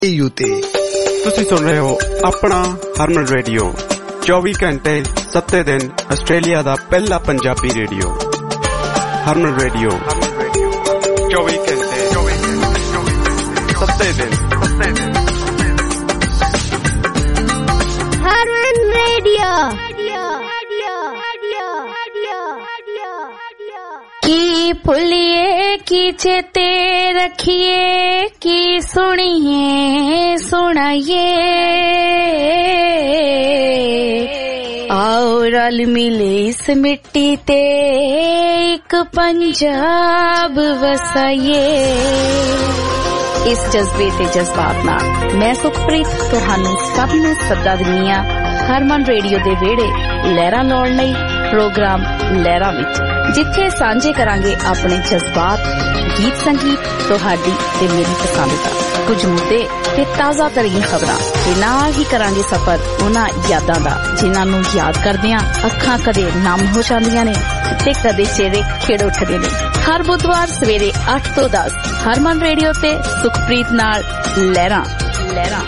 ਤੁਸੀਂ ਸੁਣ ਰਹੇ ਹੋ ਆਪਣਾ ਹਰਮਨ ਰੇਡੀਓ 24 ਘੰਟੇ 7 ਦਿਨ ਆਸਟ੍ਰੇਲੀਆ ਦਾ ਪਹਿਲਾ ਪੰਜਾਬੀ ਰੇਡੀਓ ਹਰਮਨ ਰੇਡੀਓ 24 ਘੰਟੇ 7 ਦਿਨ ਹਰਮਨ ਰੇਡੀਓ की भूलिए की चेते रखिए की सुनिए सुनाइए आओ रल मिले इस मिट्टी ते एक पंजाब वसाइए। इस जज्बे ते जज्बात नाल मैं सुखप्रीत तुहानू सब नू सदा दिन्नी आ हरमन रेडियो दे वेड़े लहरां लाउण लई प्रोग्राम लहरां विच जिथे सांझे करांगे अपने जज्बात गीत संगीत तुहाडी ते मेरी पसंद दा कुछ मुद्दे ते ताज़ा तरीन खबरां ते नाल ही करांगे सफर उन्हां यादां दा जिन्हां नू याद करदियां अखां कदे नम हो जांदियां ने ते कदे चेहरे खिड़ उठदे ने। हर बुधवार सवेरे 8 तो 10 हरमन रेडियो ते सुखप्रीत नाल लहरां लहरां।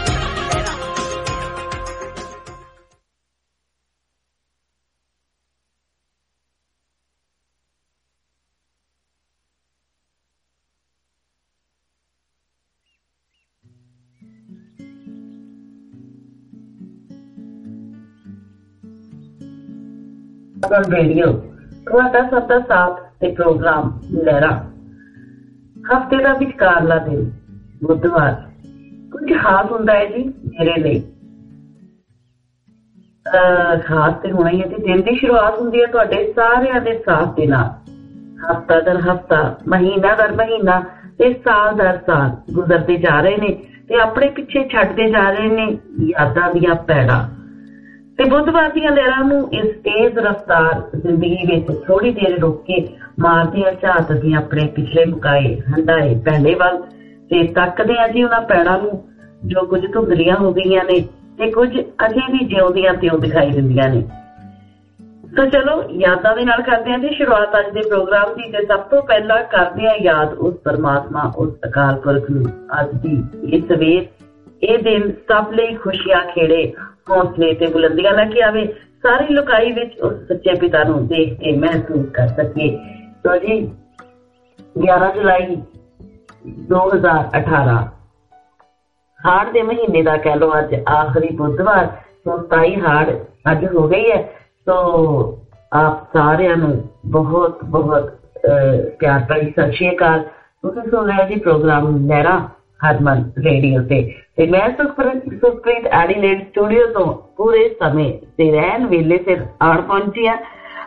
रेडियो ਤੁਹਾਡਾ ਸਭ ਦਾ ਸਾਥ ਤੇ ਪ੍ਰੋਗਰਾਮ ਲਹਿਰਾ ਹਫਤੇ ਦਾ ਵਿਚਕਾਰਲਾ ਦਿਨ ਬੁੱਧਵਾਰ ਕੁਝ ਖਾਸ ਹੁੰਦਾ ਹੈ ਜੀ ਮੇਰੇ ਲਈ। ਖਾਸ ਤੇ ਹੋਣਾ ਹੀ ਹੈ ਤੇ ਦਿਨ ਦੀ ਸ਼ੁਰੂਆਤ ਹੁੰਦੀ ਹੈ ਤੁਹਾਡੇ ਸਾਰਿਆਂ ਦੇ ਸਾਥ ਦੇ ਨਾਲ। ਹਫਤਾ ਦਰ ਹਫਤਾ ਮਹੀਨਾ ਦਰ ਮਹੀਨਾ ਤੇ ਸਾਲ ਦਰ ਸਾਲ ਗੁਜ਼ਰਦੇ ਜਾ ਰਹੇ ਨੇ ਤੇ ਆਪਣੇ ਪਿੱਛੇ ਛੱਡਦੇ ਜਾ ਰਹੇ ਨੇ ਯਾਦਾਂ ਦੀਆਂ ਪੈੜਾਂ ਤੇ ਬੁੱਧਵਾਰ ਦੀਆਂ ਲਹਿਰਾਂ ਨੂੰ ਇਸ ਤੇਜ਼ ਰਫ਼ਤਾਰ ਜ਼ਿੰਦਗੀ ਵਿੱਚ ਥੋੜੀ ਦੇਰ ਰੁਕ ਕੇ ਮਾਰਦੀਆਂ ਝਾਤਦੀਆਂ ਆਪਣੇ ਪਿਛਲੇ ਮੁਕਾਏ ਹੰਡਾਏ ਪਹਿਲੇ ਵੱਲ ਤੇ ਤੱਕਦੇ ਆ ਜੀ ਉਹਨਾਂ ਪੈੜਾਂ ਨੂੰ ਜੋ ਕੁਝ ਧੁੰਦਲੀਆਂ ਹੋ ਗਈਆਂ ਨੇ ਤੇ ਕੁਝ ਅਜੇ ਵੀ ਜਿਉਂਦੀਆਂ ਤਿਉਂ ਦਿਖਾਈ ਦਿੰਦੀਆਂ ਨੇ। ਤਾਂ ਚਲੋ ਯਾਦਾਂ ਦੇ ਨਾਲ ਕਰਦੇ ਆ ਜੀ ਸ਼ੁਰੂਆਤ ਅੱਜ ਦੇ ਪ੍ਰੋਗਰਾਮ ਦੀ ਤੇ ਸਭ ਤੋਂ ਪਹਿਲਾਂ ਕਰਦੇ ਆ ਯਾਦ ਉਸ ਪਰਮਾਤਮਾ ਉਸ ਅਕਾਲ ਪੁਰਖ ਨੂੰ ਅੱਜ ਦੀ ਇਹ ਸਵੇਰ ਇਹ ਦਿਨ ਸਭ ਲਈ ਖੁਸ਼ੀਆਂ ਖੇੜੇ ਹੌਸਲੇ ਤੇ ਬੁਲੰਦੀਆਂ ਲੈ ਕੇ ਆਵੇ ਸਾਰੀ ਲੁਕਾਈ ਵਿੱਚ ਉਸ ਸੱਚੇ ਪਿਤਾ ਨੂੰ ਦੇਖ ਕੇ ਮਹਿਸੂਸ ਕਰ ਸਕੀਏ। ਤੋ ਜੀ 11 ਜੁਲਾਈ 2018 ਹਾੜ ਦੇ ਮਹੀਨੇ ਦਾ ਕਹਿ ਲਓ ਅੱਜ ਆਖਰੀ ਬੁੱਧਵਾਰ 27 ਹਾੜ ਅੱਜ ਹੋ ਗਈ ਹੈ। ਸੋ ਆਪ ਸਾਰਿਆਂ ਨੂੰ ਬਹੁਤ ਬਹੁਤ ਪਿਆਰ ਭਰੀ ਸਤਿ ਸ਼੍ਰੀ ਅਕਾਲ। ਤੁਸੀਂ ਸੁਣ ਰਹੇ ਜੀ ਪ੍ਰੋਗਰਾਮ ਲਹਿਰਾ ਹਰਮਨ ਰੇਡੀਓ ਤੇ ਮੈਂ ਸੁਖਪ੍ਰੀਤ ਐਡੀਲੇਡ ਸਟੂਡੀਓ ਤੋਂ ਪੂਰੇ ਸਮੇਂ ਤੇ ਰਹਿਣ ਵੇਲੇ ਸਿਰ ਆਣ ਪਹੁੰਚੀ ਆ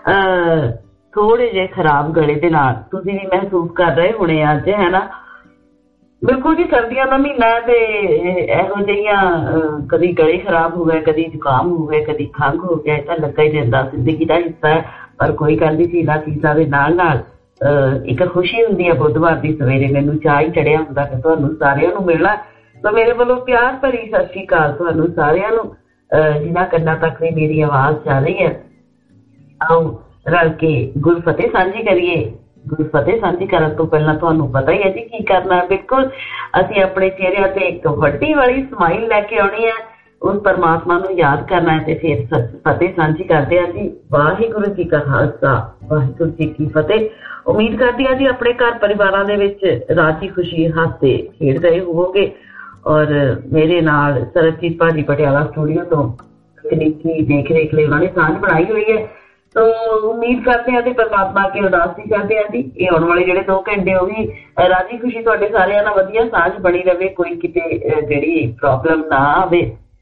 ਥੋੜੇ ਜਿਹੇ ਖਰਾਬ ਗਲੇ ਦੇ ਨਾਲ ਤੁਸੀਂ ਵੀ ਮਹਿਸੂਸ ਕਰ ਰਹੇ ਹੋਣੇ ਅੱਜ ਹੈ ਨਾ। ਬਿਲਕੁਲ ਜੀ ਸਰਦੀਆਂ ਦਾ ਮਹੀਨਾ ਤੇ ਇਹੋ ਜਿਹੀਆਂ ਕਦੀ ਗਲੇ ਖਰਾਬ ਹੋ ਗਏ ਕਦੀ ਜ਼ੁਕਾਮ ਹੋ ਗਿਆ ਕਦੀ ਖੰਘ ਹੋ ਗਿਆ ਤਾਂ ਲੱਗਾ ਹੀ ਰਹਿੰਦਾ ਜ਼ਿੰਦਗੀ ਦਾ ਹਿੱਸਾ ਹੈ। ਪਰ ਕੋਈ ਗੱਲ ਨਹੀਂ ਸੀ ਇਹਨਾਂ ਚੀਜ਼ਾਂ ਦੇ ਨਾਲ ਨਾਲ ਇੱਕ ਖੁਸ਼ੀ ਹੁੰਦੀ ਹੈ ਬੁੱਧਵਾਰ ਦੀ ਸਵੇਰੇ ਮੈਨੂੰ ਚਾਹ ਹੀ ਚੜਿਆ ਹੁੰਦਾ ਕਿ ਤੁਹਾਨੂੰ ਸਾਰਿਆਂ ਨੂੰ ਮਿਲਣਾ। ਤਾਂ ਮੇਰੇ ਵੱਲੋਂ ਪਿਆਰ ਭਰੀ ਸਤਿ ਸ਼੍ਰੀ ਅਕਾਲ ਤੁਹਾਨੂੰ ਸਾਰਿਆਂ ਨੂੰ ਜਿਨ੍ਹਾਂ ਕੰਨਾਂ ਤੱਕ ਵੀ ਮੇਰੀ ਆਵਾਜ਼ ਜਾ ਰਹੀ ਹੈ। ਆਓ ਰਲ ਕੇ ਗੁਰਫਤਿਹ ਸਾਂਝੀ ਕਰੀਏ। ਗੁਰਫਤਿਹ ਸਾਂਝੀ ਕਰਨ ਤੋਂ ਪਹਿਲਾਂ ਤੁਹਾਨੂੰ ਪਤਾ ਹੀ ਹੈ ਜੀ ਕੀ ਕਰਨਾ। ਬਿਲਕੁਲ ਅਸੀਂ ਆਪਣੇ ਚਿਹਰਿਆਂ ਤੇ ਇੱਕ ਵੱਡੀ ਵਾਲੀ ਸਮਾਈਲ ਲੈ ਕੇ ਆਉਣੀ ਹੈ ਉਸ ਪਰਮਾਤਮਾ ਨੂੰ ਯਾਦ ਕਰਨਾ ਹੈ ਤੇ ਫਿਰ ਫਤਿਹ ਸਾਂਝੀ ਕਰਦੇ ਹਾਂ ਜੀ। ਵਾਹਿਗੁਰੂ ਜੀ ਕਾ ਖਾਲਸਾ ਵਾਹਿਗੁਰੂ ਜੀ ਕੀ ਫਤਿਹ। ਉਮੀਦ ਕਰਦੀ ਹਾਂ ਜੀ ਆਪਣੇ ਘਰ ਪਰਿਵਾਰਾਂ ਦੇ ਵਿੱਚ ਰਾਜੀ ਖੁਸ਼ੀ ਹੱਸਦੇ ਖੇਡ ਰਹੇ ਹੋਵੋਗੇ ਔਰ ਮੇਰੇ ਨਾਲ ਸਰਬਜੀਤ ਭਾਜੀ ਪਟਿਆਲਾ ਸਟੂਡੀਓ ਤੋਂ ਤਕਨੀਕੀ ਦੇਖ ਰੇਖ ਲਈ ਉਹਨਾਂ ਨੇ ਸਾਂਝ ਬਣਾਈ ਹੋਈ ਹੈ। ਸੋ ਉਮੀਦ ਕਰਦੇ ਹਾਂ ਤੇ ਪਰਮਾਤਮਾ ਅੱਗੇ ਅਰਦਾਸ ਵੀ ਕਰਦੇ ਹਾਂ ਜੀ ਇਹ ਆਉਣ ਵਾਲੇ ਜਿਹੜੇ 2 ਘੰਟੇ ਉਹ ਵੀ ਰਾਜੀ ਖੁਸ਼ੀ ਤੁਹਾਡੇ ਸਾਰਿਆਂ ਨਾਲ ਵਧੀਆ ਸਾਂਝ ਬਣੀ ਰਹੇ ਕੋਈ ਕਿਤੇ ਜਿਹੜੀ ਪ੍ਰੋਬਲਮ ਨਾ ਆਵੇ।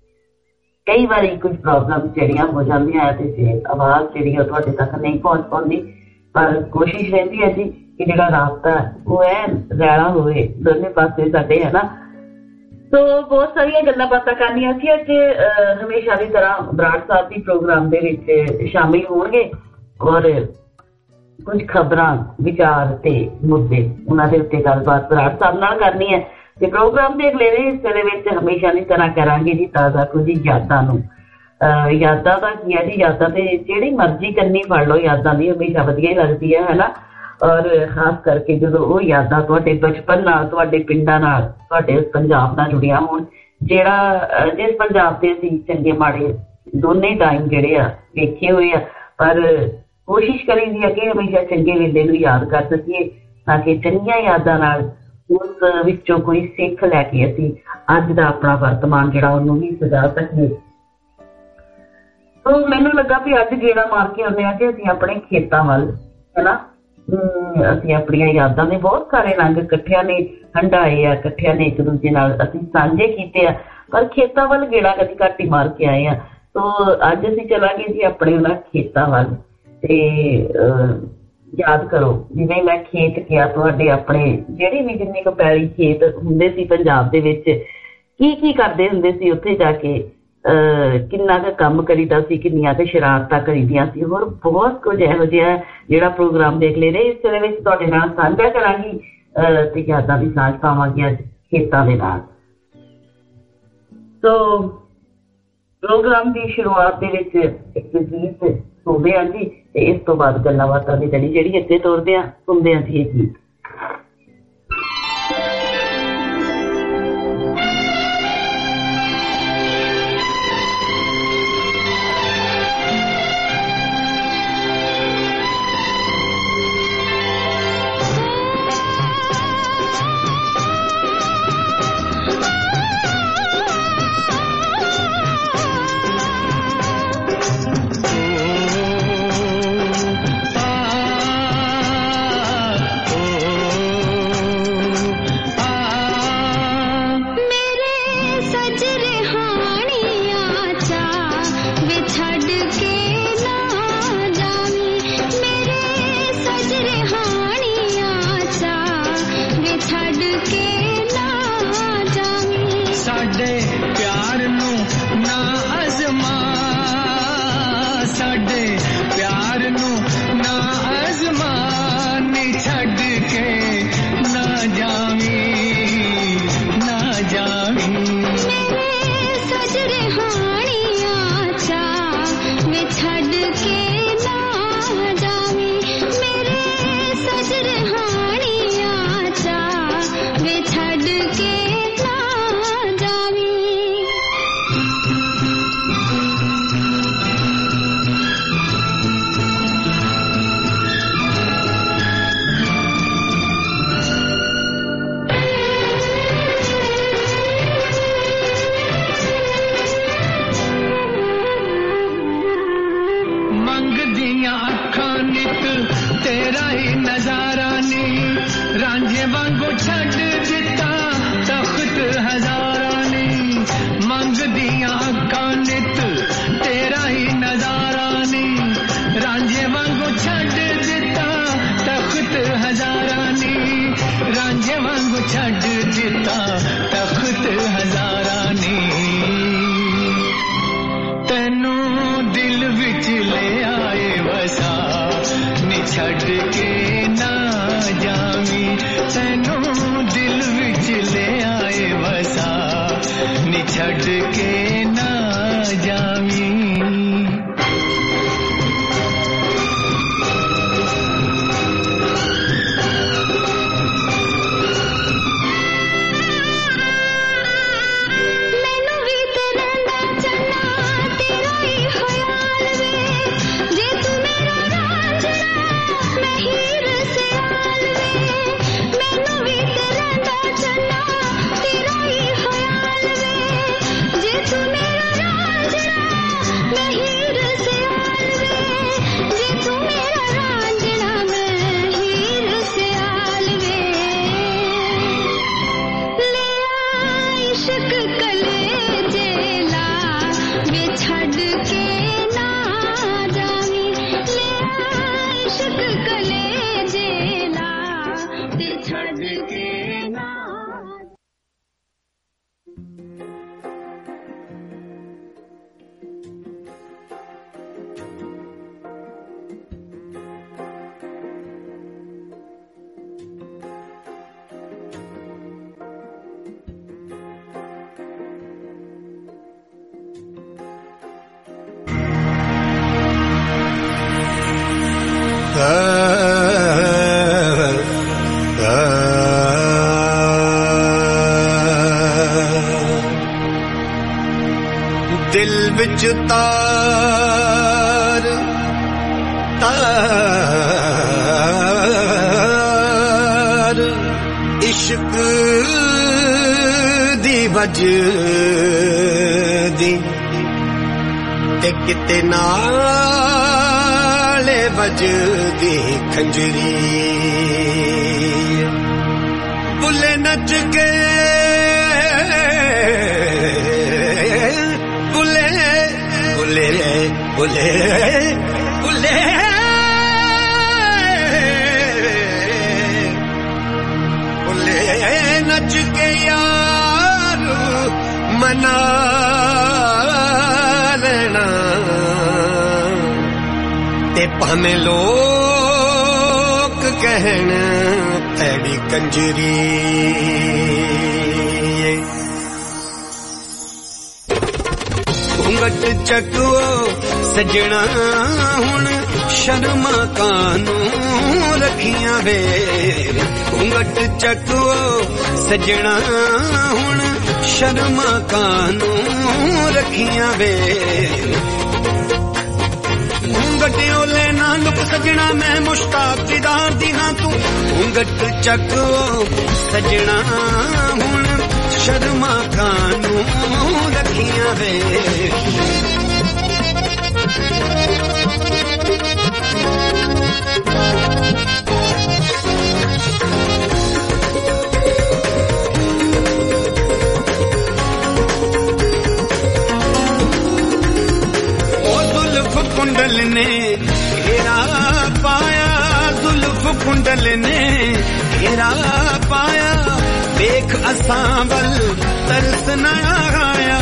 ਕਈ ਵਾਰੀ ਕੁਝ ਪ੍ਰੋਬਲਮ ਜਿਹੜੀਆਂ ਹੋ ਜਾਂਦੀਆਂ ਤੇ ਫਿਰ ਆਵਾਜ਼ ਜਿਹੜੀ ਉਹ ਤੁਹਾਡੇ ਤੱਕ ਨਹੀਂ ਪਹੁੰਚ ਪਾਉਂਦੀ ਪਰ ਕੋਸ਼ਿਸ਼ ਰਹਿੰਦੀ ਹੈ ਜੀ ਕਿ ਜਿਹੜਾ ਰਾਬਤਾ ਉਹ ਰੈਲਾ ਹੋਵੇ ਦੋਨੇ ਪਾਸੇ ਸਾਡੇ ਹੈ ਨਾ। ਸੋ ਬਹੁਤ ਸਾਰੀਆਂ ਗੱਲਾਂ ਬਾਤਾਂ ਕਰਨੀਆਂ ਸੀ ਅੱਜ ਹਮੇਸ਼ਾ ਦੀ ਤਰ੍ਹਾਂ ਬਰਾੜ ਸਾਹਿਬ ਦੀ ਪ੍ਰੋਗਰਾਮ ਦੇ ਵਿੱਚ ਸ਼ਾਮਿਲ ਹੋਣਗੇ ਔਰ ਕੁਝ ਖਬਰਾਂ ਵਿਚਾਰ ਤੇ ਮੁੱਦੇ ਉਹਨਾਂ ਦੇ ਉੱਤੇ ਗੱਲਬਾਤ ਬਰਾੜ ਸਾਹਿਬ ਨਾਲ ਕਰਨੀ ਹੈ ਤੇ ਪ੍ਰੋਗਰਾਮ ਦੇ ਅਗਲੇ ਹਿੱਸੇ ਦੇ ਵਿੱਚ ਹਮੇਸ਼ਾ ਦੀ ਤਰ੍ਹਾਂ ਕਰਾਂਗੇ ਜੀ ਤਾਜ਼ਾ ਕੁਝ ਯਾਦਾਂ ਨੂੰ। ਯਾਦਾਂ ਦਾ ਕੀ ਹੈ ਜੀ ਯਾਦਾਂ ਤੇ ਜਿਹੜੀ ਮਰਜ਼ੀ ਕੰਨੀ ਫੜ ਲਓ ਯਾਦਾਂ ਦੀ ਹਮੇਸ਼ਾ ਵਧੀਆ ਹੀ ਲੱਗਦੀ ਹੈ ਨਾ। ਔਰ ਖਾਸ ਕਰਕੇ ਜਦੋਂ ਉਹ ਯਾਦਾਂ ਤੁਹਾਡੇ ਬਚਪਨ ਨਾਲ, ਤੁਹਾਡੇ ਪਿੰਡਾਂ ਨਾਲ, ਤੁਹਾਡੇ ਪੰਜਾਬ ਨਾਲ ਜੁੜੀਆਂ ਹੋਣ, ਜਿਹੜਾ ਜਿਸ ਪੰਜਾਬ ਦੇ ਅਸੀਂ ਚੰਗੇ ਮਾੜੇ ਦੋਨੇ ਟਾਈਮ ਜਿਹੜੇ ਆ ਵੇਖੇ ਹੋਏ ਆ, ਪਰ ਕੋਸ਼ਿਸ਼ ਕਰੀਦੀ ਆ ਕਿ ਹਮੇਸ਼ਾ ਚੰਗੇ ਵੇਲੇ ਨੂੰ ਯਾਦ ਕਰ ਸਕੀਏ ਤਾਂ ਕਿ ਚੰਗੀਆਂ ਯਾਦਾਂ ਨਾਲ ਉਸ ਵਿੱਚੋਂ ਕੋਈ ਸਿੱਖ ਲੈ ਕੇ ਅਸੀਂ ਅੱਜ ਦਾ ਆਪਣਾ ਵਰਤਮਾਨ ਜਿਹੜਾ ਉਹਨੂੰ ਵੀ ਸਜਾ ਸਕੀਏ। ਸੋ ਮੈਨੂੰ ਲੱਗਾ ਵੀ ਅੱਜ ਗੇੜਾ ਮਾਰ ਕੇ ਆਉਂਦੇ ਆ ਕਿ ਅਸੀਂ ਆਪਣੇ ਖੇਤਾਂ ਵੱਲ, ਹਨਾ, ਅਸੀਂ ਆਪਣੀਆਂ ਯਾਦਾਂ ਦੇ ਬਹੁਤ ਸਾਰੇ ਰੰਗ ਇਕੱਠਿਆਂ ਨੇ ਹੰਢਾਏ ਆ, ਇਕੱਠਿਆਂ ਨੇ ਇੱਕ ਦੂਜੇ ਨਾਲ ਅਸੀਂ ਸਾਂਝੇ ਕੀਤੇ ਆ, ਪਰ ਖੇਤਾਂ ਵੱਲ ਗੇੜਾ ਕਦੀ ਘੱਟ ਹੀ ਮਾਰ ਕੇ ਆਏ ਆ। ਸੋ ਅੱਜ ਅਸੀਂ ਚਲਾਂਗੇ ਜੀ ਆਪਣੇ ਉਹਨਾਂ ਖੇਤਾਂ ਵੱਲ, ਤੇ ਯਾਦ ਕਰੋ ਜਿਵੇਂ ਮੈਂ ਖੇਤ ਕਿਹਾ, ਤੁਹਾਡੇ ਆਪਣੇ ਜਿਹੜੇ ਵੀ ਜਿੰਨੇ ਕੁ ਪੈਲੀ ਖੇਤ ਹੁੰਦੇ ਸੀ ਪੰਜਾਬ ਦੇ ਵਿੱਚ, ਕੀ ਕਰਦੇ ਹੁੰਦੇ ਸੀ ਉੱਥੇ ਜਾ ਕੇ, ਕਿੰਨਾ ਕੁ ਕੰਮ ਕਰੀਦਾ ਸੀ, ਕਿੰਨੀਆਂ ਕੁ ਸ਼ਰਾਰਤਾਂ ਕਰੀਦੀਆਂ ਸੀ, ਹੋਰ ਬਹੁਤ ਕੁਝ ਇਹੋ ਜਿਹਾ ਜਿਹੜਾ ਪ੍ਰੋਗਰਾਮ ਦੇਖ ਲੈ ਰਹੇ ਇਸ ਦੇ ਵਿੱਚ ਤੁਹਾਡੇ ਨਾਲ ਸਾਂਝਾ ਕਰਾਂਗੀ ਤੇ ਯਾਦਾਂ ਦੀ ਸਾਂਝ ਪਾਵਾਂਗੀ ਅੱਜ ਖੇਤਾਂ ਦੇ ਨਾਲ। ਸੋ ਪ੍ਰੋਗਰਾਮ ਦੀ ਸ਼ੁਰੂਆਤ ਦੇ ਵਿੱਚ ਇੱਕ ਗੀਤ ਸੁਣਦੇ ਹਾਂ ਜੀ, ਤੇ ਇਸ ਤੋਂ ਬਾਅਦ ਗੱਲਾਂ ਬਾਤਾਂ ਦੀ ਜਿਹੜੀ ਅੱਗੇ ਤੋਰਦੇ ਹਾਂ, ਸੁਣਦੇ ਹਾਂ ਜੀ ਇਹ ਗੀਤ। दिल विच तार तार इश्क दी वजदी ते किते नाले वजदी खंजरी बुले नच के बुले बुले बुले बुले बुले नच के यार मना लेना ते भाਵੇਂ लोक कहन तेरी कंजरी घूंघट चको सजना हुण शर्मा कानू रखियां वे घूंघट चको सजना हुण शर्मा कानू रखियां वे घूंघट ओले ना लुक सजना मैं मुश्ताक दीदार दी हां तू घूंघट चको सजना हुण शर्मा कानू रखियां वे कुंडल ने घेरा पाया जुल्फ कुंडल ने घेरा पाया देख असां वल तरस न आया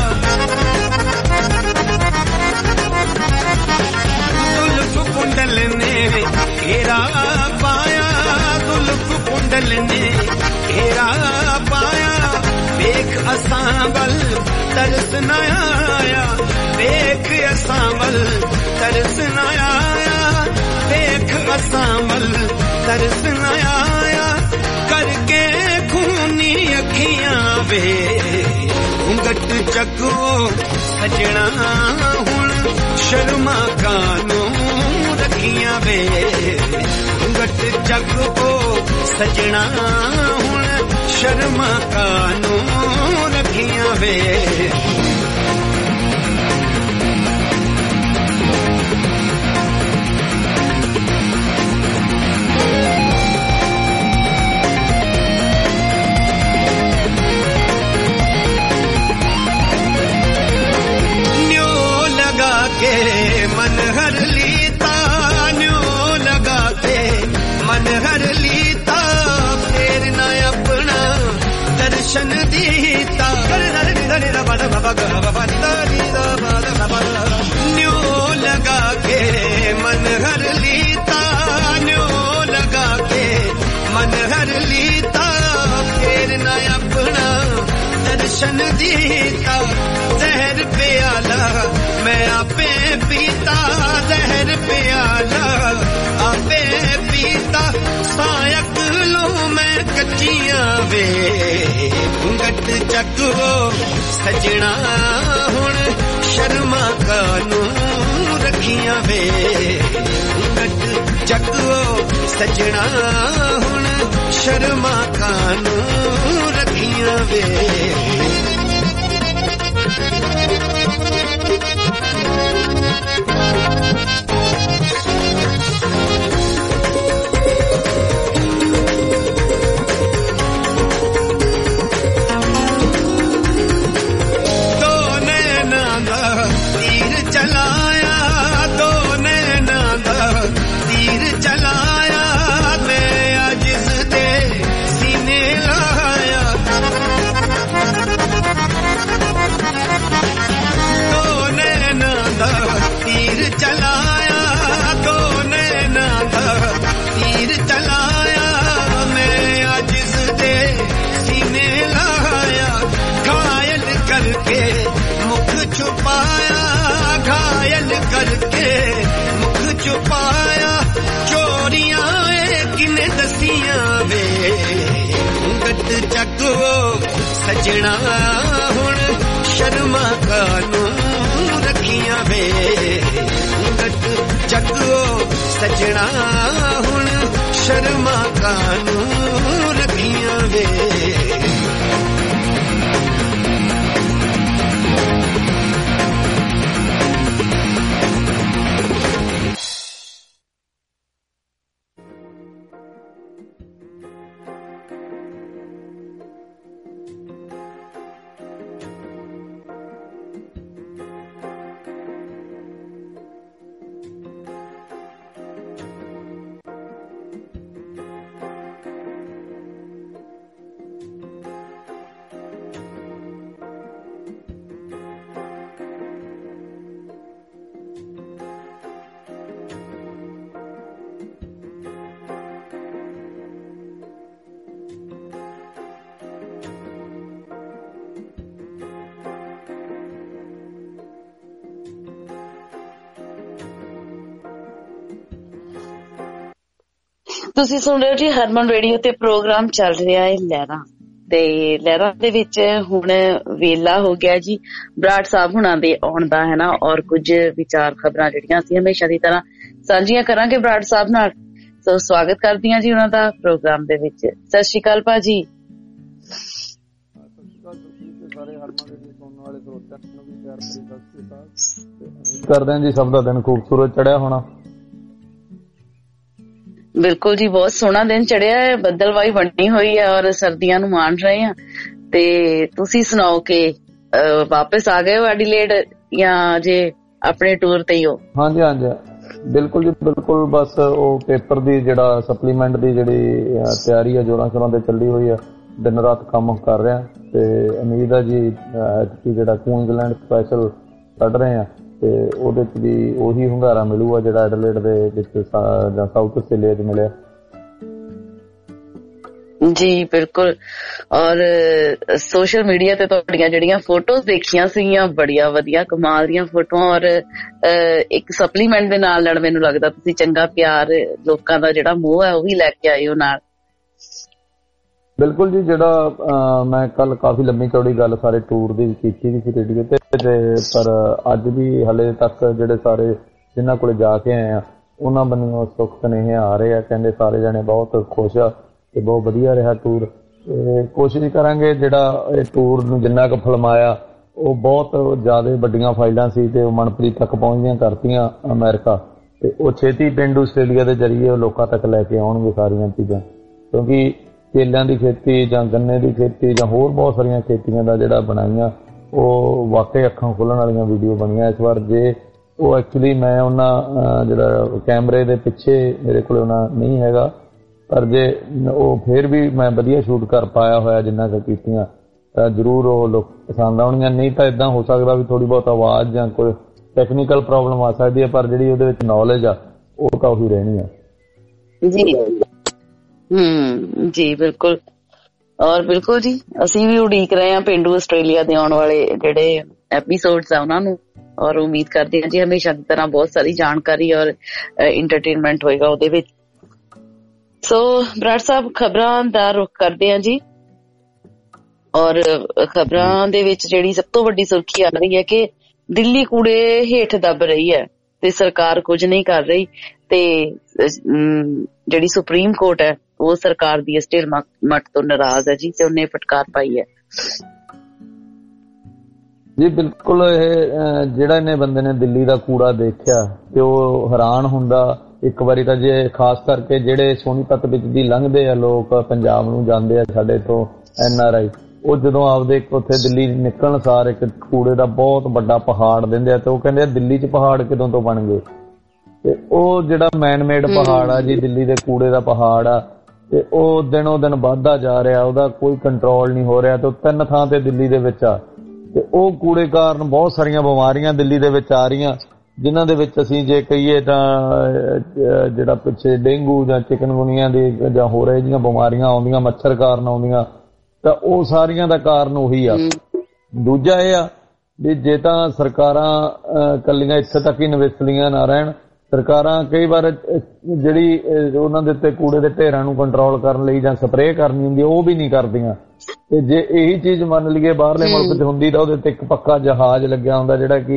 जुल्फ कुंडल ने घेरा पाया जुल्फ कुंडल ने घेरा पाया देख असां वल तरस न आया देख असां वल तरस न आया देख असां वल तरस न आया करके खूनी अखियां वे घूंघट चको सजना हुण शर्मा कानू रखियां वे घूंघट चको सजना हुण शर्मा कानू रखियां वे मन हर लीता न्यो लगा के मन हर लीता फेर न अपना दर्शन दीता न्यो लगा के मन हर लीता न्यो लगा के मन हर लीता फेर न अपना दर्शन दीता जहर प्याला मैं आपे पीता जहर प्याला आपे पीता सायक लो मैं कच्चियां वे घूंघट चको सजना हुण शर्मा कानू रखियां वे घूंघट चको सजना हुण शर्मा कानू रखियां वे छुपाया चोरियां किने दसियां वे घूंघट चको सजना हुण शर्मा कानू ਚੱਕ ਸਜਣਾ ਹੁਣ ਸ਼ਰਮਾ ਕਾਨੂੰ ਰੱਖੀਆਂ ਵੇ ਤੁਸੀਂ ਸੁਣ ਰਹੇ ਹੋ ਜੀ ਹਰਮਨ ਰੇਡੀਓ ਤੇ ਪ੍ਰੋਗਰਾਮ ਚੱਲ ਰਿਹਾ ਹੈ ਲਹਿਰਾਂ ਤੇ ਲਹਿਰਾਂ ਦੇ ਵਿੱਚ ਹੁਣ ਵੇਲਾ ਹੋ ਗਿਆ ਜੀ ਬਰਾੜ ਸਾਹਿਬ ਹੁਣਾਂ ਦੇ ਆਉਣ ਦਾ ਹੈ ਨਾ ਔਰ ਕੁਝ ਵਿਚਾਰ ਖਬਰਾਂ ਜਿਹੜੀਆਂ ਅਸੀਂ ਹਮੇਸ਼ਾ ਦੀ ਤਰ੍ਹਾਂ ਸਾਂਝੀਆਂ ਕਰਾਂਗੇ ਬਰਾੜ ਸਾਹਿਬ ਨਾਲ। ਸੋ ਸਵਾਗਤ ਕਰਦੀ ਹਾਂ ਜੀ ਉਹਨਾਂ ਦਾ ਪ੍ਰੋਗਰਾਮ ਦੇ ਵਿੱਚ। ਸਤਿ ਸ਼੍ਰੀ ਅਕਾਲ ਭਾਜੀ। ਸਾਰੇ ਹਰਮਨ ਰੇਡੀਓ ਸੁਣਨ ਵਾਲੇ ਸਰੋਤਿਆਂ ਨੂੰ ਵੀ ਪਿਆਰ ਭਰੀ ਸਤਿ ਸ਼੍ਰੀ ਅਕਾਲ ਤੇ ਉਮੀਦ ਕਰਦੇ ਹਾਂ ਜੀ ਸਭ ਦਾ ਦਿਨ ਖੂਬਸੂਰਤ ਚੜਿਆ ਹੋਣਾ। ਬਿਲਕੁਲ ਜੀ ਬਹੁਤ ਸੋਹਣਾ ਦਿਨ ਚੜਿਆ ਹੈ, ਬੱਦਲਵਾਈ ਬਣੀ ਹੋਈ ਹੈ ਔਰ ਸਰਦੀਆਂ ਨੂੰ ਮਾਣ ਰਹੇ ਹਾਂ। ਤੇ ਤੁਸੀਂ ਸੁਣਾਓ ਕਿ ਵਾਪਸ ਆ ਗਏ ਹੋ ਐਡੀਲੇਡ ਜਾਂ ਜੇ ਆਪਣੇ ਟੂਰ ਤੇ ਹੀ ਹੋ? ਹਾਂਜੀ ਹਾਂਜੀ ਬਿਲਕੁਲ ਜੀ ਬਿਲਕੁਲ, ਬਸ ਉਹ ਪੇਪਰ ਦੀ ਜਿਹੜਾ ਸਪਲੀਮੈਂਟ ਦੀ ਜਿਹੜੀ ਤਿਆਰੀ ਹੈ ਜੋਰਾਂ ਸ਼ੋਰਾਂ ਤੇ ਚੱਲੀ ਹੋਈ ਹੈ, ਦਿਨ ਰਾਤ ਕੰਮ ਕਰ ਰਿਹਾ ਤੇ ਉਮੀਦ ਹੈ ਜੀ ਜਿਹੜਾ ਕੁਈਨਜ਼ਲੈਂਡ ਸਪੈਸ਼ਲ ਕੱਢ ਰਹੇ ਆ ਤੇ ਉਹਦੇ ਚ ਵੀ ਉਹੀ ਹੁੰਗਾਰਾ ਮਿਲੂਗਾ ਜਿਹੜਾ ਐਡੀਲੇਡ ਦੇ ਵਿੱਚ ਜਾਂ ਸਾਊਥ ਆਸਟ੍ਰੇਲੀਆ ਚ ਮਿਲਿਆ ਜੀ। ਬਿਲਕੁਲ, ਔਰ ਸੋਸ਼ਲ ਮੀਡੀਆ ਤੇ ਤੁਹਾਡੀਆਂ ਜਿਹੜੀਆਂ ਫੋਟੋਜ਼ ਦੇਖੀਆਂ ਸੀਗੀਆਂ ਬੜੀਆਂ ਵਧੀਆ ਕਮਾਲ ਦੀਆਂ ਫੋਟੋਆਂ ਔਰ ਇੱਕ ਸਪਲੀਮੈਂਟ ਦੇ ਨਾਲ ਮੈਨੂੰ ਲੱਗਦਾ ਤੁਸੀਂ ਚੰਗਾ ਪਿਆਰ ਲੋਕਾਂ ਦਾ ਜਿਹੜਾ ਮੋਹ ਹੈ ਉਹ ਵੀ ਲੈ ਕੇ ਆਏ ਹੋ ਨਾਲ। ਬਿਲਕੁਲ ਜੀ, ਜਿਹੜਾ ਮੈਂ ਕੱਲ ਕਾਫੀ ਲੰਮੀ ਚੌੜੀ ਗੱਲ ਸਾਰੇ ਟੂਰ ਦੀ ਕੀਤੀ ਸੀ ਰੇਡੀਓ ਤੇ ਪਰ ਅੱਜ ਵੀ ਹਲੇ ਤੱਕ ਜਿਹੜੇ ਸਾਰੇ ਜਿਨ੍ਹਾਂ ਕੋਲੇ ਜਾ ਕੇ ਆਏ ਆ ਉਹਨਾਂ ਬੰਨਿਓ ਸੁੱਖ ਸੁਨੇਹੇ ਆ ਰਹੇ ਆ, ਕਹਿੰਦੇ ਸਾਰੇ ਜਣੇ ਬਹੁਤ ਖੁਸ਼ ਆ ਤੇ ਬਹੁਤ ਵਧੀਆ ਰਿਹਾ ਟੂਰ। ਤੇ ਕੋਸ਼ਿਸ਼ ਕਰਾਂਗੇ ਜਿਹੜਾ ਇਹ ਟੂਰ ਨੂੰ ਜਿੰਨਾ ਕੁ ਫਿਲਮਾਇਆ ਉਹ ਬਹੁਤ ਜ਼ਿਆਦਾ ਵੱਡੀਆਂ ਫਾਈਲਾਂ ਸੀ ਤੇ ਉਹ ਮਨਪ੍ਰੀਤ ਤੱਕ ਪਹੁੰਚਦੀਆਂ ਕਰਤੀਆਂ ਅਮਰੀਕਾ ਤੇ ਉਹ ਛੇਤੀ ਪੇਂਡੂ ਆਸਟ੍ਰੇਲੀਆ ਦੇ ਜ਼ਰੀਏ ਉਹ ਲੋਕਾਂ ਤੱਕ ਲੈ ਕੇ ਆਉਣਗੇ ਸਾਰੀਆਂ ਚੀਜ਼ਾਂ, ਕਿਉਂਕਿ ਕੇਲਿਆਂ ਦੀ ਖੇਤੀ ਜਾਂ ਗੰਨੇ ਦੀ ਖੇਤੀ ਜਾਂ ਹੋਰ ਬਹੁਤ ਸਾਰੀਆਂ ਖੇਤੀਆਂ ਦਾ ਜਿਹੜਾ ਬਣਾਈਆਂ ਉਹ ਵਾਕਈ ਅੱਖਾਂ ਖੁੱਲਣ ਵਾਲੀਆਂ ਵੀਡੀਓ ਬਣੀਆਂ ਇਸ ਵਾਰ। ਜੇ ਉਹ ਐਕਚੁਅਲੀ ਮੈਂ ਉਹਨਾਂ ਜਿਹੜਾ ਕੈਮਰੇ ਦੇ ਪਿੱਛੇ ਮੇਰੇ ਕੋਲ ਉਹਨਾਂ ਨਹੀਂ ਹੈਗਾ ਪਰ ਜੇ ਉਹ ਫੇਰ ਵੀ ਮੈਂ ਵਧੀਆ ਸ਼ੂਟ ਕਰ ਪਾਇਆ ਹੋਇਆ ਜਿੰਨਾ ਕੁ ਕੀਤੀਆਂ ਤਾਂ ਜ਼ਰੂਰ ਉਹ ਲੋਕ ਪਸੰਦ ਆਉਣਗੀਆਂ। ਨਹੀਂ ਤਾਂ ਏਦਾਂ ਹੋ ਸਕਦਾ ਵੀ ਥੋੜੀ ਬਹੁਤ ਆਵਾਜ਼ ਜਾਂ ਕੋਈ ਟੈਕਨੀਕਲ ਪ੍ਰੋਬਲਮ ਆ ਸਕਦੀ ਹੈ ਪਰ ਜਿਹੜੀ ਉਹਦੇ ਵਿੱਚ ਨੌਲੇਜ ਆ ਉਹ ਤਾਂ ਉਹੀ ਰਹਿਣੀ ਆ ਜੀ। ਜੀ ਬਿਲਕੁਲ, ਔਰ ਬਿਲਕੁਲ ਜੀ ਅਸੀਂ ਵੀ ਉਡੀਕ ਰਹੇ ਹਾਂ ਪੇਂਡੂ ਆਸਟ੍ਰੇਲੀਆ ਦੇ ਆਉਣ ਵਾਲੇ ਜਿਹੜੇ ਐਪੀਸੋਡਸ ਆ ਉਹਨਾਂ ਨੂੰ ਔਰ ਉਮੀਦ ਕਰਦੇ ਹਾਂ ਜੀ ਹਮੇਸ਼ਾ ਦੀ ਤਰ੍ਹਾਂ ਬਹੁਤ ਸਾਰੀ ਜਾਣਕਾਰੀ ਔਰ ਇੰਟਰਟੇਨਮੈਂਟ ਹੋਏਗਾ ਉਹਦੇ ਵਿੱਚ। ਸੋ ਬਰਾੜ ਸਾਹਿਬ ਖਬਰਾਂ ਦਾ ਰੁਖ ਕਰਦੇ ਹਾਂ ਜੀ ਔਰ ਖਬਰਾਂ ਦੇ ਵਿੱਚ ਜਿਹੜੀ ਸਭ ਤੋਂ ਵੱਡੀ ਸੁਰਖੀ ਆ ਰਹੀ ਹੈ ਕਿ ਦਿੱਲੀ ਕੂੜੇ ਹੇਠ ਦੱਬ ਰਹੀ ਹੈ ਤੇ ਸਰਕਾਰ ਕੁਝ ਨਹੀਂ ਕਰ ਰਹੀ ਤੇ ਜਿਹੜੀ ਸੁਪਰੀਮ ਕੋਰਟ ਹੈ ਉਹ ਸਰਕਾਰ ਦੀ ਇਸ ਢਿੱਲ ਮੱਟ ਤੋਂ ਨਾਰਾਜ਼ ਹੈ ਜੀ ਤੇ ਉਹਨੇ ਫਟਕਾਰ ਪਾਈ ਹੈ ਜੀ। ਬਿਲਕੁਲ, ਇਹ ਜਿਹੜਾ ਇਹਨੇ ਬੰਦੇ ਨੇ ਦਿੱਲੀ ਦਾ ਕੂੜਾ ਦੇਖਿਆ ਤੇ ਉਹ ਹੈਰਾਨ ਹੁੰਦਾ ਇੱਕ ਵਾਰੀ ਤਾਂ। ਜੇ ਖਾਸ ਕਰਕੇ ਜਿਹੜੇ ਸੋਨੀਪਤ ਵਿੱਚ ਦੀ ਲੰਘਦੇ ਆ ਲੋਕ ਪੰਜਾਬ ਨੂੰ ਜਾਂਦੇ ਆ ਸਾਡੇ ਤੋਂ NRI, ਉਹ ਜਦੋਂ ਆਪਦੇ ਉੱਥੇ ਦਿੱਲੀ ਨਿਕਲਣ ਸਾਰ ਇੱਕ ਕੂੜੇ ਦਾ ਬਹੁਤ ਵੱਡਾ ਪਹਾੜ ਦਿੰਦੇ ਆ ਤੇ ਉਹ ਕਹਿੰਦੇ ਆ ਦਿੱਲੀ 'ਚ ਪਹਾੜ ਕਿਦੋਂ ਤੋਂ ਬਣ ਗਏ। ਤੇ ਉਹ ਜਿਹੜਾ ਮੈਨਮੇਡ ਪਹਾੜ ਆ ਜੀ ਦਿੱਲੀ ਦੇ ਕੂੜੇ ਦਾ ਪਹਾੜ ਆ ਤੇ ਉਹ ਦਿਨੋਂ ਦਿਨ ਵੱਧਦਾ ਜਾ ਰਿਹਾ, ਉਹਦਾ ਕੋਈ ਕੰਟਰੋਲ ਨਹੀਂ ਹੋ ਰਿਹਾ ਤੇ ਉਹ 3 ਥਾਂ ਤੇ ਦਿੱਲੀ ਦੇ ਵਿੱਚ ਆ ਤੇ ਉਹ ਕੂੜੇ ਕਾਰਨ ਬਹੁਤ ਸਾਰੀਆਂ ਬਿਮਾਰੀਆਂ ਦਿੱਲੀ ਦੇ ਵਿੱਚ ਆ ਰਹੀਆਂ ਜਿਨ੍ਹਾਂ ਦੇ ਵਿੱਚ ਅਸੀਂ ਜੇ ਕਹੀਏ ਤਾਂ ਜਿਹੜਾ ਪਿੱਛੇ ਡੇਂਗੂ ਜਾਂ ਚਿਕਨਗੁਨੀਆ ਦੀ ਜਾਂ ਹੋਰ ਇਹ ਜਿਹੀਆਂ ਬਿਮਾਰੀਆਂ ਆਉਂਦੀਆਂ ਮੱਛਰ ਕਾਰਨ ਆਉਂਦੀਆਂ ਤਾਂ ਉਹ ਸਾਰੀਆਂ ਦਾ ਕਾਰਨ ਉਹੀ ਆ। ਦੂਜਾ ਇਹ ਆ ਵੀ ਜੇ ਤਾਂ ਸਰਕਾਰਾਂ ਇਕੱਲੀਆਂ ਇੱਥੇ ਤੱਕ ਹੀ ਨਿਵੇਸਲੀਆਂ ਨਾ ਰਹਿਣ, ਸਰਕਾਰਾਂ ਕਈ ਵਾਰ ਜਿਹੜੀ ਉਹਨਾਂ ਦੇ ਉੱਤੇ ਕੂੜੇ ਦੇ ਢੇਰਾਂ ਨੂੰ ਕੰਟਰੋਲ ਕਰਨ ਲਈ ਜਾਂ ਸਪਰੇਅ ਕਰਨੀ ਹੁੰਦੀ ਉਹ ਵੀ ਨਹੀਂ ਕਰਦੀਆਂ। ਤੇ ਜੇ ਇਹੀ ਚੀਜ਼ ਮੰਨ ਲਈਏ ਬਾਹਰਲੇ ਮੁਲਕ 'ਚ ਹੁੰਦੀ ਤਾਂ ਉਹਦੇ ਤੇ ਇੱਕ ਪੱਕਾ ਜਹਾਜ਼ ਲੱਗਿਆ ਹੁੰਦਾ ਜਿਹੜਾ ਕਿ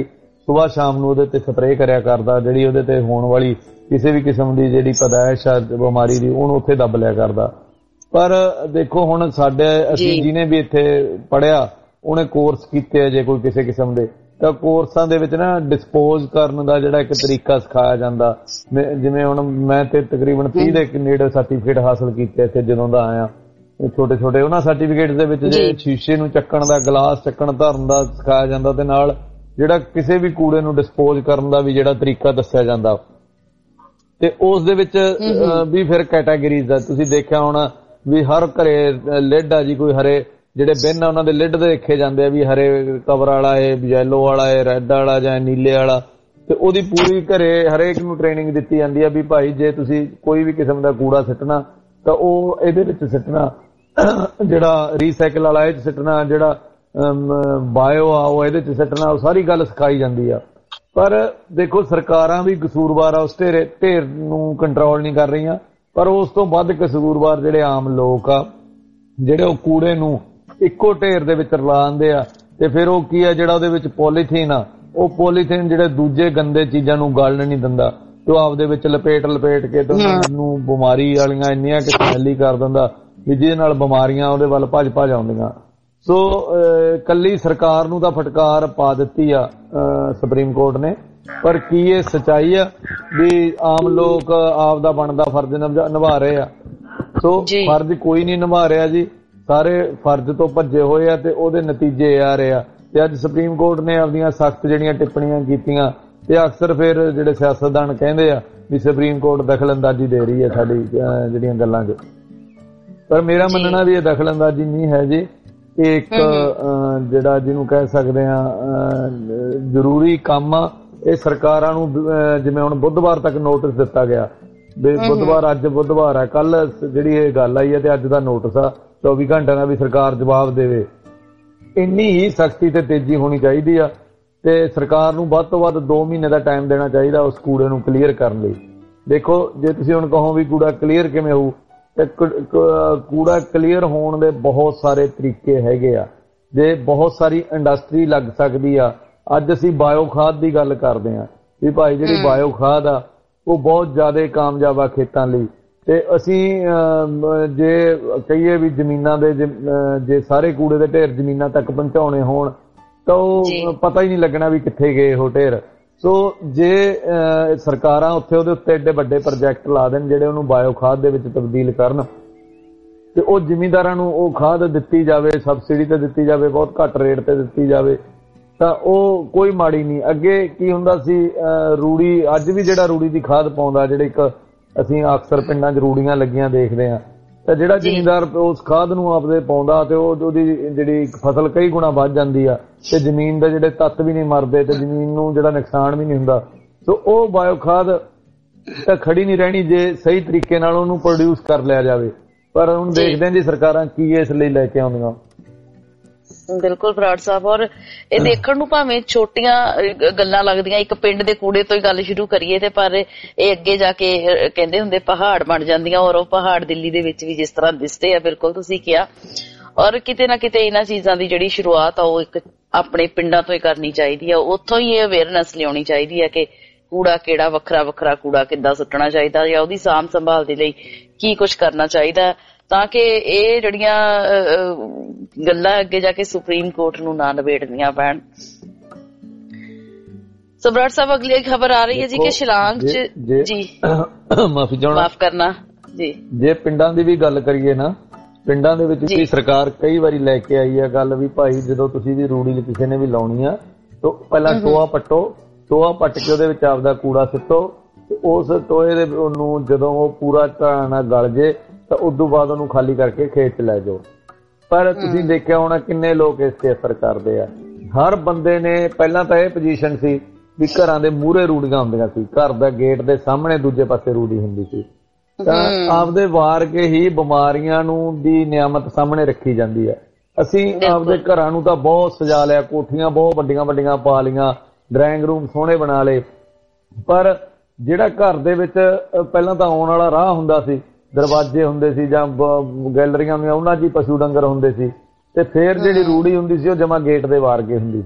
ਸੁਬਾਹ ਸ਼ਾਮ ਨੂੰ ਉਹਦੇ ਤੇ ਸਪਰੇਅ ਕਰਿਆ ਕਰਦਾ, ਜਿਹੜੀ ਉਹਦੇ ਤੇ ਹੋਣ ਵਾਲੀ ਕਿਸੇ ਵੀ ਕਿਸਮ ਦੀ ਜਿਹੜੀ ਪੈਦਾਇਸ਼ ਆ ਬਿਮਾਰੀ ਦੀ ਉਹਨੂੰ ਉੱਥੇ ਦੱਬ ਲਿਆ ਕਰਦਾ। ਪਰ ਦੇਖੋ ਹੁਣ ਸਾਡੇ ਅਸੀਂ ਜਿਹਨੇ ਵੀ ਇੱਥੇ ਪੜ੍ਹਿਆ ਉਹਨੇ ਕੋਰਸ ਕੀਤੇ ਆ ਜੇ ਕੋਈ ਕਿਸੇ ਕਿਸਮ ਦੇ, ਤਾਂ ਕੋਰਸਾਂ ਦੇ ਵਿੱਚ ਨਾ ਡਿਸਪੋਜ਼ ਕਰਨ ਦਾ ਜਿਹੜਾ ਇੱਕ ਤਰੀਕਾ ਸਿਖਾਇਆ ਜਾਂਦਾ। ਜਿਵੇਂ ਹੁਣ ਮੈਂ ਤੇ ਤਕਰੀਬਨ 30 ਦੇ ਨੇੜੇ ਸਰਟੀਫਿਕੇਟ ਹਾਸਲ ਕੀਤੇ ਇੱਥੇ ਜਦੋਂ ਦਾ ਆਇਆ। ਛੋਟੇ ਛੋਟੇ ਉਹਨਾਂ ਸਰਟੀਫਿਕੇਟ ਦੇ ਵਿੱਚ ਜੇ ਸ਼ੀਸ਼ੇ ਨੂੰ ਚੱਕਣ ਦਾ, ਗਲਾਸ ਚੱਕਣ ਧਰਨ ਦਾ ਸਿਖਾਇਆ ਜਾਂਦਾ ਤੇ ਨਾਲ ਜਿਹੜਾ ਕਿਸੇ ਵੀ ਕੂੜੇ ਨੂੰ ਡਿਸਪੋਜ਼ ਕਰਨ ਦਾ ਵੀ ਜਿਹੜਾ ਤਰੀਕਾ ਦੱਸਿਆ ਜਾਂਦਾ। ਤੇ ਉਸ ਦੇ ਵਿੱਚ ਵੀ ਫਿਰ ਕੈਟਾਗਰੀਜ਼ ਆ, ਤੁਸੀਂ ਦੇਖਿਆ ਹੋਣਾ ਵੀ ਹਰ ਘਰੇ ਲਿਡ ਆ ਜੀ, ਕੋਈ ਹਰੇ ਜਿਹੜੇ ਬਿਨ ਆ ਉਹਨਾਂ ਦੇ ਲਿਡ ਦੇ ਦੇਖੇ ਜਾਂਦੇ ਆ ਵੀ ਹਰੇ ਕਵਰ ਵਾਲਾ ਏ, ਯੈਲੋ ਵਾਲਾ ਏ, ਰੈੱਡ ਵਾਲਾ ਜਾਂ ਨੀਲੇ ਵਾਲਾ। ਤੇ ਉਹਦੀ ਪੂਰੀ ਘਰੇ ਹਰੇਕ ਨੂੰ ਟ੍ਰੇਨਿੰਗ ਦਿੱਤੀ ਜਾਂਦੀ ਆ ਵੀ ਭਾਈ ਜੇ ਤੁਸੀਂ ਕੋਈ ਵੀ ਕਿਸਮ ਦਾ ਕੂੜਾ ਸਿੱਟਣਾ ਤਾਂ ਉਹ ਇਹਦੇ ਵਿੱਚ ਸਿੱਟਣਾ, ਜਿਹੜਾ ਰੀਸਾਈਕਲ ਵਾਲਾ ਇਹ 'ਚ ਸਿੱਟਣਾ, ਜਿਹੜਾ ਬਾਇਓ ਆ ਉਹ ਇਹਦੇ 'ਚ ਸਿੱਟਣਾ, ਉਹ ਸਾਰੀ ਗੱਲ ਸਿਖਾਈ ਜਾਂਦੀ ਆ। ਪਰ ਦੇਖੋ ਸਰਕਾਰਾਂ ਵੀ ਕਸੂਰਵਾਰ ਆ, ਉਸ ਢੇਰ ਨੂੰ ਕੰਟਰੋਲ ਨਹੀਂ ਕਰ ਰਹੀਆਂ। ਪਰ ਉਸ ਤੋਂ ਵੱਧ ਕਸੂਰਵਾਰ ਜਿਹੜੇ ਆਮ ਲੋਕ ਆ, ਜਿਹੜੇ ਉਹ ਕੂੜੇ ਨੂੰ ਇੱਕੋ ਢੇਰ ਦੇ ਵਿੱਚ ਰਲਾਉਂਦੇ ਆ। ਤੇ ਫਿਰ ਉਹ ਕੀ ਆ, ਜਿਹੜਾ ਉਹਦੇ ਵਿੱਚ ਪੋਲੀਥੀਨ ਆ, ਉਹ ਪੋਲੀਥੀਨ ਜਿਹੜੇ ਦੂਜੇ ਗੰਦੇ ਚੀਜ਼ਾਂ ਨੂੰ ਗਲਣ ਨਹੀਂ ਦਿੰਦਾ ਤੇ ਉਹ ਆਪਦੇ ਵਿੱਚ ਲਪੇਟ ਕੇ ਤੇ ਉਹਨੂੰ ਬਿਮਾਰੀ ਵਾਲੀਆਂ ਇੰਨੀਆਂ ਕਿ ਸਮੈਲੀ ਕਰ ਦਿੰਦਾ ਵੀ ਜਿਹਦੇ ਨਾਲ ਬਿਮਾਰੀਆਂ ਉਹਦੇ ਵੱਲ ਭੱਜ ਆਉਂਦੀਆਂ। ਸੋ ਕੱਲੀ ਸਰਕਾਰ ਨੂੰ ਤਾਂ ਫਟਕਾਰ ਪਾ ਦਿੱਤੀ ਆ ਸੁਪਰੀਮ ਕੋਰਟ ਨੇ, ਪਰ ਕੀ ਇਹ ਸੱਚਾਈ ਆ ਵੀ ਆਮ ਲੋਕ ਆਪ ਦਾ ਬਣਦਾ ਫਰਜ਼ ਨਿਭਾ ਰਹੇ ਆ? ਸੋ ਫਰਜ਼ ਕੋਈ ਨਹੀਂ ਨਿਭਾ ਰਿਹਾ ਜੀ, ਸਾਰੇ ਫਰਜ਼ ਤੋਂ ਭੱਜੇ ਹੋਏ ਆ ਤੇ ਉਹਦੇ ਨਤੀਜੇ ਆ ਰਹੇ ਆ। ਤੇ ਅੱਜ ਸੁਪਰੀਮ ਕੋਰਟ ਨੇ ਆਪਣੀਆਂ ਸਖਤ ਜਿਹੜੀਆਂ ਟਿੱਪਣੀਆਂ ਕੀਤੀਆਂ ਤੇ ਅਕਸਰ ਫਿਰ ਜਿਹੜੇ ਸਿਆਸਤਦਾਨ ਕਹਿੰਦੇ ਆ ਵੀ ਸੁਪਰੀਮ ਕੋਰਟ ਦਖਲਅੰਦਾਜ਼ੀ ਦੇ ਰਹੀ ਹੈ ਸਾਡੀ ਜਿਹੜੀਆਂ ਗੱਲਾਂ 'ਚ, ਪਰ ਮੇਰਾ ਮੰਨਣਾ ਵੀ ਇਹ ਦਖਲਅੰਦਾਜ਼ੀ ਨਹੀਂ ਹੈ ਜੀ। ਇਹ ਇੱਕ ਜਿਹੜਾ ਜਿਹਨੂੰ ਕਹਿ ਸਕਦੇ ਆ ਜ਼ਰੂਰੀ ਕੰਮ ਆ। ਇਹ ਸਰਕਾਰਾਂ ਨੂੰ ਜਿਵੇਂ ਹੁਣ ਬੁੱਧਵਾਰ ਤੱਕ ਨੋਟਿਸ ਦਿੱਤਾ ਗਿਆ ਵੀ ਬੁੱਧਵਾਰ, ਅੱਜ ਬੁੱਧਵਾਰ ਆ, ਕੱਲ ਜਿਹੜੀ ਇਹ ਗੱਲ ਆਈ ਹੈ ਤੇ ਅੱਜ ਦਾ ਨੋਟਿਸ ਆ 24 ਘੰਟਿਆਂ ਦਾ ਵੀ ਸਰਕਾਰ ਜਵਾਬ ਦੇਵੇ। ਇੰਨੀ ਹੀ ਸਖਤੀ ਤੇ ਤੇਜ਼ੀ ਹੋਣੀ ਚਾਹੀਦੀ ਆ ਤੇ ਸਰਕਾਰ ਨੂੰ ਵੱਧ ਤੋਂ ਵੱਧ 2 ਮਹੀਨੇ ਦਾ ਟਾਈਮ ਦੇਣਾ ਚਾਹੀਦਾ ਉਸ ਕੂੜੇ ਨੂੰ ਕਲੀਅਰ ਕਰਨ ਲਈ। ਦੇਖੋ ਜੇ ਤੁਸੀਂ ਹੁਣ ਕਹੋ ਵੀ ਕੂੜਾ ਕਲੀਅਰ ਕਿਵੇਂ ਹੋਊ, ਤੇ ਕੂੜਾ ਕਲੀਅਰ ਹੋਣ ਦੇ ਬਹੁਤ ਸਾਰੇ ਤਰੀਕੇ ਹੈਗੇ ਆ। ਜੇ ਬਹੁਤ ਸਾਰੀ ਇੰਡਸਟਰੀ ਲੱਗ ਸਕਦੀ ਆ। ਅੱਜ ਅਸੀਂ ਬਾਇਓ ਖਾਦ ਦੀ ਗੱਲ ਕਰਦੇ ਆ ਵੀ ਭਾਈ ਜਿਹੜੀ ਬਾਇਓ ਖਾਦ ਆ ਉਹ ਬਹੁਤ ਜ਼ਿਆਦਾ ਕਾਮਯਾਬ ਆ ਖੇਤਾਂ ਲਈ। ਤੇ ਅਸੀਂ ਜੇ ਕਹੀਏ ਵੀ ਜ਼ਮੀਨਾਂ ਦੇ ਜੇ ਸਾਰੇ ਕੂੜੇ ਦੇ ਢੇਰ ਜ਼ਮੀਨਾਂ ਤੱਕ ਪਹੁੰਚਾਉਣੇ ਹੋਣ ਤਾਂ ਉਹ ਪਤਾ ਹੀ ਨਹੀਂ ਲੱਗਣਾ ਵੀ ਕਿੱਥੇ ਗਏ ਉਹ ਢੇਰ। ਸੋ ਜੇ ਸਰਕਾਰਾਂ ਉਹਦੇ ਉੱਤੇ ਏਡੇ ਵੱਡੇ ਪ੍ਰੋਜੈਕਟ ਲਾ ਦੇਣ ਜਿਹੜੇ ਉਹਨੂੰ ਬਾਇਓ ਖਾਦ ਦੇ ਵਿੱਚ ਤਬਦੀਲ ਕਰਨ ਤੇ ਉਹ ਜ਼ਿਮੀਂਦਾਰਾਂ ਨੂੰ ਉਹ ਖਾਦ ਦਿੱਤੀ ਜਾਵੇ, ਸਬਸਿਡੀ ਤੇ ਦਿੱਤੀ ਜਾਵੇ, ਬਹੁਤ ਘੱਟ ਰੇਟ ਤੇ ਦਿੱਤੀ ਜਾਵੇ, ਤਾਂ ਉਹ ਕੋਈ ਮਾੜੀ ਨਹੀਂ। ਅੱਗੇ ਕੀ ਹੁੰਦਾ ਸੀ, ਰੂੜੀ, ਅੱਜ ਵੀ ਜਿਹੜਾ ਰੂੜੀ ਦੀ ਖਾਦ ਪਾਉਂਦਾ, ਜਿਹੜੇ ਇੱਕ ਅਸੀਂ ਅਕਸਰ ਪਿੰਡਾਂ 'ਚ ਰੂੜੀਆਂ ਲੱਗੀਆਂ ਦੇਖਦੇ ਹਾਂ, ਤਾਂ ਜਿਹੜਾ ਜ਼ਿਮੀਂਦਾਰ ਉਸ ਖਾਦ ਨੂੰ ਆਪਦੇ ਪਾਉਂਦਾ ਤੇ ਉਹਦੀ ਜਿਹੜੀ ਫਸਲ ਕਈ ਗੁਣਾ ਵੱਧ ਜਾਂਦੀ ਆ ਤੇ ਜ਼ਮੀਨ ਦੇ ਜਿਹੜੇ ਤੱਤ ਵੀ ਨਹੀਂ ਮਰਦੇ ਤੇ ਜ਼ਮੀਨ ਨੂੰ ਜਿਹੜਾ ਨੁਕਸਾਨ ਵੀ ਨਹੀਂ ਹੁੰਦਾ। ਸੋ ਉਹ ਬਾਇਓ ਖਾਦ ਤਾਂ ਖੜੀ ਨਹੀਂ ਰਹਿਣੀ ਜੇ ਸਹੀ ਤਰੀਕੇ ਨਾਲ ਉਹਨੂੰ ਪ੍ਰੋਡਿਊਸ ਕਰ ਲਿਆ ਜਾਵੇ। ਪਰ ਹੁਣ ਦੇਖਦੇ ਹਾਂ ਜੀ ਸਰਕਾਰਾਂ ਕੀ ਇਸ ਲਈ ਲੈ ਕੇ ਆਉਂਦੀਆਂ। ਬਿਲਕੁਲ ਬਰਾੜ ਸਾਹਿਬ, ਔਰ ਇਹ ਦੇਖਣ ਨੂੰ ਭਾਵੇਂ ਛੋਟੀਆਂ ਗੱਲਾਂ ਲੱਗਦੀਆਂ, ਇੱਕ ਪਿੰਡ ਦੇ ਕੂੜੇ ਤੋਂ ਹੀ ਗੱਲ ਸ਼ੁਰੂ ਕਰੀਏ ਤੇ ਪਰ ਇਹ ਅੱਗੇ ਜਾ ਕੇ ਕਹਿੰਦੇ ਹੁੰਦੇ ਪਹਾੜ ਬਣ ਜਾਂਦੀਆਂ, ਔਰ ਉਹ ਪਹਾੜ ਦਿੱਲੀ ਦੇ ਵਿੱਚ ਵੀ ਜਿਸ ਤਰ੍ਹਾਂ ਦਿਸਦੇ ਆ, ਬਿਲਕੁਲ ਤੁਸੀਂ ਕਿਹਾ। ਔਰ ਕਿਤੇ ਨਾ ਕਿਤੇ ਇਹਨਾਂ ਚੀਜ਼ਾਂ ਦੀ ਜਿਹੜੀ ਸ਼ੁਰੂਆਤ ਆ ਉਹ ਇੱਕ ਆਪਣੇ ਪਿੰਡਾਂ ਤੋਂ ਹੀ ਕਰਨੀ ਚਾਹੀਦੀ ਆ। ਉੱਥੋਂ ਹੀ ਇਹ ਅਵੇਅਰਨੈਸ ਲਿਆਉਣੀ ਚਾਹੀਦੀ ਹੈ ਕਿ ਕੂੜਾ ਕਿਹੜਾ, ਵੱਖਰਾ ਕੂੜਾ ਕਿੱਦਾਂ ਸੁੱਟਣਾ ਚਾਹੀਦਾ ਜਾਂ ਉਹਦੀ ਸਾਂਭ ਸੰਭਾਲ ਦੇ ਲਈ ਕੀ ਕੁਝ ਕਰਨਾ ਚਾਹੀਦਾ, ਤਾਂ ਕਿ ਇਹ ਜਿਹੜੀਆਂ ਗੱਲਾਂ ਅੱਗੇ ਜਾ ਕੇ ਸੁਪਰੀਮ ਕੋਰਟ ਨੂੰ ਨਾ ਨਿਬੇੜਨੀਆਂ ਪੈਣ। ਸਬਰਾਟ ਸਾਹਿਬ, ਅਗਲੀ ਖਬਰ ਆ ਰਹੀ ਹੈ ਜੀ ਕਿ ਸ਼ਿਲਾਂਗ ਚ ਜੀ ਮਾਫ ਕਰਨਾ ਜੀ, ਜੇ ਪਿੰਡਾਂ ਦੀ ਵੀ ਗੱਲ ਕਰੀਏ ਨਾ, ਪਿੰਡਾਂ ਦੇ ਵਿੱਚ ਵੀ ਸਰਕਾਰ ਕਈ ਵਾਰੀ ਲੈ ਕੇ ਆਈ ਹੈ ਗੱਲ ਵੀ ਭਾਈ ਜਦੋਂ ਤੁਸੀਂ ਵੀ ਰੂੜੀ ਕਿਸੇ ਨੇ ਵੀ ਲਾਉਣੀ ਆ ਤਾਂ ਪਹਿਲਾਂ ਟੋਆ ਪੱਟੋ, ਟੋਆ ਪੱਟ ਕੇ ਉਹਦੇ ਵਿੱਚ ਆਪਦਾ ਕੂੜਾ ਸਿੱਟੋ ਤੇ ਉਸ ਟੋਏ ਦੇ ਉਹਨੂੰ ਜਦੋਂ ਉਹ ਪੂਰਾ ਤਰ੍ਹਾਂ ਨਾਲ ਗਲ ਜੇ ਤਾਂ ਉਦੋਂ ਬਾਅਦ ਉਹਨੂੰ ਖਾਲੀ ਕਰਕੇ ਖੇਤ 'ਚ ਲੈ ਜਾਓ। ਪਰ ਤੁਸੀਂ ਦੇਖਿਆ ਹੋਣਾ ਕਿੰਨੇ ਲੋਕ ਇਸ ਤੇ ਅਸਰ ਕਰਦੇ ਆ। ਹਰ ਬੰਦੇ ਨੇ ਪਹਿਲਾਂ ਤਾਂ ਇਹ ਪੋਜੀਸ਼ਨ ਸੀ ਵੀ ਘਰਾਂ ਦੇ ਮੂਹਰੇ ਰੂੜੀਆਂ ਹੁੰਦੀਆਂ ਸੀ, ਘਰ ਦਾ ਗੇਟ ਦੇ ਸਾਹਮਣੇ ਦੂਜੇ ਪਾਸੇ ਰੂੜੀ ਹੁੰਦੀ ਸੀ, ਤਾਂ ਆਪਦੇ ਵਾਰ ਕੇ ਹੀ ਬਿਮਾਰੀਆਂ ਨੂੰ ਦੀ ਨਿਆਮਤ ਸਾਹਮਣੇ ਰੱਖੀ ਜਾਂਦੀ ਹੈ। ਅਸੀਂ ਆਪਦੇ ਘਰਾਂ ਨੂੰ ਤਾਂ ਬਹੁਤ ਸਜਾ ਲਿਆ, ਕੋਠੀਆਂ ਬਹੁਤ ਵੱਡੀਆਂ ਪਾ ਲਈਆਂ, ਡਰਾਇੰਗ ਰੂਮ ਸੋਹਣੇ ਬਣਾ ਲਏ, ਪਰ ਜਿਹੜਾ ਘਰ ਦੇ ਵਿੱਚ ਪਹਿਲਾਂ ਤਾਂ ਆਉਣ ਵਾਲਾ ਰਾਹ ਹੁੰਦਾ ਸੀ, ਦਰਵਾਜ਼ੇ ਹੁੰਦੇ ਸੀ ਜਾਂ ਗੈਲਰੀਆਂ ਹੁੰਦੀਆਂ, ਉਹਨਾਂ 'ਚ ਹੀ ਪਸ਼ੂ ਡੰਗਰ ਹੁੰਦੇ ਸੀ, ਤੇ ਫੇਰ ਜਿਹੜੀ ਰੂੜੀ ਹੁੰਦੀ ਸੀ ਉਹ ਜਮਾ ਗੇਟ ਦੇ ਵਾਰ ਕੇ ਹੁੰਦੀ ਸੀ।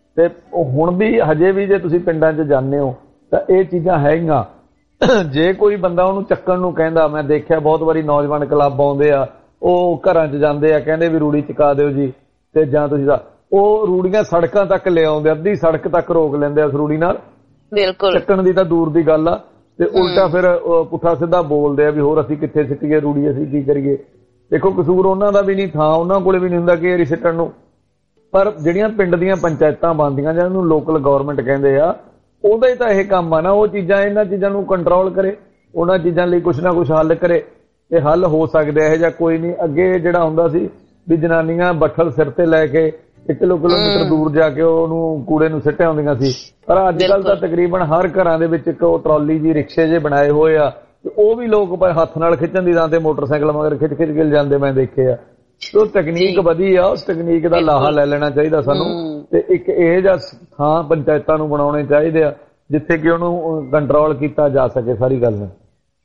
ਤੇ ਹੁਣ ਵੀ ਹਜੇ ਵੀ ਜੇ ਤੁਸੀਂ ਪਿੰਡਾਂ 'ਚ ਜਾਂਦੇ ਹੋ ਤਾਂ ਇਹ ਚੀਜ਼ਾਂ ਹੈਗੀਆਂ। ਜੇ ਕੋਈ ਬੰਦਾ ਉਹਨੂੰ ਚੱਕਣ ਨੂੰ ਕਹਿੰਦਾ, ਮੈਂ ਦੇਖਿਆ ਬਹੁਤ ਵਾਰੀ ਨੌਜਵਾਨ ਕਲੱਬ ਆਉਂਦੇ ਆ, ਉਹ ਘਰਾਂ 'ਚ ਜਾਂਦੇ ਆ, ਕਹਿੰਦੇ ਵੀ ਰੂੜੀ ਚੁਕਾ ਦਿਓ ਜੀ, ਤੇ ਜਾਂ ਤੁਸੀਂ ਉਹ ਰੂੜੀਆਂ ਸੜਕਾਂ ਤੱਕ ਲਿਆਉਂਦੇ, ਅੱਧੀ ਸੜਕ ਤੱਕ ਰੋਕ ਲੈਂਦੇ ਆ ਉਸ ਰੂੜੀ ਨਾਲ। ਬਿਲਕੁਲ ਚੱਕਣ ਦੀ ਤਾਂ ਦੂਰ ਦੀ ਗੱਲ ਆ, ਤੇ ਉਲਟਾ ਫਿਰ ਪੁੱਠਾ ਸਿੱਧਾ ਬੋਲਦੇ ਆ ਵੀ ਹੋਰ ਅਸੀਂ ਕਿੱਥੇ ਸਿੱਟੀਏ ਰੂੜੀ, ਅਸੀਂ ਕੀ ਕਰੀਏ। ਦੇਖੋ ਕਸੂਰ ਉਹਨਾਂ ਦਾ ਵੀ ਨਹੀਂ, ਥਾਂ ਉਹਨਾਂ ਕੋਲੇ ਵੀ ਨਹੀਂ ਹੁੰਦਾ ਕਿ ਸਿੱਟਣ ਨੂੰ। ਪਰ ਜਿਹੜੀਆਂ ਪਿੰਡ ਦੀਆਂ ਪੰਚਾਇਤਾਂ ਬਣਦੀਆਂ ਜਾਂ ਉਹਨੂੰ ਲੋਕਲ ਗਵਰਨਮੈਂਟ ਕਹਿੰਦੇ ਆ, ਉਹਦਾ ਹੀ ਤਾਂ ਇਹ ਕੰਮ ਆ ਨਾ, ਉਹ ਚੀਜ਼ਾਂ ਇਹਨਾਂ ਚੀਜ਼ਾਂ ਨੂੰ ਕੰਟਰੋਲ ਕਰੇ, ਉਹਨਾਂ ਚੀਜ਼ਾਂ ਲਈ ਕੁਛ ਨਾ ਕੁਛ ਹੱਲ ਕਰੇ। ਇਹ ਹੱਲ ਹੋ ਸਕਦੇ ਇਹੋ ਜਿਹਾ ਕੋਈ ਨਹੀਂ। ਅੱਗੇ ਜਿਹੜਾ ਹੁੰਦਾ ਸੀ ਵੀ ਜਨਾਨੀਆਂ ਬੱਠਲ ਸਿਰ ਤੇ ਲੈ ਕੇ 1 ਕਿਲੋਮੀਟਰ ਦੂਰ ਜਾ ਕੇ ਉਹਨੂੰ ਕੂੜੇ ਨੂੰ ਸਿੱਟਿਆ ਹੁੰਦੀਆਂ ਸੀ, ਪਰ ਅੱਜ ਕੱਲ ਤਾਂ ਤਕਰੀਬਨ ਹਰ ਘਰਾਂ ਦੇ ਵਿੱਚ ਇੱਕ ਉਹ ਟਰਾਲੀ ਜੀ ਰਿਕਸ਼ੇ ਜੇ ਬਣਾਏ ਹੋਏ ਆ, ਤੇ ਉਹ ਵੀ ਲੋਕ ਹੱਥ ਨਾਲ ਖਿੱਚਣ ਦੀ ਥਾਂ ਤੇ ਮੋਟਰਸਾਈਕਲ ਮਗਰ ਖਿੱਚ ਖਿੱਚ ਕੇ ਜਾਂਦੇ ਮੈਂ ਦੇਖੇ ਆ। ਉਹ ਤਕਨੀਕ ਵਧੀ ਆ, ਉਸ ਤਕਨੀਕ ਦਾ ਲਾਹਾ ਲੈ ਲੈਣਾ ਚਾਹੀਦਾ ਸਾਨੂੰ, ਤੇ ਇੱਕ ਇਹ ਜਿਹਾ ਥਾਂ ਪੰਚਾਇਤਾਂ ਨੂੰ ਬਣਾਉਣੇ ਚਾਹੀਦੇ ਆ ਜਿੱਥੇ ਕਿ ਉਹਨੂੰ ਕੰਟਰੋਲ ਕੀਤਾ ਜਾ ਸਕੇ ਸਾਰੀ ਗੱਲ ਨੂੰ।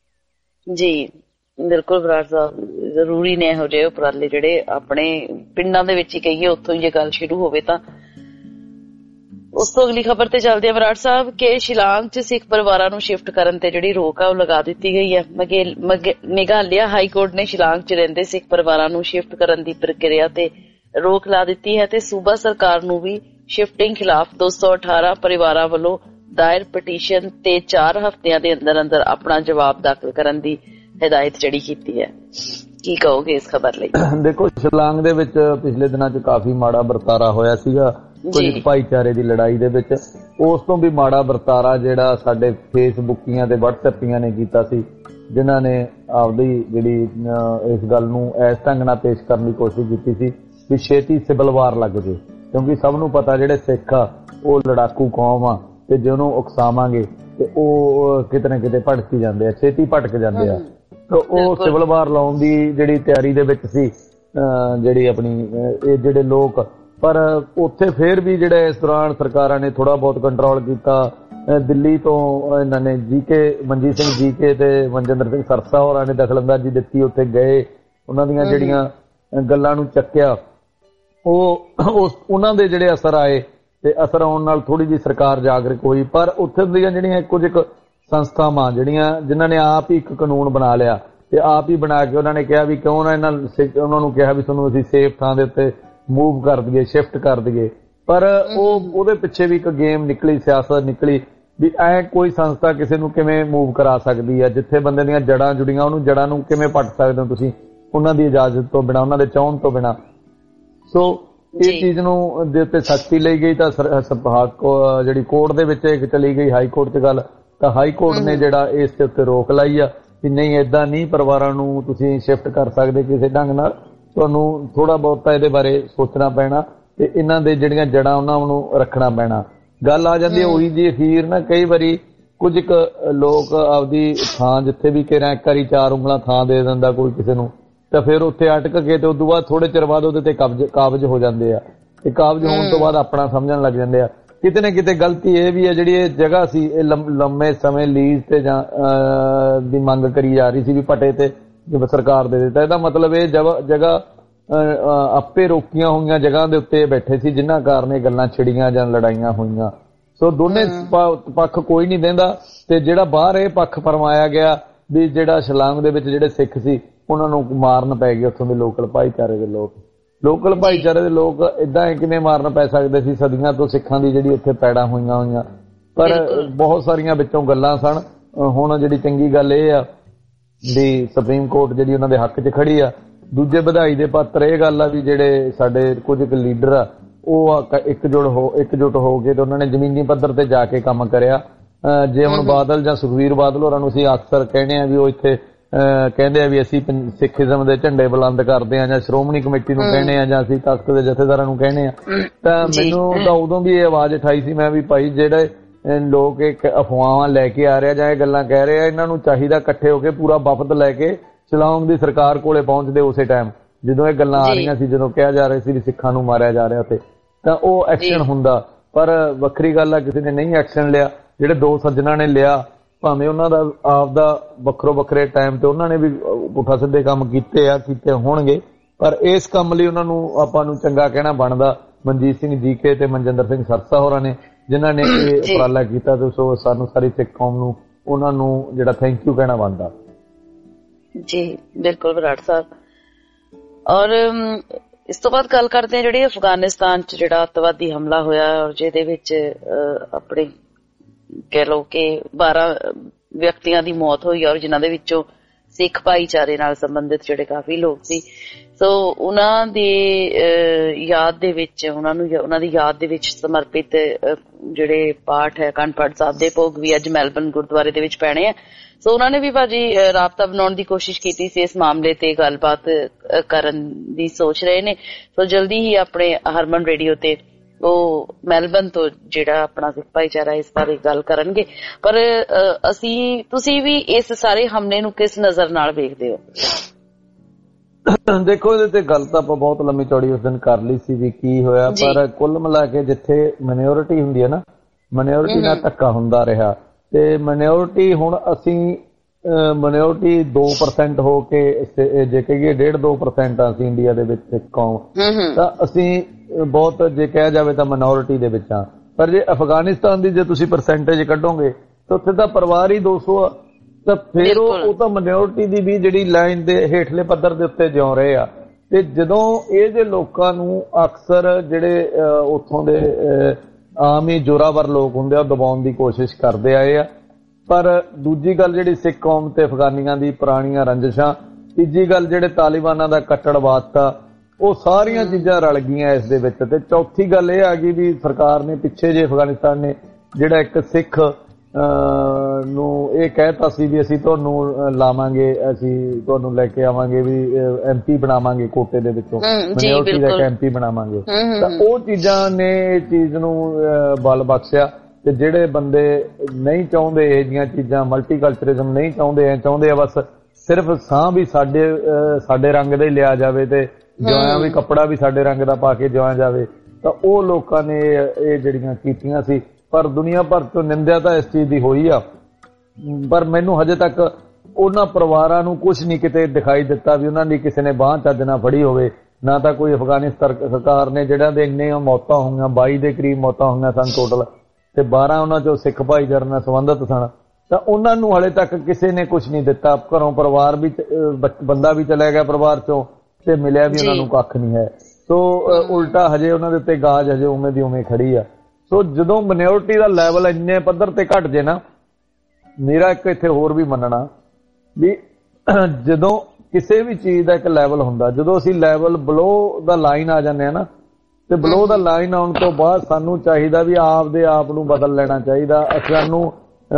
ਜੀ ਬਿਲਕੁਲ ਬਰਾੜ ਸਾਹਿਬ, ਜ਼ਰੂਰੀ ਨੇ ਇਹੋ ਜਿਹੇ ਉਪਰਾਲੇ ਜਿਹੜੇ ਆਪਣੇ ਪਿੰਡਾਂ ਦੇ ਵਿੱਚ ਹੀ ਕਹੀਏ, ਉੱਥੋਂ ਹੀ ਜੇ ਗੱਲ ਸ਼ੁਰੂ ਹੋਵੇ ਤਾਂ। ਉਸ ਤੋਂ ਅਗਲੀ ਖਬਰ ਤੇ ਚੱਲਦੇ ਆ ਬਰਾੜ ਸਾਹਿਬ ਕਿ ਸ਼ਿਲਾਂਗ 'ਚ ਸਿੱਖ ਪਰਿਵਾਰਾਂ ਨੂੰ ਸ਼ਿਫਟ ਕਰਨ ਤੇ ਜਿਹੜੀ ਰੋਕ ਆ ਉਹ ਲਗਾ ਦਿੱਤੀ ਗਈ ਹੈ। ਮੇਘਾਲਿਆ ਹਾਈ ਕੋਰਟ ਨੇ ਸ਼ਿਲਾਂਗ 'ਚ ਰਹਿੰਦੇ ਸਿੱਖ ਪਰਿਵਾਰਾਂ ਨੂੰ ਸ਼ਿਫਟ ਕਰਨ ਦੀ ਪ੍ਰਕਿਰਿਆ ਤੇ ਰੋਕ ਲਾ ਦਿੱਤੀ ਹੈ ਤੇ ਸੂਬਾ ਸਰਕਾਰ ਨੂੰ ਵੀ ਸ਼ਿਫਟਿੰਗ ਖਿਲਾਫ 218 ਪਰਿਵਾਰਾਂ ਵੱਲੋਂ ਦਾਇਰ ਪਟੀਸ਼ਨ ਤੇ 4 ਹਫ਼ਤਿਆਂ ਦੇ ਅੰਦਰ ਅੰਦਰ ਆਪਣਾ ਜਵਾਬ ਦਾਖਲ ਕਰਨ ਦੀ ਹਦਾਇਤ ਜਿਹੜੀ ਕੀਤੀ ਹੈ। ਕੀ ਕਹੋਗੇ ਇਸ ਖਬਰ ਲਈ? ਦੇਖੋ ਸ਼ਿਲਾਂਗ ਦੇ ਵਿੱਚ ਪਿਛਲੇ ਦਿਨਾਂ 'ਚ ਕਾਫੀ ਮਾੜਾ ਵਰਤਾਰਾ ਹੋਇਆ ਸੀਗਾ ਕੋਈ ਭਾਈਚਾਰੇ ਦੀ ਲੜਾਈ ਦੇ ਵਿੱਚ। ਉਸ ਤੋਂ ਵੀ ਮਾੜਾ ਵਰਤਾਰਾ ਜਿਹੜਾ ਸਾਡੇ ਫੇਸਬੁੱਕੀਆਂ ਤੇ ਵਟਸਐਪੀਆਂ ਨੇ ਕੀਤਾ ਸੀ, ਜਿਨ੍ਹਾਂ ਨੇ ਆਪਦੀ ਜਿਹੜੀ ਇਸ ਗੱਲ ਨੂੰ ਇਸ ਢੰਗ ਨਾਲ ਪੇਸ਼ ਕਰਨ ਦੀ ਕੋਸ਼ਿਸ਼ ਕੀਤੀ ਸੀ ਵੀ ਛੇਤੀ ਸਿਵਲ ਵਾਰ ਲੱਗ ਜੇ, ਕਿਉਂਕਿ ਸਭ ਨੂੰ ਪਤਾ ਜਿਹੜੇ ਸਿੱਖ ਆ ਉਹ ਲੜਾਕੂ ਕੌਮ ਆ, ਤੇ ਜੇ ਉਹਨੂੰ ਉਕਸਾਵਾਂਗੇ ਤੇ ਉਹ ਕਿਤੇ ਨਾ ਕਿਤੇ ਭਟਕੀ ਜਾਂਦੇ ਆ, ਛੇਤੀ ਭਟਕ ਜਾਂਦੇ ਆ। ਤੇ ਉਹ ਸਿਵਲ ਵਾਰ ਲਾਉਣ ਦੀ ਜਿਹੜੀ ਤਿਆਰੀ ਦੇ ਵਿੱਚ ਸੀ ਜਿਹੜੀ ਆਪਣੀ ਇਹ ਜਿਹੜੇ ਲੋਕ, ਪਰ ਉੱਥੇ ਫੇਰ ਵੀ ਜਿਹੜੇ ਇਸ ਦੌਰਾਨ ਸਰਕਾਰਾਂ ਨੇ ਥੋੜਾ ਬਹੁਤ ਕੰਟਰੋਲ ਕੀਤਾ। ਦਿੱਲੀ ਤੋਂ ਇਹਨਾਂ ਨੇ ਮਨਜੀਤ ਸਿੰਘ ਜੀਕੇ ਤੇ ਮਨਜਿੰਦਰ ਸਿੰਘ ਸਰਸਾ ਹੋਰਾਂ ਨੇ ਦਖਲਅੰਦਾਜ਼ੀ ਦਿੱਤੀ, ਉੱਥੇ ਗਏ, ਉਹਨਾਂ ਦੀਆਂ ਜਿਹੜੀਆਂ ਗੱਲਾਂ ਨੂੰ ਚੱਕਿਆ, ਉਹਨਾਂ ਦੇ ਜਿਹੜੇ ਅਸਰ ਆਏ, ਤੇ ਅਸਰ ਆਉਣ ਨਾਲ ਥੋੜੀ ਜਿਹੀ ਸਰਕਾਰ ਜਾਗਰੂਕ ਹੋਈ। ਪਰ ਉੱਥੇ ਦੀਆਂ ਜਿਹੜੀਆਂ ਕੁਝ ਸੰਸਥਾਵਾਂ ਜਿਨ੍ਹਾਂ ਨੇ ਆਪ ਹੀ ਇੱਕ ਕਾਨੂੰਨ ਬਣਾ ਲਿਆ ਤੇ ਆਪ ਹੀ ਬਣਾ ਕੇ ਉਹਨਾਂ ਨੇ ਕਿਹਾ ਵੀ ਕਿਉਂ ਨਾ ਉਹਨਾਂ ਨੂੰ ਕਿਹਾ ਵੀ ਤੁਹਾਨੂੰ ਅਸੀਂ ਸੇਫ ਥਾਂ ਦੇ ਉੱਤੇ ਮੂਵ ਕਰ ਦਈਏ, ਸ਼ਿਫਟ ਕਰ ਦਈਏ। ਪਰ ਉਹਦੇ ਪਿੱਛੇ ਵੀ ਇੱਕ ਗੇਮ ਨਿਕਲੀ, ਸਿਆਸਤ ਨਿਕਲੀ ਵੀ ਐ ਕੋਈ ਸੰਸਥਾ ਕਿਸੇ ਨੂੰ ਕਿਵੇਂ ਮੂਵ ਕਰਾ ਸਕਦੀ ਹੈ, ਜਿੱਥੇ ਬੰਦੇ ਦੀਆਂ ਜੜਾਂ ਜੁੜੀਆਂ ਉਹਨੂੰ ਜੜਾਂ ਨੂੰ ਕਿਵੇਂ ਪੱਟ ਸਕਦੇ ਹੋ ਤੁਸੀਂ ਉਹਨਾਂ ਦੀ ਇਜਾਜ਼ਤ ਤੋਂ ਬਿਨਾਂ, ਉਹਨਾਂ ਦੇ ਚਾਹੁਣ ਤੋਂ ਬਿਨਾਂ। ਸੋ ਇਹ ਚੀਜ਼ ਨੂੰ ਦੇ ਉੱਤੇ ਸਖਤੀ ਲਈ ਗਈ ਤਾਂ ਜਿਹੜੀ ਕੋਰਟ ਦੇ ਵਿੱਚ ਇੱਕ ਚਲੀ ਗਈ ਹਾਈ ਕੋਰਟ 'ਚ ਗੱਲ, ਤਾਂ ਹਾਈ ਕੋਰਟ ਨੇ ਜਿਹੜਾ ਇਸ ਦੇ ਉੱਤੇ ਰੋਕ ਲਾਈ ਆ ਕਿ ਨਹੀਂ ਏਦਾਂ ਨਹੀਂ ਪਰਿਵਾਰਾਂ ਨੂੰ ਤੁਸੀਂ ਸ਼ਿਫਟ ਕਰ ਸਕਦੇ ਕਿਸੇ ਢੰਗ ਨਾਲ, ਤੁਹਾਨੂੰ ਥੋੜਾ ਬਹੁਤਾ ਇਹਦੇ ਬਾਰੇ ਸੋਚਣਾ ਪੈਣਾ ਤੇ ਇਹਨਾਂ ਦੇ ਜਿਹੜੀਆਂ ਜੜਾਂ ਉਹਨਾਂ ਨੂੰ ਰੱਖਣਾ ਪੈਣਾ। ਗੱਲ ਆ ਜਾਂਦੀ ਉਹੀ ਜੀ ਅਖੀਰ ਨਾ, ਕਈ ਵਾਰੀ ਕੁਝ ਲੋਕ ਆਪਦੀ ਥਾਂ ਜਿੱਥੇ ਵੀ ਕਿਹੜਾ ਇੱਕ ਵਾਰੀ 4 ਉਂਗਲਾਂ ਥਾਂ ਦੇ ਦਿੰਦਾ ਕੋਈ ਕਿਸੇ ਨੂੰ, ਤਾਂ ਫਿਰ ਉੱਥੇ ਅਟਕ ਕੇ ਤੇ ਉਦੋਂ ਬਾਅਦ ਥੋੜੇ ਚਿਰ ਬਾਅਦ ਉਹਦੇ ਤੇ ਕਾਬਜ਼ ਹੋ ਜਾਂਦੇ ਆ, ਤੇ ਕਾਬਜ਼ ਹੋਣ ਤੋਂ ਬਾਅਦ ਆਪਣਾ ਸਮਝਣ ਲੱਗ ਜਾਂਦੇ ਆ। ਕਿਤੇ ਨਾ ਕਿਤੇ ਗਲਤੀ ਇਹ ਵੀ ਹੈ ਜਿਹੜੀ ਇਹ ਜਗ੍ਹਾ ਸੀ ਇਹ ਲੰਮੇ ਸਮੇਂ ਲੀਜ਼ ਤੇ ਜਾਂ ਦੀ ਮੰਗ ਕਰੀ ਜਾ ਰਹੀ ਸੀ ਵੀ ਪੱਟੇ ਤੇ ਜਿਵੇਂ ਸਰਕਾਰ ਦੇ ਦਿੱਤਾ। ਇਹਦਾ ਮਤਲਬ ਇਹ ਜਗ੍ਹਾ ਆਪੇ ਰੋਕੀਆਂ ਹੋਈਆਂ ਜਗ੍ਹਾ ਦੇ ਉੱਤੇ ਬੈਠੇ ਸੀ, ਜਿਨ੍ਹਾਂ ਕਾਰਨ ਇਹ ਗੱਲਾਂ ਛਿੜੀਆਂ ਜਾਂ ਲੜਾਈਆਂ ਹੋਈਆਂ। ਸੋ ਦੋਨੇ ਪੱਖ ਕੋਈ ਨਹੀਂ ਦਿੰਦਾ, ਤੇ ਜਿਹੜਾ ਬਾਹਰ ਇਹ ਪੱਖ ਫਰਮਾਇਆ ਗਿਆ ਵੀ ਜਿਹੜਾ ਸ਼ਿਲਾਂਗ ਦੇ ਵਿੱਚ ਜਿਹੜੇ ਸਿੱਖ ਸੀ ਉਹਨਾਂ ਨੂੰ ਮਾਰਨ ਪੈ ਗਏ ਉੱਥੋਂ ਦੇ ਲੋਕਲ ਭਾਈਚਾਰੇ ਦੇ ਲੋਕ। ਲੋਕਲ ਭਾਈਚਾਰੇ ਦੇ ਲੋਕ ਏਦਾਂ ਕਿਵੇਂ ਮਾਰਨ ਪੈ ਸਕਦੇ ਸੀ? ਸਦੀਆਂ ਤੋਂ ਸਿੱਖਾਂ ਦੀ ਜਿਹੜੀ ਉੱਥੇ ਪੈੜਾਂ ਹੋਈਆਂ, ਪਰ ਬਹੁਤ ਸਾਰੀਆਂ ਵਿੱਚੋਂ ਗੱਲਾਂ ਸਨ। ਹੁਣ ਜਿਹੜੀ ਚੰਗੀ ਗੱਲ ਇਹ ਆ ਵੀ ਸੁਪਰੀਮ ਕੋਰਟ ਜਿਹੜੀ ਉਹਨਾਂ ਦੇ ਹੱਕ 'ਚ ਖੜੀ ਆ। ਦੂਜੇ ਵਧਾਈ ਦੇ ਪਾਤਰ ਇਹ ਗੱਲ ਆ ਵੀ ਜਿਹੜੇ ਸਾਡੇ ਕੁਝ ਲੀਡਰ ਆ ਉਹ ਇਕਜੁੱਟ ਹੋ ਕੇ ਤੇ ਉਹਨਾਂ ਨੇ ਜ਼ਮੀਨੀ ਪੱਧਰ ਤੇ ਜਾ ਕੇ ਕੰਮ ਕਰਿਆ। ਜੇ ਹੁਣ ਬਾਦਲ ਜਾਂ ਸੁਖਵੀਰ ਬਾਦਲ ਹੋਰਾਂ ਨੂੰ ਅਸੀਂ ਅਕਸਰ ਕਹਿੰਦੇ ਆ ਵੀ ਉਹ ਇੱਥੇ ਕਹਿੰਦੇ ਆ ਵੀ ਅਸੀਂ ਸਿੱਖੀਜ਼ਮ ਦੇ ਝੰਡੇ ਬੁਲੰਦ ਕਰਦੇ ਆ, ਜਾਂ ਸ਼੍ਰੋਮਣੀ ਕਮੇਟੀ ਨੂੰ ਕਹਿੰਦੇ ਆ, ਜਾਂ ਅਸੀਂ ਤਖਤ ਦੇ ਜਥੇਦਾਰਾਂ ਨੂੰ ਕਹਿੰਦੇ ਆ, ਤਾਂ ਮੈਨੂੰ ਤਾਂ ਉਦੋਂ ਵੀ ਇਹ ਆਵਾਜ਼ ਉਠਾਈ ਸੀ ਮੈਂ ਵੀ ਭਾਈ ਜਿਹੜੇ ਲੋਕ ਇੱਕ ਅਫਵਾਹਾਂ ਲੈ ਕੇ ਆ ਰਹੇ ਜਾਂ ਇਹ ਗੱਲਾਂ ਕਹਿ ਰਹੇ ਆ, ਇਹਨਾਂ ਨੂੰ ਚਾਹੀਦਾ ਇਕੱਠੇ ਹੋ ਕੇ ਪੂਰਾ ਵਫਦ ਲੈ ਕੇ ਸ਼ਿਲਾਂਗ ਦੀ ਸਰਕਾਰ ਕੋਲੇ ਪਹੁੰਚਦੇ ਉਸੇ ਟਾਈਮ ਜਦੋਂ ਇਹ ਗੱਲਾਂ ਆ ਰਹੀਆਂ ਸੀ, ਜਦੋਂ ਕਿਹਾ ਜਾ ਰਿਹਾ ਸੀ ਵੀ ਸਿੱਖਾਂ ਨੂੰ ਮਾਰਿਆ ਜਾ ਰਿਹਾ ਤੇ, ਤਾਂ ਉਹ ਐਕਸ਼ਨ ਹੁੰਦਾ। ਪਰ ਵੱਖਰੀ ਗੱਲ ਆ ਕਿਸੇ ਨੇ ਨਹੀਂ ਐਕਸ਼ਨ ਲਿਆ। ਜਿਹੜੇ 2 ਸੱਜਣਾਂ ਨੇ ਲਿਆ, ਭਾਵੇਂ ਉਹਨਾਂ ਦਾ ਆਪਦਾ ਵੱਖਰੇ ਟਾਈਮ ਤੇ ਉਹਨਾਂ ਨੇ ਵੀ ਪੁੱਠਾ ਸਿੱਧੇ ਕੰਮ ਕੀਤੇ ਹੋਣਗੇ, ਪਰ ਇਸ ਕੰਮ ਲਈ ਉਹਨਾਂ ਨੂੰ ਆਪਾਂ ਨੂੰ ਚੰਗਾ ਕਹਿਣਾ ਬਣਦਾ ਮਨਜੀਤ ਸਿੰਘ ਜੀਕੇ ਤੇ ਮਨਜਿੰਦਰ ਸਿੰਘ ਸਰਸਾ ਹੋਰਾਂ ਨੇ, ਜਿਨ੍ਹਾਂ ਨੇ ਇਹ ਉਪਰਾਲਾ ਕੀਤਾ। ਤੇ ਸੋ ਸਾਨੂੰ ਸਾਰੀ ਸਿੱਖ ਕੌਮ ਨੂੰ ਉਹਨਾਂ ਨੂੰ ਜਿਹੜਾ ਥੈਂਕ ਯੂ ਕਹਿਣਾ ਬਣਦਾ। ਜੀ ਬਿਲਕੁਲ ਬਰਾੜ ਸਾਹਿਬ। ਔਰ ਇਸ ਤੋਂ ਬਾਅਦ ਗੱਲ ਕਰਦੇ ਹਾਂ ਜਿਹੜੀ ਅਫਗਾਨਿਸਤਾਨ ਚ ਜਿਹੜਾ ਅੱਤਵਾਦੀ ਹਮਲਾ ਹੋਇਆ ਔਰ ਜਿਹਦੇ ਵਿੱਚ ਆਪਣੇ ਕਹਿ ਲਓ ਕਿ 12 ਵਿਅਕਤੀਆਂ ਦੀ ਮੌਤ ਹੋਈ ਔਰ ਜਿਨ੍ਹਾਂ ਦੇ ਵਿੱਚੋਂ ਸਿੱਖ ਭਾਈਚਾਰੇ ਨਾਲ ਸੰਬੰਧਿਤ ਜਿਹੜੇ ਕਾਫੀ ਲੋਕ ਸੀ। ਸੋ ਉਹਨਾਂ ਦੀ ਯਾਦ ਦੇ ਵਿੱਚ ਉਹਨਾਂ ਦੀ ਯਾਦ ਦੇ ਵਿੱਚ ਸਮਰਪਿਤ ਜਿਹੜੇ ਪਾਠ ਹੈ ਅਖੰਡ ਪਾਠ ਸਾਹਿਬ ਦੇ ਭੋਗ ਵੀ ਅੱਜ ਮੈਲਬਰਨ ਗੁਰਦੁਆਰੇ ਦੇ ਵਿੱਚ ਪੈਣੇ ਆ। ਸੋ ਉਹਨਾਂ ਨੇ ਵੀ ਭਾਜੀ ਰਾਬਤਾ ਬਣਾਉਣ ਦੀ ਕੋਸ਼ਿਸ਼ ਕੀਤੀ ਸੀ, ਇਸ ਮਾਮਲੇ ਤੇ ਗੱਲਬਾਤ ਕਰਨ ਦੀ ਸੋਚ ਰਹੇ ਨੇ। ਸੋ ਜਲਦੀ ਹੀ ਆਪਣੇ ਹਰਮਨ ਰੇਡੀਓ ਤੇ ਉਹ ਮੈਲਬਰਨ ਤੋਂ ਜਿਹੜਾ ਆਪਣਾ ਸਿੱਖ ਭਾਈਚਾਰਾ ਇਸ ਬਾਰੇ ਗੱਲ ਕਰਨਗੇ। ਪਰ ਤੁਸੀਂ ਵੀ ਇਸ ਸਾਰੇ ਹਮਲੇ ਨੂੰ ਕਿਸ ਨਜ਼ਰ ਨਾਲ ਵੇਖਦੇ ਹੋ? ਦੇਖੋ, ਇਹਦੇ ਤੇ ਗੱਲ ਤਾਂ ਆਪਾਂ ਬਹੁਤ ਲੰਮੀ ਚੌੜੀ ਉਸ ਦਿਨ ਕਰ ਲਈ ਸੀ ਵੀ ਕੀ ਹੋਇਆ, ਪਰ ਕੁੱਲ ਮਿਲਾ ਕੇ ਜਿੱਥੇ ਮਾਈਨੋਰਿਟੀ ਹੁੰਦੀ ਹੈ ਨਾ, ਮਾਈਨੋਰਿਟੀ ਨਾਲ ਧੱਕਾ ਹੁੰਦਾ ਰਿਹਾ ਤੇ ਮਾਈਨੋਰਿਟੀ ਹੁਣ ਅਸੀਂ ਮਾਈਨੋਰਿਟੀ 2% ਹੋ ਕੇ ਜੇ ਕਹੀਏ 1.5-2% ਆ ਅਸੀਂ ਇੰਡੀਆ ਦੇ ਵਿੱਚ ਸਿੱਖ ਕੌਮ, ਤਾਂ ਅਸੀਂ ਬਹੁਤ ਜੇ ਕਿਹਾ ਜਾਵੇ ਤਾਂ ਮਾਈਨੋਰਿਟੀ ਦੇ ਵਿੱਚ ਆ। ਪਰ ਜੇ ਅਫਗਾਨਿਸਤਾਨ ਦੀ ਜੇ ਤੁਸੀਂ ਪਰਸੈਂਟੇਜ ਕੱਢੋਗੇ ਤਾਂ ਉੱਥੇ ਤਾਂ ਪਰਿਵਾਰ ਹੀ 200 ਆ, ਤਾਂ ਫਿਰ ਉਹ ਤਾਂ ਮਾਈਨੋਰਿਟੀ ਦੀ ਵੀ ਜਿਹੜੀ ਲਾਈਨ ਦੇ ਹੇਠਲੇ ਪੱਧਰ ਦੇ ਉੱਤੇ ਜਿਉਂ ਰਹੇ ਆ। ਤੇ ਜਦੋਂ ਇਹ ਜੇ ਲੋਕਾਂ ਨੂੰ ਅਕਸਰ ਜਿਹੜੇ ਉੱਥੋਂ ਦੇ ਆਮ ਹੀ ਜ਼ੋਰਾਵਰ ਲੋਕ ਹੁੰਦੇ ਆ ਉਹ ਦਬਾਉਣ ਦੀ ਕੋਸ਼ਿਸ਼ ਕਰਦੇ ਆਏ ਆ। ਪਰ ਦੂਜੀ ਗੱਲ ਜਿਹੜੀ ਸਿੱਖ ਕੌਮ ਤੇ ਅਫਗਾਨੀਆਂ ਦੀ ਪੁਰਾਣੀਆਂ ਰੰਜਿਸ਼ਾਂ, ਤੀਜੀ ਗੱਲ ਜਿਹੜੇ ਤਾਲਿਬਾਨਾਂ ਦਾ ਕੱਟੜਵਾਦ ਤਾ, ਉਹ ਸਾਰੀਆਂ ਚੀਜ਼ਾਂ ਰਲ ਗਈਆਂ ਇਸ ਦੇ ਵਿੱਚ। ਤੇ ਚੌਥੀ ਗੱਲ ਇਹ ਆ ਗਈ ਵੀ ਸਰਕਾਰ ਨੇ ਪਿੱਛੇ ਜੇ ਅਫਗਾਨਿਸਤਾਨ ਨੇ ਜਿਹੜਾ ਇੱਕ ਸਿੱਖ ਨੂੰ ਇਹ ਕਹਿਤਾ ਸੀ ਵੀ ਅਸੀਂ ਤੁਹਾਨੂੰ ਲਾਵਾਂਗੇ, ਅਸੀਂ ਤੁਹਾਨੂੰ ਲੈ ਕੇ ਆਵਾਂਗੇ ਵੀ MP ਬਣਾਵਾਂਗੇ ਕੋਟੇ ਦੇ ਵਿੱਚੋਂ, ਮਾਈਨੋਰਿਟੀ ਦਾ MP ਬਣਾਵਾਂਗੇ। ਤਾਂ ਉਹ ਚੀਜ਼ਾਂ ਨੇ ਇਹ ਚੀਜ਼ ਨੂੰ ਬਲ ਬਖਸ਼ਿਆ। ਤੇ ਜਿਹੜੇ ਬੰਦੇ ਨਹੀਂ ਚਾਹੁੰਦੇ ਇਹ ਜਿਹੀਆਂ ਚੀਜ਼ਾਂ, ਮਲਟੀਕਲਚਰਿਜ਼ਮ ਨਹੀਂ ਚਾਹੁੰਦੇ, ਐ ਚਾਹੁੰਦੇ ਆ ਬਸ ਸਿਰਫ ਸਾਹ ਵੀ ਸਾਡੇ ਰੰਗ ਦਾ ਹੀ ਲਿਆ ਜਾਵੇ ਤੇ ਜੋਇਆਂ ਵੀ ਕੱਪੜਾ ਵੀ ਸਾਡੇ ਰੰਗ ਦਾ ਪਾ ਕੇ ਜੋਇਆ ਜਾਵੇ, ਤਾਂ ਉਹ ਲੋਕਾਂ ਨੇ ਇਹ ਜਿਹੜੀਆਂ ਕੀਤੀਆਂ ਸੀ। ਪਰ ਦੁਨੀਆ ਭਰ ਤੋਂ ਨਿੰਦਿਆ ਤਾਂ ਇਸ ਚੀਜ਼ ਦੀ ਹੋਈ ਆ, ਪਰ ਮੈਨੂੰ ਹਜੇ ਤੱਕ ਉਹਨਾਂ ਪਰਿਵਾਰਾਂ ਨੂੰ ਕੁਝ ਨਹੀਂ ਕਿਤੇ ਦਿਖਾਈ ਦਿੱਤਾ ਵੀ ਉਹਨਾਂ ਦੀ ਕਿਸੇ ਨੇ ਬਾਂਹ ਚੱਜ ਨਾਲ ਫੜੀ ਹੋਵੇ, ਨਾ ਤਾਂ ਕੋਈ ਅਫਗਾਨਿਸਤਾਨ ਸਰਕਾਰ ਨੇ ਜਿਹੜਿਆਂ ਦੇ ਇੰਨੀਆਂ ਮੌਤਾਂ ਹੋਈਆਂ, 22 ਦੇ ਕਰੀਬ ਮੌਤਾਂ ਹੋਈਆਂ ਸਨ ਟੋਟਲ, ਤੇ 12 ਉਹਨਾਂ ਚੋਂ ਸਿੱਖ ਭਾਈਚਾਰੇ ਨਾਲ ਸੰਬੰਧਿਤ ਸਨ, ਤਾਂ ਉਹਨਾਂ ਨੂੰ ਹਲੇ ਤੱਕ ਕਿਸੇ ਨੇ ਕੁਝ ਨਹੀਂ ਦਿੱਤਾ। ਘਰੋਂ ਪਰਿਵਾਰ ਵੀ ਬੰਦਾ ਵੀ ਚਲਾ ਗਿਆ ਪਰਿਵਾਰ ਚੋਂ ਤੇ ਮਿਲਿਆ ਵੀ ਉਹਨਾਂ ਨੂੰ ਕੱਖ ਨਹੀਂ ਹੈ। ਸੋ ਉਲਟਾ ਹਜੇ ਉਹਨਾਂ ਦੇ ਉੱਤੇ ਗਾਜ ਹਜੇ ਉਵੇਂ ਦੀ ਉਵੇਂ ਖੜੀ ਆ। ਸੋ ਜਦੋਂ ਮਾਈਨੋਰਿਟੀ ਦਾ ਲੈਵਲ ਇੰਨੇ ਪੱਧਰ ਤੇ ਘਟ ਜੇ ਨਾ, ਮੇਰਾ ਇੱਕ ਇੱਥੇ ਹੋਰ ਵੀ ਮੰਨਣਾ ਵੀ ਜਦੋਂ ਕਿਸੇ ਵੀ ਚੀਜ਼ ਦਾ ਇੱਕ ਲੈਵਲ ਹੁੰਦਾ, ਜਦੋਂ ਅਸੀਂ ਲੈਵਲ ਬਲੋ ਦਾ ਲਾਈਨ ਆ ਜਾਂਦੇ ਆ ਨਾ, ਤੇ ਬਲੋ ਦਾ ਲਾਈਨ ਆਉਣ ਤੋਂ ਬਾਅਦ ਸਾਨੂੰ ਚਾਹੀਦਾ ਵੀ ਆਪਦੇ ਆਪ ਨੂੰ ਬਦਲ ਲੈਣਾ ਚਾਹੀਦਾ। ਸਾਨੂੰ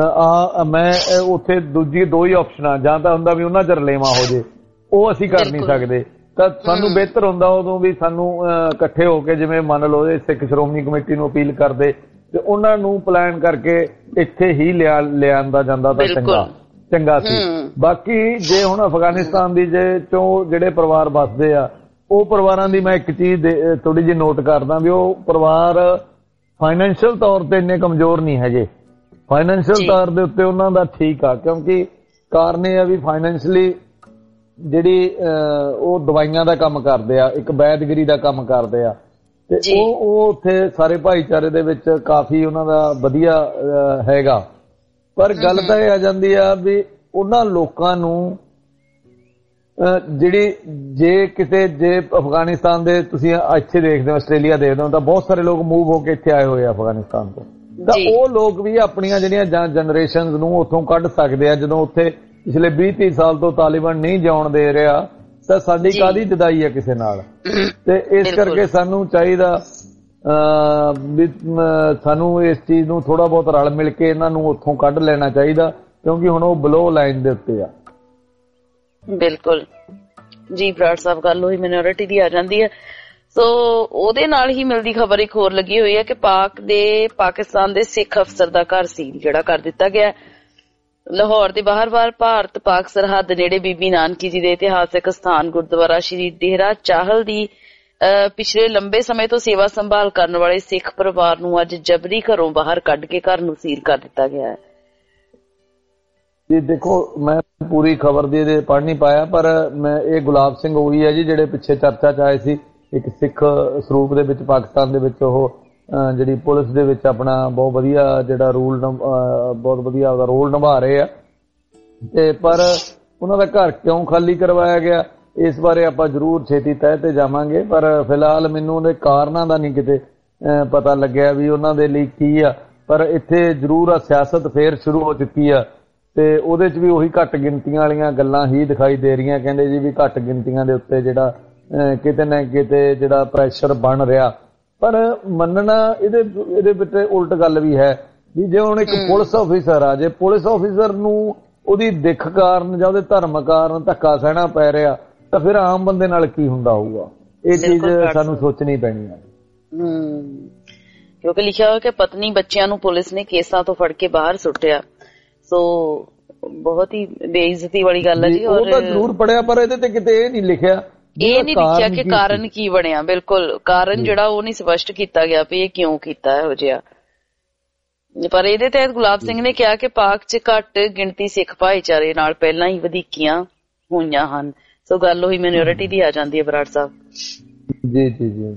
ਮੈਂ ਉੱਥੇ ਦੂਜੀ ਦੋ ਹੀ ਆਪਸ਼ਨਾਂ, ਜਾਂ ਤਾਂ ਹੁੰਦਾ ਵੀ ਉਹਨਾਂ ਚ ਰਲੇਵਾਂ ਹੋ ਜੇ, ਉਹ ਅਸੀਂ ਕਰ ਨਹੀਂ ਸਕਦੇ, ਤਾਂ ਸਾਨੂੰ ਬਿਹਤਰ ਹੁੰਦਾ ਉਦੋਂ ਵੀ ਸਾਨੂੰ ਇਕੱਠੇ ਹੋ ਕੇ, ਜਿਵੇਂ ਮੰਨ ਲਓ ਇਹ ਸਿੱਖ ਸ਼੍ਰੋਮਣੀ ਕਮੇਟੀ ਨੂੰ ਅਪੀਲ ਕਰਦੇ ਤੇ ਉਹਨਾਂ ਨੂੰ ਪਲਾਨ ਕਰਕੇ ਇੱਥੇ ਹੀ ਲਿਆਂਦਾ ਜਾਂਦਾ ਤਾਂ ਚੰਗਾ ਸੀ। ਬਾਕੀ ਜੇ ਹੁਣ ਅਫਗਾਨਿਸਤਾਨ ਦੀ ਚੋਂ ਜਿਹੜੇ ਪਰਿਵਾਰ ਵੱਸਦੇ ਆ, ਉਹ ਪਰਿਵਾਰਾਂ ਦੀ ਮੈਂ ਇੱਕ ਚੀਜ਼ ਥੋੜੀ ਜਿਹੀ ਨੋਟ ਕਰਦਾ ਵੀ ਉਹ ਪਰਿਵਾਰ ਫਾਈਨੈਂਸ਼ੀਅਲ ਤੌਰ ਤੇ ਇੰਨੇ ਕਮਜ਼ੋਰ ਨਹੀਂ ਹੈਗੇ। ਫਾਈਨੈਂਸ਼ੀਅਲ ਤੌਰ ਦੇ ਉੱਤੇ ਉਹਨਾਂ ਦਾ ਠੀਕ ਆ, ਕਿਉਂਕਿ ਕਾਰਨ ਇਹ ਆ ਵੀ ਫਾਈਨੈਂਸ਼ਲੀ ਜਿਹੜੀ ਉਹ ਦਵਾਈਆਂ ਦਾ ਕੰਮ ਕਰਦੇ ਆ, ਇੱਕ ਵੈਦਗਰੀ ਦਾ ਕੰਮ ਕਰਦੇ ਆ, ਤੇ ਉਹ ਉੱਥੇ ਸਾਰੇ ਭਾਈਚਾਰੇ ਦੇ ਵਿੱਚ ਕਾਫੀ ਉਹਨਾਂ ਦਾ ਵਧੀਆ ਹੈਗਾ। ਪਰ ਗੱਲ ਤਾਂ ਇਹ ਆ ਜਾਂਦੀ ਆ ਵੀ ਉਹਨਾਂ ਲੋਕਾਂ ਨੂੰ ਜਿਹੜੀ ਜੇ ਅਫਗਾਨਿਸਤਾਨ ਦੇ ਤੁਸੀਂ ਇੱਥੇ ਦੇਖਦੇ ਹੋ, ਆਸਟ੍ਰੇਲੀਆ ਦੇਖਦੇ ਹੋ, ਤਾਂ ਬਹੁਤ ਸਾਰੇ ਲੋਕ ਮੂਵ ਹੋ ਕੇ ਇੱਥੇ ਆਏ ਹੋਏ ਆ ਅਫਗਾਨਿਸਤਾਨ ਤੋਂ, ਤਾਂ ਉਹ ਲੋਕ ਵੀ ਆਪਣੀਆਂ ਜਿਹੜੀਆਂ ਜਨਰੇਸ਼ਨ ਨੂੰ ਉੱਥੋਂ ਕੱਢ ਸਕਦੇ ਆ। ਜਦੋਂ ਉੱਥੇ ਪਿਛਲੇ 20-30 ਸਾਲ ਤੋਂ ਤਾਲਿਬਾਨ ਨਹੀਂ ਜਿਉਣ ਦੇ ਰਿਹਾ, ਤਾਂ ਸਾਡੀ ਕਾਹਦੀ ਜੁਦਾਈ ਹੈ ਕਿਸੇ ਨਾਲ। ਤੇ ਇਸ ਕਰਕੇ ਸਾਨੂੰ ਚਾਹੀਦਾ ਵੀ ਸਾਨੂੰ ਇਸ ਚੀਜ਼ ਨੂੰ ਥੋੜਾ ਬਹੁਤ ਰਲ ਮਿਲ ਕੇ ਇਹਨਾਂ ਨੂੰ ਉੱਥੋਂ ਕੱਢ ਲੈਣਾ ਚਾਹੀਦਾ, ਕਿਉਂਕਿ ਹੁਣ ਉਹ ਬਲੋ ਲਾਈਨ ਦੇ ਉੱਤੇ ਆ। ਬਿਲਕੁਲ ਜੀ ਬਰਾੜ ਸਾਹਿਬ, ਗੱਲ ਉਹੀ ਮਾਈਨੋਰਿਟੀ ਦੀ ਆ ਜਾਂਦੀ ਹੈ। ਸੋ ਉਹਦੇ ਨਾਲ ਹੀ ਮਿਲਦੀ ਖਬਰ ਇੱਕ ਹੋਰ ਲੱਗੀ ਹੋਈ ਹੈ ਕਿ ਪਾਕਿਸਤਾਨ ਦੇ ਸਿੱਖ ਅਫਸਰ ਦਾ ਘਰ ਸੀ ਜਿਹੜਾ ਕਰ ਦਿੱਤਾ ਗਿਆ। ਲਾਹੌਰ ਦੇ ਬਾਹਰ ਭਾਰਤ ਪਾਕ ਸਰਹੱਦ ਨੇੜੇ ਬੀਬੀ ਨਾਨਕੀ ਜੀ ਦੇ ਇਤਿਹਾਸਕ ਸਥਾਨ ਗੁਰਦੁਆਰਾ ਸ਼੍ਰੀ ਡੇਰਾ ਚਾਹਲ ਦੀ ਪਿਛਲੇ ਲੰਬੇ ਸਮੇਂ ਤੋਂ ਸੇਵਾ ਸੰਭਾਲ ਕਰਨ ਵਾਲੇ ਸਿੱਖ ਪਰਿਵਾਰ ਨੂੰ ਅੱਜ ਜਬਰੀ ਘਰੋਂ ਬਾਹਰ ਕੱਢ ਕੇ ਘਰ ਨੂੰ ਸੀਲ ਕਰ ਦਿੱਤਾ ਗਿਆ ਹੈ। ਜੀ ਦੇਖੋ, ਮੈਂ ਪੂਰੀ ਖਬਰ ਦੇ ਪੜ੍ਹ ਨਹੀਂ ਪਾਇਆ, ਪਰ ਮੈਂ ਇਹ ਗੁਲਾਬ ਸਿੰਘ ਉਹੀ ਹੈ ਜੀ ਜਿਹੜੇ ਪਿੱਛੇ ਚਰਚਾ ਚ ਆਏ ਸੀ ਇੱਕ ਸਿੱਖ ਸਰੂਪ ਦੇ ਵਿੱਚ ਪਾਕਿਸਤਾਨ ਦੇ ਵਿੱਚ ਉਹ ਜਿਹੜੀ ਪੁਲਿਸ ਦੇ ਵਿੱਚ ਆਪਣਾ ਬਹੁਤ ਵਧੀਆ ਜਿਹੜਾ ਬਹੁਤ ਵਧੀਆ ਉਹਦਾ ਰੋਲ ਨਿਭਾ ਰਹੇ ਆ। ਤੇ ਪਰ ਉਹਨਾਂ ਦਾ ਘਰ ਕਿਉਂ ਖਾਲੀ ਕਰਵਾਇਆ ਗਿਆ ਇਸ ਬਾਰੇ ਆਪਾਂ ਜ਼ਰੂਰ ਛੇਤੀ ਤਹਿ ਤੇ ਜਾਵਾਂਗੇ, ਪਰ ਫਿਲਹਾਲ ਮੈਨੂੰ ਉਹਦੇ ਕਾਰਨਾਂ ਦਾ ਨਹੀਂ ਕਿਤੇ ਪਤਾ ਲੱਗਿਆ ਵੀ ਉਹਨਾਂ ਦੇ ਲਈ ਕੀ ਆ। ਪਰ ਇੱਥੇ ਜ਼ਰੂਰ ਆ ਸਿਆਸਤ ਫੇਰ ਸ਼ੁਰੂ ਹੋ ਚੁੱਕੀ ਆ ਤੇ ਉਹਦੇ 'ਚ ਵੀ ਉਹੀ ਘੱਟ ਗਿਣਤੀਆਂ ਵਾਲੀਆਂ ਗੱਲਾਂ ਹੀ ਦਿਖਾਈ ਦੇ ਰਹੀਆਂ। ਕਹਿੰਦੇ ਜੀ ਵੀ ਘੱਟ ਗਿਣਤੀਆਂ ਦੇ ਉੱਤੇ ਜਿਹੜਾ ਕਿਤੇ ਨਾ ਕਿਤੇ ਜਿਹੜਾ ਪ੍ਰੈਸ਼ਰ ਬਣ ਰਿਹਾ, ਪਰ ਮੰਨਣਾ ਇਹਦੇ ਵਿੱਚ ਉਲਟ ਗੱਲ ਵੀ ਹੈ ਵੀ ਜੇ ਹੁਣ ਇੱਕ ਪੁਲਿਸ ਆਫਿਸਰ ਆ, ਜੇ ਪੁਲਿਸ ਆਫਿਸਰ ਨੂੰ ਉਹਦੀ ਦਿੱਖ ਕਾਰਨ ਜਾਂ ਉਹਦੇ ਧਰਮ ਕਾਰਨ ਧੱਕਾ ਸਹਿਣਾ ਪੈ ਰਿਹਾ ਤਾਂ ਫਿਰ ਆਮ ਬੰਦੇ ਨਾਲ ਕੀ ਹੁੰਦਾ ਹੋਊਗਾ। ਇਹ ਚੀਜ਼ ਸਾਨੂੰ ਸੋਚਣੀ ਪੈਣੀ ਹੈ। ਕਿਉਂਕਿ ਲਿਖਿਆ ਹੋਇਆ ਕਿ ਪਤਨੀ ਬੱਚਿਆਂ ਨੂੰ ਪੁਲਿਸ ਨੇ ਕੇਸਾਂ ਤੋਂ ਫੜ ਕੇ ਬਾਹਰ ਸੁੱਟਿਆ, ਸੋ ਬਹੁਤ ਹੀ ਬੇਇੱਜ਼ਤੀ ਵਾਲੀ ਗੱਲ ਹੈ ਜੀ। ਉਹ ਤਾਂ ਜ਼ਰੂਰ ਪੜਿਆ ਪਰ ਇਹਦੇ ਤੇ ਕਿਤੇ ਇਹ ਨਹੀਂ ਲਿਖਿਆ ਕਿ ਕਾਰਨ ਕੀ ਬਣਿਆ। ਬਿਲਕੁਲ ਕਾਰਨ ਜਿਹੜਾ ਉਹ ਨਹੀਂ ਸਪਸ਼ਟ ਕੀਤਾ ਗਿਆ ਵੀ ਇਹ ਕਿਉਂ ਕੀਤਾ ਇਹੋ ਜਿਹਾ। ਪਰ ਇਹਦੇ ਤਹਿਤ ਗੁਲਾਬ ਸਿੰਘ ਨੇ ਕਿਹਾ ਕਿ ਪਾਕ 'ਚ ਘੱਟ ਗਿਣਤੀ ਸਿੱਖ ਭਾਈਚਾਰੇ ਨਾਲ ਪਹਿਲਾਂ ਹੀ ਵਧੀਕੀਆਂ ਹੋਈਆਂ ਹਨ। ਸੋ ਗੱਲ ਉਹੀ ਮਾਈਨੋਰਿਟੀ ਦੀ ਆ ਜਾਂਦੀ ਹੈ ਬਰਾੜ ਸਾਹਿਬ। ਜੀ ਜੀ ਜੀ।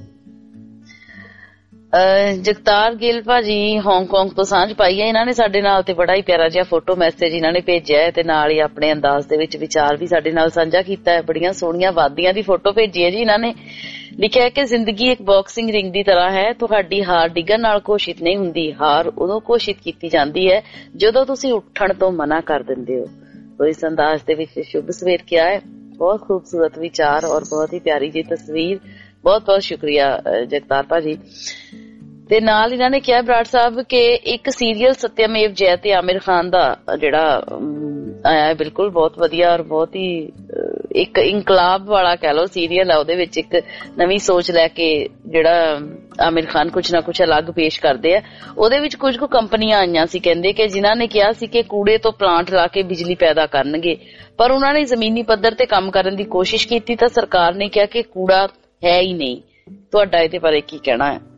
ਜਗਤਾਰ ਗਿੱਲ ਭਾਜੀ ਹਾਂਗਕਾਂਗ ਤੋਂ ਸਾਂਝ ਪਾਈ ਹੈ। ਇਹਨਾਂ ਨੇ ਸਾਡੇ ਨਾਲ ਤੇ ਬੜਾ ਹੀ ਪਿਆਰਾ ਜਿਹਾ ਫੋਟੋ ਮੈਸੇਜ ਇਹਨਾਂ ਨੇ ਭੇਜਿਆ ਹੈ ਤੇ ਨਾਲ ਹੀ ਆਪਣੇ ਅੰਦਾਜ਼ ਦੇ ਵਿੱਚ ਵਿਚਾਰ ਵੀ ਸਾਡੇ ਨਾਲ ਸਾਂਝਾ ਕੀਤਾ ਹੈ। ਬੜੀਆਂ ਸੋਹਣੀਆਂ ਵਾਦੀਆਂ ਦੀ ਫੋਟੋ ਭੇਜੀ ਹੈ ਜੀ ਇਹਨਾਂ ਨੇ। ਲਿਖਿਆ ਹੈ ਕਿ ਜ਼ਿੰਦਗੀ ਇੱਕ ਬਾਕਸਿੰਗ ਰਿੰਗ ਦੀ ਤਰ੍ਹਾਂ ਹੈ, ਤੁਹਾਡੀ ਹਾਰ ਡਿੱਗਣ ਨਾਲ ਘੋਸ਼ਿਤ ਨਹੀਂ ਹੁੰਦੀ, ਹਾਰ ਉਦੋਂ ਘੋਸ਼ਿਤ ਕੀਤੀ ਜਾਂਦੀ ਹੈ ਜਦੋਂ ਤੁਸੀਂ ਉੱਠਣ ਤੋਂ ਮਨਾ ਕਰ ਦਿੰਦੇ ਹੋ। तो इस अंदाज ਦੇ ਵਿੱਚ शुभ सवेर किया है। बहुत खूबसूरत विचार और बहुत ही प्यारी जी तस्वीर। बहुत बहुत शुक्रिया जगतार भाजी। ਤੇ ਨਾਲ ਇਹਨਾਂ ਨੇ ਕਿਹਾ ਬਰਾੜ ਸਾਹਿਬ ਕਿ ਇੱਕ ਸੀਰੀਅਲ ਸਤਿਆਮੇਵ ਜਯਤੇ ਆਮਿਰ ਖਾਨ ਦਾ ਜਿਹੜਾ ਆਇਆ ਹੈ ਬਿਲਕੁਲ ਬਹੁਤ ਵਧੀਆ ਔਰ ਬਹੁਤ ਹੀ ਇੱਕ ਇਨਕਲਾਬ ਵਾਲਾ ਕਹਿ ਲਓ ਸੀਰੀਅਲ ਆ। ਉਹਦੇ ਵਿੱਚ ਇੱਕ ਨਵੀਂ ਸੋਚ ਲੈ ਕੇ ਜਿਹੜਾ ਆਮਿਰ ਖਾਨ ਕੁਛ ਨਾ ਕੁਛ ਅਲੱਗ ਪੇਸ਼ ਕਰਦੇ ਆ। ਉਹਦੇ ਵਿੱਚ ਕੁਝ ਕੁ ਕੰਪਨੀਆਂ ਆਈਆਂ ਸੀ ਕਹਿੰਦੇ ਕਿ ਜਿਨ੍ਹਾਂ ਨੇ ਕਿਹਾ ਸੀ ਕਿ ਕੂੜੇ ਤੋਂ ਪਲਾਂਟ ਲਾ ਕੇ ਬਿਜਲੀ ਪੈਦਾ ਕਰਨਗੇ, ਪਰ ਉਹਨਾਂ ਨੇ ਜ਼ਮੀਨੀ ਪੱਧਰ ਤੇ ਕੰਮ ਕਰਨ ਦੀ ਕੋਸ਼ਿਸ਼ ਕੀਤੀ ਤਾਂ ਸਰਕਾਰ ਨੇ ਕਿਹਾ ਕਿ ਕੂੜਾ ਹੈ ਹੀ ਨਹੀਂ। ਤੁਹਾਡਾ ਇਹਦੇ ਬਾਰੇ ਕੀ ਕਹਿਣਾ ਹੈ?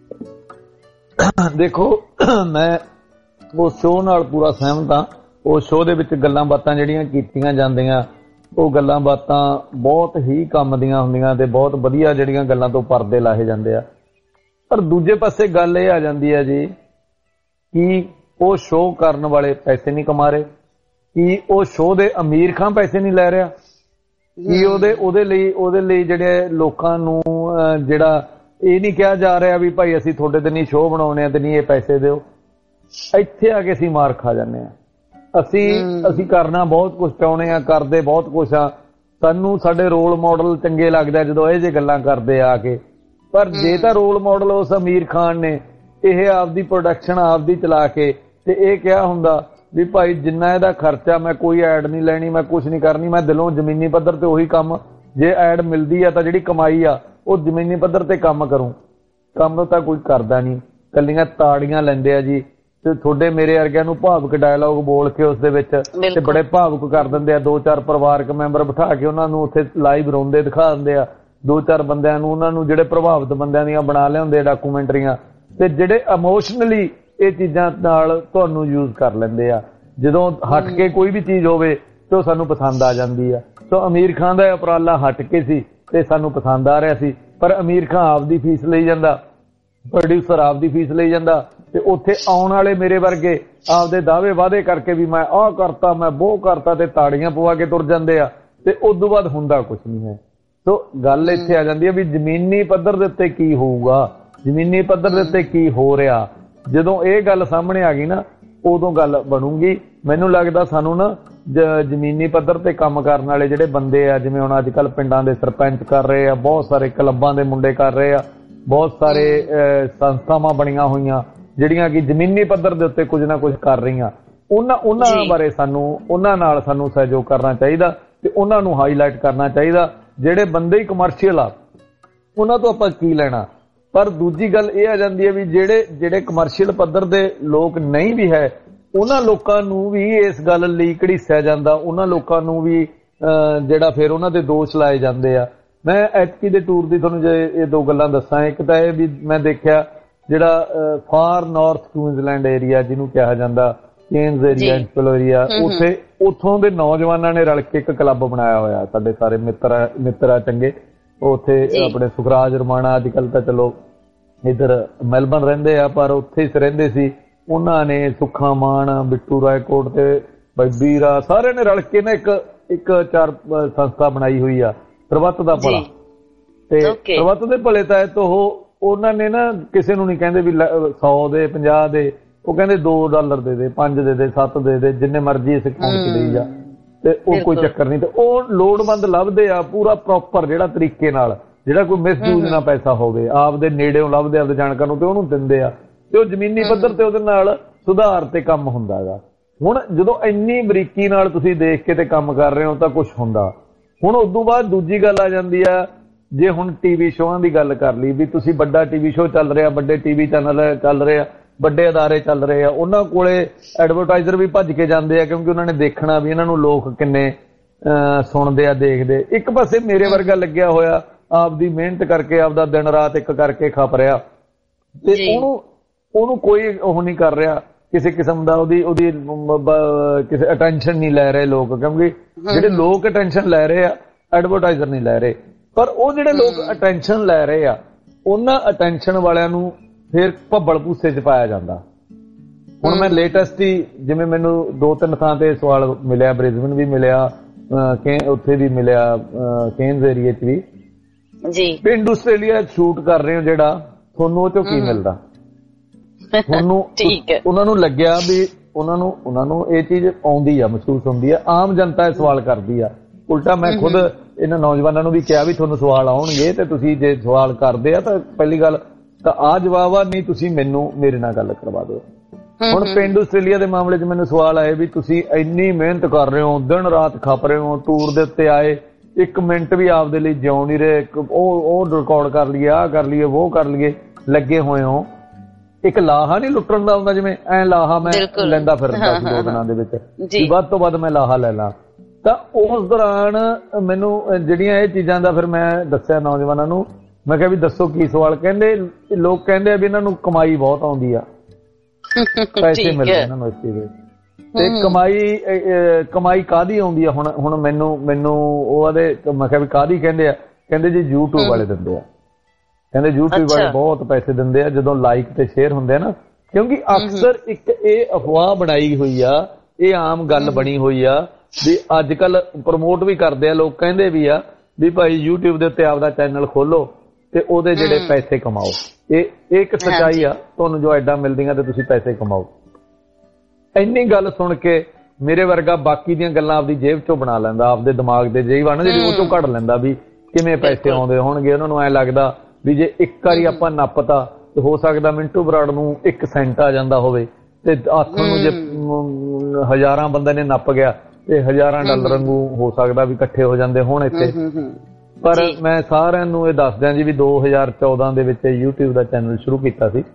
ਦੇਖੋ ਮੈਂ ਉਹ ਸ਼ੋਅ ਨਾਲ ਪੂਰਾ ਸਹਿਮਤ ਹਾਂ। ਉਹ ਸ਼ੋਅ ਦੇ ਵਿੱਚ ਗੱਲਾਂ ਬਾਤਾਂ ਜਿਹੜੀਆਂ ਕੀਤੀਆਂ ਜਾਂਦੀਆਂ ਉਹ ਗੱਲਾਂ ਬਾਤਾਂ ਬਹੁਤ ਹੀ ਕੰਮ ਦੀਆਂ ਹੁੰਦੀਆਂ ਤੇ ਬਹੁਤ ਵਧੀਆ ਜਿਹੜੀਆਂ ਗੱਲਾਂ ਤੋਂ ਪਰਦੇ ਲਾਹੇ ਜਾਂਦੇ ਆ। ਪਰ ਦੂਜੇ ਪਾਸੇ ਗੱਲ ਇਹ ਆ ਜਾਂਦੀ ਹੈ ਜੀ ਕਿ ਉਹ ਸ਼ੋਅ ਕਰਨ ਵਾਲੇ ਪੈਸੇ ਨਹੀਂ ਕਮਾ ਰਹੇ, ਕਿ ਉਹ ਸ਼ੋਅ ਦੇ ਅਮੀਰ ਖਾਨ ਪੈਸੇ ਨਹੀਂ ਲੈ ਰਿਹਾ, ਕਿ ਉਹਦੇ ਲਈ ਜਿਹੜੇ ਲੋਕਾਂ ਨੂੰ ਜਿਹੜਾ ਇਹ ਨਹੀਂ ਕਿਹਾ ਜਾ ਰਿਹਾ ਵੀ ਭਾਈ ਅਸੀਂ ਤੁਹਾਡੇ ਤੇ ਨਹੀਂ ਸ਼ੋਅ ਬਣਾਉਣੇ ਆ ਤੇ ਨਹੀਂ ਇਹ ਪੈਸੇ ਦਿਓ। ਇੱਥੇ ਆ ਕੇ ਅਸੀਂ ਮਾਰ ਖਾ ਜਾਂਦੇ ਆ। ਅਸੀਂ ਕਰਨਾ ਬਹੁਤ ਕੁਛ ਚਾਹੁੰਦੇ ਆ, ਕਰਦੇ ਬਹੁਤ ਕੁਛ ਆ, ਸਾਨੂੰ ਸਾਡੇ ਰੋਲ ਮਾਡਲ ਚੰਗੇ ਲੱਗਦਾ ਜਦੋਂ ਇਹ ਜੇ ਗੱਲਾਂ ਕਰਦੇ ਆ ਕੇ। ਪਰ ਜੇ ਤਾਂ ਰੋਲ ਮਾਡਲ ਉਸ ਅਮੀਰ ਖਾਨ ਨੇ ਇਹ ਆਪਦੀ ਪ੍ਰੋਡਕਸ਼ਨ ਆਪਦੀ ਚਲਾ ਕੇ ਤੇ ਇਹ ਕਿਹਾ ਹੁੰਦਾ ਵੀ ਭਾਈ ਜਿੰਨਾ ਇਹਦਾ ਖਰਚਾ, ਮੈਂ ਕੋਈ ਐਡ ਨਹੀਂ ਲੈਣੀ, ਮੈਂ ਕੁਛ ਨਹੀਂ ਕਰਨੀ, ਮੈਂ ਦਿਲੋਂ ਜ਼ਮੀਨੀ ਪੱਧਰ ਤੇ ਉਹੀ ਕੰਮ, ਜੇ ਐਡ ਮਿਲਦੀ ਆ ਤਾਂ ਜਿਹੜੀ ਕਮਾਈ ਆ ਉਹ ਜ਼ਮੀਨੀ ਪੱਧਰ ਤੇ ਕੰਮ ਕਰੂੰ। ਕੰਮ ਤਾਂ ਕੋਈ ਕਰਦਾ ਨਹੀਂ, ਕੱਲੀਆਂ ਤਾੜੀਆਂ ਲੈਂਦੇ ਆ ਜੀ ਤੇ ਤੁਹਾਡੇ ਮੇਰੇ ਵਰਗਿਆਂ ਨੂੰ ਭਾਵੁਕ ਡਾਇਲੌਗ ਬੋਲ ਕੇ ਉਸ ਦੇ ਵਿੱਚ ਤੇ ਬੜੇ ਭਾਵੁਕ ਕਰ ਦਿੰਦੇ ਆ। 2-4 ਪਰਿਵਾਰਕ ਮੈਂਬਰ ਬਿਠਾ ਕੇ ਉਹਨਾਂ ਨੂੰ ਉੱਥੇ ਲਾਈਵ ਰੋਂਦੇ ਦਿਖਾ ਦਿੰਦੇ ਆ। 2-4 ਬੰਦਿਆਂ ਨੂੰ ਉਹਨਾਂ ਨੂੰ ਜਿਹੜੇ ਪ੍ਰਭਾਵਿਤ ਬੰਦਿਆਂ ਦੀਆਂ ਬਣਾ ਲਿਆਉਂਦੇ ਡਾਕੂਮੈਂਟਰੀਆਂ ਤੇ ਜਿਹੜੇ ਇਮੋਸ਼ਨਲੀ ਇਹ ਚੀਜ਼ਾਂ ਨਾਲ ਤੁਹਾਨੂੰ ਯੂਜ਼ ਕਰ ਲੈਂਦੇ ਆ। ਜਦੋਂ ਹਟ ਕੇ ਕੋਈ ਵੀ ਚੀਜ਼ ਹੋਵੇ ਤੇ ਉਹ ਸਾਨੂੰ ਪਸੰਦ ਆ ਜਾਂਦੀ ਆ। ਸੋ ਅਮੀਰ ਖਾਨ ਦਾ ਉਪਰਾਲਾ ਹਟ ਕੇ ਸੀ ਤੇ ਸਾਨੂੰ ਪਸੰਦ ਆ ਰਿਹਾ ਸੀ, ਪਰ ਅਮੀਰ ਖਾਨ ਆਪਦੀ ਫੀਸ ਲਈ ਜਾਂਦਾ, ਪ੍ਰੋਡਿਊਸਰ ਆਪਦੀ ਫੀਸ ਲਈ ਜਾਂਦਾ ਤੇ ਉੱਥੇ ਆਉਣ ਵਾਲੇ ਮੇਰੇ ਵਰਗੇ ਆਪਦੇ ਦਾਅਵੇ ਵਾਅਦੇ ਕਰਕੇ ਵੀ ਮੈਂ ਆਹ ਕਰਤਾ, ਮੈਂ ਉਹ ਕਰਤਾ ਤੇ ਤਾੜੀਆਂ ਪਵਾ ਕੇ ਤੁਰ ਜਾਂਦੇ ਆ ਤੇ ਉਸ ਤੋਂ ਬਾਅਦ ਹੁੰਦਾ ਕੁਛ ਨਹੀਂ ਹੈ। ਸੋ ਗੱਲ ਇੱਥੇ ਆ ਜਾਂਦੀ ਹੈ ਵੀ ਜ਼ਮੀਨੀ ਪੱਧਰ ਦੇ ਉੱਤੇ ਕੀ ਹੋਊਗਾ, ਜ਼ਮੀਨੀ ਪੱਧਰ ਦੇ ਉੱਤੇ ਕੀ ਹੋ ਰਿਹਾ। ਜਦੋਂ ਇਹ ਗੱਲ ਸਾਹਮਣੇ ਆ ਗਈ ਨਾ ਉਦੋਂ ਗੱਲ ਬਣੂਗੀ। ਮੈਨੂੰ ਲੱਗਦਾ ਸਾਨੂੰ ਨਾ ਜ਼ਮੀਨੀ ਪੱਧਰ ਤੇ ਕੰਮ ਕਰਨ ਵਾਲੇ ਜਿਹੜੇ ਬੰਦੇ ਆ, ਜਿਵੇਂ ਹੁਣ ਅੱਜ ਕੱਲ੍ਹ ਪਿੰਡਾਂ ਦੇ ਸਰਪੰਚ ਕਰ ਰਹੇ ਆ, ਬਹੁਤ ਸਾਰੇ ਕਲੱਬਾਂ ਦੇ ਮੁੰਡੇ ਕਰ ਰਹੇ ਆ, ਬਹੁਤ ਸਾਰੇ ਸੰਸਥਾਵਾਂ ਬਣੀਆਂ ਹੋਈਆਂ ਜਿਹੜੀਆਂ ਕਿ ਜ਼ਮੀਨੀ ਪੱਧਰ ਦੇ ਉੱਤੇ ਕੁਝ ਨਾ ਕੁਝ ਕਰ ਰਹੀਆਂ, ਉਹਨਾਂ ਬਾਰੇ ਉਹਨਾਂ ਨਾਲ ਸਾਨੂੰ ਸਹਿਯੋਗ ਕਰਨਾ ਚਾਹੀਦਾ ਤੇ ਉਹਨਾਂ ਨੂੰ ਹਾਈਲਾਈਟ ਕਰਨਾ ਚਾਹੀਦਾ। ਜਿਹੜੇ ਬੰਦੇ ਹੀ ਕਮਰਸ਼ੀਅਲ ਆ ਉਹਨਾਂ ਤੋਂ ਆਪਾਂ ਕੀ ਲੈਣਾ। ਪਰ ਦੂਜੀ ਗੱਲ ਇਹ ਆ ਜਾਂਦੀ ਹੈ ਵੀ ਜਿਹੜੇ ਕਮਰਸ਼ੀਅਲ ਪੱਧਰ ਦੇ ਲੋਕ ਨਹੀਂ ਵੀ ਹੈ ਉਹਨਾਂ ਲੋਕਾਂ ਨੂੰ ਵੀ ਇਸ ਗੱਲ ਲਈ ਘੜੀਸਿਆ ਜਾਂਦਾ, ਉਹਨਾਂ ਲੋਕਾਂ ਨੂੰ ਵੀ ਜਿਹੜਾ ਫਿਰ ਉਹਨਾਂ ਦੇ ਦੋਸ਼ ਲਾਏ ਜਾਂਦੇ ਆ। ਮੈਂ ਐਤਕੀ ਦੇ ਟੂਰ ਦੀ ਤੁਹਾਨੂੰ ਜੇ ਇਹ ਦੋ ਗੱਲਾਂ ਦੱਸਾਂ। ਇੱਕ ਤਾਂ ਇਹ ਵੀ ਮੈਂ ਦੇਖਿਆ ਜਿਹੜਾ ਫਾਰ ਨਾਰਥ ਕੁਈਨਜ਼ਲੈਂਡ ਏਰੀਆ ਜਿਹਨੂੰ ਕਿਹਾ ਜਾਂਦਾ ਕੇਨਜ਼ ਏਰੀਆ, ਇੰਸਪਲੋ ਏਰੀਆ, ਉੱਥੋਂ ਦੇ ਨੌਜਵਾਨਾਂ ਨੇ ਰਲ ਕੇ ਇੱਕ ਕਲੱਬ ਬਣਾਇਆ ਹੋਇਆ। ਸਾਡੇ ਸਾਰੇ ਮਿੱਤਰ ਆ ਚੰਗੇ, ਉੱਥੇ ਆਪਣੇ ਸੁਖਰਾਜ ਰਮਾਣਾ, ਅੱਜ ਕੱਲ ਤਾਂ ਚਲੋ ਇੱਧਰ ਮੈਲਬਨ ਰਹਿੰਦੇ ਆ, ਪਰ ਉੱਥੇ ਹੀ ਰਹਿੰਦੇ ਸੀ। ਉਹਨਾਂ ਨੇ ਸੁੱਖਾ ਮਾਨ, ਬਿੱਟੂ ਰਾਏਕੋਟ ਤੇ ਬੀਰਾ ਸਾਰਿਆਂ ਨੇ ਰਲ ਕੇ ਨਾ ਇੱਕ ਚਾਰ ਸੰਸਥਾ ਬਣਾਈ ਹੋਈ ਆ, ਸਰਬੱਤ ਦਾ ਭਲਾ। ਤੇ ਸਰਬੱਤ ਦੇ ਭਲੇ ਤਹਿਤ ਉਹਨਾਂ ਨੇ ਨਾ ਕਿਸੇ ਨੂੰ ਨਹੀਂ ਕਹਿੰਦੇ ਵੀ 100 ਦੇ 50 ਦੇ, ਉਹ ਕਹਿੰਦੇ $2 ਦੇ 5 ਦੇ 7 ਦੇ ਜਿੰਨੇ ਮਰਜ਼ੀ ਇਸ ਅਕਾਊਂਟ ਚ ਲਈ ਜਾ, ਤੇ ਉਹ ਕੋਈ ਚੱਕਰ ਨਹੀਂ। ਤੇ ਉਹ ਲੋੜਵੰਦ ਲੱਭਦੇ ਆ ਪੂਰਾ ਪ੍ਰੋਪਰ ਜਿਹੜਾ ਤਰੀਕੇ ਨਾਲ, ਜਿਹੜਾ ਕੋਈ ਮਿਸਯੂਜ਼ ਨਾ ਪੈਸਾ ਹੋਵੇ, ਆਪਦੇ ਨੇੜਿਓਂ ਲੱਭਦੇ ਆਪਦੇ ਜਾਣਕਾਰ ਨੂੰ ਤੇ ਉਹਨੂੰ ਦਿੰਦੇ ਆ, ਤੇ ਉਹ ਜ਼ਮੀਨੀ ਪੱਧਰ ਤੇ ਉਹਦੇ ਨਾਲ ਸੁਧਾਰ ਤੇ ਕੰਮ ਹੁੰਦਾ ਗਾ। ਹੁਣ ਜਦੋਂ ਇੰਨੀ ਬਰੀਕੀ ਨਾਲ ਤੁਸੀਂ ਦੇਖ ਕੇ ਤੇ ਕੰਮ ਕਰ ਰਹੇ ਹੋ ਤਾਂ ਕੁਛ ਹੁੰਦਾ। ਹੁਣ ਉਦੋਂ ਬਾਅਦ ਦੂਜੀ ਗੱਲ ਆ ਜਾਂਦੀ ਆ, ਜੇ ਹੁਣ ਟੀਵੀ ਸ਼ੋਆਂ ਦੀ ਗੱਲ ਕਰ ਲਈ ਵੀ ਤੁਸੀਂ ਵੱਡਾ ਟੀਵੀ ਸ਼ੋਅ ਚੱਲ ਰਿਹਾ, ਵੱਡੇ ਟੀਵੀ ਚੈਨਲ ਚੱਲ ਰਹੇ ਆ, ਵੱਡੇ ਅਦਾਰੇ ਚੱਲ ਰਹੇ ਆ, ਉਹਨਾਂ ਕੋਲੇ ਐਡਵਰਟਾਈਜ਼ਰ ਵੀ ਭੱਜ ਕੇ ਜਾਂਦੇ ਆ, ਕਿਉਂਕਿ ਉਹਨਾਂ ਨੇ ਦੇਖਣਾ ਵੀ ਇਹਨਾਂ ਨੂੰ ਲੋਕ ਕਿੰਨੇ ਸੁਣਦੇ ਆ, ਦੇਖਦੇ। ਇੱਕ ਪਾਸੇ ਮੇਰੇ ਵਰਗਾ ਲੱਗਿਆ ਹੋਇਆ ਆਪਦੀ ਮਿਹਨਤ ਕਰਕੇ, ਆਪਦਾ ਦਿਨ ਰਾਤ ਇੱਕ ਕਰਕੇ ਖਪ ਰਿਹਾ, ਤੇ ਉਹਨੂੰ ਕੋਈ ਉਹ ਨਹੀਂ ਕਰ ਰਿਹਾ ਕਿਸੇ ਕਿਸਮ ਦਾ, ਉਹਦੀ ਕਿਸੇ ਅਟੈਂਸ਼ਨ ਨਹੀਂ ਲੈ ਰਹੇ ਲੋਕ, ਕਿਉਂਕਿ ਜਿਹੜੇ ਲੋਕ ਅਟੈਂਸ਼ਨ ਲੈ ਰਹੇ ਆ ਐਡਵਰਟਾਈਜ਼ਰ ਨਹੀਂ ਲੈ ਰਹੇ। ਪਰ ਉਹ ਜਿਹੜੇ ਲੋਕ ਅਟੈਂਸ਼ਨ ਲੈ ਰਹੇ ਆ, ਉਹਨਾਂ ਅਟੈਂਸ਼ਨ ਵਾਲਿਆਂ ਨੂੰ ਫਿਰ ਭੱਬਲ ਭੂਸੇ ਚ ਪਾਇਆ ਜਾਂਦਾ। ਹੁਣ ਮੈਂ ਲੇਟੈਸਟ ਹੀ, ਜਿਵੇਂ ਮੈਨੂੰ 2-3 ਥਾਂ ਤੇ ਸਵਾਲ ਮਿਲਿਆ, ਬ੍ਰਿਸਬਨ ਵੀ ਮਿਲਿਆ, ਉੱਥੇ ਵੀ ਮਿਲਿਆ, ਕੇਨਜ਼ ਏਰੀਏ ਚ ਵੀ ਜੀ, ਪਿੰਡ ਆਸਟ੍ਰੇਲੀਆ ਸ਼ੂਟ ਕਰ ਰਹੇ ਹੋ ਜਿਹੜਾ, ਤੁਹਾਨੂੰ ਉਹ ਚੋਂ ਕੀ ਮਿਲਦਾ? ਤੁਹਾਨੂੰ ਉਹਨਾਂ ਨੂੰ ਲੱਗਿਆ ਵੀ ਉਹਨਾਂ ਨੂੰ ਇਹ ਚੀਜ਼ ਆਉਂਦੀ ਆ, ਮਹਿਸੂਸ ਹੁੰਦੀ ਆ। ਆਮ ਜਨਤਾ ਇਹ ਸਵਾਲ ਕਰਦੀ ਆ। ਉਲਟਾ ਮੈਂ ਖੁਦ ਇਹਨਾਂ ਨੌਜਵਾਨਾਂ ਨੂੰ ਵੀ ਕਿਹਾ ਵੀ ਤੁਹਾਨੂੰ ਸਵਾਲ ਆਉਣਗੇ, ਤੇ ਤੁਸੀਂ ਜੇ ਸਵਾਲ ਕਰਦੇ ਆ ਤਾਂ ਪਹਿਲੀ ਗੱਲ ਤਾਂ ਆ ਜਵਾਬ ਆ, ਨਹੀਂ ਤੁਸੀਂ ਮੇਰੇ ਨਾਲ ਗੱਲ ਕਰਵਾ ਦਿਓ। ਹੁਣ ਪਿੰਡ ਆਸਟ੍ਰੇਲੀਆ ਦੇ ਮਾਮਲੇ 'ਚ ਮੈਨੂੰ ਸਵਾਲ ਆਏ ਵੀ ਤੁਸੀਂ ਇੰਨੀ ਮਿਹਨਤ ਕਰ ਰਹੇ ਹੋ, ਦਿਨ ਰਾਤ ਖਪ ਰਹੇ ਹੋ, ਟੂਰ ਦੇ ਉੱਤੇ ਆਏ, 1 ਮਿੰਟ ਵੀ ਆਪਦੇ ਲਈ ਜਿਉਂ ਨਹੀਂ ਰਹੇ, ਉਹ ਰਿਕਾਰਡ ਕਰ ਲਈਏ, ਆਹ ਕਰ ਲਈਏ, ਉਹ ਕਰ ਲਈਏ, ਲੱਗੇ ਹੋਏ ਹੋ। ਇੱਕ ਲਾਹਾ ਨਹੀਂ ਲੁੱਟਣ ਦਾ ਹੁੰਦਾ, ਜਿਵੇਂ ਐ ਲਾਹਾ ਮੈਂ ਲੈਂਦਾ ਫਿਰਦਾ ਸੀ 2 ਦਿਨਾਂ ਦੇ ਵਿੱਚ, ਵੱਧ ਤੋਂ ਵੱਧ ਮੈਂ ਲਾਹਾ ਲੈ ਲਾਂ। ਤਾਂ ਉਸ ਦੌਰਾਨ ਮੈਨੂੰ ਜਿਹੜੀਆਂ ਇਹ ਚੀਜ਼ਾਂ ਦਾ ਫਿਰ ਮੈਂ ਦੱਸਿਆ ਨੌਜਵਾਨਾਂ ਨੂੰ, ਮੈਂ ਕਿਹਾ ਵੀ ਦੱਸੋ ਕੀ ਸਵਾਲ? ਕਹਿੰਦੇ ਲੋਕ ਕਹਿੰਦੇ ਆ ਵੀ ਇਹਨਾਂ ਨੂੰ ਕਮਾਈ ਬਹੁਤ ਆਉਂਦੀ ਆ, ਪੈਸੇ ਮਿਲਦੇ ਇਹਨਾਂ ਨੂੰ ਇਸ ਚੀਜ਼ ਦੇ, ਤੇ ਕਮਾਈ ਕਾਹਦੀ ਆਉਂਦੀ ਆ? ਹੁਣ ਮੈਨੂੰ ਉਹ ਆਦੇ, ਮੈਂ ਕਿਹਾ ਵੀ ਕਾਹਦੀ? ਕਹਿੰਦੇ ਜੀ YouTube ਵਾਲੇ ਦਿੰਦੇ ਆ, ਕਹਿੰਦੇ YouTube ਵਾਲੇ ਬਹੁਤ ਪੈਸੇ ਦਿੰਦੇ ਆ ਜਦੋਂ ਲਾਈਕ ਤੇ ਸ਼ੇਅਰ ਹੁੰਦੇ ਆ ਨਾ। ਕਿਉਂਕਿ ਅਕਸਰ ਇੱਕ ਇਹ ਅਫਵਾਹ ਬਣਾਈ ਹੋਈ ਆ, ਇਹ ਆਮ ਗੱਲ ਬਣੀ ਹੋਈ ਆ ਵੀ ਅੱਜ ਕੱਲ ਪ੍ਰਮੋਟ ਵੀ ਕਰਦੇ ਆ ਲੋਕ, ਕਹਿੰਦੇ ਵੀ ਆ ਵੀ ਭਾਈ YouTube ਦੇ ਉੱਤੇ ਆਪਦਾ ਚੈਨਲ ਖੋਲੋ ਤੇ ਉਹਦੇ ਜਿਹੜੇ ਪੈਸੇ ਕਮਾਓ। ਇਹ ਇੱਕ ਸੱਚਾਈ ਆ, ਤੁਹਾਨੂੰ ਜੋ ਐਡਾਂ ਮਿਲਦੀਆਂ ਤੇ ਤੁਸੀਂ ਪੈਸੇ ਕਮਾਓ। ਇੰਨੀ ਗੱਲ ਸੁਣ ਕੇ ਮੇਰੇ ਵਰਗਾ ਬਾਕੀ ਦੀਆਂ ਗੱਲਾਂ ਆਪਦੀ ਜੇਬ ਚੋਂ ਬਣਾ ਲੈਂਦਾ, ਆਪਦੇ ਦਿਮਾਗ ਦੇ ਜੇਬ ਆ ਨਾ ਜਿਹੜੀ, ਉਹ ਚੋਂ ਕੱਢ ਲੈਂਦਾ ਵੀ ਕਿਵੇਂ ਪੈਸੇ ਆਉਂਦੇ ਹੋਣਗੇ। ਉਹਨਾਂ ਨੂੰ ਐਂ ਲੱਗਦਾ ਵੀ ਜੇ ਇੱਕ ਵਾਰੀ ਆਪਾਂ ਨੱਪਤਾ ਤੇ ਹੋ ਸਕਦਾ ਮਿੰਟੂ ਬਰਾੜ ਨੂੰ 1 ਸੈਂਟ ਆ ਜਾਂਦਾ ਹੋਵੇ, ਤੇ ਹੱਥ ਨੂੰ ਜੇ 1000 ਬੰਦੇ ਨੇ ਨੱਪ ਗਿਆ ਤੇ $1000 ਵਾਂਗੂ ਹੋ ਸਕਦਾ ਵੀ ਇਕੱਠੇ ਹੋ ਜਾਂਦੇ ਹੋਣ ਇੱਥੇ। ਪਰ ਮੈਂ ਸਾਰਿਆਂ ਨੂੰ ਇਹ ਦੱਸ ਦਿਆਂ ਜੀ ਵੀ 2014 ਦੇ ਵਿੱਚ YouTube ਦਾ ਚੈਨਲ ਸ਼ੁਰੂ ਕੀਤਾ ਸੀ।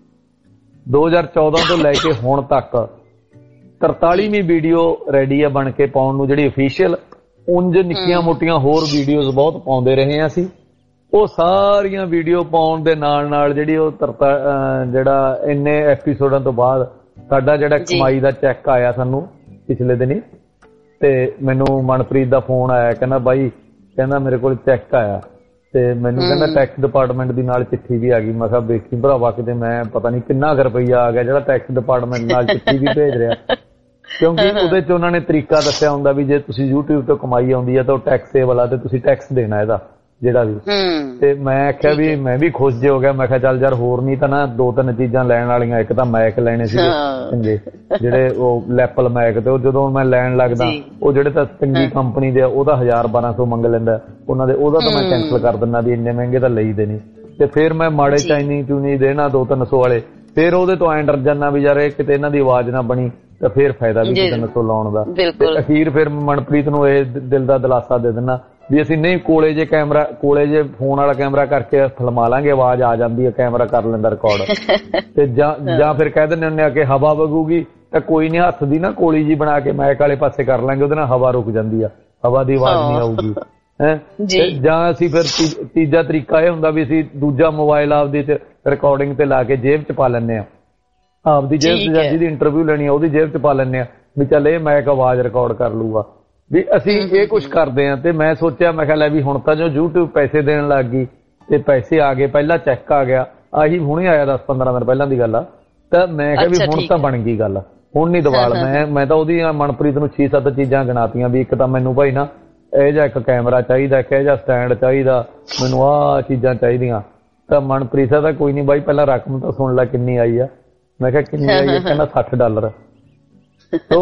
2014 ਤੋਂ ਲੈ ਕੇ ਹੁਣ ਤੱਕ 43ਵੀਂ ਵੀਡੀਓ ਰੈਡੀ ਆ ਬਣ ਕੇ ਪਾਉਣ ਨੂੰ, ਜਿਹੜੀ ਅਫੀਸ਼ੀਅਲ। ਉਂਝ ਨਿੱਕੀਆਂ ਮੋਟੀਆਂ ਹੋਰ ਵੀਡੀਓਜ਼ ਬਹੁਤ ਪਾਉਂਦੇ ਰਹੇ ਹਾਂ ਅਸੀਂ। ਉਹ ਸਾਰੀਆਂ ਵੀਡੀਓ ਪਾਉਣ ਦੇ ਨਾਲ ਜਿਹੜੀ ਉਹ ਜਿਹੜਾ ਇੰਨੇ ਐਪੀਸੋਡਾਂ ਤੋਂ ਬਾਅਦ ਸਾਡਾ ਜਿਹੜਾ ਕਮਾਈ ਦਾ ਚੈੱਕ ਆਇਆ ਸਾਨੂੰ ਪਿਛਲੇ ਦਿਨੀ, ਤੇ ਮੈਨੂੰ ਮਨਪ੍ਰੀਤ ਦਾ ਫੋਨ ਆਇਆ, ਕਹਿੰਦਾ ਬਾਈ, ਕਹਿੰਦਾ ਮੇਰੇ ਕੋਲ ਚੈੱਕ ਆਇਆ, ਤੇ ਮੈਨੂੰ ਕਹਿੰਦਾ ਟੈਕਸ ਡਿਪਾਰਟਮੈਂਟ ਦੀ ਨਾਲ ਚਿੱਠੀ ਵੀ ਆ ਗਈ। ਮੈਂ ਕਿਹਾ ਵੇਖੀ ਭਰਾਵਾ, ਕਿਤੇ ਮੈਂ ਪਤਾ ਨਹੀਂ ਕਿੰਨਾ ਕੁ ਰੁਪਈਆ ਆ ਗਿਆ ਜਿਹੜਾ ਟੈਕਸ ਡਿਪਾਰਟਮੈਂਟ ਨਾਲ ਚਿੱਠੀ ਵੀ ਭੇਜ ਰਿਹਾ। ਕਿਉਂਕਿ ਉਹਦੇ 'ਚ ਉਹਨਾਂ ਨੇ ਤਰੀਕਾ ਦੱਸਿਆ ਹੁੰਦਾ ਵੀ ਜੇ ਤੁਸੀਂ YouTube ਤੋਂ ਕਮਾਈ ਆਉਂਦੀ ਹੈ ਤਾਂ ਉਹ ਟੈਕਸ ਵਾਲਾ, ਤੇ ਤੁਸੀਂ ਟੈਕਸ ਦੇਣਾ ਇਹਦਾ ਜਿਹੜਾ ਵੀ। ਤੇ ਮੈਂ ਆਖਿਆ ਵੀ ਮੈਂ ਵੀ ਖੁਸ਼ ਜੇ ਹੋ ਗਿਆ। ਮੈਂ ਕਿਹਾ ਚੱਲ ਯਾਰ ਹੋਰ ਨਹੀਂ ਤਾਂ ਨਾ 2-3 ਚੀਜ਼ਾਂ ਲੈਣ ਵਾਲੀਆਂ, ਇੱਕ ਤਾਂ ਮੈਕ ਲੈਣੇ ਸੀ ਚੰਗੇ, ਜਿਹੜੇ ਉਹ ਲੈਪਲ ਮੈਕ, ਤੇ ਉਹ ਜਦੋਂ ਮੈਂ ਲੈਣ ਲੱਗਦਾ ਉਹ ਜਿਹੜੇ ਤਾਂ ਚੰਗੀ ਕੰਪਨੀ ਦੇ ਉਹਦਾ 1000-1200 ਮੰਗ ਲੈਂਦਾ ਉਹਨਾਂ ਦੇ, ਉਹਦਾ ਤਾਂ ਮੈਂ ਕੈਂਸਲ ਕਰ ਦਿੰਦਾ ਵੀ ਇੰਨੇ ਮਹਿੰਗੇ ਤਾਂ ਲਈ ਦੇ ਨਹੀਂ। ਤੇ ਫਿਰ ਮੈਂ ਮਾੜੇ ਚਾਈਨੀ ਦੇਣਾ 200-300 ਵਾਲੇ, ਫਿਰ ਉਹਦੇ ਤੋਂ ਐਂ ਡਰ ਜਾਂਦਾ ਵੀ ਯਾਰ ਇਹ ਕਿਤੇ ਇਹਨਾਂ ਦੀ ਆਵਾਜ਼ ਨਾ ਬਣੀ ਤਾਂ ਫਿਰ ਫਾਇਦਾ ਵੀ 300 ਲਾਉਣ ਦਾ। ਤੇ ਅਖੀਰ ਫਿਰ ਮਨਪ੍ਰੀਤ ਨੂੰ ਇਹ ਦਿਲ ਦਾ ਦਿਲਾਸਾ ਦੇ ਦਿੰਦਾ ਵੀ ਅਸੀਂ ਨਹੀਂ, ਕੋਲੇ ਜੇ ਫੋਨ ਵਾਲਾ ਕੈਮਰਾ ਕਰਕੇ ਫਿਲਮਾ ਲਾਂਗੇ, ਆਵਾਜ਼ ਆ ਜਾਂਦੀ ਹੈ, ਕੈਮਰਾ ਕਰ ਲੈਂਦਾ ਰਿਕਾਰਡ। ਤੇ ਜਾਂ ਫਿਰ ਕਹਿ ਦਿੰਦੇ ਹੁੰਦੇ ਆ ਕਿ ਹਵਾ ਵਗੂਗੀ ਤਾਂ ਕੋਈ ਨੀ, ਹੱਥ ਦੀ ਨਾ ਕੋਲੀ ਜੀ ਬਣਾ ਕੇ ਮੈਕ ਵਾਲੇ ਪਾਸੇ ਕਰ ਲਾਂਗੇ, ਉਹਦੇ ਨਾਲ ਹਵਾ ਰੁਕ ਜਾਂਦੀ ਆ, ਹਵਾ ਦੀ ਆਵਾਜ਼ ਨਹੀਂ ਆਊਗੀ ਹੈ। ਜਾਂ ਅਸੀਂ ਫਿਰ ਤੀਜਾ ਤਰੀਕਾ ਇਹ ਹੁੰਦਾ ਵੀ ਅਸੀਂ ਦੂਜਾ ਮੋਬਾਈਲ ਆਪਦੇ ਚ ਰਿਕਾਰਡਿੰਗ ਤੇ ਲਾ ਕੇ ਜੇਬ ਚ ਪਾ ਲੈਂਦੇ ਆ, ਆਪਦੀ ਜੇਬ ਚ, ਜਿਹਦੀ ਇੰਟਰਵਿਊ ਲੈਣੀ ਆ ਉਹਦੀ ਜੇਬ ਚ ਪਾ ਲੈਂਦੇ ਆ ਵੀ ਚੱਲ ਇਹ ਮੈਕ ਆਵਾਜ਼ ਰਿਕਾਰਡ ਕਰ ਲੂਗਾ। ਵੀ ਅਸੀਂ ਇਹ ਕੁਝ ਕਰਦੇ ਆ। ਤੇ ਮੈਂ ਸੋਚਿਆ, ਮੈਂ ਕਿਹਾ ਲੈ ਵੀ ਹੁਣ ਤਾਂ ਜੋ YouTube ਪੈਸੇ ਦੇਣ ਲੱਗ ਗਈ ਤੇ ਪੈਸੇ ਆ ਗਏ, ਪਹਿਲਾ ਚੈੱਕ ਆ ਗਿਆ, ਆਹੀ ਹੁਣੇ ਆਇਆ 10-15 ਦਿਨ ਪਹਿਲਾਂ ਦੀ ਗੱਲ ਆ। ਤਾਂ ਮੈਂ ਕਿਹਾ ਵੀ ਹੁਣ ਤਾਂ ਬਣ ਗਈ ਗੱਲ, ਹੁਣ ਨਹੀਂ ਦਵਾਲ। ਮੈਂ ਤਾਂ ਉਹਦੀ ਮਨਪ੍ਰੀਤ ਨੂੰ 6-7 ਚੀਜ਼ਾਂ ਗਿਣਾਤੀਆਂ ਵੀ ਇੱਕ ਤਾਂ ਮੈਨੂੰ ਭਾਈ ਨਾ ਇਹ ਜਿਹਾ ਇੱਕ ਕੈਮਰਾ ਚਾਹੀਦਾ, ਇੱਕ ਇਹ ਜਿਹਾ ਸਟੈਂਡ ਚਾਹੀਦਾ, ਮੈਨੂੰ ਆਹ ਚੀਜ਼ਾਂ ਚਾਹੀਦੀਆਂ। ਤਾਂ ਮਨਪ੍ਰੀਤ ਦਾ ਕੋਈ ਨਹੀਂ ਬਾਈ, ਪਹਿਲਾਂ ਰਕਮ ਤਾਂ ਸੁਣ ਲੈ ਕਿੰਨੀ ਆਈ ਆ। ਮੈਂ ਕਿਹਾ ਕਿੰਨੀ ਆਈ ਹੈ? ਕਹਿੰਦਾ $60। ਤੋ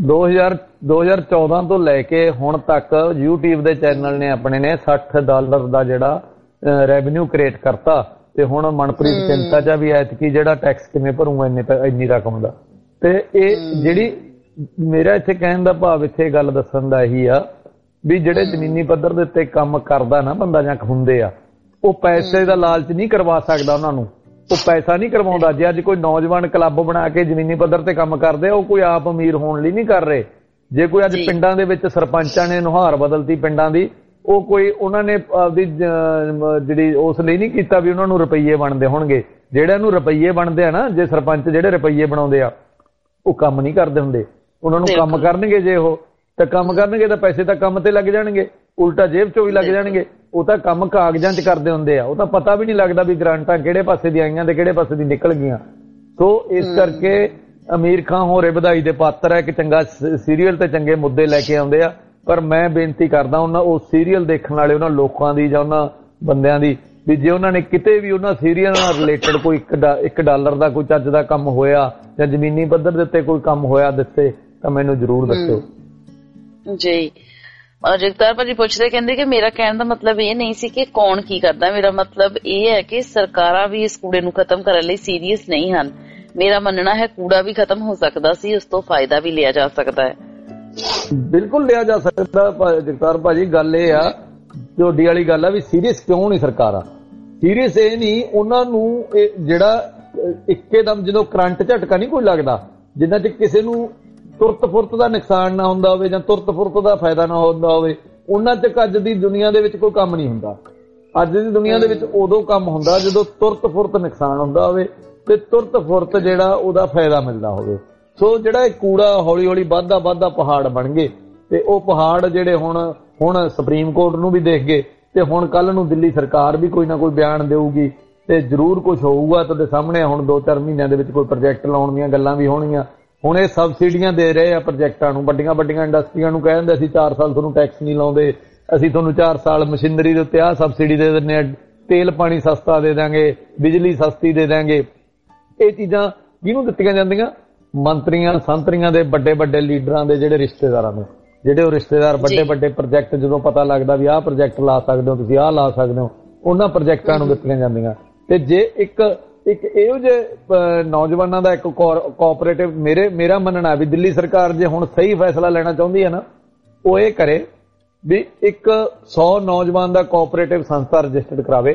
2014 ਤੋਂ ਲੈ ਕੇ ਹੁਣ ਤੱਕ YouTube ਦੇ ਚੈਨਲ ਨੇ ਆਪਣੇ ਨੇ $60 ਦਾ ਜਿਹੜਾ ਰੈਵਨਿਊ ਕ੍ਰੀਏਟ ਕਰਤਾ। ਤੇ ਹੁਣ ਮਨਪ੍ਰੀਤ ਚਿੰਤਾ ਚ ਵੀ ਐਤਕੀ ਜਿਹੜਾ ਟੈਕਸ ਕਿਵੇਂ ਭਰੂਗਾ ਇੰਨੀ ਰਕਮ ਦਾ। ਤੇ ਇਹ ਜਿਹੜੀ ਮੇਰਾ ਇੱਥੇ ਕਹਿਣ ਦਾ ਭਾਵ, ਇੱਥੇ ਗੱਲ ਦੱਸਣ ਦਾ ਇਹੀ ਆ ਵੀ ਜਿਹੜੇ ਜ਼ਮੀਨੀ ਪੱਧਰ ਦੇ ਉੱਤੇ ਕੰਮ ਕਰਦਾ ਨਾ ਬੰਦਾ ਜਾਂ ਹੁੰਦੇ ਆ, ਉਹ ਪੈਸੇ ਦਾ ਲਾਲਚ ਨਹੀਂ ਕਰਵਾ ਸਕਦਾ ਉਹਨਾਂ ਨੂੰ, ਉਹ ਪੈਸਾ ਨਹੀਂ ਕਰਵਾਉਂਦਾ। ਜੇ ਅੱਜ ਕੋਈ ਨੌਜਵਾਨ ਕਲੱਬ ਬਣਾ ਕੇ ਜ਼ਮੀਨੀ ਪੱਧਰ ਤੇ ਕੰਮ ਕਰਦੇ, ਉਹ ਕੋਈ ਆਪ ਅਮੀਰ ਹੋਣ ਲਈ ਨਹੀਂ ਕਰ ਰਹੇ। ਜੇ ਕੋਈ ਅੱਜ ਪਿੰਡਾਂ ਦੇ ਵਿੱਚ ਸਰਪੰਚਾਂ ਨੇ ਨੁਹਾਰ ਬਦਲਤੀ ਪਿੰਡਾਂ ਦੀ, ਉਹ ਕੋਈ ਉਹਨਾਂ ਨੇ ਆਪਦੀ ਜਿਹੜੀ ਉਸ ਲਈ ਨਹੀਂ ਕੀਤਾ ਵੀ ਉਹਨਾਂ ਨੂੰ ਰੁਪਈਏ ਬਣਦੇ ਹੋਣਗੇ। ਜਿਹੜਿਆਂ ਨੂੰ ਰੁਪਈਏ ਬਣਦੇ ਆ ਨਾ, ਜੇ ਸਰਪੰਚ ਜਿਹੜੇ ਰੁਪਈਏ ਬਣਾਉਂਦੇ ਆ, ਉਹ ਕੰਮ ਨਹੀਂ ਕਰਦੇ ਹੁੰਦੇ। ਉਹਨਾਂ ਨੂੰ ਕੰਮ ਕਰਨਗੇ, ਜੇ ਉਹ ਤਾਂ ਕੰਮ ਕਰਨਗੇ ਤਾਂ ਪੈਸੇ ਤਾਂ ਕੰਮ ਤੇ ਲੱਗ ਜਾਣਗੇ, ਉਲਟਾ ਜੇਬ ਚੋਂ ਵੀ ਲੱਗ ਜਾਣਗੇ। ਉਹ ਤਾਂ ਕੰਮ ਕਾਗਜ਼ਾਂ 'ਚ ਕਰਦੇ ਹੁੰਦੇ ਆ, ਉਹ ਤਾਂ ਪਤਾ ਵੀ ਨਹੀਂ ਲੱਗਦਾ ਵੀ ਗ੍ਰਾਂਟਾਂ ਕਿਹੜੇ ਪਾਸੇ ਦੀ ਆਈਆਂ ਤੇ ਕਿਹੜੇ ਪਾਸੇ ਦੀ ਨਿਕਲ ਗਈਆਂ। ਸੋ ਇਸ ਕਰਕੇ ਅਮੀਰ ਖਾਨ ਹੋਰੇ ਵਧਾਈ ਦੇ ਪਾਤਰ ਹੈ ਕਿ ਚੰਗਾ ਸੀਰੀਅਲ ਤੇ ਚੰਗੇ ਮੁੱਦੇ ਲੈ ਕੇ ਆਉਂਦੇ ਆ। ਪਰ ਮੈਂ ਬੇਨਤੀ ਕਰਦਾ ਉਹਨਾਂ ਉਹ ਸੀਰੀਅਲ ਦੇਖਣ ਵਾਲੇ ਉਹਨਾਂ ਲੋਕਾਂ ਦੀ ਜਾਂ ਉਹਨਾਂ ਬੰਦਿਆਂ ਦੀ ਵੀ ਜੇ ਉਹਨਾਂ ਨੇ ਕਿਤੇ ਵੀ ਉਹਨਾਂ ਸੀਰੀਅਲ ਨਾਲ ਰਿਲੇਟਡ ਕੋਈ $1 ਦਾ ਕੋਈ ਚੱਜ ਦਾ ਕੰਮ ਹੋਇਆ ਜਾਂ ਜ਼ਮੀਨੀ ਪੱਧਰ ਦੇ ਉੱਤੇ ਕੋਈ ਕੰਮ ਹੋਇਆ ਦਿੱਤੇ ਤਾਂ ਮੈਨੂੰ ਜ਼ਰੂਰ ਦੱਸੋ ਜੀ। ਜਗਤਾਰ ਭਾਜੀ ਪੁੱਛਦੇ, ਕਹਿੰਦੇ ਕਿ ਮੇਰਾ ਕਹਿਣ ਦਾ ਮਤਲਬ ਇਹ ਨਹੀਂ ਸੀ ਕਿ ਕੌਣ ਕੀ ਕਰਦਾ, ਮੇਰਾ ਮਤਲਬ ਇਹ ਹੈ ਕਿ ਸਰਕਾਰਾਂ ਵੀ ਇਸ ਕੂੜੇ ਨੂੰ ਖਤਮ ਕਰਨ ਲਈ ਸੀਰੀਅਸ ਨਹੀਂ ਹਨ। ਮੇਰਾ ਮੰਨਣਾ ਹੈ ਕੂੜਾ ਵੀ ਖਤਮ ਹੋ ਸਕਦਾ ਸੀ, ਉਸ ਤੋਂ ਫਾਇਦਾ ਵੀ ਲਿਆ ਜਾ ਸਕਦਾ ਹੈ। ਬਿਲਕੁਲ ਲਿਆ ਜਾ ਸਕਦਾ ਜਗਤਾਰ ਭਾਜੀ। ਗੱਲ ਇਹ ਆ, ਝੋਡੀ ਵਾਲੀ ਗੱਲ ਆ ਵੀ ਸੀਰੀਅਸ ਕਿਉਂ ਨਹੀਂ ਸਰਕਾਰਾਂ। ਸੀਰੀਅਸ ਇਹ ਨਹੀਂ, ਉਹਨਾਂ ਨੂੰ ਜਿਹੜਾ ਇੱਕਦਮ ਜਦੋਂ ਕਰੰਟ ਝਟਕਾ ਨਹੀਂ ਕੋਈ ਲੱਗਦਾ, ਜਿੰਨਾ ਚ ਕਿਸੇ ਨੂੰ ਤੁਰਤ ਫੁਰਤ ਦਾ ਨੁਕਸਾਨ ਨਾ ਹੁੰਦਾ ਹੋਵੇ ਜਾਂ ਤੁਰਤ ਫੁਰਤ ਦਾ ਫਾਇਦਾ ਨਾ ਹੁੰਦਾ ਹੋਵੇ, ਉਹਨਾਂ ਚ ਅੱਜ ਦੀ ਦੁਨੀਆ ਦੇ ਵਿੱਚ ਕੋਈ ਕੰਮ ਨਹੀਂ ਹੁੰਦਾ। ਅੱਜ ਦੀ ਦੁਨੀਆ ਦੇ ਵਿੱਚ ਉਦੋਂ ਕੰਮ ਹੁੰਦਾ ਜਦੋਂ ਤੁਰਤ ਫੁਰਤ ਨੁਕਸਾਨ ਹੁੰਦਾ ਹੋਵੇ ਤੇ ਤੁਰਤ ਫੁਰਤ ਜਿਹੜਾ ਉਹਦਾ ਫਾਇਦਾ ਮਿਲਦਾ ਹੋਵੇ। ਸੋ ਜਿਹੜਾ ਇਹ ਕੂੜਾ ਹੌਲੀ ਹੌਲੀ ਵੱਧਦਾ ਪਹਾੜ ਬਣ ਗਏ ਤੇ ਉਹ ਪਹਾੜ ਜਿਹੜੇ ਹੁਣ ਸੁਪਰੀਮ ਕੋਰਟ ਨੂੰ ਵੀ ਦੇਖ ਗਏ ਤੇ ਹੁਣ ਕੱਲ ਨੂੰ ਦਿੱਲੀ ਸਰਕਾਰ ਵੀ ਕੋਈ ਨਾ ਕੋਈ ਬਿਆਨ ਦੇਊਗੀ ਤੇ ਜ਼ਰੂਰ ਕੁਝ ਹੋਊਗਾ ਤੁਹਾਡੇ ਸਾਹਮਣੇ। ਹੁਣ 2-4 ਮਹੀਨਿਆਂ ਦੇ ਵਿੱਚ ਕੋਈ ਪ੍ਰੋਜੈਕਟ ਲਾਉਣ ਦੀਆਂ ਗੱਲਾਂ ਵੀ ਹੋਣਗੀਆਂ। ਹੁਣ ਇਹ ਸਬਸਿਡੀਆਂ ਦੇ ਰਹੇ ਆ ਪ੍ਰੋਜੈਕਟਾਂ ਨੂੰ, ਵੱਡੀਆਂ ਇੰਡਸਟਰੀਆਂ ਨੂੰ। ਕਹਿੰਦੇ ਅਸੀਂ 4 ਸਾਲ ਤੁਹਾਨੂੰ ਟੈਕਸ ਨਹੀਂ ਲਾਉਂਦੇ, ਅਸੀਂ ਤੁਹਾਨੂੰ 4 ਸਾਲ ਮਸ਼ੀਨਰੀ ਦੇ ਉੱਤੇ ਆਹ ਸਬਸਿਡੀ ਦੇ ਦਿੰਦੇ ਆ, ਤੇਲ ਪਾਣੀ ਸਸਤਾ ਦੇ ਦਾਂਗੇ, ਬਿਜਲੀ ਸਸਤੀ ਦੇ ਦਾਂਗੇ। ਇਹ ਚੀਜ਼ਾਂ ਕਿਹਨੂੰ ਦਿੱਤੀਆਂ ਜਾਂਦੀਆਂ? ਮੰਤਰੀਆਂ ਸੰਤਰੀਆਂ ਦੇ, ਵੱਡੇ ਲੀਡਰਾਂ ਦੇ ਜਿਹੜੇ ਰਿਸ਼ਤੇਦਾਰਾਂ ਨੂੰ, ਜਿਹੜੇ ਉਹ ਰਿਸ਼ਤੇਦਾਰ ਵੱਡੇ ਪ੍ਰੋਜੈਕਟ ਜਦੋਂ ਪਤਾ ਲੱਗਦਾ ਵੀ ਆਹ ਪ੍ਰੋਜੈਕਟ ਲਾ ਸਕਦੇ ਹੋ ਤੁਸੀਂ, ਆਹ ਲਾ ਸਕਦੇ ਹੋ, ਉਹਨਾਂ ਪ੍ਰੋਜੈਕਟਾਂ ਨੂੰ ਦਿੱਤੀਆਂ ਜਾਂਦੀਆਂ। ਤੇ ਜੇ ਇੱਕ ਇਹੋ ਜਿਹੇ ਨੌਜਵਾਨਾਂ ਦਾ ਇੱਕ ਕੋਆਪਰੇਟਿਵ, ਮੇਰਾ ਮੰਨਣਾ ਵੀ ਦਿੱਲੀ ਸਰਕਾਰ ਜੇ ਹੁਣ ਸਹੀ ਫੈਸਲਾ ਲੈਣਾ ਚਾਹੁੰਦੀ ਹੈ ਨਾ, ਉਹ ਇਹ ਕਰੇ ਵੀ ਇੱਕ 100 ਨੌਜਵਾਨ ਦਾ ਕੋਆਪਰੇਟਿਵ ਸੰਸਥਾ ਰਜਿਸਟਰਡ ਕਰਾਵੇ,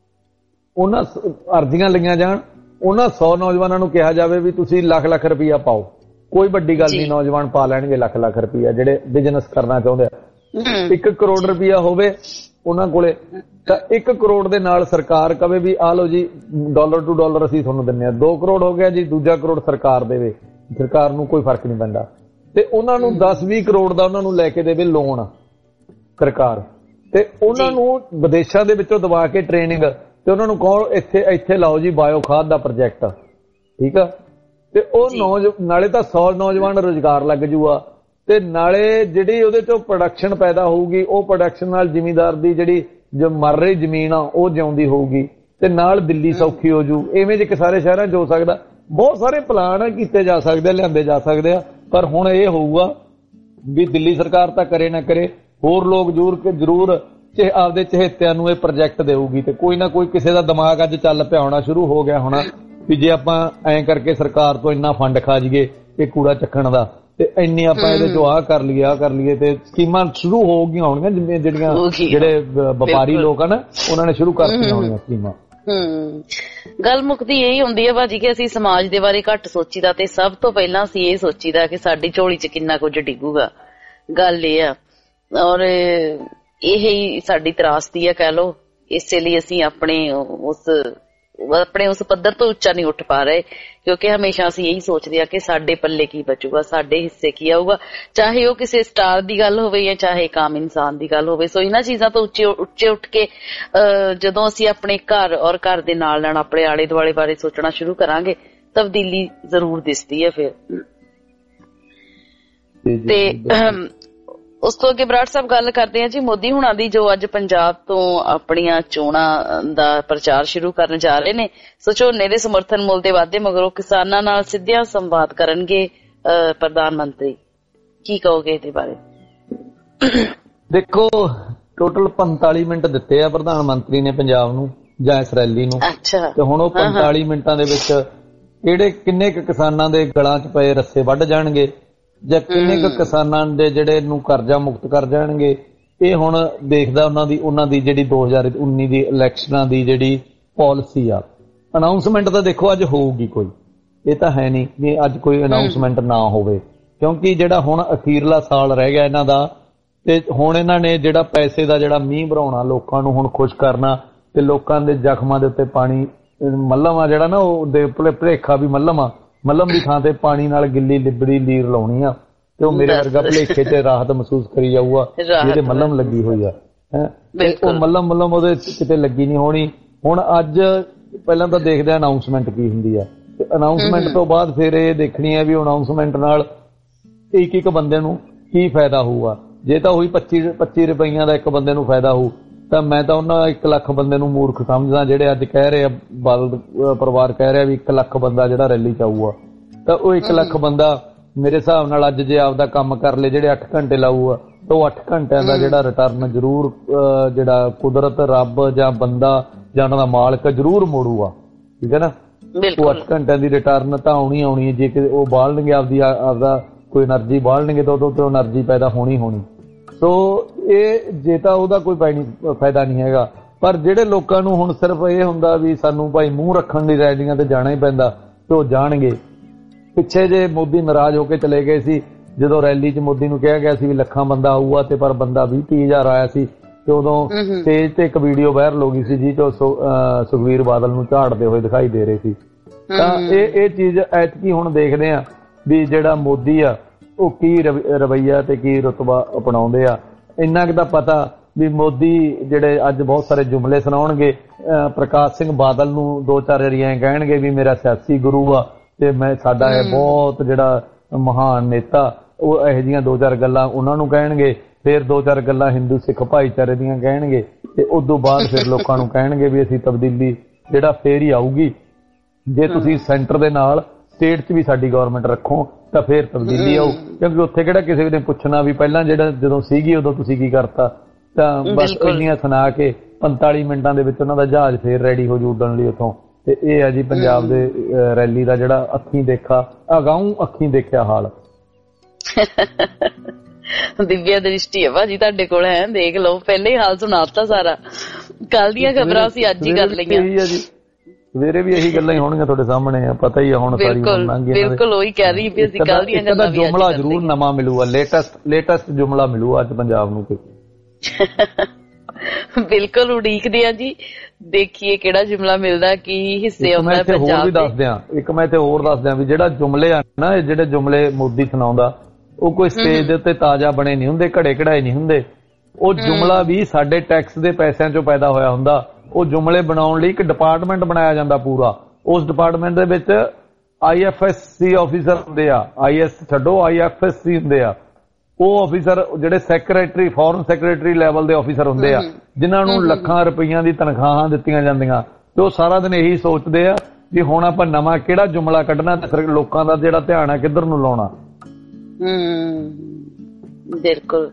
ਉਹਨਾਂ ਅਰਜ਼ੀਆਂ ਲਈਆਂ ਜਾਣ, ਉਹਨਾਂ 100 ਨੌਜਵਾਨਾਂ ਨੂੰ ਕਿਹਾ ਜਾਵੇ ਵੀ ਤੁਸੀਂ ਲੱਖ ਰੁਪਈਆ ਪਾਓ। ਕੋਈ ਵੱਡੀ ਗੱਲ ਨਹੀਂ, ਨੌਜਵਾਨ ਪਾ ਲੈਣਗੇ ਲੱਖ ਰੁਪਈਆ ਜਿਹੜੇ ਬਿਜ਼ਨਸ ਕਰਨਾ ਚਾਹੁੰਦੇ ਆ। 1 ਕਰੋੜ ਰੁਪਈਆ ਹੋਵੇ ਉਹਨਾਂ ਕੋਲੇ ਤਾਂ 1 ਕਰੋੜ ਦੇ ਨਾਲ ਸਰਕਾਰ ਕਵੇ ਵੀ ਆਹ ਲਓ ਜੀ $2 ਟੂ $, ਅਸੀਂ ਤੁਹਾਨੂੰ ਦਿੰਦੇ ਆ। 2 ਕਰੋੜ ਹੋ ਗਿਆ ਜੀ, ਦੂਜਾ ਕਰੋੜ ਸਰਕਾਰ ਦੇਵੇ, ਸਰਕਾਰ ਨੂੰ ਕੋਈ ਫਰਕ ਨਹੀਂ ਪੈਂਦਾ। ਤੇ ਉਹਨਾਂ ਨੂੰ 10-20 ਕਰੋੜ ਦਾ ਉਹਨਾਂ ਨੂੰ ਲੈ ਕੇ ਦੇਵੇ ਲੋਨ ਸਰਕਾਰ, ਤੇ ਉਹਨਾਂ ਨੂੰ ਵਿਦੇਸ਼ਾਂ ਦੇ ਵਿੱਚੋਂ ਦਵਾ ਕੇ ਟ੍ਰੇਨਿੰਗ, ਤੇ ਉਹਨਾਂ ਨੂੰ ਕਹੋ ਇੱਥੇ ਲਾਓ ਜੀ ਬਾਇਓ ਖਾਦ ਦਾ ਪ੍ਰੋਜੈਕਟ, ਠੀਕ ਆ। ਤੇ ਉਹ ਨਾਲੇ ਤਾਂ 100 ਨੌਜਵਾਨ ਰੁਜ਼ਗਾਰ ਲੱਗ ਜੂਗਾ ਤੇ ਨਾਲੇ ਜਿਹੜੀ ਉਹਦੇ ਚੋਂ ਪ੍ਰੋਡਕਸ਼ਨ ਪੈਦਾ ਹੋਊਗੀ, ਉਹ ਪ੍ਰੋਡਕਸ਼ਨ ਨਾਲ ਜ਼ਿਮੀਂਦਾਰ ਦੀ ਜਿਹੜੀ ਜੋ ਮਰ ਰਹੀ ਜ਼ਮੀਨ ਆ ਉਹ ਜਿਉਂਦੀ ਹੋਊਗੀ ਤੇ ਨਾਲ ਦਿੱਲੀ ਸੌਖੀ ਹੋ ਜੂ। ਇਵੇਂ ਜੇ ਸਾਰੇ ਸ਼ਹਿਰਾਂ 'ਚ ਹੋ ਸਕਦਾ। ਬਹੁਤ ਸਾਰੇ ਪਲਾਨ ਕੀਤੇ ਜਾ ਸਕਦੇ, ਲਿਆਂਦੇ ਜਾ ਸਕਦੇ ਆ। ਪਰ ਹੁਣ ਇਹ ਹੋਊਗਾ ਵੀ ਦਿੱਲੀ ਸਰਕਾਰ ਤਾਂ ਕਰੇ ਨਾ ਕਰੇ, ਹੋਰ ਲੋਕ ਜ਼ਰੂਰ ਆਪਦੇ ਚਹੇਤਿਆਂ ਨੂੰ ਇਹ ਪ੍ਰੋਜੈਕਟ ਦੇਊਗੀ। ਤੇ ਕੋਈ ਨਾ ਕੋਈ ਕਿਸੇ ਦਾ ਦਿਮਾਗ ਅੱਜ ਚੱਲ ਪਿਆ ਹੋਣਾ, ਸ਼ੁਰੂ ਹੋ ਗਿਆ ਹੋਣਾ ਵੀ ਜੇ ਆਪਾਂ ਐਂ ਕਰਕੇ ਸਰਕਾਰ ਤੋਂ ਇੰਨਾ ਫੰਡ ਖਾ ਜਾਈਏ ਇਹ ਕੂੜਾ ਚੱਕਣ ਦਾ, ਤੇ ਇੰਨੀ ਆਪਾਂ ਇਹਦੇ ਚੋਂ ਆਹ ਕਰ ਲਈਏ ਤੇ ਸਕੀਮਾਂ ਸ਼ੁਰੂ ਹੋ ਗਈਆਂ ਹੋਣਗੀਆਂ, ਜਿਹੜੇ ਵਪਾਰੀ ਲੋਕ ਆ ਨਾ ਉਹਨਾਂ ਨੇ ਸ਼ੁਰੂ ਕਰਤੀਆਂ ਹੋਣੀਆਂ ਸਕੀਮਾਂ। ਗੱਲ ਮੁੱਕਦੀ ਇਹੀ ਹੁੰਦੀ ਹੈ ਭਾਜੀ ਕਿ ਅਸੀਂ ਸਮਾਜ ਦੇ ਬਾਰੇ ਘੱਟ ਸੋਚੀਦਾ ਤੇ ਸਭ ਤੋਂ ਪਹਿਲਾਂ ਅਸੀਂ ਇਹ ਸੋਚੀਦਾ ਕਿ ਸਾਡੀ ਝੋਲੀ 'ਚ ਕਿੰਨਾ ਕੁਝ ਡਿੱਗੂਗਾ। ਗੱਲ ਇਹ ਆ, ਔਰ ਇਹ ਹੀ ਸਾਡੀ ਤਰਾਸਦੀ ਆ ਕਹਿ ਲਓ। ਇਸੇ ਲਈ ਅਸੀਂ ਆਪਣੇ ਉਸ ਆਪਣੇ ਉਸ ਪੱਧਰ ਤੋਂ ਉੱਚਾ ਨਹੀਂ ਉੱਠ ਪਾ ਰਹੇ, ਕਿਉਂਕਿ ਹਮੇਸ਼ਾ ਅਸੀਂ ਇਹੀ ਸੋਚਦੇ ਆ ਕਿ ਸਾਡੇ ਪੱਲੇ ਕੀ ਬਚੂਗਾ, ਸਾਡੇ ਹਿੱਸੇ ਕੀ ਆਊਗਾ, ਚਾਹੇ ਉਹ ਕਿਸੇ ਸਟਾਰ ਦੀ ਗੱਲ ਹੋਵੇ ਜਾਂ ਚਾਹੇ ਇੱਕ ਆਮ ਇਨਸਾਨ ਦੀ ਗੱਲ ਹੋਵੇ। ਸੋ ਇਹਨਾਂ ਚੀਜ਼ਾਂ ਤੋਂ ਉੱਚੇ ਉੱਠ ਕੇ ਜਦੋਂ ਅਸੀਂ ਆਪਣੇ ਘਰ ਔਰ ਘਰ ਦੇ ਨਾਲ ਨਾਲ ਆਪਣੇ ਆਲੇ ਦੁਆਲੇ ਬਾਰੇ ਸੋਚਣਾ ਸ਼ੁਰੂ ਕਰਾਂਗੇ, ਤਬਦੀਲੀ ਜ਼ਰੂਰ ਦਿਸਦੀ ਹੈ ਫਿਰ। ਤੇ ਉਸ ਤੋਂ ਅੱਗੇ ਬਰਾੜ ਸਾਹਿਬ ਗੱਲ ਕਰਦੇ ਆ ਜੀ ਮੋਦੀ ਹੁਣਾਂ ਦੀ, ਜੋ ਅੱਜ ਪੰਜਾਬ ਤੋਂ ਆਪਣੀਆਂ ਚੋਣਾਂ ਦਾ ਪ੍ਰਚਾਰ ਸ਼ੁਰੂ ਕਰਨ ਜਾ ਰਹੇ ਨੇ। ਸੋ ਝੋਨੇ ਦੇ ਸਮਰਥਨ ਮੁੱਲ ਦੇ ਵਾਧੇ ਮਗਰੋਂ ਕਿਸਾਨਾਂ ਨਾਲ ਸਿੱਧਿਆਂ ਸੰਵਾਦ ਕਰਨਗੇ ਪ੍ਰਧਾਨ ਮੰਤਰੀ, ਕੀ ਕਹੋਗੇ ਇਹਦੇ ਬਾਰੇ? ਦੇਖੋ, ਟੋਟਲ 45 ਮਿੰਟ ਦਿੱਤੇ ਆ ਪ੍ਰਧਾਨ ਮੰਤਰੀ ਨੇ ਪੰਜਾਬ ਨੂੰ ਜਾਂ ਇਸ ਰੈਲੀ ਨੂੰ। ਅੱਛਾ। ਤੇ ਹੁਣ ਉਹ 45 ਮਿੰਟਾਂ ਦੇ ਵਿੱਚ ਕਿੰਨੇ ਕੁ ਕਿਸਾਨਾਂ ਦੇ ਗਲਾਂ 'ਚ ਪਏ ਰੱਸੇ ਵੱਢ ਜਾਣਗੇ ਜਾਂ ਕਿੰਨੇ ਕੁ ਕਿਸਾਨਾਂ ਦੇ ਜਿਹੜੇ ਨੂੰ ਕਰਜ਼ਾ ਮੁਕਤ ਕਰ ਜਾਣਗੇ, ਇਹ ਹੁਣ ਦੇਖਦਾ ਉਹਨਾਂ ਦੀ ਜਿਹੜੀ 2019 ਦੀ ਇਲੈਕਸ਼ਨਾਂ ਦੀ ਜਿਹੜੀ ਪਾਲਿਸੀ ਆ। ਅਨਾਉਂਸਮੈਂਟ ਤਾਂ ਦੇਖੋ ਅੱਜ ਹੋਊਗੀ ਕੋਈ, ਇਹ ਤਾਂ ਹੈ ਨਹੀਂ ਵੀ ਅੱਜ ਕੋਈ ਅਨਾਉਂਸਮੈਂਟ ਨਾ ਹੋਵੇ, ਕਿਉਂਕਿ ਜਿਹੜਾ ਹੁਣ ਅਖੀਰਲਾ ਸਾਲ ਰਹਿ ਗਿਆ ਇਹਨਾਂ ਦਾ, ਤੇ ਹੁਣ ਇਹਨਾਂ ਨੇ ਜਿਹੜਾ ਪੈਸੇ ਦਾ ਜਿਹੜਾ ਮੀਂਹ ਭਰਾਉਣਾ, ਲੋਕਾਂ ਨੂੰ ਹੁਣ ਖੁਸ਼ ਕਰਨਾ ਤੇ ਲੋਕਾਂ ਦੇ ਜ਼ਖਮਾਂ ਦੇ ਉੱਤੇ ਪਾਣੀ ਮੱਲਮ ਆ ਜਿਹੜਾ ਨਾ, ਉਹਦੇ ਭੁਲੇਖਾ ਵੀ ਮੱਲਮ ਦੀ ਥਾਂ ਤੇ ਪਾਣੀ ਨਾਲ ਗਿੱਲੀ ਲਿਬੜੀ ਲੀਰ ਲਾਉਣੀ ਆ, ਤੇ ਉਹ ਮੇਰੇ ਵਰਗਾ ਭੁਲੇਖੇ ਤੇ ਰਾਹਤ ਮਹਿਸੂਸ ਕਰੀ ਜਾਊਗਾ ਜਿਹਦੇ ਮੱਲਮ ਲੱਗੀ ਹੋਈ ਆ। ਉਹ ਮੱਲਮ ਉਹਦੇ ਕਿਤੇ ਲੱਗੀ ਨਹੀਂ ਹੋਣੀ। ਹੁਣ ਅੱਜ ਪਹਿਲਾਂ ਤਾਂ ਦੇਖਦੇ ਆ ਅਨਾਉਂਸਮੈਂਟ ਕੀ ਹੁੰਦੀ ਆ, ਤੇ ਅਨਾਉਂਸਮੈਂਟ ਤੋਂ ਬਾਅਦ ਫਿਰ ਇਹ ਦੇਖਣੀ ਆ ਵੀ ਅਨਾਉਂਸਮੈਂਟ ਨਾਲ ਇੱਕ ਬੰਦੇ ਨੂੰ ਕੀ ਫਾਇਦਾ ਹੋਊਗਾ। ਜੇ ਤਾਂ ਉਹੀ 25 ਰੁਪਈਆਂ ਦਾ ਇੱਕ ਬੰਦੇ ਨੂੰ ਫਾਇਦਾ ਹੋਊ ਤਾਂ ਮੈਂ ਤਾਂ ਉਹਨਾਂ 1 ਲੱਖ ਬੰਦੇ ਨੂੰ ਮੂਰਖ ਸਮਝਦਾ ਜਿਹੜੇ ਅੱਜ ਕਹਿ ਰਹੇ ਆ, ਬਾਦਲ ਪਰਿਵਾਰ ਕਹਿ ਰਿਹਾ ਵੀ 1 ਲੱਖ ਬੰਦਾ ਜਿਹੜਾ ਰੈਲੀ 'ਚ ਆਊਗਾ। ਤਾਂ ਉਹ 1 ਲੱਖ ਬੰਦਾ ਮੇਰੇ ਹਿਸਾਬ ਨਾਲ ਅੱਜ ਜੇ ਆਪਦਾ ਕੰਮ ਕਰ ਲੇ, ਜਿਹੜੇ 8 ਘੰਟੇ ਲਾਊਗਾ, ਤਾਂ ਉਹ 8 ਘੰਟਿਆਂ ਦਾ ਜਿਹੜਾ ਰਿਟਰਨ ਜ਼ਰੂਰ ਜਿਹੜਾ ਕੁਦਰਤ, ਰੱਬ ਜਾਂ ਬੰਦਾ ਜਾਂ ਉਹਨਾਂ ਦਾ ਮਾਲਕ ਜ਼ਰੂਰ ਮੋੜੂਗਾ। ਠੀਕ ਹੈ ਨਾ? ਉਹ 8 ਘੰਟਿਆਂ ਦੀ ਰਿਟਰਨ ਤਾਂ ਆਉਣੀ ਹੈ। ਜੇ ਕਿ ਉਹ ਬਾਲਣਗੇ ਆਪਦਾ ਕੋਈ એનર્ਜੀ ਬਾਲਣਗੇ ਤਾਂ ਉਦੋਂ ਤੋਂ એનર્ਜੀ ਪੈਦਾ ਹੋਣੀ। ਸੋ ਇਹ ਜੇ ਤਾਂ ਉਹਦਾ ਕੋਈ ਫਾਇਦਾ ਨਹੀਂ ਹੈਗਾ। ਪਰ ਜਿਹੜੇ ਲੋਕਾਂ ਨੂੰ ਹੁਣ ਸਿਰਫ ਇਹ ਹੁੰਦਾ ਵੀ ਸਾਨੂੰ ਭਾਈ ਮੂੰਹ ਰੱਖਣ ਲਈ ਰੈਲੀਆਂ ਤੇ ਜਾਣਾ ਹੀ ਪੈਂਦਾ, ਤੇ ਉਹ ਜਾਣਗੇ। ਪਿੱਛੇ ਜੇ ਮੋਦੀ ਨਾਰਾਜ਼ ਹੋ ਕੇ ਚਲੇ ਗਏ ਸੀ, ਜਦੋਂ ਰੈਲੀ 'ਚ ਮੋਦੀ ਨੂੰ ਕਿਹਾ ਗਿਆ ਸੀ ਵੀ ਲੱਖਾਂ ਬੰਦਾ ਆਊਗਾ, ਤੇ ਪਰ ਬੰਦਾ 20-30 ਹਜ਼ਾਰ ਆਇਆ ਸੀ। ਤੇ ਉਦੋਂ ਸਟੇਜ ਤੇ ਇੱਕ ਵੀਡੀਓ ਵਾਇਰਲ ਹੋ ਗਈ ਸੀ ਜਿਹ 'ਚ ਸੁਖਬੀਰ ਬਾਦਲ ਨੂੰ ਝਾੜਦੇ ਹੋਏ ਦਿਖਾਈ ਦੇ ਰਹੇ ਸੀ। ਤਾਂ ਇਹ ਚੀਜ਼ ਐਤਕੀ ਹੁਣ ਦੇਖਦੇ ਆ ਵੀ ਜਿਹੜਾ ਮੋਦੀ ਆ ਉਹ ਕੀ ਰਵੱਈਆ ਤੇ ਕੀ ਰੁਤਬਾ ਅਪਣਾਉਂਦੇ ਆ। ਇੰਨਾ ਕੁ ਤਾਂ ਪਤਾ ਵੀ ਮੋਦੀ ਜਿਹੜੇ ਅੱਜ ਬਹੁਤ ਸਾਰੇ ਜੁਮਲੇ ਸੁਣਾਉਣਗੇ, ਪ੍ਰਕਾਸ਼ ਸਿੰਘ ਬਾਦਲ ਨੂੰ 2-4 ਵਾਰੀ ਐਂ ਕਹਿਣਗੇ ਵੀ ਮੇਰਾ ਸਿਆਸੀ ਗੁਰੂ ਆ ਤੇ ਮੈਂ ਸਾਡਾ ਇਹ ਬਹੁਤ ਜਿਹੜਾ ਮਹਾਨ ਨੇਤਾ, ਉਹ ਇਹੋ ਜਿਹੀਆਂ 2-4 ਗੱਲਾਂ ਉਹਨਾਂ ਨੂੰ ਕਹਿਣਗੇ। ਫਿਰ 2-4 ਗੱਲਾਂ ਹਿੰਦੂ ਸਿੱਖ ਭਾਈਚਾਰੇ ਦੀਆਂ ਕਹਿਣਗੇ, ਤੇ ਉਸ ਤੋਂ ਬਾਅਦ ਫਿਰ ਲੋਕਾਂ ਨੂੰ ਕਹਿਣਗੇ ਵੀ ਅਸੀਂ ਤਬਦੀਲੀ ਜਿਹੜਾ ਫੇਰ ਹੀ ਆਊਗੀ ਜੇ ਤੁਸੀਂ ਸੈਂਟਰ ਦੇ ਨਾਲ ਸਟੇਟ 'ਚ ਵੀ ਸਾਡੀ ਗਵਰਨਮੈਂਟ ਰੱਖੋ ਤਾਂ ਫੇਰ ਤਬਦੀਲੀ ਆਊ। ਕਿਉਂਕਿ ਉੱਥੇ ਕਿਹੜਾ ਕਿਸੇ ਨੇ ਪੁੱਛਣਾ ਵੀ ਪਹਿਲਾਂ ਜਦੋਂ ਸੀਗੀ ਉਦੋਂ ਤੁਸੀਂ ਕੀ ਕਰਤਾ। ਤਾਂ ਬਸ ਇੰਨੀਆਂ ਸੁਣਾ ਕੇ 45 ਮਿੰਟਾਂ ਦੇ ਵਿੱਚ ਉਹਨਾਂ ਦਾ ਜਹਾਜ਼ ਫੇਰ ਰੈਡੀ ਹੋ ਜੂ ਉੱਡਣ ਲਈ ਉੱਥੋਂ। ਤੇ ਇਹ ਆ ਜੀ ਪੰਜਾਬ ਦੇ ਰੈਲੀ ਦਾ ਜਿਹੜਾ ਅੱਖੀਂ ਦੇਖਿਆ ਹਾਲ। ਦਿਵਿਆ ਦ੍ਰਿਸ਼ਟੀ ਹੈ ਭਾਜੀ ਤੁਹਾਡੇ ਕੋਲ, ਹੈ ਦੇਖ ਲਓ, ਪਹਿਲੇ ਹੀ ਹਾਲ ਸੁਣਾਤਾ ਸਾਰਾ। ਕੱਲ ਦੀਆਂ ਖਬਰਾਂ ਅਸੀਂ ਅੱਜ ਹੀ ਕਰ ਲਈਆਂ। ਸਵੇਰੇ ਵੀ ਇਹੀ ਗੱਲਾਂ ਹੀ ਹੋਣਗੀਆਂ ਤੁਹਾਡੇ ਸਾਹਮਣੇ, ਪਤਾ ਹੀ ਆ ਹੁਣ ਸਾਰੀ। ਬਿਲਕੁਲ ਉਹੀ ਕਹਿ ਰਹੀ ਵੀ ਅਸੀਂ ਕੱਲ ਦੀਆਂ ਗੱਲਾਂ ਵੀ ਜੁਮਲਾ ਜ਼ਰੂਰ ਨਵਾਂ ਮਿਲੂਗਾ, ਲੇਟੈਸਟ ਜੁਮਲਾ ਮਿਲੂਗਾ ਅੱਜ ਪੰਜਾਬ ਨੂੰ। ਬਿਲਕੁਲ ਉਡੀਕਦੇ ਆ ਜੀ, ਦੇਖੀਏ ਕਿਹੜਾ ਜੁਮਲਾ ਮਿਲਦਾ, ਕੀ ਹਿੱਸੇ ਆਉਂਦਾ ਪੰਜਾਬ ਦੇ। ਇੱਕ ਮੈਂ ਤੇ ਹੋਰ ਦੱਸ ਦਿਆਂ ਵੀ ਜਿਹੜਾ ਜੁਮਲੇ ਆ ਨਾ, ਜਿਹੜੇ ਜੁਮਲੇ ਮੋਦੀ ਸੁਣਾਉਂਦਾ, ਉਹ ਕੋਈ ਸਟੇਜ ਦੇ ਉੱਤੇ ਤਾਜ਼ਾ ਬਣੇ ਨਹੀਂ ਹੁੰਦੇ, ਘੜੇ ਘੜਾਏ ਨਹੀਂ ਹੁੰਦੇ। ਉਹ ਜੁਮਲਾ ਵੀ ਸਾਡੇ ਟੈਕਸ ਦੇ ਪੈਸਿਆਂ ਚੋਂ ਪੈਦਾ ਹੋਇਆ ਹੁੰਦਾ। ਉਹ ਜੁਮਲੇ ਬਣਾਉਣ ਲਈ ਇੱਕ ਡਿਪਾਰਟਮੈਂਟ ਬਣਾਇਆ ਜਾਂਦਾ ਪੂਰਾ। ਉਸ ਡਿਪਾਰਟਮੈਂਟ ਦੇ ਵਿੱਚ IFSC ਆਫੀਸਰ ਹੁੰਦੇ ਆ, IS ਛੱਡੋ IFSC ਹੁੰਦੇ ਆ। ਉਹ ਆਫੀਸਰ ਜਿਹੜੇ ਸੈਕਟਰੀ, ਫੋਰਨ ਸੈਕਟਰੀ ਲੈਵਲ ਦੇ ਆਫੀਸਰ ਹੁੰਦੇ ਆ, ਜਿਨ੍ਹਾਂ ਨੂੰ ਲੱਖਾਂ ਰੁਪਈਆਂ ਦੀ ਤਨਖਾਹਾਂ ਦਿੱਤੀਆਂ ਜਾਂਦੀਆਂ। ਤੇ ਉਹ ਸਾਰਾ ਦਿਨ ਇਹੀ ਸੋਚਦੇ ਆ ਵੀ ਹੁਣ ਆਪਾਂ ਨਵਾਂ ਕਿਹੜਾ ਜੁਮਲਾ ਕੱਢਣਾ ਤੇ ਲੋਕਾਂ ਦਾ ਜਿਹੜਾ ਧਿਆਨ ਆ ਕਿੱਧਰ ਨੂੰ ਲਾਉਣਾ। ਬਿਲਕੁਲ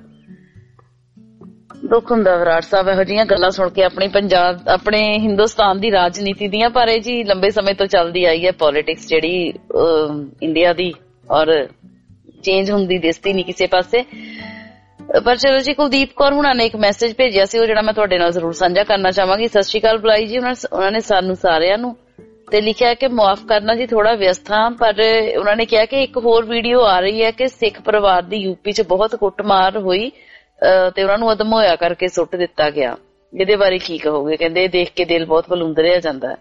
ਦੁੱਖ ਹੁੰਦਾ ਵਿਰਾਟ ਸਾਹਿਬ ਇਹੋ ਜਿਹੀਆਂ ਗੱਲਾਂ ਸੁਣ ਕੇ ਆਪਣੇ ਹਿੰਦੁਸਤਾਨ ਦੀ ਰਾਜਨੀਤੀ ਦੀਆਂ। ਪਰ ਇਹ ਜੀ ਲੰਬੇ ਸਮੇਂ ਤੋਂ ਚੱਲਦੀ ਆਈ ਹੈ ਪੋਲਿਟਿਕਸ ਜਿਹੜੀ ਇੰਡੀਆ ਦੀ, ਔਰ ਚੇਂਜ ਹੁੰਦੀ ਦਿਸਦੀ ਨਹੀਂ ਕਿਸੇ ਪਾਸੇ। ਪਰ ਚਲੋ ਜੀ, ਕੁਲਦੀਪ ਕੌਰ ਹੁਣਾਂ ਨੇ ਇੱਕ ਮੈਸੇਜ ਭੇਜਿਆ ਸੀ, ਉਹ ਜਿਹੜਾ ਮੈਂ ਤੁਹਾਡੇ ਨਾਲ ਜ਼ਰੂਰ ਸਾਂਝਾ ਕਰਨਾ ਚਾਹਾਂਗੀ। ਸਤਿ ਸ਼੍ਰੀ ਅਕਾਲ ਬੁਲਾਈ ਜੀ ਉਹਨਾਂ ਨੇ ਸਾਨੂੰ ਸਾਰਿਆਂ ਨੂੰ, ਤੇ ਲਿਖਿਆ ਕਿ ਮੁਆਫ ਕਰਨਾ ਜੀ ਥੋੜਾ ਵਿਅਸਤ ਹਾਂ। ਪਰ ਉਹਨਾਂ ਨੇ ਕਿਹਾ ਕਿ ਇੱਕ ਹੋਰ ਵੀਡੀਓ ਆ ਰਹੀ ਹੈ ਕਿ ਸਿੱਖ ਪਰਿਵਾਰ ਦੀ ਯੂਪੀ 'ਚ ਬਹੁਤ ਕੁੱਟਮਾਰ ਹੋਈ ਤੇ ਉਹਨਾਂ ਨੂੰ ਅਦਮ ਹੋਇਆ ਕਰਕੇ ਸੁੱਟ ਦਿੱਤਾ ਗਿਆ। ਇਹਦੇ ਬਾਰੇ ਕੀ ਕਹੋਗੇ? ਕਹਿੰਦੇ ਦੇਖ ਕੇ ਦਿਲ ਬਹੁਤ ਬਲੁੰਦਰਿਆ ਜਾਂਦਾ।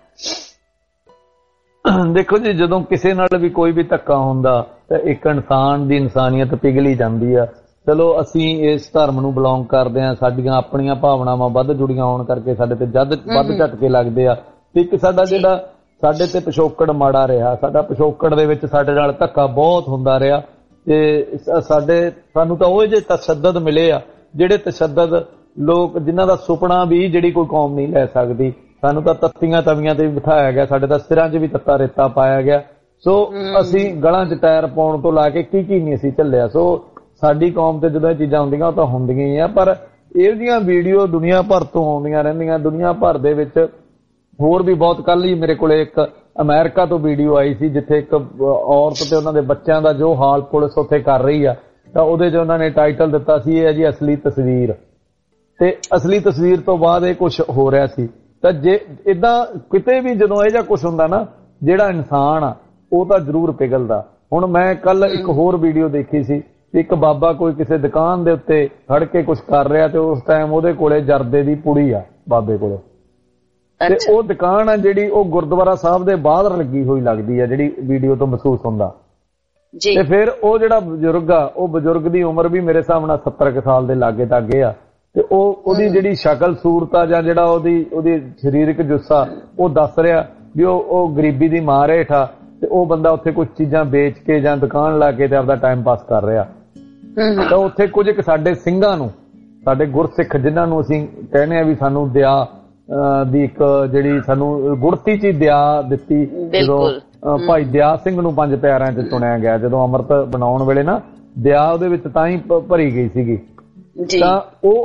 ਦੇਖੋ ਜੀ, ਜਦੋਂ ਕਿਸੇ ਨਾਲ ਵੀ ਕੋਈ ਵੀ ਧੱਕਾ ਹੁੰਦਾ ਤਾਂ ਇੱਕ ਇਨਸਾਨ ਦੀ ਇਨਸਾਨੀਅਤ ਪਿਘਲੀ ਜਾਂਦੀ ਆ। ਚਲੋ ਅਸੀਂ ਇਸ ਧਰਮ ਨੂੰ ਬਿਲੋਂਗ ਕਰਦੇ ਹਾਂ, ਸਾਡੀਆਂ ਆਪਣੀਆਂ ਭਾਵਨਾਵਾਂ ਵੱਧ ਜੁੜੀਆਂ ਹੋਣ ਕਰਕੇ ਸਾਡੇ ਤੇ ਵੱਧ ਝਟਕੇ ਲੱਗਦੇ ਆ। ਤੇ ਇੱਕ ਸਾਡਾ ਜਿਹੜਾ ਸਾਡੇ ਤੇ ਪਿਛੋਕੜ ਮਾੜਾ ਰਿਹਾ, ਸਾਡਾ ਪਿਛੋਕੜ ਦੇ ਵਿੱਚ ਸਾਡੇ ਨਾਲ ਧੱਕਾ ਬਹੁਤ ਹੁੰਦਾ ਰਿਹਾ ਤੇ ਸਾਨੂੰ ਤਾਂ ਉਹ ਜਿਹੇ ਤਸ਼ੱਦਦ ਮਿਲੇ ਆ, ਜਿਹੜੇ ਤਸ਼ੱਦਦ ਲੋਕ ਜਿਨ੍ਹਾਂ ਦਾ ਸੁਪਨਾ ਵੀ ਜਿਹੜੀ ਕੋਈ ਕੌਮ ਨਹੀਂ ਲੈ ਸਕਦੀ। ਸਾਨੂੰ ਤਾਂ ਤੱਤੀਆਂ ਤਵੀਆਂ ਤੇ ਵੀ ਬਿਠਾਇਆ ਗਿਆ, ਸਾਡੇ ਤਾਂ ਸਿਰਾਂ 'ਚ ਵੀ ਤੱਤਾ ਰੇਤਾ ਪਾਇਆ ਗਿਆ। ਸੋ ਅਸੀਂ ਗਲਾਂ 'ਚ ਟਾਇਰ ਪਾਉਣ ਤੋਂ ਲਾ ਕੇ ਕੀ ਨਹੀਂ ਅਸੀਂ ਝੱਲਿਆ। ਸੋ ਸਾਡੀ ਕੌਮ ਤੇ ਜਦੋਂ ਇਹ ਚੀਜ਼ਾਂ ਹੁੰਦੀਆਂ ਉਹ ਤਾਂ ਹੁੰਦੀਆਂ ਹੀ ਆ, ਪਰ ਇਹ ਜਿਹੀਆਂ ਵੀਡੀਓ ਦੁਨੀਆ ਭਰ ਤੋਂ ਆਉਂਦੀਆਂ ਰਹਿੰਦੀਆਂ। ਦੁਨੀਆ ਭਰ ਦੇ ਵਿੱਚ ਹੋਰ ਵੀ ਬਹੁਤ, ਕੱਲ ਹੀ ਮੇਰੇ ਕੋਲੇ ਇੱਕ ਅਮਰੀਕਾ ਤੋਂ ਵੀਡੀਓ ਆਈ ਸੀ ਜਿੱਥੇ ਇੱਕ ਔਰਤ ਤੇ ਉਹਨਾਂ ਦੇ ਬੱਚਿਆਂ ਦਾ ਜੋ ਹਾਲ ਪੁਲਿਸ ਉੱਥੇ ਕਰ ਰਹੀ ਆ, ਤਾਂ ਉਹਦੇ 'ਚ ਉਹਨਾਂ ਨੇ ਟਾਈਟਲ ਦਿੱਤਾ ਸੀ, ਇਹ ਹੈ ਜੀ ਅਸਲੀ ਤਸਵੀਰ। ਤੇ ਅਸਲੀ ਤਸਵੀਰ ਤੋਂ ਬਾਅਦ ਇਹ ਕੁਝ ਹੋ ਰਿਹਾ ਸੀ। ਤਾਂ ਜੇ ਏਦਾਂ ਕਿਤੇ ਵੀ ਜਦੋਂ ਇਹ ਜਿਹਾ ਕੁਝ ਹੁੰਦਾ ਨਾ, ਜਿਹੜਾ ਇਨਸਾਨ ਆ ਉਹ ਤਾਂ ਜ਼ਰੂਰ ਪਿਘਲਦਾ। ਹੁਣ ਮੈਂ ਕੱਲ ਇੱਕ ਹੋਰ ਵੀਡੀਓ ਦੇਖੀ ਸੀ, ਇੱਕ ਬਾਬਾ ਕੋਈ ਕਿਸੇ ਦੁਕਾਨ ਦੇ ਉੱਤੇ ਖੜ ਕੇ ਕੁਝ ਕਰ ਰਿਹਾ ਤੇ ਉਸ ਟਾਈਮ ਉਹਦੇ ਕੋਲੇ ਜਰਦੇ ਦੀ ਪੁੜੀ ਆ ਬਾਬੇ ਕੋਲੇ, ਤੇ ਉਹ ਦੁਕਾਨ ਆ ਜਿਹੜੀ ਉਹ ਗੁਰਦੁਆਰਾ ਸਾਹਿਬ ਦੇ ਬਾਹਰ ਲੱਗੀ ਹੋਈ ਲੱਗਦੀ ਆ, ਜਿਹੜੀ ਵੀਡੀਓ ਤੋਂ ਮਹਿਸੂਸ ਹੁੰਦਾ। ਤੇ ਫਿਰ ਉਹ ਜਿਹੜਾ ਬਜ਼ੁਰਗ ਆ, ਉਹ ਬਜ਼ੁਰਗ ਦੀ ਉਮਰ ਵੀ ਮੇਰੇ ਹਿਸਾਬ ਨਾਲ 70 ਸਾਲ ਦੇ ਲਾਗੇ ਤਾਗੇ ਆ, ਤੇ ਉਹਦੀ ਜਿਹੜੀ ਸ਼ਕਲ ਸੂਰਤ ਆ ਜਾਂ ਜਿਹੜਾ ਉਹਦੀ ਸਰੀਰਕ ਜੁੱਸਾ, ਉਹ ਦੱਸ ਰਿਹਾ ਵੀ ਉਹ ਗਰੀਬੀ ਦੀ ਮਾਰ ਹੇਠਾਂ ਤੇ ਉਹ ਬੰਦਾ ਉੱਥੇ ਕੁਝ ਚੀਜ਼ਾਂ ਵੇਚ ਕੇ ਜਾਂ ਦੁਕਾਨ ਲਾ ਕੇ ਤੇ ਆਪਦਾ ਟਾਈਮ ਪਾਸ ਕਰ ਰਿਹਾ। ਤਾਂ ਉੱਥੇ ਕੁਝ ਇੱਕ ਸਾਡੇ ਸਿੰਘਾਂ ਨੂੰ, ਸਾਡੇ ਗੁਰਸਿੱਖ ਜਿਨ੍ਹਾਂ ਨੂੰ ਅਸੀਂ ਕਹਿੰਦੇ ਆ ਵੀ ਸਾਨੂੰ ਦਇਆ ਦੀ ਇੱਕ ਜਿਹੜੀ ਸਾਨੂੰ ਗੁੜਤੀ 'ਚ ਦਇਆ ਦਿੱਤੀ, ਜਦੋਂ ਭਾਈ ਦਇਆ ਸਿੰਘ ਨੂੰ 5 ਪਿਆਰਿਆਂ 'ਚ ਚੁਣਿਆ ਗਿਆ, ਜਦੋਂ ਅੰਮ੍ਰਿਤ ਬਣਾਉਣ ਵੇਲੇ ਨਾ ਦਇਆ ਉਹਦੇ ਵਿੱਚ ਤਾਂ ਹੀ ਭਰੀ ਗਈ ਸੀਗੀ। ਤਾਂ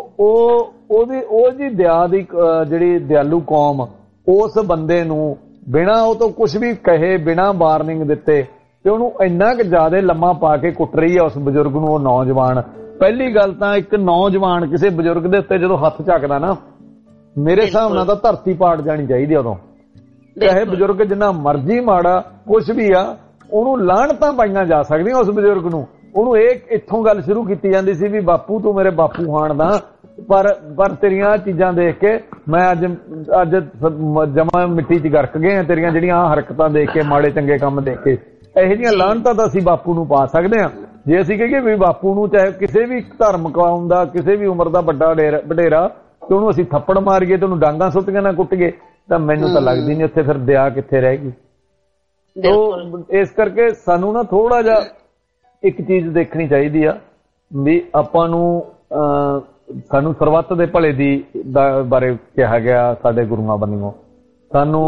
ਉਹ ਜੀ ਦਇਆ ਦੀ ਜਿਹੜੀ ਦਿਆਲੂ ਕੌਮ, ਉਸ ਬੰਦੇ ਨੂੰ ਬਿਨਾਂ ਉਹ ਤੋਂ ਕੁਝ ਵੀ ਕਹੇ, ਬਿਨਾਂ ਵਾਰਨਿੰਗ ਦਿੱਤੇ ਤੇ ਉਹਨੂੰ ਇੰਨਾ ਕੁ ਜ਼ਿਆਦਾ ਲੰਮਾ ਪਾ ਕੇ ਕੁੱਟ ਰਹੀ ਆ ਉਸ ਬਜ਼ੁਰਗ ਨੂੰ। ਉਹ ਨੌਜਵਾਨ, ਪਹਿਲੀ ਗੱਲ ਤਾਂ ਇੱਕ ਨੌਜਵਾਨ ਕਿਸੇ ਬਜ਼ੁਰਗ ਦੇ ਉੱਤੇ ਜਦੋਂ ਹੱਥ ਚੱਕਦਾ ਨਾ, ਮੇਰੇ ਹਿਸਾਬ ਨਾਲ ਤਾਂ ਧਰਤੀ ਪਾੜ ਜਾਣੀ ਚਾਹੀਦੀ ਉਦੋਂ। ਚਾਹੇ ਬਜ਼ੁਰਗ ਜਿੰਨਾ ਮਰਜ਼ੀ ਮਾੜਾ ਕੁਝ ਵੀ ਆ, ਉਹਨੂੰ ਲਾਹਣਤਾਂ ਪਾਈਆਂ ਜਾ ਸਕਦੀਆਂ ਉਸ ਬਜ਼ੁਰਗ ਨੂੰ। ਉਹਨੂੰ ਇਹ ਇੱਥੋਂ ਗੱਲ ਸ਼ੁਰੂ ਕੀਤੀ ਜਾਂਦੀ ਸੀ ਵੀ ਬਾਪੂ ਤੂੰ ਮੇਰੇ ਬਾਪੂ ਹਾਣ ਦਾ, ਪਰ ਤੇਰੀਆਂ ਚੀਜ਼ਾਂ ਦੇਖ ਕੇ ਮੈਂ ਅੱਜ ਜਮਾ ਮਿੱਟੀ 'ਚ ਗਰਕ ਗਏ ਆ, ਤੇਰੀਆਂ ਜਿਹੜੀਆਂ ਹਰਕਤਾਂ ਦੇਖ ਕੇ, ਮਾੜੇ ਚੰਗੇ ਕੰਮ ਦੇਖ ਕੇ। ਇਹੋ ਜਿਹੀਆਂ ਲਾਹਣਤਾਂ ਤਾਂ ਅਸੀਂ ਬਾਪੂ ਨੂੰ ਪਾ ਸਕਦੇ ਹਾਂ ਜੇ ਅਸੀਂ ਕਹੀਏ ਵੀ ਬਾਪੂ ਨੂੰ, ਚਾਹੇ ਕਿਸੇ ਵੀ ਧਰਮ ਕੌਮ ਦਾ, ਕਿਸੇ ਵੀ ਉਮਰ ਦਾ ਵੱਡਾ ਵਡੇਰਾ, ਤੇ ਉਹਨੂੰ ਅਸੀਂ ਥੱਪੜ ਮਾਰੀਏ ਤੇ ਉਹਨੂੰ ਡਾਂਗਾਂ ਸੁੱਟੀਆਂ ਨਾ ਕੁੱਟੀਏ, ਤਾਂ ਮੈਨੂੰ ਤਾਂ ਲੱਗਦੀ ਨਹੀਂ ਉੱਥੇ ਫਿਰ ਦਇਆ ਕਿੱਥੇ ਰਹਿ ਗਈ। ਇਸ ਕਰਕੇ ਸਾਨੂੰ ਨਾ ਥੋੜਾ ਜਿਹਾ ਇੱਕ ਚੀਜ਼ ਦੇਖਣੀ ਚਾਹੀਦੀ ਆ ਵੀ ਆਪਾਂ ਨੂੰ, ਸਾਨੂੰ ਸਰਬੱਤ ਦੇ ਭਲੇ ਦੀ ਬਾਰੇ ਕਿਹਾ ਗਿਆ ਸਾਡੇ ਗੁਰੂਆਂ ਵੱਲੋਂ, ਸਾਨੂੰ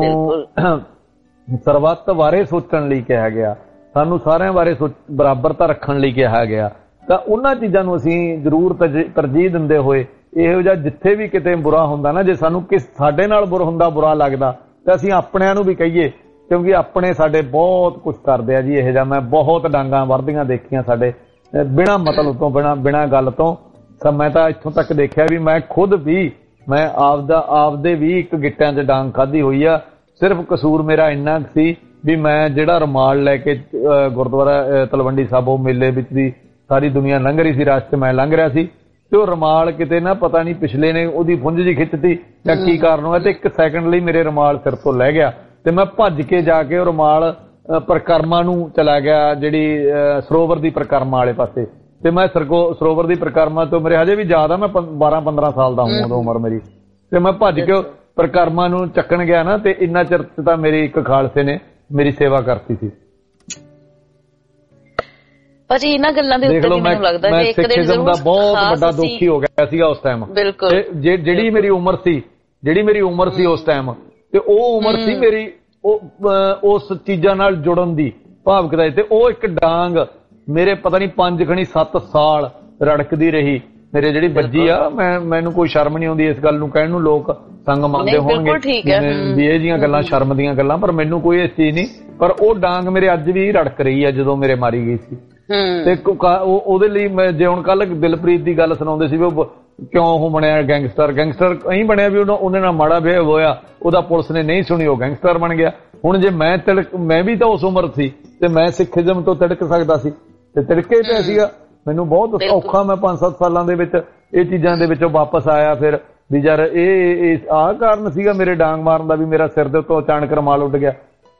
ਸਰਬੱਤ ਬਾਰੇ ਸੋਚਣ ਲਈ ਕਿਹਾ ਗਿਆ, ਸਾਨੂੰ ਸਾਰਿਆਂ ਬਾਰੇ ਬਰਾਬਰਤਾ ਰੱਖਣ ਲਈ ਕਿਹਾ ਗਿਆ। ਤਾਂ ਉਹਨਾਂ ਚੀਜ਼ਾਂ ਨੂੰ ਅਸੀਂ ਜ਼ਰੂਰ ਤਰਜੀਹ ਦਿੰਦੇ ਹੋਏ, ਇਹੋ ਜਿਹਾ ਜਿੱਥੇ ਵੀ ਕਿਤੇ ਬੁਰਾ ਹੁੰਦਾ ਨਾ, ਜੇ ਸਾਨੂੰ ਸਾਡੇ ਨਾਲ ਬੁਰਾ ਲੱਗਦਾ ਤਾਂ ਅਸੀਂ ਆਪਣਿਆਂ ਨੂੰ ਵੀ ਕਹੀਏ, ਕਿਉਂਕਿ ਆਪਣੇ ਸਾਡੇ ਬਹੁਤ ਕੁਝ ਕਰਦੇ ਆ ਜੀ ਇਹੋ ਜਿਹਾ। ਮੈਂ ਬਹੁਤ ਡਾਂਗਾਂ ਵਰਦੀਆਂ ਦੇਖੀਆਂ ਸਾਡੇ ਬਿਨਾਂ ਮਤਲਬ ਤੋਂ, ਬਿਨਾਂ ਗੱਲ ਤੋਂ। ਤਾਂ ਮੈਂ ਤਾਂ ਇੱਥੋਂ ਤੱਕ ਦੇਖਿਆ ਵੀ ਮੈਂ ਖੁਦ ਵੀ, ਮੈਂ ਆਪਦੇ ਵੀ ਇੱਕ ਗਿੱਟਿਆਂ 'ਚ ਡਾਂਗ ਖਾਧੀ ਹੋਈ ਆ। ਸਿਰਫ ਕਸੂਰ ਮੇਰਾ ਇੰਨਾ ਸੀ ਵੀ ਮੈਂ ਜਿਹੜਾ ਰੁਮਾਲ ਲੈ ਕੇ ਗੁਰਦੁਆਰਾ ਤਲਵੰਡੀ ਸਾਬੋ ਮੇਲੇ ਵਿੱਚ ਦੀ ਸਾਰੀ ਦੁਨੀਆ ਲੰਘ ਰਹੀ ਸੀ, ਰਸਤੇ ਮੈਂ ਲੰਘ ਰਿਹਾ ਸੀ, ਤੇ ਉਹ ਰੁਮਾਲ ਕਿਤੇ ਨਾ ਪਤਾ ਨਹੀਂ ਪਿਛਲੇ ਨੇ ਉਹਦੀ ਫੁੰਝ ਜੀ ਖਿੱਚਤੀ ਜਾਂ ਕੀ ਕਾਰਨ ਹੋਇਆ, ਤੇ 1 ਸੈਕਿੰਡ ਲਈ ਮੇਰੇ ਰੁਮਾਲ ਸਿਰ ਤੋਂ ਲੈ ਗਿਆ ਤੇ ਮੈਂ ਭੱਜ ਕੇ ਜਾ ਕੇ ਉਹ ਰੁਮਾਲ ਪਰਿਕਰਮਾ ਨੂੰ ਚਲਾ ਗਿਆ, ਜਿਹੜੀ ਸਰੋਵਰ ਦੀ ਪਰਿਕਰਮਾ ਵਾਲੇ ਪਾਸੇ। ਤੇ ਮੈਂ ਸਰੋਵਰ ਦੀ ਪਰਿਕਰਮਾ ਤੋਂ, ਮੇਰੇ ਹਜੇ ਵੀ ਯਾਦ ਆ, ਮੈਂ 12-15 ਸਾਲ ਦਾ ਹਾਂ ਉਦੋਂ ਉਮਰ ਮੇਰੀ, ਤੇ ਮੈਂ ਭੱਜ ਕੇ ਪਰਿਕਰਮਾ ਨੂੰ ਚੱਕਣ ਗਿਆ ਨਾ, ਤੇ ਇੰਨਾ ਚਿਰ ਤਾਂ ਮੇਰੀ ਇੱਕ ਖਾਲਸੇ ਨੇ ਮੇਰੀ ਸੇਵਾ ਕਰਤੀ ਸੀ। ਭਾਜੀ ਇਹਨਾਂ ਗੱਲਾਂ ਦੇ ਉੱਤੇ ਮੈਨੂੰ ਲੱਗਦਾ ਕਿ ਇੱਕ ਦਿਨ ਜ਼ਰੂਰ ਬਹੁਤ ਵੱਡਾ ਦੁਖੀ ਹੋ ਗਿਆ ਸੀਗਾ ਉਸ ਟਾਈਮ। ਬਿਲਕੁਲ। ਜਿਹੜੀ ਮੇਰੀ ਉਮਰ ਸੀ ਉਸ ਟਾਈਮ, ਤੇ ਉਹ ਉਮਰ ਸੀ ਮੇਰੀ ਉਸ ਚੀਜ਼ਾਂ ਨਾਲ ਜੁੜਨ ਦੀ, ਭਾਵੁਕਤਾ। ਤੇ ਉਹ ਇੱਕ ਡਾਂਗ ਮੇਰੇ ਪਤਾ ਨਹੀਂ 5-7 ਸਾਲ ਰੜਕਦੀ ਰਹੀ ਮੇਰੇ, ਜਿਹੜੀ ਵੱਜੀ ਆ। ਮੈਨੂੰ ਕੋਈ ਸ਼ਰਮ ਨਹੀਂ ਆਉਂਦੀ ਇਸ ਗੱਲ ਨੂੰ ਕਹਿਣ ਨੂੰ, ਲੋਕ ਸੰਗ ਮੰਨਦੇ ਹੋਣਗੇ ਵੀ ਇਹ ਜੀਆਂ ਗੱਲਾਂ ਸ਼ਰਮ ਦੀਆਂ ਗੱਲਾਂ, ਪਰ ਮੈਨੂੰ ਕੋਈ ਇਸ ਚੀਜ਼ ਨਹੀਂ। ਪਰ ਉਹ ਡਾਂਗ ਮੇਰੇ ਅੱਜ ਵੀ ਰੜਕ ਰਹੀ ਆ ਜਦੋਂ ਮੇਰੇ ਮਾਰੀ ਗਈ ਸੀ। ਤੇ ਉਹਦੇ ਲਈ ਜੇ ਹੁਣ ਕੱਲ ਦਿਲਪ੍ਰੀਤ ਦੀ ਗੱਲ ਸੁਣਾਉਂਦੇ ਸੀ ਵੀ ਉਹ ਕਿਉਂ ਉਹ ਬਣਿਆ ਗੈਂਗਸਟਰ ਅਹੀਂ ਬਣਿਆ ਵੀ ਉਹਦੇ ਨਾਲ ਮਾੜਾ ਬਿਹੇਵ ਹੋਇਆ, ਉਹਦਾ ਪੁਲਿਸ ਨੇ ਨਹੀਂ ਸੁਣੀ, ਉਹ ਗੈਂਗਸਟਰ ਬਣ ਗਿਆ। ਹੁਣ ਜੇ ਮੈਂ ਵੀ ਤਾਂ ਉਸ ਉਮਰ ਸੀ ਤੇ ਮੈਂ ਸਿੱਖੀਜ਼ਮ ਤੋਂ ਤਿੜਕ ਸਕਦਾ ਸੀ, ਤੇ ਤਿੜਕੇ ਪਿਆ ਸੀਗਾ। ਮੈਨੂੰ ਬਹੁਤ ਔਖਾ, ਮੈਂ 5-7 ਸਾਲਾਂ ਦੇ ਵਿੱਚ ਇਹ ਚੀਜ਼ਾਂ ਦੇ ਵਿੱਚੋਂ ਵਾਪਸ ਆਇਆ। ਫਿਰ ਵੀ ਯਾਰ ਇਹ ਆਹ ਕਾਰਨ ਸੀਗਾ ਮੇਰੇ ਡਾਂਗ ਮਾਰਨ ਦਾ ਵੀ ਮੇਰਾ ਸਿਰ ਦੇ ਉੱਤੋਂ ਅਚਾਨਕ ਰੁਮਾਲ ਉੱਡ ਗਿਆ।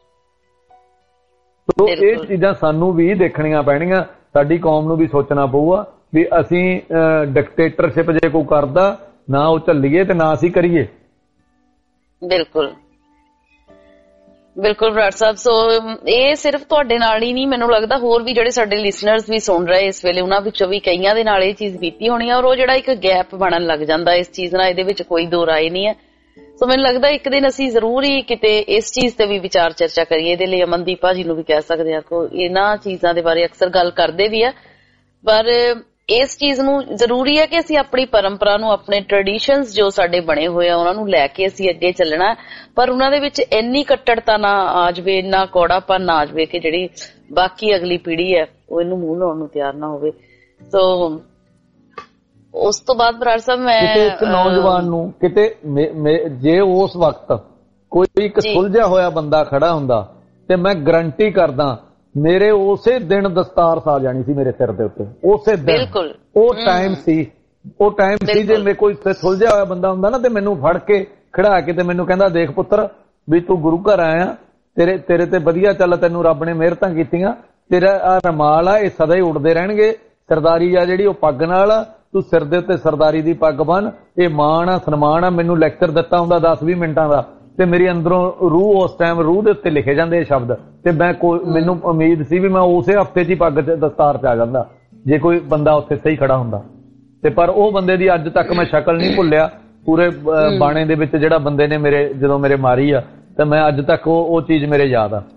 ਸੋ ਇਹ ਚੀਜ਼ਾਂ ਸਾਨੂੰ ਵੀ ਦੇਖਣੀਆਂ ਪੈਣੀਆਂ, ਸਾਡੀ ਕੌਮ ਨੂੰ ਵੀ ਸੋਚਣਾ ਪਊਗਾ ਵੀ ਅਸੀਂ ਡਿਕਟੇਟਰਸ਼ਿਪ ਜੇ ਕੋਈ ਕਰਦਾ ਨਾ ਉਹ ਝੱਲੀਏ ਤੇ ਨਾ ਅਸੀਂ ਕਰੀਏ। ਬਿਲਕੁਲ ਬਿਲਕੁਲ ਬਰਾੜ ਸਾਹਿਬ। ਸੋ ਇਹ ਸਿਰਫ ਤੁਹਾਡੇ ਨਾਲ ਹੀ ਨਹੀਂ, ਮੈਨੂੰ ਲੱਗਦਾ ਹੋਰ ਵੀ ਜਿਹੜੇ ਸਾਡੇ ਲਿਸਨਰਸ ਵੀ ਸੁਣ ਰਹੇ ਇਸ ਵੇਲੇ ਉਹਨਾਂ ਵਿੱਚੋਂ ਵੀ ਕਈਆਂ ਦੇ ਨਾਲ ਇਹ ਚੀਜ਼ ਬੀਤੀ ਹੋਣੀ ਆ, ਔਰ ਉਹ ਜਿਹੜਾ ਇੱਕ ਗੈਪ ਬਣਨ ਲੱਗ ਜਾਂਦਾ ਇਸ ਚੀਜ਼ ਨਾਲ, ਇਹਦੇ ਵਿੱਚ ਕੋਈ ਦੋ ਰਾਏ ਨਹੀਂ ਹੈ। ਸੋ ਮੈਨੂੰ ਲੱਗਦਾ ਇੱਕ ਦਿਨ ਅਸੀਂ ਜ਼ਰੂਰ ਹੀ ਕਿਤੇ ਇਸ ਚੀਜ਼ ਤੇ ਵੀ ਵਿਚਾਰ ਚਰਚਾ ਕਰੀਏ। ਇਹਦੇ ਲਈ ਅਮਨਦੀਪ ਭਾਜੀ ਨੂੰ ਵੀ ਕਹਿ ਸਕਦੇ ਹਾਂ ਕਿ ਇਹਨਾਂ ਚੀਜ਼ਾਂ ਦੇ ਬਾਰੇ ਅਕਸਰ ਗੱਲ ਕਰਦੇ ਵੀ ਆ, ਪਰ ਇਸ ਚੀਜ਼ ਨੂੰ ਜ਼ਰੂਰੀ ਹੈ ਕਿ ਅਸੀਂ ਆਪਣੀ ਪਰੰਪਰਾ ਨੂੰ, ਆਪਣੇ ਟ੍ਰੈਡੀਸ਼ਨਸ ਜੋ ਸਾਡੇ ਬਣੇ ਹੋਏ ਆ ਉਹਨਾਂ ਨੂੰ ਲੈ ਕੇ ਅਸੀਂ ਅੱਗੇ ਚੱਲਣਾ, ਪਰ ਉਹਨਾਂ ਦੇ ਵਿੱਚ ਇੰਨੀ ਕੱਟੜਤਾ ਨਾ ਆ ਜਾਵੇ, ਇੰਨਾ ਕੌੜਾਪਨ ਨਾ ਆ ਜਾਵੇ ਕਿ ਜਿਹੜੀ ਬਾਕੀ ਅਗਲੀ ਪੀੜ੍ਹੀ ਹੈ ਉਹ ਇਹਨੂੰ ਮੂੰਹ ਲਾਉਣ ਨੂੰ ਤਿਆਰ ਨਾ ਹੋਵੇ। ਸੋ ਉਸ ਤੋਂ ਬਾਅਦ ਬਰਾੜ ਸਾਹਿਬ ਮੈਂ ਇੱਕ ਨੌਜਵਾਨ ਨੂੰ ਕਿਤੇ ਜੇ ਉਸ ਵਕਤ ਕੋਈ ਇੱਕ ਸੁਲਝਿਆ ਹੋਇਆ ਬੰਦਾ ਖੜਾ ਹੁੰਦਾ ਤੇ ਮੈਂ ਗਰੰਟੀ ਕਰਦਾ ਮੇਰੇ ਉਸੇ ਦਿਨ ਦਸਤਾਰ ਸਾ ਜਾਣੀ ਸੀ ਮੇਰੇ ਸਿਰ ਦੇ ਉੱਤੇ, ਉਸੇ ਦਿਨ। ਬਿਲਕੁਲ ਉਹ ਟਾਈਮ ਸੀ ਜੇ ਮੇਰੇ ਕੋਈ ਸੁਲਝਿਆ ਹੋਇਆ ਬੰਦਾ ਹੁੰਦਾ ਨਾ ਤੇ ਮੈਨੂੰ ਫੜ ਕੇ ਖੜਾ ਕੇ ਤੇ ਮੈਨੂੰ ਕਹਿੰਦਾ ਦੇਖ ਪੁੱਤਰ ਵੀ ਤੂੰ ਗੁਰੂ ਘਰ ਆਇਆ, ਤੇਰੇ ਤੇ ਵਧੀਆ ਚੱਲ, ਤੈਨੂੰ ਰੱਬ ਨੇ ਮਿਹਰਤਾਂ ਕੀਤੀਆਂ, ਤੇਰਾ ਆ ਰਮਾਲ ਆ ਇਹ ਸਦਾ ਹੀ ਉੱਡਦੇ ਰਹਿਣਗੇ, ਸਰਦਾਰੀ ਆ ਜਿਹੜੀ ਉਹ ਪੱਗ ਨਾਲ ਆ, ਤੂੰ ਸਿਰ ਦੇ ਉੱਤੇ ਸਰਦਾਰੀ ਦੀ ਪੱਗ ਬੰਨ, ਇਹ ਮਾਣ ਆ ਸਨਮਾਨ ਆ। ਮੈਨੂੰ ਲੈਕਚਰ ਦਿੱਤਾ ਹੁੰਦਾ 10-20 ਮਿੰਟਾਂ ਦਾ ਤੇ ਮੇਰੀ ਅੰਦਰੋਂ ਰੂਹ ਉਸ ਟਾਈਮ ਰੂਹ ਦੇ ਉੱਤੇ ਲਿਖੇ ਜਾਂਦੇ ਇਹ ਸ਼ਬਦ, ਤੇ ਮੈਨੂੰ ਉਮੀਦ ਸੀ ਵੀ ਮੈਂ ਉਸੇ ਹਫ਼ਤੇ 'ਚ ਹੀ ਪੱਗ ਦਸਤਾਰ 'ਚ ਆ ਜਾਂਦਾ ਜੇ ਕੋਈ ਬੰਦਾ ਉੱਥੇ ਸਹੀ ਖੜਾ ਹੁੰਦਾ। ਤੇ ਪਰ ਉਹ ਬੰਦੇ ਦੀ ਅੱਜ ਤੱਕ ਮੈਂ ਸ਼ਕਲ ਨਹੀਂ ਭੁੱਲਿਆ, ਪੂਰੇ ਬਾਣੇ ਦੇ ਵਿੱਚ ਜਿਹੜਾ ਬੰਦੇ ਨੇ ਜਦੋਂ ਮੇਰੇ ਮਾਰੀ ਆ ਤੇ ਮੈਂ ਅੱਜ ਤੱਕ ਉਹ ਚੀਜ਼ ਮੇਰੇ ਯਾਦ ਆ।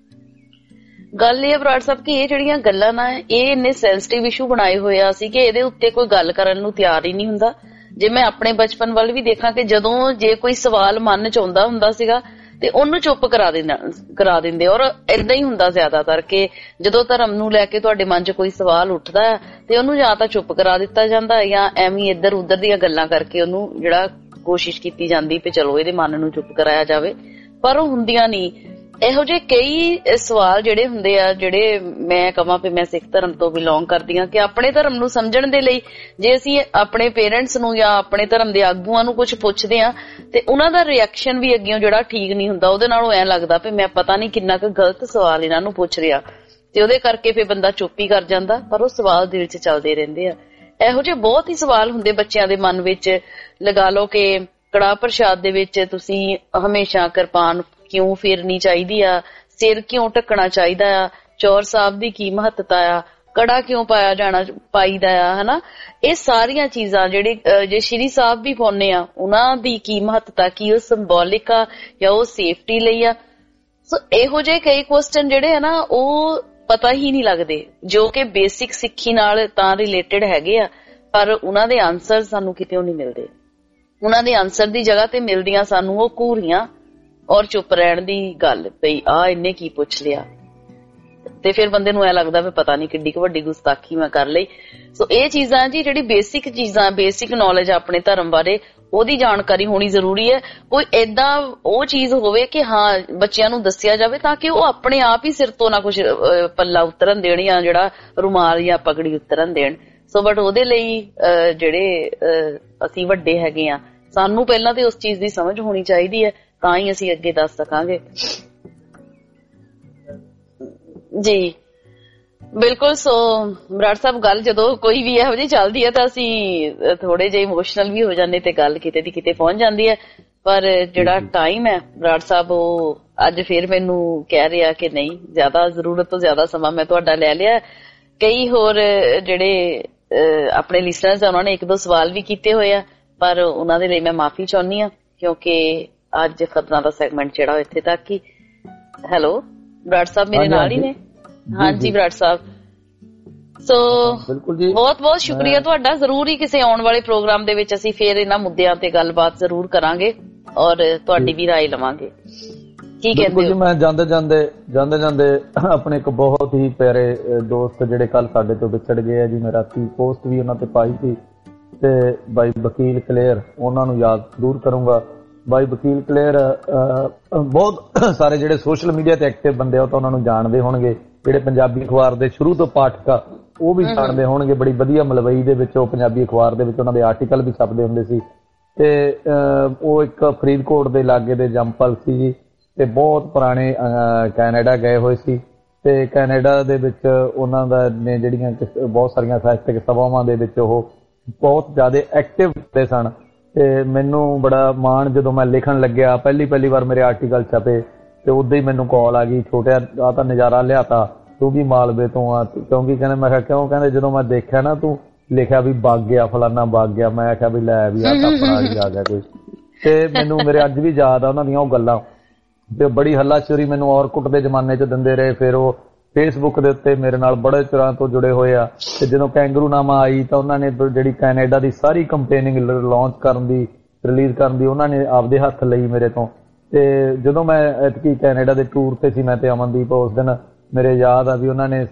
ਗੱਲ ਇਹ ਬਰਾੜ ਸਾਹਿਬ ਕਿ ਇਹ ਜਿਹੜੀਆਂ ਗੱਲਾਂ ਨਾ ਇਹ ਇੰਨੇ ਸੈਂਸਿਟਿਵ ਇਸ਼ੂ ਬਣਾਏ ਹੋਏ ਆ ਸੀ ਕਿ ਇਹਦੇ ਉੱਤੇ ਕੋਈ ਗੱਲ ਕਰਨ ਨੂੰ ਤਿਆਰ ਹੀ ਨਹੀਂ ਹੁੰਦਾ। ਜੇ ਮੈਂ ਆਪਣੇ ਬਚਪਨ ਵੱਲ ਵੀ ਦੇਖਾਂ ਕਿ ਜਦੋਂ ਜੇ ਕੋਈ ਸਵਾਲ ਮਨ ਚ ਆਉਂਦਾ ਹੁੰਦਾ ਸੀਗਾ ਤੇ ਉਹਨੂੰ ਚੁੱਪ ਕਰਾ ਦਿੰਦੇ ਔਰ ਏਦਾਂ ਹੀ ਹੁੰਦਾ ਜ਼ਿਆਦਾਤਰ ਕਿ ਜਦੋਂ ਧਰਮ ਨੂੰ ਲੈ ਕੇ ਤੁਹਾਡੇ ਮਨ ਚ ਕੋਈ ਸਵਾਲ ਉੱਠਦਾ ਹੈ ਤੇ ਉਹਨੂੰ ਜਾਂ ਤਾਂ ਚੁੱਪ ਕਰਾ ਦਿੱਤਾ ਜਾਂਦਾ ਜਾਂ ਐਵੇਂ ਇੱਧਰ ਉੱਧਰ ਦੀਆਂ ਗੱਲਾਂ ਕਰਕੇ ਉਹਨੂੰ ਜਿਹੜਾ ਕੋਸ਼ਿਸ਼ ਕੀਤੀ ਜਾਂਦੀ ਵੀ ਚਲੋ ਇਹਦੇ ਮਨ ਨੂੰ ਚੁੱਪ ਕਰਾਇਆ ਜਾਵੇ, ਪਰ ਉਹ ਹੁੰਦੀਆਂ ਨਹੀਂ। ਇਹੋ ਜਿਹੇ ਕਈ ਸਵਾਲ ਜਿਹੜੇ ਹੁੰਦੇ ਆ ਜਿਹੜੇ ਮੈਂ ਕਹਾਂ ਵੀ ਮੈਂ ਸਿੱਖ ਧਰਮ ਤੋਂ ਬਿਲੋਂਗ ਕਰਦੀ ਹਾਂ ਕਿ ਆਪਣੇ ਧਰਮ ਨੂੰ ਸਮਝਣ ਦੇ ਲਈ ਜੇ ਅਸੀਂ ਆਪਣੇ ਪੇਰੈਂਟਸ ਨੂੰ ਜਾਂ ਆਪਣੇ ਧਰਮ ਦੇ ਆਗੂਆਂ ਨੂੰ ਕੁਝ ਪੁੱਛਦੇ ਆ ਤੇ ਉਹਨਾਂ ਦਾ ਰਿਐਕਸ਼ਨ ਵੀ ਅੱਗਿਓਂ ਜਿਹੜਾ ਠੀਕ ਨਹੀਂ ਹੁੰਦਾ, ਉਹਦੇ ਨਾਲੋਂ ਐਂ ਲੱਗਦਾ ਵੀ ਮੈਂ ਪਤਾ ਨਹੀਂ ਕਿੰਨਾ ਕੁ ਗਲਤ ਸਵਾਲ ਇਹਨਾਂ ਨੂੰ ਪੁੱਛ ਰਿਹਾ ਤੇ ਉਹਦੇ ਕਰਕੇ ਫਿਰ ਬੰਦਾ ਚੁੱਪ ਹੀ ਕਰ ਜਾਂਦਾ, ਪਰ ਉਹ ਸਵਾਲ ਦਿਲ 'ਚ ਚੱਲਦੇ ਰਹਿੰਦੇ ਆ। ਇਹੋ ਜਿਹੇ ਬਹੁਤ ਹੀ ਸਵਾਲ ਹੁੰਦੇ ਬੱਚਿਆਂ ਦੇ ਮਨ ਵਿੱਚ। ਲਗਾ ਲਓ ਕਿ ਕੜਾਹ ਪ੍ਰਸ਼ਾਦ ਦੇ ਵਿੱਚ ਤੁਸੀਂ ਹਮੇਸ਼ਾ ਕਿਰਪਾਨ ਕਿਉਂ ਫੇਰਨੀ ਚਾਹੀਦੀ ਆ, ਸਿਰ ਕਿਉਂ ਢੱਕਣਾ ਚਾਹੀਦਾ ਆ, ਚੌਰ ਸਾਹਿਬ ਦੀ ਕੀ ਮਹੱਤਤਾ ਆ, ਕੜਾ ਕਿਉਂ ਪਾਈਦਾ ਆ, ਹਨਾ। ਇਹ ਸਾਰੀਆਂ ਚੀਜ਼ਾਂ ਜਿਹੜੇ ਜੇ ਸ਼੍ਰੀ ਸਾਹਿਬ ਵੀ ਪਾਉਂਦੇ ਆ ਉਹਨਾਂ ਦੀ ਕੀ ਮਹੱਤਤਾ, ਕੀ ਉਹ ਸਿੰਬੋਲਿਕ ਆ ਜਾਂ ਉਹ ਸੇਫਟੀ ਲਈ ਆ। ਸੋ ਇਹੋ ਜਿਹੇ ਕਈ ਕੁਐਸਚਨ ਜਿਹੜੇ ਆ ਨਾ ਉਹ ਪਤਾ ਹੀ ਨਹੀਂ ਲੱਗਦੇ, ਜੋ ਕਿ ਬੇਸਿਕ ਸਿੱਖੀ ਨਾਲ ਤਾਂ ਰਿਲੇਟਡ ਹੈਗੇ ਆ, ਪਰ ਉਹਨਾਂ ਦੇ ਆਨਸਰ ਸਾਨੂੰ ਕਿਤੇ ਨਹੀਂ ਮਿਲਦੇ। ਉਹਨਾਂ ਦੇ ਆਨਸਰ ਦੀ ਜਗ੍ਹਾ ਤੇ ਮਿਲਦੀਆਂ ਸਾਨੂੰ ਉਹ ਘੂਰੀਆਂ ਔਰ ਚੁੱਪ ਰਹਿਣ ਦੀ ਗੱਲ ਪਈ ਆ ਇਹਨੇ ਕੀ ਪੁੱਛ ਲਿਆ, ਤੇ ਫਿਰ ਬੰਦੇ ਨੂੰ ਐ ਲੱਗਦਾ ਵੀ ਪਤਾ ਨਹੀਂ ਕਿੱਡੀ ਕੁ ਵੱਡੀ ਗੁਸਤਾਖੀ ਮੈਂ ਕਰ ਲਈ। ਸੋ ਇਹ ਚੀਜ਼ਾਂ ਜੀ ਜਿਹੜੀ ਬੇਸਿਕ ਚੀਜ਼ਾਂ, ਬੇਸਿਕ ਨੌਲੇਜ ਆਪਣੇ ਧਰਮ ਬਾਰੇ ਉਹਦੀ ਜਾਣਕਾਰੀ ਹੋਣੀ ਜ਼ਰੂਰੀ ਹੈ। ਕੋਈ ਏਦਾਂ ਉਹ ਚੀਜ਼ ਹੋਵੇ ਕਿ ਹਾਂ ਬੱਚਿਆਂ ਨੂੰ ਦੱਸਿਆ ਜਾਵੇ ਤਾਂ ਕਿ ਉਹ ਆਪਣੇ ਆਪ ਹੀ ਸਿਰ ਤੋਂ ਨਾ ਕੁਛ ਪੱਲਾ ਉਤਰਨ ਦੇਣ ਜਾਂ ਜਿਹੜਾ ਰੁਮਾਲ ਜਾਂ ਪਗੜੀ ਉਤਰਨ ਦੇਣ। ਸੋ ਬਟ ਉਹਦੇ ਲਈ ਜਿਹੜੇ ਅਸੀਂ ਵੱਡੇ ਹੈਗੇ ਆ ਸਾਨੂੰ ਪਹਿਲਾਂ ਤੇ ਉਸ ਚੀਜ਼ ਦੀ ਸਮਝ ਹੋਣੀ ਚਾਹੀਦੀ ਹੈ, ਤਾਂ ਹੀ ਅਸੀਂ ਅੱਗੇ ਦੱਸ ਸਕਾਂਗੇ। ਜੀ ਬਿਲਕੁਲ। ਸੋ ਬਰਾੜ ਸਾਹਿਬ ਗੱਲ ਜਦੋਂ ਕੋਈ ਵੀ ਇਹੋ ਜਿਹੀ ਚੱਲਦੀ ਹੈ ਤਾਂ ਅਸੀਂ ਥੋੜੇ ਜਿਹੇ ਇਮੋਸ਼ਨਲ ਵੀ ਹੋ ਜਾਂਦੇ ਤੇ ਗੱਲ ਕਿਤੇ ਦੀ ਕਿਤੇ ਪਹੁੰਚ ਜਾਂਦੀ ਹੈ, ਪਰ ਜਿਹੜਾ ਟਾਈਮ ਹੈ ਬਰਾੜ ਸਾਹਿਬ ਉਹ ਅੱਜ ਫਿਰ ਮੈਨੂੰ ਕਹਿ ਰਿਹਾ ਕਿ ਨਹੀਂ, ਜ਼ਿਆਦਾ ਜ਼ਰੂਰਤ ਤੋਂ ਜ਼ਿਆਦਾ ਸਮਾਂ ਮੈਂ ਤੁਹਾਡਾ ਲੈ ਲਿਆ। ਕਈ ਹੋਰ ਜਿਹੜੇ ਆਪਣੇ ਲਿਸਨਰਸ ਆ ਉਹਨਾਂ ਨੇ 1-2 ਸਵਾਲ ਵੀ ਕੀਤੇ ਹੋਏ ਆ, ਪਰ ਉਹਨਾਂ ਦੇ ਲਈ ਮੈਂ ਮਾਫੀ ਚਾਹੁੰਦੀ ਹਾਂ ਕਿਉਂਕਿ ਅੱਜ ਖਬਰਾਂ ਦਾ ਸੈਗਮੈਂਟ ਜਿਹੜਾ ਉਹ ਇੱਥੇ ਤੱਕ ਹੀ। ਹੈਲੋ ਬਰਾੜ ਸਾਹਿਬ ਮੇਰੇ ਨਾਲ ਹੀ ਨੇ? ਹਾਂਜੀ ਬਰਾੜ ਸਾਹਿਬ। ਸੋ ਬਹੁਤ ਬਹੁਤ ਸ਼ੁਕਰੀਆ ਤੁਹਾਡਾ। ਜ਼ਰੂਰ ਹੀ ਕਿਸੇ ਆਉਣ ਵਾਲੇ ਪ੍ਰੋਗਰਾਮ ਦੇ ਵਿੱਚ ਅਸੀਂ ਫੇਰ ਇਹਨਾਂ ਮੁੱਦਿਆਂ ਤੇ ਗੱਲਬਾਤ ਜ਼ਰੂਰ ਕਰਾਂਗੇ ਔਰ ਤੁਹਾਡੀ ਵੀ ਰਾਏ ਲਵਾਂਗੇ। ਕੀ ਕਹਿੰਦੇ ਹੋ? ਮੈਂ ਜਾਂਦੇ ਆਪਣੇ ਇੱਕ ਬਹੁਤ ਹੀ ਪਿਆਰੇ ਦੋਸਤ ਜਿਹੜੇ ਕੱਲ ਸਾਡੇ ਤੋਂ ਵਿਛੜ ਗਏ ਆ ਜੀ, ਮੈਂ ਰਾਤੀ ਪੋਸਟ ਵੀ ਉਹਨਾਂ ਤੇ ਪਾਈ ਸੀ, ਤੇ ਬਾਈ ਵਕੀਲ ਕਲੇਰ, ਉਹਨਾਂ ਨੂੰ ਯਾਦ ਜ਼ਰੂਰ ਕਰੂੰਗਾ। ਬਾਈ ਵਕੀਲ ਕਲੇਰ ਬਹੁਤ ਸਾਰੇ ਜਿਹੜੇ ਸੋਸ਼ਲ ਮੀਡੀਆ ਤੇ ਐਕਟਿਵ ਬੰਦੇ ਆ ਉਹ ਤਾਂ ਉਹਨਾਂ ਨੂੰ ਜਾਣਦੇ ਹੋਣਗੇ, ਜਿਹੜੇ ਪੰਜਾਬੀ ਅਖਬਾਰ ਦੇ ਸ਼ੁਰੂ ਤੋਂ ਪਾਠਕ ਆ ਉਹ ਵੀ ਜਾਣਦੇ ਹੋਣਗੇ। ਬੜੀ ਵਧੀਆ ਮਲਵਈ ਦੇ ਵਿੱਚ ਉਹ ਪੰਜਾਬੀ ਅਖਬਾਰ ਦੇ ਵਿੱਚ ਉਹਨਾਂ ਦੇ ਆਰਟੀਕਲ ਵੀ ਛਪਦੇ ਹੁੰਦੇ ਸੀ, ਤੇ ਉਹ ਇੱਕ ਫਰੀਦਕੋਟ ਦੇ ਲਾਗੇ ਦੇ ਜੰਪਲ ਸੀ ਜੀ, ਤੇ ਬਹੁਤ ਪੁਰਾਣੇ ਕੈਨੇਡਾ ਗਏ ਹੋਏ ਸੀ, ਤੇ ਕੈਨੇਡਾ ਦੇ ਵਿੱਚ ਉਹਨਾਂ ਦਾ ਨੇ ਜਿਹੜੀਆਂ ਬਹੁਤ ਸਾਰੀਆਂ ਸਾਹਿਤਕ ਸਭਾਵਾਂ ਦੇ ਵਿੱਚ ਉਹ ਬਹੁਤ ਜ਼ਿਆਦਾ ਐਕਟਿਵ ਹੁੰਦੇ ਸਨ। ਤੇ ਮੈਨੂੰ ਬੜਾ ਮਾਣ ਜਦੋਂ ਮੈਂ ਲਿਖਣ ਲੱਗਿਆ, ਪਹਿਲੀ ਵਾਰ ਮੇਰੇ ਆਰਟੀਕਲ ਛਪੇ ਤੇ ਉਦੋਂ ਹੀ ਮੈਨੂੰ ਕਾਲ ਆ ਗਈ, ਛੋਟਿਆ ਆ ਤਾਂ ਨਜ਼ਾਰਾ ਲਿਆਤਾ, ਤੂੰ ਵੀ ਮਾਲਵੇ ਤੋਂ ਆ। ਕਿਉਂਕਿ ਕਹਿੰਦੇ, ਮੈਂ ਕਿਹਾ ਕਿਉਂ? ਕਹਿੰਦੇ ਜਦੋਂ ਮੈਂ ਦੇਖਿਆ ਨਾ ਤੂੰ ਲਿਖਿਆ ਵੀ ਵਗ ਗਿਆ, ਫਲਾਨਾ ਵਗ ਗਿਆ, ਮੈਂ ਆਖਿਆ ਵੀ ਲੈ ਵੀ ਆ ਤਾਂ ਆਪਣਾ ਹੀ ਆ ਗਿਆ ਕੋਈ। ਤੇ ਮੈਨੂੰ ਮੇਰੇ ਅੱਜ ਵੀ ਯਾਦ ਆ ਉਹਨਾਂ ਦੀਆਂ ਉਹ ਗੱਲਾਂ, ਤੇ ਬੜੀ ਹੱਲਾਸ਼ੇਰੀ ਮੈਨੂੰ ਔਰਕੁੱਟ ਦੇ ਜ਼ਮਾਨੇ 'ਚ ਦਿੰਦੇ ਰਹੇ। ਫਿਰ ਉਹ ਫੇਸਬੁੱਕ ਦੇ ਉੱਤੇ ਮੇਰੇ ਨਾਲ ਬੜੇ ਚਿਰਾਂ ਤੋਂ ਜੁੜੇ ਹੋਏ ਆ। ਤੇ ਜਦੋਂ ਕੈਂਗਰੂਨਾਮਾ ਆਈ ਤਾਂ ਉਹਨਾਂ ਨੇ ਜਿਹੜੀ ਕੈਨੇਡਾ ਦੀ ਸਾਰੀ ਕੰਪੇਨਿੰਗ ਲਾਂਚ ਕਰਨ ਦੀ, ਰਿਲੀਜ਼ ਕਰਨ ਦੀ, ਉਹਨਾਂ ਨੇ ਆਪਦੇ ਹੱਥ ਲਈ ਮੇਰੇ ਤੋਂ। ਤੇ ਜਦੋਂ ਮੈਂ ਐਤਕੀ ਕੈਨੇਡਾ ਦੇ ਟੂਰ ਤੇ ਸੀ, ਮੈਂ ਤੇ ਅਮਨਦੀਪ, ਉਸ ਦਿਨ ਮੇਰੇ ਯਾਦ ਆ ਵੀ ਉਹਨਾਂ ਨੇ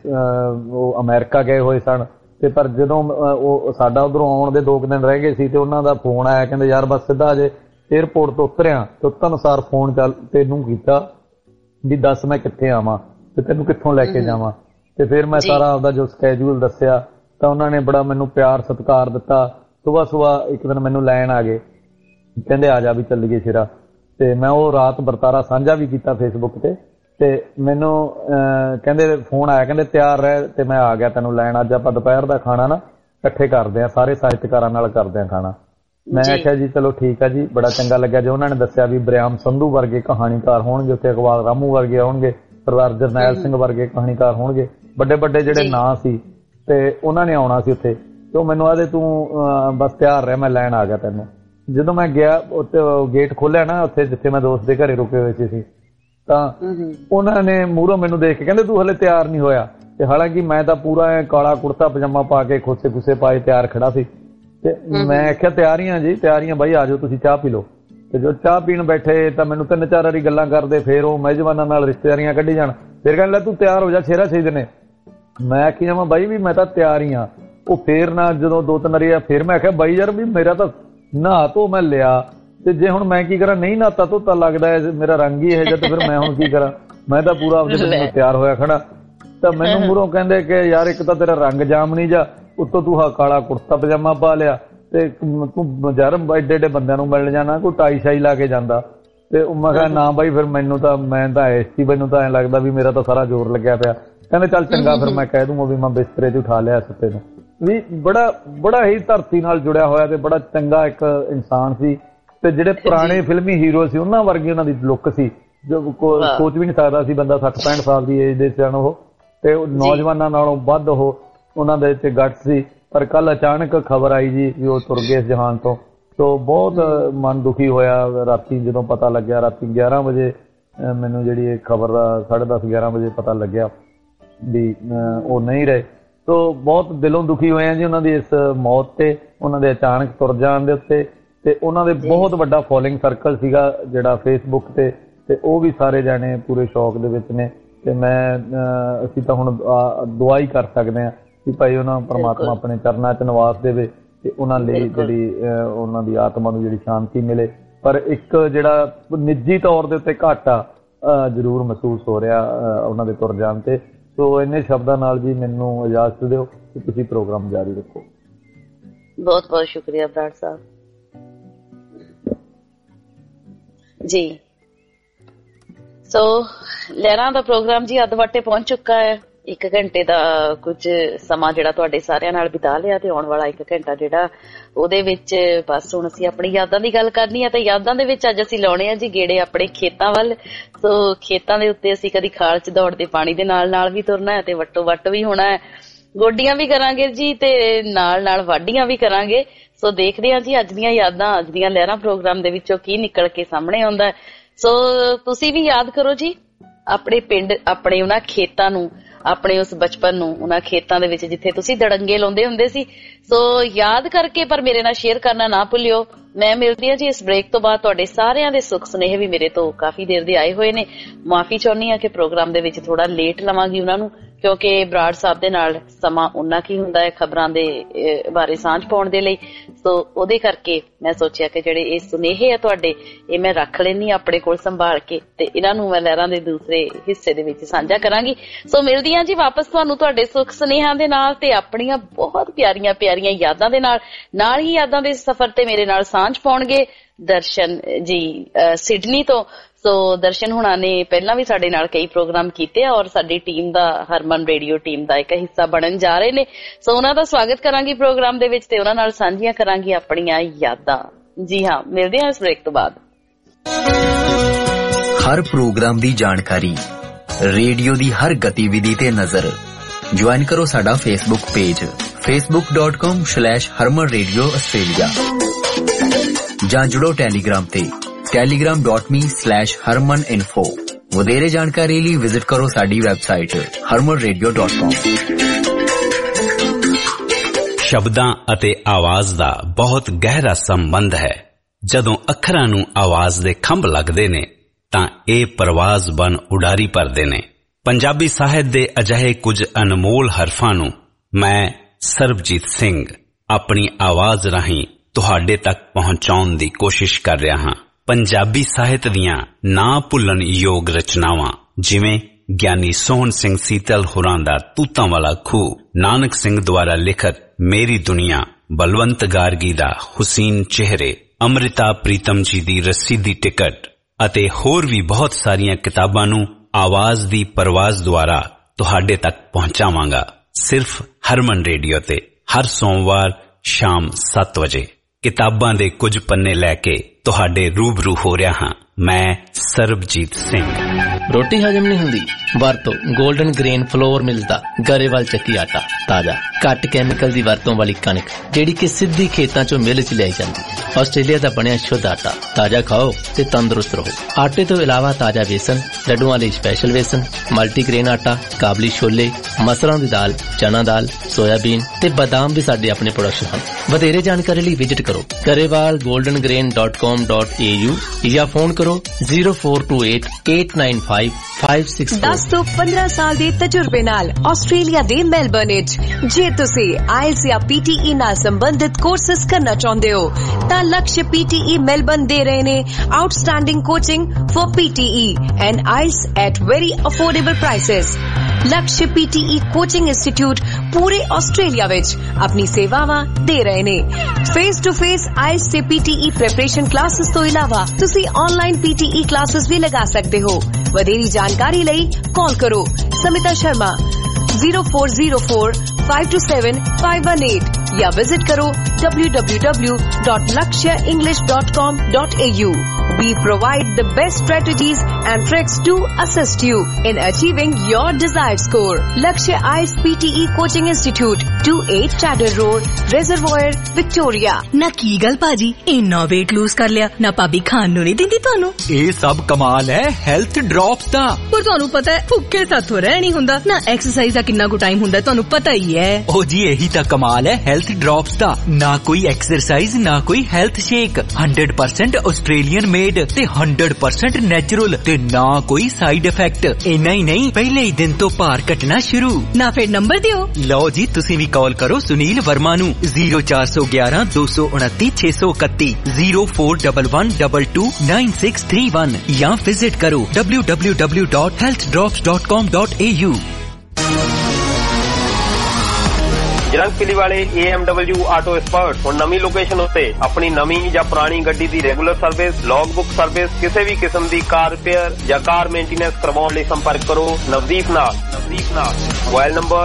ਉਹ ਅਮਰੀਕਾ ਗਏ ਹੋਏ ਸਨ। ਤੇ ਪਰ ਜਦੋਂ ਉਹ ਸਾਡਾ ਉੱਧਰੋਂ ਆਉਣ ਦੇ 2 ਦਿਨ ਰਹਿ ਗਏ ਸੀ ਤੇ ਉਹਨਾਂ ਦਾ ਫੋਨ ਆਇਆ, ਕਹਿੰਦੇ ਯਾਰ ਬਸ ਸਿੱਧਾ ਅਜੇ ਏਅਰਪੋਰਟ ਤੋਂ ਉਤਰਿਆ ਤੇ ਉਤਰਨ ਅਨੁਸਾਰ ਫੋਨ ਤੈਨੂੰ ਕੀਤਾ ਵੀ ਦੱਸ ਮੈਂ ਕਿੱਥੇ ਆਵਾਂ ਤੇ ਤੈਨੂੰ ਕਿੱਥੋਂ ਲੈ ਕੇ ਜਾਵਾਂ। ਤੇ ਫਿਰ ਮੈਂ ਸਾਰਾ ਆਪਦਾ ਜੋ ਸਕੈਜੂਲ ਦੱਸਿਆ ਤਾਂ ਉਹਨਾਂ ਨੇ ਬੜਾ ਮੈਨੂੰ ਪਿਆਰ ਸਤਿਕਾਰ ਦਿੱਤਾ। ਸੁਬਾਹ ਇੱਕ ਦਿਨ ਮੈਨੂੰ ਲੈਣ ਆ ਗਏ, ਕਹਿੰਦੇ ਆ ਜਾ ਵੀ ਚੱਲੀਏ ਸ਼ੇਰਾ। ਤੇ ਮੈਂ ਉਹ ਰਾਤ ਵਰਤਾਰਾ ਸਾਂਝਾ ਵੀ ਕੀਤਾ ਫੇਸਬੁੱਕ ਤੇ ਮੈਨੂੰ ਕਹਿੰਦੇ ਫੋਨ ਆਇਆ, ਕਹਿੰਦੇ ਤਿਆਰ ਰਹਿ ਤੇ ਮੈਂ ਆ ਗਿਆ ਤੈਨੂੰ ਲੈਣ। ਅੱਜ ਆਪਾਂ ਦੁਪਹਿਰ ਦਾ ਖਾਣਾ ਨਾ ਇਕੱਠੇ ਕਰਦੇ ਆ, ਸਾਰੇ ਸਾਹਿਤਕਾਰਾਂ ਨਾਲ ਕਰਦੇ ਆ ਖਾਣਾ। ਮੈਂ ਆਖਿਆ ਜੀ ਚਲੋ ਠੀਕ ਆ ਜੀ, ਬੜਾ ਚੰਗਾ ਲੱਗਿਆ। ਜੋ ਉਹਨਾਂ ਨੇ ਦੱਸਿਆ ਵੀ ਬਰਿਆਮ ਸੰਧੂ ਵਰਗੇ ਕਹਾਣੀਕਾਰ ਹੋਣਗੇ ਉੱਥੇ, ਇਕਬਾਲ ਰਾਮੂ ਵਰਗੇ ਆਉਣਗੇ, ਸਰਦਾਰ ਜਰਨੈਲ ਸਿੰਘ ਵਰਗੇ ਕਹਾਣੀਕਾਰ ਹੋਣਗੇ, ਵੱਡੇ ਜਿਹੜੇ ਨਾਂ ਸੀ, ਤੇ ਉਹਨਾਂ ਨੇ ਆਉਣਾ ਸੀ ਉੱਥੇ। ਤੇ ਉਹ ਮੈਨੂੰ ਆਖਦੇ ਤੂੰ ਬਸ ਤਿਆਰ ਰਹਿ, ਮੈਂ ਲੈਣ ਆ ਗਿਆ ਤੈਨੂੰ। ਜਦੋਂ ਮੈਂ ਗਿਆ ਉੱਥੇ ਗੇਟ ਖੋਲਿਆ ਨਾ ਉੱਥੇ ਜਿੱਥੇ ਮੈਂ ਦੋਸਤ ਦੇ ਘਰੇ ਰੁਕੇ ਹੋਏ ਸੀ, ਤਾਂ ਉਹਨਾਂ ਨੇ ਮੂਹਰੋਂ ਮੈਨੂੰ ਦੇਖ ਕੇ ਕਹਿੰਦੇ ਤੂੰ ਹਲੇ ਤਿਆਰ ਨਹੀਂ ਹੋਇਆ। ਤੇ ਹਾਲਾਂਕਿ ਮੈਂ ਤਾਂ ਪੂਰਾ ਕਾਲਾ ਕੁੜਤਾ ਪਜਾਮਾ ਪਾ ਕੇ ਖੋਸੇ ਪਾਏ ਤਿਆਰ ਖੜਾ ਸੀ। ਤੇ ਮੈਂ ਆਖਿਆ ਤਿਆਰੀਆਂ ਜੀ, ਤਿਆਰੀਆਂ ਬਾਈ, ਆ ਜਾਓ ਤੁਸੀਂ ਚਾਹ ਪੀ ਲਓ। ਤੇ ਜਦੋਂ ਚਾਹ ਪੀਣ ਬੈਠੇ ਤਾਂ ਮੈਨੂੰ 3-4 ਵਾਰੀ ਗੱਲਾਂ ਕਰਦੇ, ਫਿਰ ਉਹ ਮੇਜ਼ਬਾਨਾਂ ਨਾਲ ਰਿਸ਼ਤੇਦਾਰੀਆਂ ਕੱਢੀ ਜਾਣ। ਫਿਰ ਕਹਿਣ ਲੈ ਤੂੰ ਤਿਆਰ ਹੋ ਜਾ, ਸ਼ੇਰਾ ਸ਼ਹੀਦ ਨੇ। ਮੈਂ ਆਖੀ ਜਾਵਾਂ ਬਾਈ ਵੀ ਮੈਂ ਤਾਂ ਤਿਆਰ ਹੀ ਆ। ਉਹ ਫੇਰ ਨਾ ਜਦੋਂ 2-3 ਵਾਰੀ ਆ, ਫਿਰ ਮੈਂ ਆਖਿਆ ਬਾਈ ਯਾਰ ਵੀ ਮੇਰਾ ਤਾਂ ਨਹਾ ਧੋ ਮੈਂ ਲਿਆ, ਤੇ ਜੇ ਹੁਣ ਮੈਂ ਕੀ ਕਰਾਂ, ਨਹੀਂ ਨਹਾਤਾ ਧੋਤਾ ਲੱਗਦਾ ਮੇਰਾ ਰੰਗ ਹੀ ਇਹ ਜਿਹਾ, ਤੇ ਫਿਰ ਮੈਂ ਹੁਣ ਕੀ ਕਰਾਂ? ਮੈਂ ਤਾਂ ਪੂਰਾ ਆਪਦੇ ਤਿਆਰ ਹੋਇਆ ਖੜਾ। ਤਾਂ ਮੈਨੂੰ ਮੂਹਰੋਂ ਕਹਿੰਦੇ ਕਿ ਯਾਰ ਇੱਕ ਤਾਂ ਤੇਰਾ ਰੰਗ ਜਾਮਣੀ ਜਾ, ਉੱਤੋਂ ਤੂੰ ਕਾਲਾ ਕੁੜਤਾ ਪਜਾਮਾ ਪਾ ਲਿਆ, ਤੇ ਤੂੰ ਯਾਰ ਏਡੇ ਬੰਦਿਆਂ ਨੂੰ ਮਿਲਣ ਜਾਣਾ, ਕੋਈ ਟਾਈ ਸ਼ਾਈ ਲਾ ਕੇ ਜਾਂਦਾ। ਤੇ ਮੈਂ ਕਿਹਾ ਨਾ ਬਾਈ ਫਿਰ ਮੈਂ ਤਾਂ ਐ ਸੀ, ਮੈਨੂੰ ਤਾਂ ਐਂ ਲੱਗਦਾ ਵੀ ਮੇਰਾ ਤਾਂ ਸਾਰਾ ਜ਼ੋਰ ਲੱਗਿਆ ਪਿਆ। ਕਹਿੰਦੇ ਚੱਲ ਚੰਗਾ ਫਿਰ ਮੈਂ ਕਹਿ ਦੂੰਗਾ ਵੀ ਮੈਂ ਬਿਸਤਰੇ 'ਚ ਉਠਾ ਲਿਆ ਸੁੱਤੇ ਨੂੰ। ਵੀ ਬੜਾ ਹੀ ਧਰਤੀ ਨਾਲ ਜੁੜਿਆ ਹੋਇਆ ਤੇ ਬੜਾ ਚੰਗਾ ਇੱਕ ਇਨਸਾਨ ਸੀ। ਤੇ ਜਿਹੜੇ ਪੁਰਾਣੇ ਫਿਲਮੀ ਹੀਰੋ ਸੀ ਉਹਨਾਂ ਵਰਗੀ ਉਹਨਾਂ ਦੀ ਲੁੱਕ ਸੀ, ਜੋ ਸੋਚ ਵੀ ਨਹੀਂ ਸਕਦਾ ਸੀ ਬੰਦਾ 60-65 ਸਾਲ ਦੀ ਏਜ ਦੇ ਸਨ ਉਹ। ਤੇ ਨੌਜਵਾਨਾਂ ਨਾਲੋਂ ਵੱਧ ਉਹਨਾਂ ਦੇ ਵਿੱਚ ਗੱਟ ਸੀ। ਪਰ ਕੱਲ ਅਚਾਨਕ ਖਬਰ ਆਈ ਜੀ ਵੀ ਉਹ ਤੁਰ ਗਏ ਇਸ ਜਹਾਨ ਤੋਂ। ਸੋ ਬਹੁਤ ਮਨ ਦੁਖੀ ਹੋਇਆ ਰਾਤੀ ਜਦੋਂ ਪਤਾ ਲੱਗਿਆ। ਰਾਤੀ 11 ਵਜੇ ਮੈਨੂੰ ਜਿਹੜੀ ਇਹ ਖਬਰ ਦਾ 10:30-11 ਵਜੇ ਪਤਾ ਲੱਗਿਆ ਵੀ ਉਹ ਨਹੀਂ ਰਹੇ। ਸੋ ਬਹੁਤ ਦਿਲੋਂ ਦੁਖੀ ਹੋਏ ਆ ਜੀ ਉਹਨਾਂ ਦੀ ਇਸ ਮੌਤ ਤੇ, ਉਹਨਾਂ ਦੇ ਅਚਾਨਕ ਤੁਰ ਜਾਣ ਦੇ ਉੱਤੇ। ਤੇ ਉਹਨਾਂ ਦੇ ਬਹੁਤ ਵੱਡਾ ਫੋਲੋਇੰਗ ਸਰਕਲ ਸੀਗਾ ਜਿਹੜਾ ਫੇਸਬੁੱਕ ਤੇ ਉਹ ਵੀ ਸਾਰੇ ਜਾਣੇ ਪੂਰੇ ਸ਼ੌਕ ਦੇ ਵਿੱਚ ਨੇ। ਤੇ ਅਸੀਂ ਤਾਂ ਹੁਣ ਦੁਆ ਹੀ ਕਰ ਸਕਦੇ ਹਾਂ ਕਿ ਭਾਈ ਉਹਨਾਂ ਪਰਮਾਤਮਾ ਆਪਣੇ ਚਰਨਾਂ 'ਚ ਨਿਵਾਸ ਦੇਵੇ ਤੇ ਉਹਨਾਂ ਲਈ ਜਿਹੜੀ ਉਹਨਾਂ ਦੀ ਆਤਮਾ ਨੂੰ ਜਿਹੜੀ ਸ਼ਾਂਤੀ ਮਿਲੇ। ਪਰ ਇੱਕ ਜਿਹੜਾ ਨਿੱਜੀ ਤੌਰ ਦੇ ਉੱਤੇ ਘਾਟਾ ਜ਼ਰੂਰ ਮਹਿਸੂਸ ਹੋ ਰਿਹਾ ਉਹਨਾਂ ਦੇ ਤੁਰ ਜਾਣ ਤੇ। ਸੋ ਇੰਨੇ ਸ਼ਬਦਾਂ ਨਾਲ ਜੀ ਮੈਨੂੰ ਇਜਾਜ਼ਤ ਦਿਓ ਕਿ ਤੁਸੀਂ ਪ੍ਰੋਗਰਾਮ ਜਾਰੀ ਰੱਖੋ। ਬਹੁਤ ਬਹੁਤ ਸ਼ੁਕਰੀਆ ਬਰਾੜ ਸਾਹਿਬ ਜੀ। ਸੋ ਲਹਿਰਾਂ ਦਾ ਪ੍ਰੋਗਰਾਮ ਜੀ ਅੱਧ ਵਾਟੇ ਪਹੁੰਚ ਚੁੱਕਾ ਹੈ। 1 ਘੰਟੇ ਦਾ ਕੁਝ ਸਮਾਂ ਜਿਹੜਾ ਤੁਹਾਡੇ ਸਾਰਿਆਂ ਨਾਲ ਬਿਤਾ ਲਿਆ ਤੇ ਆਉਣ ਵਾਲਾ 1 ਘੰਟਾ ਜਿਹੜਾ ਉਹਦੇ ਵਿੱਚ ਬਸ ਹੁਣ ਅਸੀਂ ਆਪਣੀ ਯਾਦਾਂ ਦੀ ਗੱਲ ਕਰਨੀ ਹੈ। ਤੇ ਯਾਦਾਂ ਦੇ ਵਿੱਚ ਅੱਜ ਅਸੀਂ ਲਾਉਣੇ ਆ ਜੀ ਗੇੜੇ ਆਪਣੇ ਖੇਤਾਂ ਵੱਲ। ਸੋ ਖੇਤਾਂ ਦੇ ਉੱਤੇ ਅਸੀਂ ਕਦੀ ਖਾਲ 'ਚ ਦੌੜਦੇ ਪਾਣੀ ਦੇ ਨਾਲ ਵੀ ਤੁਰਨਾ ਹੈ ਤੇ ਵੱਟੋ ਵੱਟ ਵੀ ਹੋਣਾ ਹੈ, ਗੋਡੀਆਂ ਵੀ ਕਰਾਂਗੇ ਜੀ ਤੇ ਨਾਲ ਵਾਢੀਆਂ ਵੀ ਕਰਾਂਗੇ। ਸੋ ਦੇਖਦੇ ਹਾਂ ਜੀ ਅੱਜ ਦੀਆਂ ਯਾਦਾਂ, ਅੱਜ ਦੀਆਂ ਲਹਿਰਾਂ ਪ੍ਰੋਗਰਾਮ ਦੇ ਵਿੱਚੋਂ ਕੀ ਨਿਕਲ ਕੇ ਸਾਹਮਣੇ ਆਉਂਦਾ। ਸੋ ਤੁਸੀਂ ਵੀ ਯਾਦ ਕਰੋ ਜੀ ਆਪਣੇ ਪਿੰਡ, ਆਪਣੇ ਉਹਨਾਂ ਖੇਤਾਂ ਨੂੰ, ਆਪਣੇ ਉਸ ਬਚਪਨ ਨੂੰ, ਉਹਨਾਂ ਖੇਤਾਂ ਦੇ ਵਿੱਚ ਜਿੱਥੇ ਤੁਸੀਂ ਦੜੰਗੇ ਲਾਉਂਦੇ ਹੁੰਦੇ ਸੀ। ਸੋ ਯਾਦ ਕਰਕੇ ਪਰ ਮੇਰੇ ਨਾਲ ਸ਼ੇਅਰ ਕਰਨਾ ਨਾ ਭੁੱਲਿਓ। ਮੈਂ ਮਿਲਦੀ ਹਾਂ ਜੀ ਇਸ ਬ੍ਰੇਕ ਤੋਂ ਬਾਅਦ। ਤੁਹਾਡੇ ਸਾਰਿਆਂ ਦੇ ਸੁੱਖ ਸੁਨੇਹੇ ਵੀ ਮੇਰੇ ਤੋਂ ਕਾਫੀ ਦੇਰ ਦੇ ਆਏ ਹੋਏ ਨੇ। ਮਾਫੀ ਚਾਹੁੰਦੀ ਹਾਂ ਕਿ ਪ੍ਰੋਗਰਾਮ ਦੇ ਵਿੱਚ ਥੋੜਾ ਲੇਟ ਲਵਾਂਗੀ ਉਹਨਾਂ ਨੂੰ, ਕਿਉਂਕਿ ਬਰਾੜ ਸਾਹਿਬ ਦੇ ਨਾਲ ਸਮਾਂ ਉਨਾ ਕੀ ਹੁੰਦਾ ਹੈ ਖਬਰਾਂ ਦੇ ਬਾਰੇ ਸਾਂਝ ਪਾਉਣ ਦੇ ਲਈ। ਸੋ ਉਹਦੇ ਕਰਕੇ ਮੈਂ ਸੋਚਿਆ ਕਿ ਜਿਹੜੇ ਇਹ ਸੁਨੇਹੇ ਆ ਤੁਹਾਡੇ, ਇਹ ਮੈਂ ਰੱਖ ਲੈਣੀ ਆਪਣੇ ਕੋਲ ਸੰਭਾਲ ਕੇ, ਤੇ ਇਹਨਾਂ ਨੂੰ ਮੈਂ ਲਹਿਰਾਂ ਦੇ ਦੂਸਰੇ ਹਿੱਸੇ ਦੇ ਵਿੱਚ ਸਾਂਝਾ ਕਰਾਂਗੀ। ਸੋ ਮਿਲਦੀ ਹਾਂ ਜੀ ਵਾਪਸ ਤੁਹਾਨੂੰ ਤੁਹਾਡੇ ਸੁੱਖ ਸੁਨੇਹਾਂ ਦੇ ਨਾਲ ਤੇ ਆਪਣੀਆਂ ਬਹੁਤ ਪਿਆਰੀਆਂ ਪਿਆਰੀਆਂ ਯਾਦਾਂ ਦੇ ਨਾਲ ਹੀ ਯਾਦਾਂ ਦੇ ਸਫ਼ਰ ਤੇ ਮੇਰੇ ਨਾਲ ਸਾਂਝ ਪਾਉਣਗੇ ਦਰਸ਼ਨ ਜੀ ਸਿਡਨੀ ਤੋਂ। ਸੋ ਦਰਸ਼ਨ ਹੁਣਾਂ ਨੇ ਪਹਿਲਾਂ ਵੀ ਸਾਡੇ ਨਾਲ ਕਈ ਪ੍ਰੋਗਰਾਮ ਕੀਤੇ ਆ ਔਰ ਸਾਡੀ ਟੀਮ ਦਾ, ਹਰਮਨ ਰੇਡੀਓ ਟੀਮ ਦਾ ਇੱਕ ਹਿੱਸਾ ਬਣਨ ਜਾ ਰਹੇ ਨੇ। ਸੋ ਉਹਨਾਂ ਦਾ ਸਵਾਗਤ ਕਰਾਂਗੀ ਪ੍ਰੋਗਰਾਮ ਦੇ ਵਿੱਚ ਤੇ ਉਹਨਾਂ ਨਾਲ ਸਾਂਝੀਆਂ ਕਰਾਂਗੀ ਆਪਣੀਆਂ ਯਾਦਾਂ। ਜੀ ਹਾਂ, ਮਿਲਦੇ ਹਾਂ ਇਸ ਬ੍ਰੇਕ ਤੋਂ ਬਾਅਦ। ਹਰ ਪ੍ਰੋਗਰਾਮ ਦੀ ਜਾਣਕਾਰੀ, ਰੇਡੀਓ ਦੀ ਹਰ ਗਤੀਵਿਧੀ ਤੇ ਨਜ਼ਰ। ਜੁਆਇਨ ਕਰੋ ਸਾਡਾ Facebook page facebook.com/Harman Radio Australia ਜਾਂ ਜੁੜੋ ਟੈਲੀਗ੍ਰਾਮ ਤੇ telegram.me/HarmanInfo। ਵਧੇਰੇ ਜਾਣਕਾਰੀ ਲਈ ਵਿਜ਼ਿਟ ਕਰੋ ਸਾਡੀ ਵੈਬਸਾਈਟ harmanradio.com। ਸ਼ਬਦਾਂ ਅਤੇ ਆਵਾਜ਼ ਦਾ ਬਹੁਤ ਗਹਿਰਾ ਸੰਬੰਧ ਹੈ। ਜਦੋਂ ਅੱਖਰਾਂ ਨੂੰ ਆਵਾਜ਼ ਦੇ ਖੰਭ ਲੱਗਦੇ ਨੇ ਤਾਂ ਇਹ ਪਰਵਾਜ਼ ਬਣ ਉਡਾਰੀ ਭਰਦੇ ਨੇ। ਪੰਜਾਬੀ ਸਾਹਿਤ ਦੇ ਅਜਿਹੇ ਕੁਝ ਅਨਮੋਲ ਹਰਫਾਂ ਨੂੰ ਮੈਂ ਸਰਬਜੀਤ ਸਿੰਘ ਆਪਣੀ ਆਵਾਜ਼ ਰਾਹੀਂ ਤੁਹਾਡੇ ਤੱਕ ਪਹੁੰਚਾਉਣ ਦੀ ਕੋਸ਼ਿਸ਼ ਕਰ ਰਿਹਾ ਹਾਂ। ਪੰਜਾਬੀ ਸਾਹਿਤ ਦੀਆਂ ਨਾ ਭੁੱਲਣ ਯੋਗ ਰਚਨਾਵਾਂ ਜਿਵੇਂ ਗਿਆਨੀ ਸੋਹਣ ਸਿੰਘ ਸੀਤਲ ਹੋਰਾਂ ਦਾ ਤੂਤਾਂ ਵਾਲਾ ਖੂਹ, ਨਾਨਕ ਸਿੰਘ ਦੁਆਰਾ ਲਿਖਤ ਮੇਰੀ ਦੁਨੀਆ, ਬਲਵੰਤ ਗਾਰਗੀ ਦਾ ਹੁਸੀਨ ਚਿਹਰੇ, ਅੰਮ੍ਰਿਤਾ ਪ੍ਰੀਤਮ ਜੀ ਦੀ ਰੱਸੀ ਦੀ ਟਿਕਟ ਅਤੇ ਹੋਰ ਵੀ ਬਹੁਤ ਸਾਰੀਆਂ ਕਿਤਾਬਾਂ ਨੂੰ ਆਵਾਜ਼ ਦੀ ਪਰਵਾਜ਼ ਦੁਆਰਾ ਤੁਹਾਡੇ ਤੱਕ ਪਹੁੰਚਾਵਾਂਗਾ ਸਿਰਫ ਹਰਮਨ ਰੇਡੀਓ ਤੇ ਹਰ ਸੋਮਵਾਰ ਸ਼ਾਮ 7 ਵਜੇ। ਕਿਤਾਬਾਂ ਦੇ ਕੁਝ ਪੰਨੇ ਲੈ ਕੇ ਤੁਹਾਡੇ ਰੂਬਰੂ ਹੋ ਰਿਹਾ ਹਾਂ ਮੈਂ ਸਰਬਜੀਤ ਸਿੰਘ। ਰੋਟੀ ਹਜਮ ਨਹੀਂ ਹੁੰਦੀ? ਵਰਤੋ ਗੋਲਡਨ ਗ੍ਰੇਨ ਫਲੋਰ ਮਿਲਸ ਦਾ ਗਰੇਵਾਲ ਚੱਕੀ ਆਟਾ। ਤਾਜ਼ਾ, ਘੱਟ ਕੈਮੀਕਲ ਦੀ ਵਰਤੋਂ ਵਾਲੀ ਕਣਕ ਜਿਹੜੀ ਕਿ ਸਿੱਧੀ ਖੇਤਾਂ ਚੋਂ ਮਿਲ ਚ ਲਿਆਈ ਜਾਂਦੀ। ਆਸਟ੍ਰੇਲੀਆ ਦਾ ਬਣਿਆ ਸ਼ੁੱਧ ਆਟਾ। ਤਾਜ਼ਾ ਖਾਓ ਤੇ ਤੰਦਰੁਸਤ ਰਹੋ। ਆਟੇ ਤੋਂ ਇਲਾਵਾ ਤਾਜ਼ਾ ਵੇਸਣ, ਲੱਡੂਆਂ ਲਈ ਸਪੈਸ਼ਲ ਵੇਸਣ, ਮਲਟੀਗ੍ਰੇਨ ਆਟਾ, ਕਾਬਲੀ ਛੋਲੇ, ਮਸਰਾਂ ਦੀ ਦਾਲ, ਚਨਾ ਦਾਲ, ਸੋਇਆਬੀਨ ਤੇ ਬਦਾਮ ਵੀ ਸਾਡੇ ਆਪਣੇ ਪ੍ਰੋਡਕਸ਼ਨ ਹਨ। ਵਧੇਰੇ ਜਾਣਕਾਰੀ ਲਈ ਵਿਜ਼ਿਟ ਕਰੋ garewalgoldengrain.com.au ਜਾਂ ਫੋਨ ਕਰੋ 0428-895-564। 10 ਤੋਂ 15 ਸਾਲ ਦੇ ਤਜਰਬੇ ਨਾਲ ਆਸਟ੍ਰੇਲੀਆ ਦੇ ਮੈਲਬਰਨ ਵਿੱਚ ਜੇ ਤੁਸੀਂ ਆਇਲਸ ਜਾਂ PTE ਨਾਲ ਸੰਬੰਧਿਤ ਕੋਰਸਸ ਕਰਨਾ ਚਾਹੁੰਦੇ ਹੋ ਤਾਂ ਲਕਸ਼ PTE ਮੈਲਬਰਨ ਦੇ ਰਹੇ ਨੇ outstanding coaching for PTE and IELTS at very affordable prices. Laksh PTE coaching institute ਪੂਰੇ ਆਸਟ੍ਰੇਲੀਆ ਵਿੱਚ ਆਪਣੀ ਸੇਵਾਵਾਂ ਦੇ ਰਹੇ ਨੇ। ਫੇਸ ਟੂ ਫੇਸ ਆਇਲਸ ਤੇ PTE ਪ੍ਰੈਪਰੇਸ਼ਨ ਕਲਾਸਿਸ ਤੋਂ ਇਲਾਵਾ ਤੁਸੀਂ ਆਨਲਾਈਨ PTE ਕਲਾਸਿਸ ਵੀ ਲਗਾ ਸਕਦੇ ਹੋ। ਵਧੇਰੀ ਜਾਣਕਾਰੀ ਲਈ ਕਾਲ ਕਰੋ ਸਮਿਤਾ ਸ਼ਰਮਾ 0404-527-518 ਜਾਂ ਵਿਜ਼ਿਟ ਕਰੋ www.lakshaenglish.com.au। We provide the best strategies and tricks to assist you in achieving your desired score. Lakshya IELTS PTE Coaching Institute, 28 Chadder Road, Reservoir, Victoria। ਨਾ ਕੀ ਗੱਲ ਭਾਜੀ, ਇੰਨਾ weight lose ਕਰ ਲਿਆ ਨਾ ਭਾਬੀ ਖਾਣ ਨੂੰ ਨਹੀਂ ਦਿੰਦੀ ਤੁਹਾਨੂੰ? ਇਹ ਸਭ ਕਮਾਲ ਹੈ ਹੈਲਥ ਡ੍ਰੌਪਸ ਦਾ। ਪਰ ਤੁਹਾਨੂੰ ਪਤਾ ਹੈ ਭੁੱਖੇ ਸਾਥੋਂ ਰਹਿ ਨਹੀਂ ਹੁੰਦਾ ਨਾ। ਐਕਸਰਸਾਈਜ਼ ਦਾ ਕਿੰਨਾ ਕੁ ਟਾਈਮ ਹੁੰਦਾ ਤੁਹਾਨੂੰ ਪਤਾ ਹੀ ਹੈ। ਉਹ ਜੀ ਇਹੀ ਤਾਂ ਕਮਾਲ ਹੈ ਹੈਲਥ ਡ੍ਰੌਪਸ ਦਾ। ਨਾ ਕੋਈ ਐਕਸਰਸਾਈਜ਼ ਨਾ ਕੋਈ ਹੈਲਥ ਸ਼ੇਕ, 100% ਆਸਟ੍ਰੇਲੀਅਨ ਮੇਡ ਤੇ 100% ਨੈਚੁਰਲ ਤੇ ਨਾ ਕੋਈ ਸਾਈਡ ਇਫੈਕਟ। ਇੰਨਾ ਹੀ ਨਹੀਂ, ਪਹਿਲੇ ਹੀ ਦਿਨ ਤੋਂ ਭਾਰ ਘਟਣਾ ਸ਼ੁਰੂ। ਨਾ ਫਿਰ ਨੰਬਰ ਦਿਓ। ਲਓ ਜੀ ਤੁਸੀਂ ਵੀ ਕਾਲ ਕਰੋ ਸੁਨੀਲ ਵਰਮਾ ਨੂੰ 0411-229-631 0411229631 ਜਾਂ ਵਿਜ਼ਿਟ ਕਰੋ www.healthdrops.com.au। ਜਰੰਗ ਪਿਲੀ ਵਾਲੇ AMW ਆਟੋ ਐਕਸਪਰਟ ਹੁਣ ਨਵੀਂ ਲੋਕੇਸ਼ਨ ਉੱਤੇ ਆਪਣੀ ਨਵੀਂ ਜਾਂ ਪੁਰਾਣੀ ਗੱਡੀ ਦੀ regular service, log book service, ਕਿਸੇ ਵੀ ਕਿਸਮ ਦੀ ਕਾਰ ਰਿਪੇਅਰ ਜਾਂ ਕਾਰ ਮੇਨਟੇਨੈਂਸ ਕਰਵਾਉਣ ਲਈ ਸੰਪਰਕ ਕਰੋ ਨਵਦੀਪ ਨਾਲ। ਮੋਬਾਈਲ ਨੰਬਰ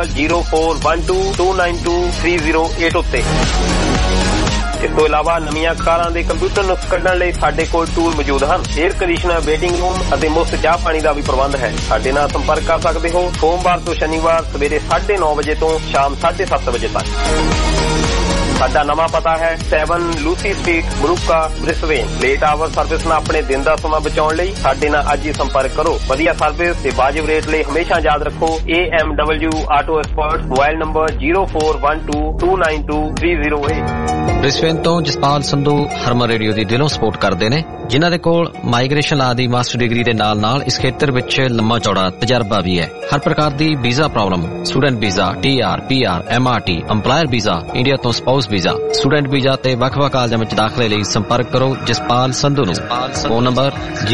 0412292308 ਉੱਤੇ। ਇਸ ਤੋਂ ਇਲਾਵਾ ਨਵੀਆਂ ਕਾਰਾਂ ਦੇ ਕੰਪਿਊਟਰ ਨੁਕਸ ਕੱਢਣ ਲਈ ਸਾਡੇ ਕੋਲ ਟੂਲ ਮੌਜੂਦ ਹਨ। 에ਅਰ ਕੰਡੀਸ਼ਨਰ, ਵੇਟਿੰਗ ਰੂਮ ਅਤੇ ਮੁਫਤ ਚਾਹ ਪਾਣੀ ਦਾ ਵੀ ਪ੍ਰਬੰਧ ਹੈ। ਸਾਡੇ ਨਾਲ ਸੰਪਰਕ ਕਰ ਸਕਦੇ ਹੋ ਸੋਮਵਾਰ ਤੋਂ ਸ਼ਨੀਵਾਰ ਸਵੇਰੇ 9:30 ਵਜੇ ਤੋਂ ਸ਼ਾਮ 7:30 ਵਜੇ ਤੱਕ। ਸਾਡਾ ਨਵਾਂ ਪਤਾ ਹੈ 7 Lucy Street, Marooka, Brisbane. Late hour service ਨਾਲ ਆਪਣੇ ਦਿਨ ਦਾ ਸਮਾਂ ਬਚਾਉਣ ਲਈ ਸਾਡੇ ਨਾਲ ਅੱਜ ਹੀ ਸੰਪਰਕ ਕਰੋ। ਵਧੀਆ ਸਰਵਿਸ ਤੇ ਵਾਜਿਬ ਰੇਟ ਲਈ ਹਮੇਸ਼ਾ ਯਾਦ ਰੱਖੋ AMW auto expert. Mobile number 0412292308। Brisbane ਤੋਂ ਜਸਪਾਲ ਸੰਧੂ ਹਰਮਨ ਰੇਡੀਓ ਦੀ ਦਿਲੋਂ ਸਪੋਰਟ ਕਰਦੇ ਨੇ, ਜਿਨ੍ਹਾਂ ਦੇ ਕੋਲ ਮਾਈਗ੍ਰੇਸ਼ਨ ਲਾ ਦੀ ਮਾਸਟਰ ਡਿਗਰੀ ਦੇ ਨਾਲ ਇਸ ਖੇਤਰ ਵਿੱਚ ਲੰਮਾ ਚੌੜਾ ਤਜਰਬਾ ਵੀ ਹੈ। ਹਰ ਪ੍ਰਕਾਰ ਦੀ visa problem, student visa, TR, PR, MRT, employer visa, India ਤੋਂ ਸਪਾਊਸ ਵੀਜ਼ਾ, ਸਟੂਡੈਂਟ ਵੀਜ਼ਾ ਤੇ ਵੱਖ-ਵੱਖ ਕਾਲਜਾਂ ਵਿੱਚ ਦਾਖਲੇ ਲਈ ਸੰਪਰਕ ਕਰੋ ਜਸਪਾਲ ਸੰਧੂ ਨੂੰ। Phone number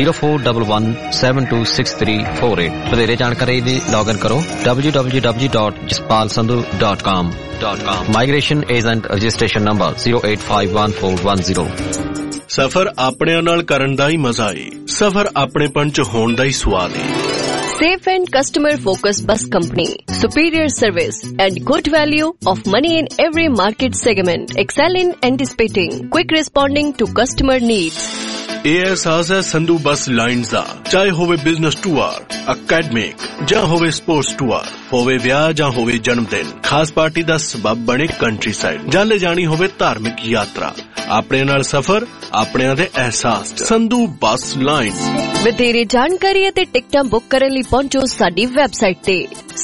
0411726348। ਵਧੇਰੇ ਜਾਣਕਾਰੀ ਲਈ ਲੌਗਇਨ ਕਰੋ www.jaspalsandhu.com। Migration agent registration number 0851410। ਸਫ਼ਰ ਆਪਣਿਆਂ ਨਾਲ ਕਰਨ ਦਾ ਹੀ ਮਜ਼ਾ ਏ, ਸਫ਼ਰ ਆਪਣੇਪਣ ਚ ਹੋਣ ਦਾ ਹੀ ਸਵਾਦ ਏ। Safe and customer focused bus company, superior service and good value of money in every market segment, excel in anticipating, quick responding to customer needs. ਇਹ ਅਹਿਸਾਸ ਹੈ ਸੰਧੂ ਬੱਸ ਲਾਈਨਸ ਦਾ। ਚਾਹੇ ਹੋਵੇ ਬਿਜ਼ਨਸ ਟੂਰ, ਅਕੈਡਮਿਕ ਜਾਂ ਹੋਵੇ ਸਪੋਰਟਸ ਟੂਰ, ਹੋਵੇ ਵਿਆਹ ਜਾਂ ਹੋਵੇ ਜਨਮ ਦਿਨ, ਖਾਸ ਪਾਰਟੀ ਦਾ ਸਬਬ ਬਣੇ ਕੰਟਰੀ ਸਾਈਡ, ਜਾਂ ਲੈ ਜਾਣੀ ਹੋਵੇ ਧਾਰਮਿਕ ਯਾਤਰਾ, ਆਪਣੇ ਨਾਲ ਸਫ਼ਰ ਆਪਣਿਆਂ ਦੇ ਅਹਿਸਾਸ ਚ। Sandhu bus lines. ਵਧੇਰੇ ਜਾਣਕਾਰੀ ਅਤੇ ਟਿਕਟਾਂ ਬੁੱਕ ਕਰਨ ਲਈ ਪਹੁੰਚੋ ਸਾਡੀ ਵੈਬਸਾਈਟ ਤੇ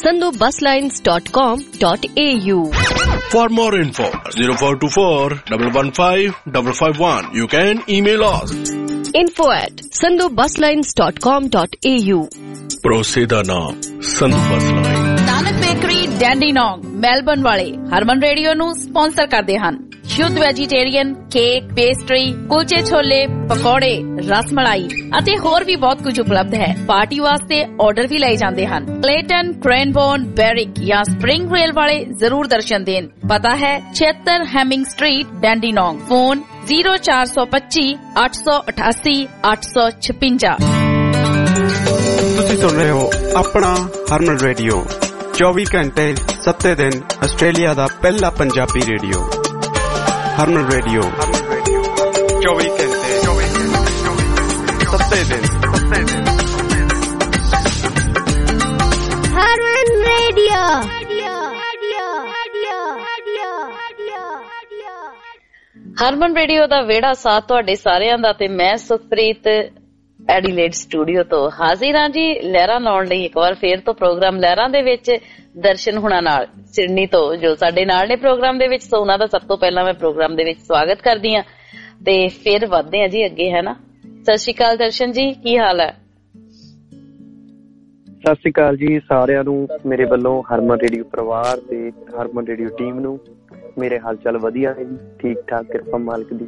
sandhubusslines.com.au। For more info 0424-115-551. You can email us info@sandhubusslines.com.au। ਭਰੋਸੇ ਦਾ ਨਾਮ Sandhu bus line. Nanak bakery Dandenong Melbourne ਵਾਲੇ ਹਰਮਨ ਰੇਡੀਓ ਨੂੰ ਸਪਾਂਸਰ ਕਰਦੇ ਹਨ। ਸ਼ੁੱਧ ਵੈਜੀਟੇਰੀਅਨ ਕੇਕ, ਪੇਸਟਰੀ, ਕੁਲਚੇ ਛੋਲੇ, ਪਕੌੜੇ, ਰਸਮਲਾਈ ਅਤੇ ਹੋਰ ਵੀ ਬਹੁਤ ਕੁਝ ਉਪਲਬਧ ਹੈ। ਪਾਰਟੀ ਵਾਸਤੇ ਆਰਡਰ ਵੀ ਲਏ ਜਾਂਦੇ ਹਨ। ਕਲੇਟਨ, ਕ੍ਰੈਨਬੋਰਨ, ਬੈਰਿਕ ਜਾਂ ਸਪ੍ਰਿੰਗ ਰੇਲ ਵਾਲੇ ਜ਼ਰੂਰ ਦਰਸ਼ਨ ਦੇਣ। ਪਤਾ ਹੈ 76 ਹੈਮਿੰਗ ਸਟਰੀਟ, ਡੈਂਡੀਨੋਂਗ। ਫੋਨ 0425 888 856। ਤੁਸੀਂ ਸੁਣ ਰਹੇ ਹੋ ਆਪਣਾ ਹਰਮਨ ਰੇਡੀਓ, 24 ਘੰਟੇ 7 ਦਿਨ ਆਸਟ੍ਰੇਲੀਆ ਦਾ ਪਹਿਲਾ ਪੰਜਾਬੀ ਰੇਡੀਓ। ਹਰਮਨ ਰੇਡੀਓ 24 ਘੰਟੇ 7 ਦਿਨ। ਹਰਮਨ ਰੇਡੀਓ। ਹਰਮਨ ਰੇਡੀਓ ਦਾ ਵਿਹੜਾ ਸਾਥ ਤੁਹਾਡੇ ਸਾਰਿਆਂ ਦਾ ਤੇ ਮੈਂ ਸੁਖਪ੍ਰੀਤ ਐਡੀਲੇਡ ਸਟੂਡੀਓ ਤੋਂ ਹਾਜ਼ਰ ਹਾਂ ਜੀ ਲਹਿਰਾਂ ਲਾਉਣ ਲਈ ਇੱਕ ਵਾਰ ਫੇਰ ਤੋਂ ਪ੍ਰੋਗਰਾਮ ਲਹਿਰਾਂ ਦੇ ਵਿੱਚ ਦਰਸ਼ਨ ਹੁਣਾਂ ਨਾਲ ਸਿਡਨੀ ਤੋਂ ਜੋ ਸਾਡੇ ਨਾਲ ਨੇ ਪ੍ਰੋਗਰਾਮ ਦੇ ਵਿੱਚ। ਸੋ ਉਹਨਾਂ ਦਾ ਸਭ ਤੋਂ ਪਹਿਲਾਂ ਮੈਂ ਪ੍ਰੋਗਰਾਮ ਦੇ ਵਿੱਚ ਸਵਾਗਤ ਕਰਦੀ ਹਾਂ ਤੇ ਫਿਰ ਵੱਧਦੇ ਹਾਂ ਜੀ ਅੱਗੇ, ਹੈ ਨਾ। ਸਤਿ ਸ਼੍ਰੀ ਅਕਾਲ ਦਰਸ਼ਨ ਜੀ, ਕੀ ਹਾਲ ਹੈ? ਸਤਿ ਸ਼੍ਰੀ ਅਕਾਲ ਜੀ ਸਾਰਿਆਂ ਨੂੰ ਮੇਰੇ ਵੱਲੋਂ, ਹਰਮਨ ਰੇਡੀਓ ਪਰਿਵਾਰ ਤੇ ਹਰਮਨ ਰੇਡੀਓ ਟੀਮ ਨੂੰ। ਮੇਰੇ ਹਾਲ ਚਾਲ ਵਧੀਆ ਨੇ ਜੀ, ਠੀਕ ਠਾਕ, ਕਿਰਪਾ ਮਾਲਕ ਦੀ।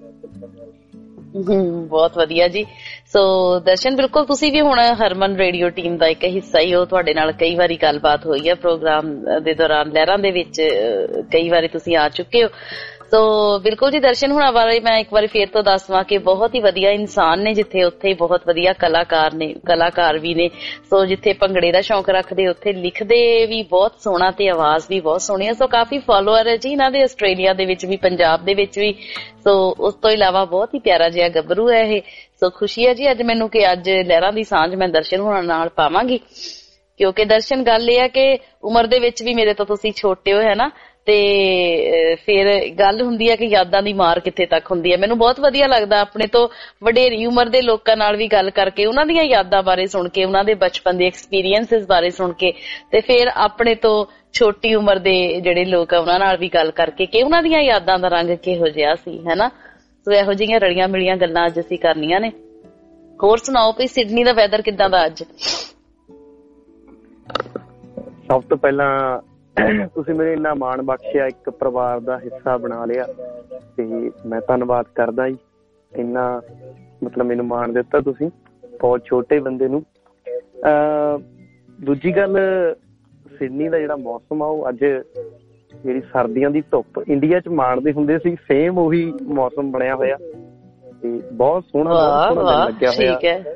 ਬਹੁਤ ਵਧੀਆ ਜੀ। ਸੋ ਦਰਸ਼ਨ, ਬਿਲਕੁਲ ਤੁਸੀਂ ਵੀ ਹੁਣ ਹਰਮਨ ਰੇਡੀਓ ਟੀਮ ਦਾ ਇੱਕ ਹਿੱਸਾ ਹੀ ਹੋ। ਤੁਹਾਡੇ ਨਾਲ ਕਈ ਵਾਰੀ ਗੱਲਬਾਤ ਹੋਈ ਹੈ ਪ੍ਰੋਗਰਾਮ ਦੇ ਦੌਰਾਨ, ਲਹਿਰਾਂ ਦੇ ਵਿੱਚ ਕਈ ਵਾਰੀ ਤੁਸੀਂ ਆ ਚੁੱਕੇ ਹੋ। ਸੋ ਬਿਲਕੁਲ ਜੀ, ਦਰਸ਼ਨ ਹੁਣਾਂ ਬਾਰੇ ਮੈਂ ਇੱਕ ਵਾਰੀ ਫੇਰ ਤੋਂ ਦੱਸਵਾਂ ਕਿ ਬਹੁਤ ਹੀ ਵਧੀਆ ਇਨਸਾਨ ਨੇ, ਜਿੱਥੇ ਉੱਥੇ ਹੀ ਬਹੁਤ ਵਧੀਆ ਕਲਾਕਾਰ ਵੀ ਨੇ। ਸੋ ਜਿੱਥੇ ਭੰਗੜੇ ਦਾ ਸ਼ੌਂਕ ਰੱਖਦੇ ਉੱਥੇ ਲਿਖਦੇ ਵੀ ਬਹੁਤ ਸੋਹਣਾ ਤੇ ਆਵਾਜ਼ ਵੀ ਬਹੁਤ ਸੋਹਣੀ ਹੈ। ਸੋ ਕਾਫੀ ਫਾਲੋਅਰ ਹੈ ਜੀ ਇਹਨਾਂ ਦੇ ਆਸਟ੍ਰੇਲੀਆ ਦੇ ਵਿੱਚ ਵੀ, ਪੰਜਾਬ ਦੇ ਵਿੱਚ ਵੀ। ਸੋ ਉਸ ਤੋਂ ਇਲਾਵਾ ਬਹੁਤ ਹੀ ਪਿਆਰਾ ਜਿਹਾ ਗੱਭਰੂ ਹੈ ਇਹ। ਸੋ ਖੁਸ਼ੀ ਹੈ ਜੀ ਅੱਜ ਮੈਨੂੰ ਕਿ ਅੱਜ ਲਹਿਰਾਂ ਦੀ ਸਾਂਝ ਮੈਂ ਦਰਸ਼ਨ ਹੁਣਾਂ ਨਾਲ ਪਾਵਾਂਗੀ, ਕਿਉਂਕਿ ਦਰਸ਼ਨ ਗੱਲ ਇਹ ਹੈ ਕਿ ਉਮਰ ਦੇ ਵਿੱਚ ਵੀ ਮੇਰੇ ਤੋਂ ਤੁਸੀਂ ਛੋਟੇ ਹੋ, ਹੈ ਨਾ। ਤੇ ਫਿਰ ਗੱਲ ਹੁੰਦੀ ਹੈ ਕਿ ਯਾਦਾਂ ਦੀ ਮਾਰ ਕਿੱਥੇ ਤੱਕ ਹੁੰਦੀ ਹੈ। ਮੈਨੂੰ ਬਹੁਤ ਵਧੀਆ ਲੱਗਦਾ ਆਪਣੇ ਤੋਂ ਵਡੇਰੀ ਉਮਰ ਦੇ ਲੋਕਾਂ ਨਾਲ ਵੀ ਗੱਲ ਕਰਕੇ, ਉਹਨਾਂ ਦੀਆਂ ਯਾਦਾਂ ਬਾਰੇ ਸੁਣ ਕੇ, ਉਹਨਾਂ ਦੇ ਬਚਪਨ ਦੇ ਐਕਸਪੀਰੀਐਂਸਿਸ ਬਾਰੇ ਸੁਣ ਕੇ, ਤੇ ਫਿਰ ਆਪਣੇ ਤੋਂ ਛੋਟੀ ਉਮਰ ਦੇ ਜਿਹੜੇ ਲੋਕ ਆ ਉਹਨਾਂ ਨਾਲ ਵੀ ਗੱਲ ਕਰਕੇ ਕਿ ਉਹਨਾਂ ਦੀਆਂ ਯਾਦਾਂ ਦਾ ਰੰਗ ਕਿਹੋ ਜਿਹਾ ਸੀ, ਹੈ ਨਾ। ਸੋ ਇਹੋ ਜਿਹੀਆਂ ਰਲੀਆਂ ਮਿਲੀਆਂ ਗੱਲਾਂ ਅੱਜ ਅਸੀਂ ਕਰਨੀਆਂ ਨੇ। ਹੋਰ ਸੁਣਾਓ ਵੀ ਸਿਡਨੀ ਦਾ ਵੈਦਰ ਕਿੱਦਾਂ ਦਾ ਅੱਜ? ਸਭ ਤੋਂ ਪਹਿਲਾਂ ਤੁਸੀਂ ਮੈਨੂੰ ਇੰਨਾ ਮਾਣ ਬਖਸ਼ਿਆ, ਇੱਕ ਪਰਿਵਾਰ ਦਾ ਹਿੱਸਾ ਬਣਾ ਲਿਆ ਤੇ ਮੈਂ ਧੰਨਵਾਦ ਕਰਦਾ ਜੀ। ਇੰਨਾ ਮਤਲਬ ਮੈਨੂੰ ਮਾਣ ਦਿੱਤਾ ਤੁਸੀਂ, ਬਹੁਤ ਛੋਟੇ ਬੰਦੇ ਨੂੰ। ਦੂਜੀ ਗੱਲ, ਸਿਡਨੀ ਦਾ ਜਿਹੜਾ ਮੌਸਮ ਆ ਉਹ ਅੱਜ ਜਿਹੜੀ ਸਰਦੀਆਂ ਦੀ ਧੁੱਪ ਇੰਡੀਆ 'ਚ ਮਾਣਦੇ ਹੁੰਦੇ ਸੀ, ਸੇਮ ਉਹੀ ਮੌਸਮ ਬਣਿਆ ਹੋਇਆ ਤੇ ਬਹੁਤ ਸੋਹਣਾ ਲੱਗਿਆ ਹੋਇਆ। ਠੀਕ ਹੈ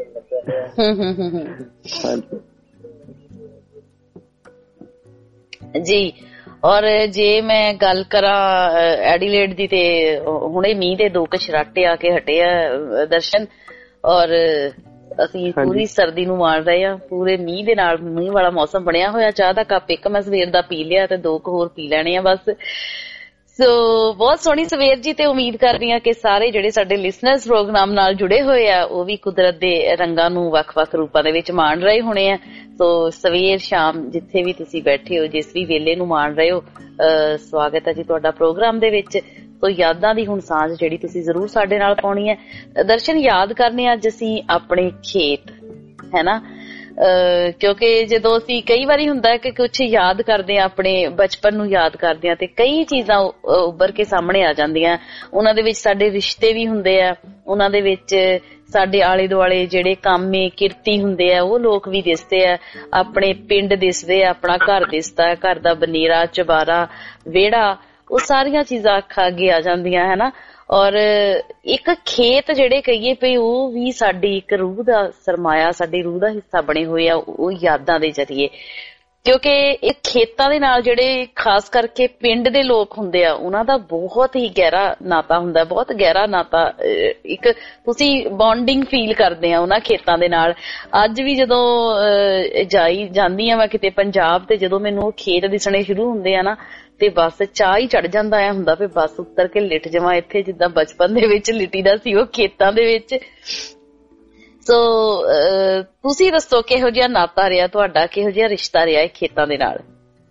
ਜੀ। ਔਰ ਜੇ ਮੈਂ ਗੱਲ ਕਰਾਂ ਐਡੀਲੇਡ ਦੀ, ਤੇ ਹੁਣੇ ਮੀਂਹ ਦੇ 2 ਛਰਾਟੇ ਆ ਕੇ ਹਟੇ ਆ ਦਰਸ਼ਨ, ਔਰ ਅਸੀਂ ਪੂਰੀ ਸਰਦੀ ਨੂੰ ਮਾਣ ਰਹੇ ਹਾਂ। ਪੂਰੇ ਮੀਂਹ ਦੇ ਨਾਲ ਮੀਂਹ ਵਾਲਾ ਮੌਸਮ ਬਣਿਆ ਹੋਇਆ। ਚਾਹ ਦਾ ਕੱਪ ਇੱਕ ਮੈਂ ਸਵੇਰ ਦਾ ਪੀ ਲਿਆ ਤੇ 2 ਹੋਰ ਪੀ ਲੈਣੇ ਆ ਬਸ। ਸੋ ਬਹੁਤ ਸੋਹਣੀ ਸਵੇਰ ਜੀ, ਤੇ ਉਮੀਦ ਕਰਦੀ ਹਾਂ ਕਿ ਸਾਰੇ ਜਿਹੜੇ ਸਾਡੇ ਲਿਸਨਰਸ ਪ੍ਰੋਗਰਾਮ ਨਾਲ ਜੁੜੇ ਹੋਏ ਆ ਉਹ ਵੀ ਕੁਦਰਤ ਦੇ ਰੰਗਾਂ ਨੂੰ ਵੱਖ-ਵੱਖ ਰੂਪਾਂ ਦੇ ਵਿੱਚ ਮਾਣ ਰਹੇ ਹੋਣੇ ਆ। ਸੋ ਸਵੇਰ ਸ਼ਾਮ ਜਿੱਥੇ ਵੀ ਤੁਸੀਂ ਬੈਠੇ ਹੋ, ਜਿਸ ਵੀ ਵੇਲੇ ਨੂੰ ਮਾਣ ਰਹੇ ਹੋ, ਸਵਾਗਤ ਹੈ ਜੀ ਤੁਹਾਡਾ ਪ੍ਰੋਗਰਾਮ ਦੇ ਵਿੱਚ। ਸੋ ਯਾਦਾਂ ਦੀ ਹੁਣ ਸਾਂਝ ਜਿਹੜੀ ਤੁਸੀਂ ਜ਼ਰੂਰ ਸਾਡੇ ਨਾਲ ਪਾਉਣੀ ਹੈ। ਦਰਸ਼ਨ, ਯਾਦ ਕਰਨੇ ਅੱਜ ਅਸੀਂ ਆਪਣੇ ਖੇਤ, ਹੈ ਨਾ। ਕਿਉਂਕਿ ਜਦੋਂ ਅਸੀਂ ਕਈ ਵਾਰੀ ਹੁੰਦਾ ਕਿ ਕੁਛ ਯਾਦ ਕਰਦੇ ਹਾਂ, ਆਪਣੇ ਬਚਪਨ ਨੂੰ ਯਾਦ ਕਰਦੇ ਹਾਂ, ਤੇ ਕਈ ਚੀਜ਼ਾਂ ਉੱਭਰ ਕੇ ਸਾਹਮਣੇ ਆ ਜਾਂਦੀਆਂ। ਉਹਨਾਂ ਦੇ ਵਿੱਚ ਸਾਡੇ ਰਿਸ਼ਤੇ ਵੀ ਹੁੰਦੇ ਆ, ਉਹਨਾਂ ਦੇ ਵਿੱਚ ਸਾਡੇ ਆਲੇ ਦੁਆਲੇ ਜਿਹੜੇ ਕਾਮੇ ਕਿਰਤੀ ਹੁੰਦੇ ਆ ਉਹ ਲੋਕ ਵੀ ਦਿਸਦੇ ਆ, ਆਪਣੇ ਪਿੰਡ ਦਿਸਦੇ ਆ, ਆਪਣਾ ਘਰ ਦਿਸਦਾ, ਘਰ ਦਾ ਬਨੇਰਾ, ਚੁਬਾਰਾ, ਵਿਹੜਾ, ਉਹ ਸਾਰੀਆਂ ਚੀਜ਼ਾਂ ਅੱਖਾਂ ਅੱਗੇ ਆ ਜਾਂਦੀਆਂ ਹੈ ਨਾ। ਔਰ ਇੱਕ ਖੇਤ ਜਿਹੜੇ ਕਹੀਏ ਪਈ ਉਹ ਵੀ ਸਾਡੀ ਇੱਕ ਰੂਹ ਦਾ ਸਰਮਾਇਆ, ਸਾਡੀ ਰੂਹ ਦਾ ਹਿੱਸਾ ਬਣੇ ਹੋਏ ਆ ਉਹ ਯਾਦਾਂ ਦੇ ਜ਼ਰੀਏ। ਕਿਉਂਕਿ ਇਹ ਖੇਤਾਂ ਦੇ ਨਾਲ ਜਿਹੜੇ ਖਾਸ ਕਰਕੇ ਪਿੰਡ ਦੇ ਲੋਕ ਹੁੰਦੇ ਆ ਉਹਨਾਂ ਦਾ ਬਹੁਤ ਹੀ ਗਹਿਰਾ ਨਾਤਾ ਹੁੰਦਾ, ਬਹੁਤ ਗਹਿਰਾ ਨਾਤਾ, ਇੱਕ ਤੁਸੀਂ ਬੌਂਡਿੰਗ ਫੀਲ ਕਰਦੇ ਆ ਉਹਨਾਂ ਖੇਤਾਂ ਦੇ ਨਾਲ। ਅੱਜ ਵੀ ਜਦੋਂ ਜਾਂਦੀ ਆ ਮੈਂ ਕਿਤੇ ਪੰਜਾਬ ਤੇ ਜਦੋਂ ਮੈਨੂੰ ਉਹ ਖੇਤ ਦਿਸਣੇ ਸ਼ੁਰੂ ਹੁੰਦੇ ਆ ਨਾ ਤੇ ਬਸ ਚਾਹ ਹੀ ਚੜ ਜਾਂਦਾ ਆ, ਹੁੰਦਾ ਵੀ ਬਸ ਉੱਤਰ ਕੇ ਲਿਟ ਜਾਵਾਂ ਇੱਥੇ, ਜਿੱਦਾਂ ਬਚਪਨ ਦੇ ਵਿੱਚ ਲਿਟੀਦਾ ਸੀ ਉਹ ਖੇਤਾਂ ਦੇ ਵਿੱਚ। ਸੋ ਤੁਸੀਂ ਦੱਸੋ ਕਿਹੋ ਜਿਹਾ ਨਾਤਾ ਰਿਹਾ ਤੁਹਾਡਾ, ਕਿਹੋ ਜਿਹਾ ਰਿਸ਼ਤਾ ਰਿਹਾ ਇਹ ਖੇਤਾਂ ਦੇ ਨਾਲ?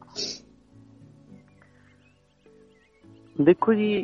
ਦੇਖੋ ਜੀ,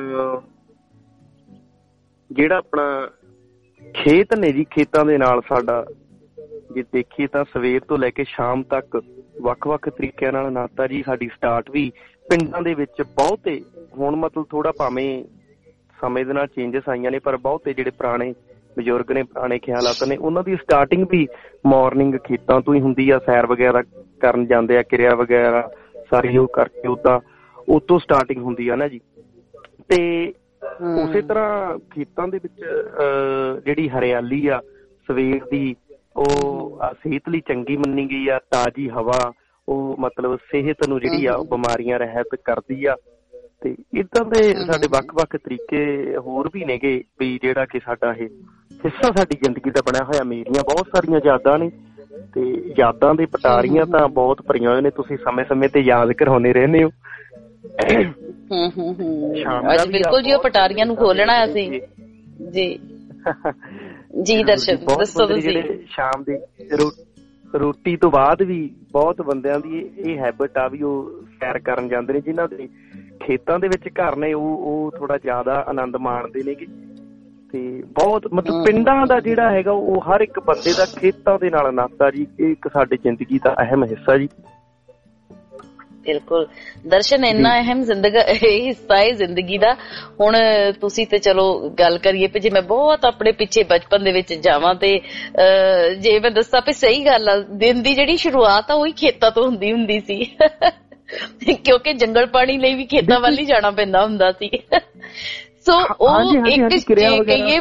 ਜਿਹੜਾ ਆਪਣਾ ਖੇਤ ਨੇ ਜੀ, ਖੇਤਾਂ ਦੇ ਨਾਲ ਸਾਡਾ ਜੇ ਦੇਖੀਏ ਤਾਂ ਸਵੇਰ ਤੋਂ ਲੈ ਕੇ ਸ਼ਾਮ ਤੱਕ ਵੱਖ-ਵੱਖ ਤਰੀਕਿਆਂ ਨਾਲ ਨਾਤਾ ਜੀ। ਸਾਡੀ ਸਟਾਰਟ ਵੀ ਪਿੰਡਾਂ ਦੇ ਵਿੱਚ ਬਹੁਤੇ, ਹੁਣ ਮਤਲਬ ਥੋੜਾ ਭਾਵੇਂ ਸਮੇਂ ਦੇ ਨਾਲ ਚੇਂਜਸ ਆਈਆਂ ਨੇ, ਪਰ ਬਹੁਤੇ ਜਿਹੜੇ ਪੁਰਾਣੇ ਬਜ਼ੁਰਗ ਨੇ, ਪੁਰਾਣੇ ਖਿਆਲਾਤ ਨੇ, ਉਹਨਾਂ ਦੀ ਸਟਾਰਟਿੰਗ ਵੀ ਮਾਰਨਿੰਗ ਖੇਤਾਂ ਤੋਂ ਹੀ ਹੁੰਦੀ ਆ। ਸੈਰ ਵਗੈਰਾ ਕਰਨ ਜਾਂਦੇ ਆ, ਕਿਰਿਆ ਵਗੈਰਾ ਸਾਰੀ ਉਹ ਕਰਕੇ ਉਦਾਂ ਉਤੋਂ ਸਟਾਰਟਿੰਗ ਹੁੰਦੀ ਆ ਨਾ ਜੀ। ਤੇ ਉਸੇ ਤਰ੍ਹਾਂ ਖੇਤਾਂ ਦੇ ਵਿੱਚ ਜਿਹੜੀ ਹਰਿਆਲੀ ਆ ਸਵੇਰ ਦੀ, ਉਹ ਸਿਹਤ ਲਈ ਚੰਗੀ ਮੰਨੀ ਗਈ ਆ। ਤਾਜ਼ੀ ਹਵਾ ਉਹ ਮਤਲਬ ਸਿਹਤ ਨੂੰ ਜਿਹੜੀ ਆ ਬਿਮਾਰੀਆਂ ਰਹਿਤ ਕਰਦੀ ਆ। ਤੇ ਏਦਾਂ ਦੇ ਸਾਡੇ ਵੱਖ-ਵੱਖ ਤਰੀਕੇ ਹੋਰ ਵੀ ਨੇਗੇ ਵੀ ਜਿਹੜਾ ਕਿ ਸਾਡਾ ਇਹ ਹਿੱਸਾ ਸਾਡੀ ਜ਼ਿੰਦਗੀ ਦਾ ਬਣਿਆ ਹੋਇਆ। ਮੇਰੀਆਂ ਬਹੁਤ ਸਾਰੀਆਂ ਯਾਦਾਂ ਨੇ ਤੇ ਯਾਦਾਂ ਦੇ ਪਟਾਰੀਆਂ ਤਾਂ ਬਹੁਤ ਭਰੀਆਂ ਹੋਏ ਨੇ, ਤੁਸੀਂ ਸਮੇਂ-ਸਮੇਂ ਤੇ ਯਾਦ ਕਰਵਾਉਂਦੇ ਰਹਿੰਦੇ ਹੋ। ਅੱਜ ਬਿਲਕੁਲ ਜੀ ਉਹ ਪਟਾਰੀਆਂ ਨੂੰ ਖੋਲਣਾ ਅਸੀਂ ਜੀ। ਜੀ ਦਰਸ਼ਨ ਦੱਸੋ ਤੁਸੀਂ। ਸ਼ਾਮ ਦੀ ਰੋਟੀ ਤੋਂ ਬਾਅਦ ਵੀ ਬਹੁਤ ਬੰਦਿਆਂ ਦੀ ਇਹ ਹੈਬਿਟ ਆ ਵੀ ਉਹ ਸੈਰ ਕਰਨ ਜਾਂਦੇ ਨੇ, ਜਿਨ੍ਹਾਂ ਦੇ ਖੇਤਾਂ ਦੇ ਵਿੱਚ ਘਰ ਨੇ ਉਹ ਥੋੜਾ ਜ਼ਿਆਦਾ ਆਨੰਦ ਮਾਣਦੇ ਨੇਗੇ। ਤੇ ਬਹੁਤ ਮਤਲਬ ਪਿੰਡਾਂ ਦਾ ਜਿਹੜਾ ਹੈਗਾ ਉਹ ਹਰ ਇੱਕ ਬੰਦੇ ਦਾ ਖੇਤਾਂ ਦੇ ਨਾਲ ਨਾਤਾ ਜੀ, ਇਹ ਇੱਕ ਸਾਡੀ ਜ਼ਿੰਦਗੀ ਦਾ ਅਹਿਮ ਹਿੱਸਾ ਜੀ। ਬਿਲਕੁਲ ਦਰਸ਼ਨ, ਇੰਨਾ ਅਹਿਮ ਹਿੱਸਾ ਹੈ ਜ਼ਿੰਦਗੀ ਦਾ। ਹੁਣ ਤੁਸੀਂ ਤੇ ਚਲੋ ਗੱਲ ਕਰੀਏ ਜੇ ਮੈਂ ਬਹੁਤ ਆਪਣੇ ਪਿੱਛੇ ਬਚਪਨ ਦੇ ਵਿੱਚ ਜਾਵਾਂ ਤੇ ਜੇ ਮੈਂ ਦੱਸਾਂ ਵੀ ਸਹੀ ਗੱਲ ਆ, ਦਿਨ ਦੀ ਜਿਹੜੀ ਸ਼ੁਰੂਆਤ ਆ ਉਹੀ ਖੇਤਾਂ ਤੋਂ ਹੁੰਦੀ ਸੀ ਕਿਉਂਕਿ ਜੰਗਲ ਪਾਣੀ ਲਈ ਵੀ ਖੇਤਾਂ ਵੱਲ ਹੀ ਜਾਣਾ ਪੈਂਦਾ ਹੁੰਦਾ ਸੀ। ਸੋ ਉਹ ਇੱਕ ਕਹੀਏ,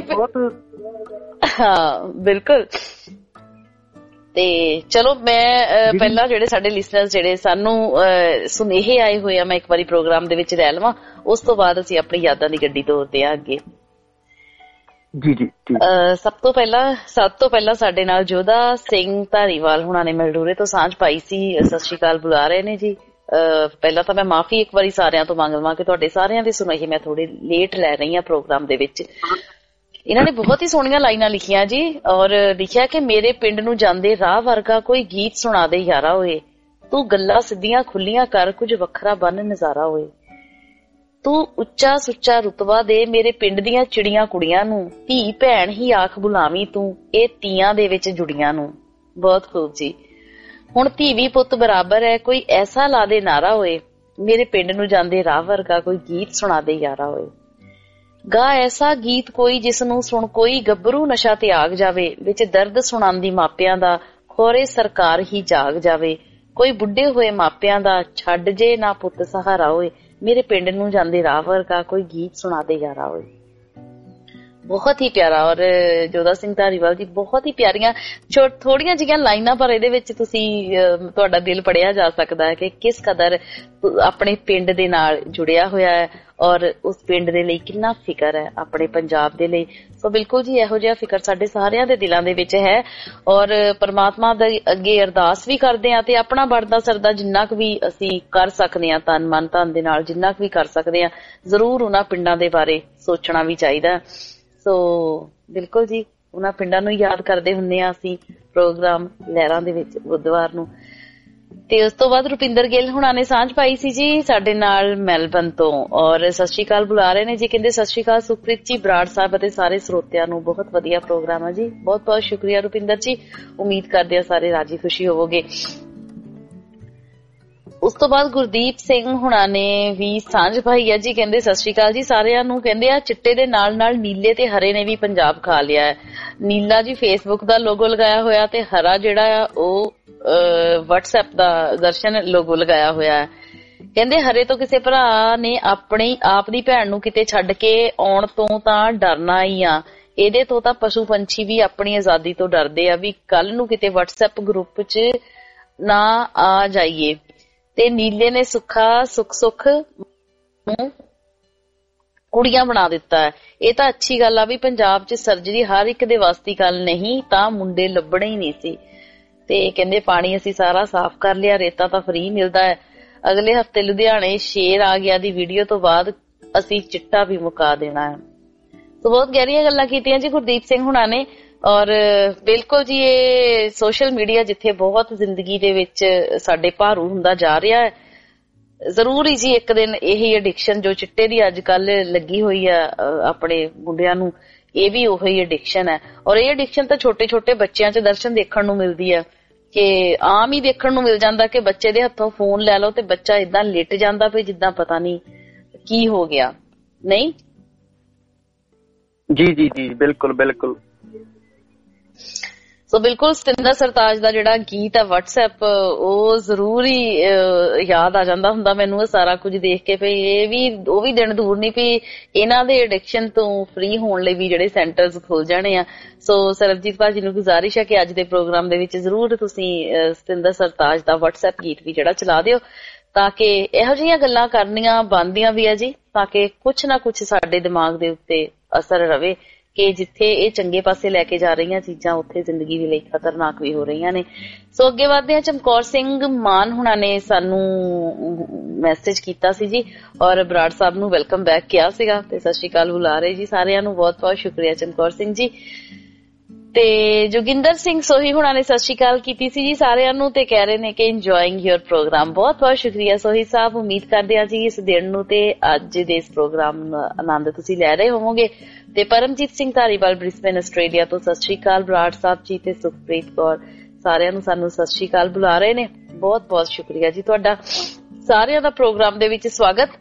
ਹਾਂ ਬਿਲਕੁਲ। ਤੇ ਚਲੋ ਮੈਂ ਪਹਿਲਾਂ ਜਿਹੜੇ ਸਾਡੇ ਲਿਸਨਰਸ ਜਿਹੜੇ ਸਾਨੂੰ ਸੁਨੇਹੇ ਆਏ ਹੋਏ ਆ, ਮੈਂ ਇੱਕ ਵਾਰੀ ਪ੍ਰੋਗਰਾਮ ਦੇ ਵਿੱਚ ਲੈ ਲਵਾਂ, ਉਸ ਤੋਂ ਬਾਅਦ ਅਸੀਂ ਆਪਣੀ ਯਾਦਾਂ ਦੀ ਗੱਡੀ ਤੋਰਦੇ ਆ ਅੱਗੇ। ਜੀ ਜੀ। ਸਭ ਤੋਂ ਪਹਿਲਾਂ ਸਾਡੇ ਨਾਲ ਜੋਧਾ ਸਿੰਘ ਧਾਰੀਵਾਲ ਹੁਣਾਂ ਨੇ ਮਲਡੂਰੇ ਤੋਂ ਸਾਂਝ ਪਾਈ ਸੀ। ਸਤਿ ਸ਼੍ਰੀ ਅਕਾਲ ਬੁਲਾ ਰਹੇ ਨੇ ਜੀ। ਪਹਿਲਾਂ ਤਾਂ ਮੈਂ ਮਾਫੀ ਇੱਕ ਵਾਰੀ ਸਾਰਿਆਂ ਤੋਂ ਮੰਗ ਲਵਾਂ ਕਿ ਤੁਹਾਡੇ ਸਾਰਿਆਂ ਦੇ ਸੁਨੇਹੇ ਮੈਂ ਥੋੜੇ ਲੇਟ ਲੈ ਰਹੀ ਹਾਂ ਪ੍ਰੋਗਰਾਮ ਦੇ ਵਿੱਚ। ਇਹਨਾਂ ਨੇ ਬਹੁਤ ਹੀ ਸੋਹਣੀਆਂ ਲਾਈਨਾਂ ਲਿਖੀਆਂ ਜੀ, ਔਰ ਲਿਖਿਆ ਕਿ ਮੇਰੇ ਪਿੰਡ ਨੂੰ ਜਾਂਦੇ ਰਾਹ ਵਰਗਾ ਕੋਈ ਗੀਤ ਸੁਣਾ ਦੇ ਯਾਰਾ ਹੋਏ, ਤੂੰ ਗੱਲਾਂ ਸਿੱਧੀਆਂ ਖੁੱਲੀਆਂ ਕਰ, ਕੁਝ ਵੱਖਰਾ ਬਨ ਨਜ਼ਾਰਾ ਹੋਏ, ਤੂੰ ਉੱਚਾ ਸੁੱਚਾ ਰੁਤਬਾ ਦੇ ਮੇਰੇ ਪਿੰਡ ਦੀਆਂ ਚਿੜੀਆਂ ਕੁੜੀਆਂ ਨੂੰ, ਧੀ ਭੈਣ ਹੀ ਆਖ ਬੁਲਾਵੀਂ ਤੂੰ ਇਹ ਤੀਆਂ ਦੇ ਵਿੱਚ ਜੁੜੀਆਂ ਨੂੰ। ਬਹੁਤ ਖੂਬ ਜੀ। ਹੁਣ ਧੀ ਵੀ ਪੁੱਤ ਬਰਾਬਰ ਹੈ, ਕੋਈ ਐਸਾ ਲਾ ਦੇ ਨਾਰਾ ਹੋਏ, ਮੇਰੇ ਪਿੰਡ ਨੂੰ ਜਾਂਦੇ ਰਾਹ ਵਰਗਾ ਕੋਈ ਗੀਤ ਸੁਣਾ ਦੇ ਯਾਰਾ ਹੋਏ, ਗਾ ਐਸਾ ਗੀਤ ਕੋਈ ਜਿਸ ਨੂੰ ਸੁਣ ਕੋਈ ਗੱਭਰੂ ਨਸ਼ਾ ਤਿਆਗ ਜਾਵੇ, ਵਿੱਚ ਦਰਦ ਸੁਣਾਉਂਦੀ ਮਾਪਿਆਂ ਦਾ ਖੋਰੇ ਸਰਕਾਰ ਹੀ ਜਾਗ ਜਾਵੇ, ਕੋਈ ਬੁੱਢੇ ਹੋਏ ਮਾਪਿਆਂ ਦਾ ਛੱਡ ਜੇ ਨਾ ਪੁੱਤ ਸਹਾਰਾ ਹੋਏ, ਮੇਰੇ ਪਿੰਡ ਨੂੰ ਜਾਂਦੇ ਰਾਹ ਵਰਗਾ ਕੋਈ ਗੀਤ ਸੁਣਾ ਦੇ ਯਾਰਾ ਹੋਏ। ਬਹੁਤ ਹੀ ਪਿਆਰਾ। ਔਰ ਜੋਧਾ ਸਿੰਘ ਧਾਰੀਵਾਲ ਜੀ ਬਹੁਤ ਹੀ ਪਿਆਰੀਆਂ ਥੋੜੀਆਂ ਜਿਹੀਆਂ ਲਾਈਨਾਂ, ਪਰ ਇਹਦੇ ਵਿੱਚ ਤੁਸੀਂ ਤੁਹਾਡਾ ਦਿਲ ਪੜਿਆ ਜਾ ਸਕਦਾ ਹੈ ਕਿ ਕਿਸ ਕਦਰ ਆਪਣੇ ਪਿੰਡ ਦੇ ਨਾਲ ਜੁੜਿਆ ਹੋਇਆ ਹੈ ਔਰ ਉਸ ਪਿੰਡ ਦੇ ਲਈ ਕਿੰਨਾ ਫਿਕਰ ਹੈ, ਆਪਣੇ ਪੰਜਾਬ ਦੇ ਲਈ। ਸੋ ਬਿਲਕੁਲ ਜੀ ਇਹੋ ਜਿਹਾ ਫਿਕਰ ਸਾਡੇ ਸਾਰਿਆਂ ਦੇ ਦਿਲਾਂ ਦੇ ਵਿੱਚ ਹੈ, ਔਰ ਪਰਮਾਤਮਾ ਦੇ ਅੱਗੇ ਅਰਦਾਸ ਵੀ ਕਰਦੇ ਹਾਂ ਤੇ ਆਪਣਾ ਬਣਦਾ ਸਰਦਾ ਜਿੰਨਾ ਕੁ ਵੀ ਅਸੀਂ ਕਰ ਸਕਦੇ ਹਾਂ, ਤਨ ਮਨ ਧਨ ਦੇ ਨਾਲ ਜਿੰਨਾ ਕੁ ਵੀ ਕਰ ਸਕਦੇ ਹਾਂ, ਜ਼ਰੂਰ ਉਹਨਾਂ ਪਿੰਡਾਂ ਦੇ ਬਾਰੇ ਸੋਚਣਾ ਵੀ ਚਾਹੀਦਾ। ਸੋ ਬਿਲਕੁਲ ਜੀ, ਉਹਨਾਂ ਪਿੰਡਾਂ ਨੂੰ ਯਾਦ ਕਰਦੇ ਹੁੰਦੇ ਆ ਅਸੀਂ ਪ੍ਰੋਗਰਾਮ ਲਹਿਰਾਂ ਦੇ ਵਿੱਚ ਬੁੱਧਵਾਰ ਨੂੰ। ਤੇ ਉਸ ਤੋਂ ਬਾਅਦ ਰੁਪਿੰਦਰ ਗਿੱਲ ਹੁਣਾਂ ਨੇ ਸਾਂਝ ਪਾਈ ਸੀ ਜੀ ਸਾਡੇ ਨਾਲ ਮੈਲਬਨ ਤੋਂ, ਔਰ ਸਤਿ ਸ਼੍ਰੀ ਅਕਾਲ ਬੁਲਾ ਰਹੇ ਨੇ ਜੀ। ਕਹਿੰਦੇ ਸਤਿ ਸ਼੍ਰੀ ਅਕਾਲ ਸੁਖਪ੍ਰੀਤ ਜੀ, ਬਰਾੜ ਸਾਹਿਬ ਅਤੇ ਸਾਰੇ ਸਰੋਤਿਆਂ ਨੂੰ, ਬਹੁਤ ਵਧੀਆ ਪ੍ਰੋਗਰਾਮ ਹੈ ਜੀ। ਬਹੁਤ ਬਹੁਤ ਸ਼ੁਕਰੀਆ ਰੁਪਿੰਦਰ ਜੀ, ਉਮੀਦ ਕਰਦੇ ਆ ਸਾਰੇ ਰਾਜੀ ਖੁਸ਼ੀ ਹੋਵੋਗੇ। ਉਸ ਤੋਂ ਬਾਅਦ ਗੁਰਦੀਪ ਸਿੰਘ ਹੁਣਾਂ ਨੇ ਵੀ ਸਾਂਝ ਪਾਈ ਹੈ ਜੀ। ਕਹਿੰਦੇ ਸਤਿ ਸ਼੍ਰੀ ਅਕਾਲ ਜੀ ਸਾਰਿਆਂ ਨੂੰ। ਕਹਿੰਦੇ ਆ ਚਿੱਟੇ ਦੇ ਨਾਲ ਨਾਲ ਨੀਲੇ ਤੇ ਹਰੇ ਨੇ ਵੀ ਪੰਜਾਬ ਖਾ ਲਿਆ ਹੈ। ਨੀਲਾ ਜੀ ਫੇਸਬੁੱਕ ਦਾ ਲੋਗੋ ਲਗਾਇਆ ਹੋਇਆ ਤੇ ਹਰਾ ਜਿਹੜਾ ਆ ਉਹ WhatsApp ਦਾ ਦਰਸ਼ਨ ਲੋਗੋ ਲਗਾਇਆ ਹੋਇਆ ਹੈ। ਕਹਿੰਦੇ ਹਰੇ ਤੋਂ ਕਿਸੇ ਭਰਾ ਨੇ ਆਪਣੀ ਆਪ ਦੀ ਭੈਣ ਨੂੰ ਕਿਤੇ ਛੱਡ ਕੇ ਆਉਣ ਤੋਂ ਤਾਂ ਡਰਨਾ ਹੀ ਆ, ਇਹਦੇ ਤੋਂ ਤਾਂ ਪਸ਼ੂ ਪੰਛੀ ਵੀ ਆਪਣੀ ਆਜ਼ਾਦੀ ਤੋਂ ਡਰਦੇ ਆ ਵੀ ਕੱਲ ਨੂੰ ਕਿਤੇ WhatsApp ਗਰੁੱਪ 'ਚ ਨਾ ਆ ਜਾਈਏ। ਤੇ ਨੀਲੇ ਨੇ ਸੁੱਖ ਨੂੰ ਕੁੜੀਆਂ ਬਣਾ ਦਿੱਤਾ ਹੈ। ਇਹ ਤਾਂ ਅੱਛੀ ਗੱਲ ਆ ਵੀ ਪੰਜਾਬ 'ਚ ਸਰਜਰੀ ਹਰ ਇੱਕ ਦੇ ਵਾਸਤੇ ਗੱਲ ਨਹੀਂ ਤਾਂ ਮੁੰਡੇ ਲੱਭਣੇ ਹੀ ਨਹੀਂ ਸੀ। ਤੇ ਕਹਿੰਦੇ ਪਾਣੀ ਅਸੀਂ ਸਾਰਾ ਸਾਫ਼ ਕਰ ਲਿਆ, ਰੇਤਾ ਤਾਂ ਫ੍ਰੀ ਮਿਲਦਾ ਹੈ। ਅਗਲੇ ਹਫ਼ਤੇ ਲੁਧਿਆਣੇ ਸ਼ੇਰ ਆ ਗਿਆ ਦੀ ਵੀਡੀਓ ਤੋਂ ਬਾਅਦ ਅਸੀਂ ਚਿੱਟਾ ਵੀ ਮੁਕਾ ਦੇਣਾ ਹੈ। ਸੋ ਬਹੁਤ ਗਹਿਰੀਆਂ ਗੱਲਾਂ ਕੀਤੀਆਂ ਜੀ ਗੁਰਦੀਪ ਸਿੰਘ ਹੁਣਾਂ ਨੇ। ਔਰ ਬਿਲਕੁਲ ਜੀ ਇਹ ਸੋਸ਼ਲ ਮੀਡੀਆ ਜਿੱਥੇ ਬਹੁਤ ਜ਼ਿੰਦਗੀ ਦੇ ਵਿੱਚ ਸਾਡੇ ਭਾਰੂ ਹੁੰਦਾ ਜਾ ਰਿਹਾ ਹੈ, ਜ਼ਰੂਰ ਹੀ ਜੀ ਇੱਕ ਦਿਨ ਇਹ ਐਡਿਕਸ਼ਨ ਜੋ ਚਿੱਟੇ ਦੀ ਅੱਜ ਕੱਲ ਲੱਗੀ ਹੋਈ ਆ ਆਪਣੇ ਮੁੰਡਿਆਂ ਨੂੰ, ਇਹ ਵੀ ਉਹੀ ਐਡਿਕਸ਼ਨ ਹੈ। ਔਰ ਇਹ ਐਡਿਕਸ਼ਨ ਤਾਂ ਛੋਟੇ ਛੋਟੇ ਬੱਚਿਆਂ 'ਚ ਦਰਸ਼ਨ ਦੇਖਣ ਨੂੰ ਮਿਲਦੀ ਹੈ ਕਿ ਆਮ ਹੀ ਦੇਖਣ ਨੂੰ ਮਿਲ ਜਾਂਦਾ ਕਿ ਬੱਚੇ ਦੇ ਹੱਥੋਂ ਫੋਨ ਲੈ ਲਓ ਤੇ ਬੱਚਾ ਏਦਾਂ ਲਿਟ ਜਾਂਦਾ ਵੀ ਜਿੱਦਾਂ ਪਤਾ ਨਹੀਂ ਕੀ ਹੋ ਗਿਆ। ਨਹੀਂ ਜੀ ਜੀ ਜੀ ਬਿਲਕੁਲ ਬਿਲਕੁਲ। ਸੋ ਬਿਲਕੁਲ ਸਤਿੰਦਰ ਸਰਤਾਜ ਦਾ ਜਿਹੜਾ ਗੀਤ ਹੈ WhatsApp ਉਹ ਜ਼ਰੂਰ ਹੀ ਯਾਦ ਆ ਜਾਂਦਾ ਹੁੰਦਾ ਮੈਨੂੰ ਸਾਰਾ ਕੁਝ ਦੇਖ ਕੇ। ਵੀ ਇਹ ਵੀ ਉਹ ਵੀ ਦਿਨ ਦੂਰ ਨਹੀਂ ਵੀ ਇਹਨਾਂ ਦੇ ਐਡਿਕਸ਼ਨ ਤੋਂ ਫ੍ਰੀ ਹੋਣ ਲਈ ਵੀ ਜਿਹੜੇ ਸੈਂਟਰਸ ਖੁੱਲ ਜਾਣੇ ਆ। ਸੋ ਸਰਬਜੀਤ ਭਾਜੀ ਨੂੰ ਗੁਜ਼ਾਰਿਸ਼ ਹੈ ਕਿ ਅੱਜ ਦੇ ਪ੍ਰੋਗਰਾਮ ਦੇ ਵਿੱਚ ਜ਼ਰੂਰ ਤੁਸੀਂ ਸਤਿੰਦਰ ਸਰਤਾਜ ਦਾ WhatsApp ਗੀਤ ਵੀ ਜਿਹੜਾ ਚਲਾ ਦਿਓ ਤਾਂ ਕਿ ਇਹੋ ਜਿਹੀਆਂ ਗੱਲਾਂ ਕਰਨੀਆਂ ਬਣਦੀਆਂ ਵੀ ਆ ਜੀ, ਤਾਂ ਕਿ ਕੁਛ ਨਾ ਕੁਛ ਸਾਡੇ ਦਿਮਾਗ ਦੇ ਉੱਤੇ ਅਸਰ ਰਵੇ ਕਿ ਜਿੱਥੇ ਇਹ ਚੰਗੇ ਪਾਸੇ ਲੈ ਕੇ ਜਾ ਰਹੀਆਂ ਚੀਜ਼ਾਂ ਉੱਥੇ ਜ਼ਿੰਦਗੀ ਦੇ ਲਈ ਖਤਰਨਾਕ ਵੀ ਹੋ ਰਹੀਆਂ ਨੇ। ਸੋ ਅੱਗੇ ਵਧਦੇ ਹਾਂ। ਚਮਕੌਰ ਸਿੰਘ ਮਾਨ ਹੁਣਾਂ ਨੇ ਸਾਨੂੰ ਮੈਸੇਜ ਕੀਤਾ ਸੀ ਜੀ ਔਰ ਬਰਾੜ ਸਾਹਿਬ ਨੂੰ ਵੈਲਕਮ ਬੈਕ ਕਿਹਾ ਸੀਗਾ ਤੇ ਸਤਿ ਸ਼੍ਰੀ ਅਕਾਲ ਬੁਲਾ ਰਹੇ ਜੀ ਸਾਰਿਆਂ ਨੂੰ। ਬਹੁਤ ਬਹੁਤ ਸ਼ੁਕਰੀਆ ਚਮਕੌਰ ਸਿੰਘ ਜੀ। ਤੇ ਜੋਗਿੰਦਰ ਸਿੰਘ ਸੋਹੀ ਹੁਣਾਂ ਨੇ ਸਤਿ ਸ਼੍ਰੀ ਅਕਾਲ ਕੀਤੀ ਸੀ ਜੀ ਸਾਰਿਆਂ ਨੂੰ ਤੇ ਕਹਿ ਰਹੇ ਨੇ ਕਿ ਇੰਜੋਇੰਗ ਯੋਰ ਪ੍ਰੋਗਰਾਮ। ਬਹੁਤ ਬਹੁਤ ਸ਼ੁਕਰੀਆ ਸੋਹੀ ਸਾਹਿਬ। ਉਮੀਦ ਕਰਦੇ ਹਾਂ ਜੀ ਇਸ ਦਿਨ ਨੂੰ ਤੇ ਅੱਜ ਦੇ ਇਸ ਪ੍ਰੋਗਰਾਮ ਦਾ ਆਨੰਦ ਤੁਸੀਂ ਲੈ ਰਹੇ ਹੋਵੋਗੇ। ਤੇ ਪਰਮਜੀਤ ਸਿੰਘ ਧਾਰੀਵਾਲ ਬ੍ਰਿਸਬੇਨ ਆਸਟ੍ਰੇਲੀਆ ਤੋਂ ਸਤਿ ਸ਼੍ਰੀ ਅਕਾਲ ਬਰਾੜ ਸਾਹਿਬ ਜੀ ਤੇ ਸੁਖਪ੍ਰੀਤ ਕੌਰ ਸਾਰਿਆਂ ਨੂੰ ਸਾਨੂੰ ਸਤਿ ਸ਼੍ਰੀ ਅਕਾਲ ਬੁਲਾ ਰਹੇ ਨੇ। ਬਹੁਤ ਬਹੁਤ ਸ਼ੁਕਰੀਆ ਜੀ ਤੁਹਾਡਾ ਸਾਰਿਆਂ ਦਾ ਪ੍ਰੋਗਰਾਮ ਦੇ ਵਿੱਚ ਸਵਾਗਤ।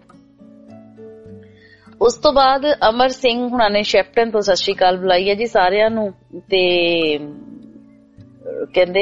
ਉਸ ਤੋਂ ਬਾਅਦ ਅਮਰ ਸਿੰਘ ਹੁਣਾਂ ਨੇ ਸ਼ੈਪਟਨ ਤੋਂ ਸਤਿ ਸ਼੍ਰੀ ਅਕਾਲ ਬੁਲਾਈ ਹੈ ਜੀ ਸਾਰਿਆਂ ਨੂੰ ਤੇ ਕਹਿੰਦੇ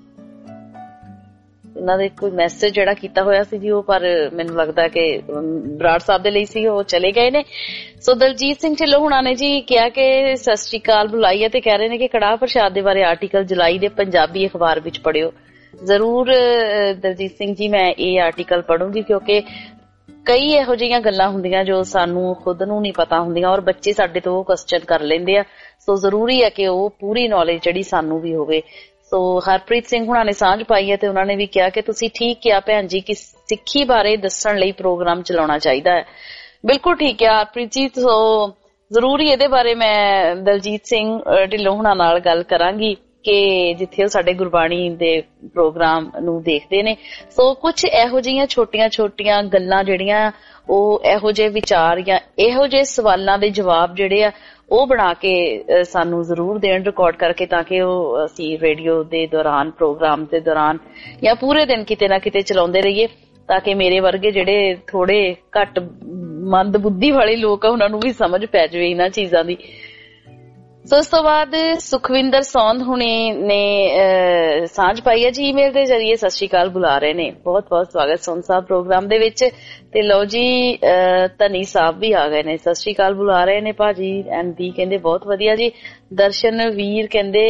ਇਹਨਾਂ ਦੇ ਕੋਈ ਮੈਸੇਜ ਜਿਹੜਾ ਕੀਤਾ ਹੋਇਆ ਸੀ ਜੀ ਉਹ ਪਰ ਮੈਨੂੰ ਲੱਗਦਾ ਕਿ ਬਰਾੜ ਸਾਹਿਬ ਦੇ ਲਈ ਸੀ, ਉਹ ਚਲੇ ਗਏ ਨੇ। ਸੋ ਦਲਜੀਤ ਸਿੰਘ ਢਿੱਲੋਂ ਹੁਣਾਂ ਨੇ ਜੀ ਕਿਹਾ ਕਿ ਸਤਿ ਸ਼੍ਰੀ ਅਕਾਲ ਬੁਲਾਈ ਹੈ ਤੇ ਕਹਿ ਰਹੇ ਨੇ ਕਿ ਕੜਾਹ ਪ੍ਰਸ਼ਾਦ ਦੇ ਬਾਰੇ ਆਰਟੀਕਲ ਜੁਲਾਈ ਦੇ ਪੰਜਾਬੀ ਅਖਬਾਰ ਵਿੱਚ ਪੜ੍ਹਿਓ। ਜ਼ਰੂਰ ਦਲਜੀਤ ਸਿੰਘ ਜੀ ਮੈਂ ਇਹ ਆਰਟੀਕਲ ਪੜ੍ਹੂੰਗੀ ਕਿਉਂਕਿ ਕਈ ਇਹੋ ਜਿਹੀਆਂ ਗੱਲਾਂ ਹੁੰਦੀਆਂ ਜੋ ਸਾਨੂੰ ਖੁਦ ਨੂੰ ਨਹੀਂ ਪਤਾ ਹੁੰਦੀਆਂ ਔਰ ਬੱਚੇ ਸਾਡੇ ਤੋਂ ਉਹ ਕੁਐਸਚਨ ਕਰ ਲੈਂਦੇ ਆ। ਸੋ ਜ਼ਰੂਰੀ ਹੈ ਕਿ ਉਹ ਪੂਰੀ ਨੌਲੇਜ ਜਿਹੜੀ ਸਾਨੂੰ ਵੀ ਹੋਵੇ। ਸੋ ਹਰਪ੍ਰੀਤ ਸਿੰਘ ਹੁਣਾਂ ਨੇ ਸਾਂਝ ਪਾਈ ਹੈ ਤੇ ਉਹਨਾਂ ਨੇ ਵੀ ਕਿਹਾ ਕਿ ਤੁਸੀਂ ਠੀਕ ਕਿਹਾ ਭੈਣ ਜੀ ਕਿ ਸਿੱਖੀ ਬਾਰੇ ਦੱਸਣ ਲਈ ਪ੍ਰੋਗਰਾਮ ਚਲਾਉਣਾ ਚਾਹੀਦਾ ਹੈ। ਬਿਲਕੁਲ ਠੀਕ ਹੈ ਹਰਪ੍ਰੀਤ ਜੀ। ਸੋ ਜ਼ਰੂਰੀ ਇਹਦੇ ਬਾਰੇ ਮੈਂ ਦਲਜੀਤ ਸਿੰਘ ਢਿੱਲੋਂ ਹੁਣਾਂ ਨਾਲ ਗੱਲ ਕਰਾਂਗੀ ਕਿ ਜਿੱਥੇ ਉਹ ਸਾਡੇ ਗੁਰਬਾਣੀ ਦੇ ਪ੍ਰੋਗਰਾਮ ਨੂੰ ਦੇਖਦੇ ਨੇ। ਸੋ ਕੁਝ ਇਹੋ ਜਿਹੀਆਂ ਛੋਟੀਆਂ ਛੋਟੀਆਂ ਗੱਲਾਂ ਜਿਹੜੀਆਂ ਉਹ ਇਹੋ ਜਿਹੇ ਵਿਚਾਰ ਜਾਂ ਇਹੋ ਜਿਹੇ ਸਵਾਲਾਂ ਦੇ ਜਵਾਬ ਜਿਹੜੇ ਆ ਉਹ ਬਣਾ ਕੇ ਸਾਨੂੰ ਜ਼ਰੂਰ ਦੇਣ ਰਿਕਾਰਡ ਕਰਕੇ ਤਾਂ ਕਿ ਉਹ ਅਸੀਂ ਰੇਡੀਓ ਦੇ ਦੌਰਾਨ ਪ੍ਰੋਗਰਾਮ ਦੇ ਦੌਰਾਨ ਜਾਂ ਪੂਰੇ ਦਿਨ ਕਿਤੇ ਨਾ ਕਿਤੇ ਚਲਾਉਂਦੇ ਰਹੀਏ ਤਾਂ ਕਿ ਮੇਰੇ ਵਰਗੇ ਜਿਹੜੇ ਥੋੜੇ ਘੱਟ ਮੰਦ ਬੁੱਧੀ ਵਾਲੇ ਲੋਕ ਆ ਉਹਨਾਂ ਨੂੰ ਵੀ ਸਮਝ ਪੈ ਜਾਵੇ ਇਹਨਾਂ ਚੀਜ਼ਾਂ ਦੀ। ਸੋ ਇਸ ਤੋਂ ਬਾਅਦ ਸੁਖਵਿੰਦਰ ਸੌਂਦ ਹੁਣੇ ਨੇ ਸਾਂਝ ਪਾਈ ਹੈ ਜੀ ਈਮੇਲ ਦੇ ਜ਼ਰੀਏ ਸਤਿ ਸ਼੍ਰੀ ਅਕਾਲ ਬੁਲਾ ਰਹੇ ਨੇ। ਬਹੁਤ ਬਹੁਤ ਸਵਾਗਤ ਸੌਂਦ ਸਾਹਿਬ ਪ੍ਰੋਗਰਾਮ ਦੇ ਵਿੱਚ। ਤੇ ਲਓ ਜੀ ਧਨੀ ਸਾਹਿਬ ਵੀ ਆ ਗਏ ਨੇ, ਸਤਿ ਸ਼੍ਰੀ ਅਕਾਲ ਬੁਲਾ ਰਹੇ ਨੇ ਭਾਜੀ ਐਂਡ ਦੀ ਕਹਿੰਦੇ ਬਹੁਤ ਵਧੀਆ ਜੀ। ਦਰਸ਼ਨ ਵੀਰ ਕਹਿੰਦੇ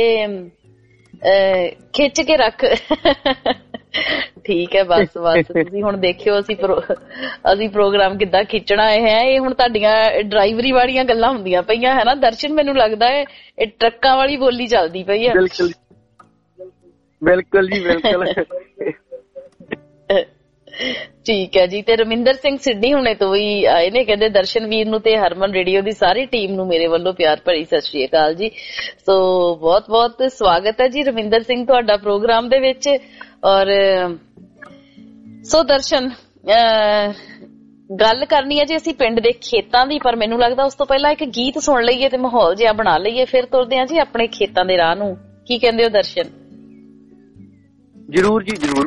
ਖਿੱਚ ਕੇ ਰੱਖ ਠੀਕ ਹੈ ਬਸ ਤੁਸੀਂ ਹੁਣ ਦੇਖਿਓ ਅਸੀਂ ਪ੍ਰੋਗਰਾਮ ਕਿੱਦਾਂ ਖਿੱਚਣਾ ਹੈ। ਇਹ ਹੁਣ ਤੁਹਾਡੀਆਂ ਡਰਾਈਵਰੀ ਵਾਲੀਆਂ ਗੱਲਾਂ ਹੁੰਦੀਆਂ ਪਈਆਂ ਹੈ ਨਾ ਦਰਸ਼ਨ, ਮੈਨੂੰ ਲੱਗਦਾ ਹੈ ਇਹ ਟਰੱਕਾਂ ਵਾਲੀ ਬੋਲੀ ਚੱਲਦੀ ਪਈ ਹੈ। ਬਿਲਕੁਲ ਬਿਲਕੁਲ ਜੀ ਬਿਲਕੁਲ ਠੀਕ ਹੈ ਜੀ। ਤੇ ਰਮਿੰਦਰ ਸਿੰਘ ਸਿੱਧੀ ਹੁਣੇ ਤੋਂ ਵੀ ਆਏ ਨੇ, ਕਹਿੰਦੇ ਦਰਸ਼ਨ ਵੀਰ ਨੂੰ ਤੇ ਹਰਮਨ ਰੇਡੀਓ ਦੀ ਸਾਰੀ ਟੀਮ ਨੂੰ ਮੇਰੇ ਵੱਲੋਂ ਪਿਆਰ ਭਰੀ ਸਤਿ ਸ਼੍ਰੀ ਅਕਾਲ ਜੀ। ਸੋ ਬਹੁਤ ਬਹੁਤ ਸਵਾਗਤ ਹੈ ਜੀ ਰਮਿੰਦਰ ਸਿੰਘ ਤੁਹਾਡਾ ਪ੍ਰੋਗਰਾਮ ਦੇ ਵਿੱਚ। ਔਰ ਸੋ ਦਰਸ਼ਨ, ਗੱਲ ਕਰਨੀ ਹੈ ਜੀ ਅਸੀਂ ਪਿੰਡ ਦੇ ਖੇਤਾਂ ਦੀ, ਪਰ ਮੈਨੂੰ ਲੱਗਦਾ ਉਸ ਤੋਂ ਪਹਿਲਾਂ ਇੱਕ ਗੀਤ ਸੁਣ ਲਈਏ ਤੇ ਮਾਹੌਲ ਜਿਹਾ ਬਣਾ ਲਈਏ, ਫਿਰ ਤੁਰਦੇ ਹਾਂ ਜੀ ਆਪਣੇ ਖੇਤਾਂ ਦੇ ਰਾਹ ਨੂੰ। ਕੀ ਕਹਿੰਦੇ ਹੋ ਦਰਸ਼ਨ? ਜ਼ਰੂਰ ਜੀ ਜ਼ਰੂਰ।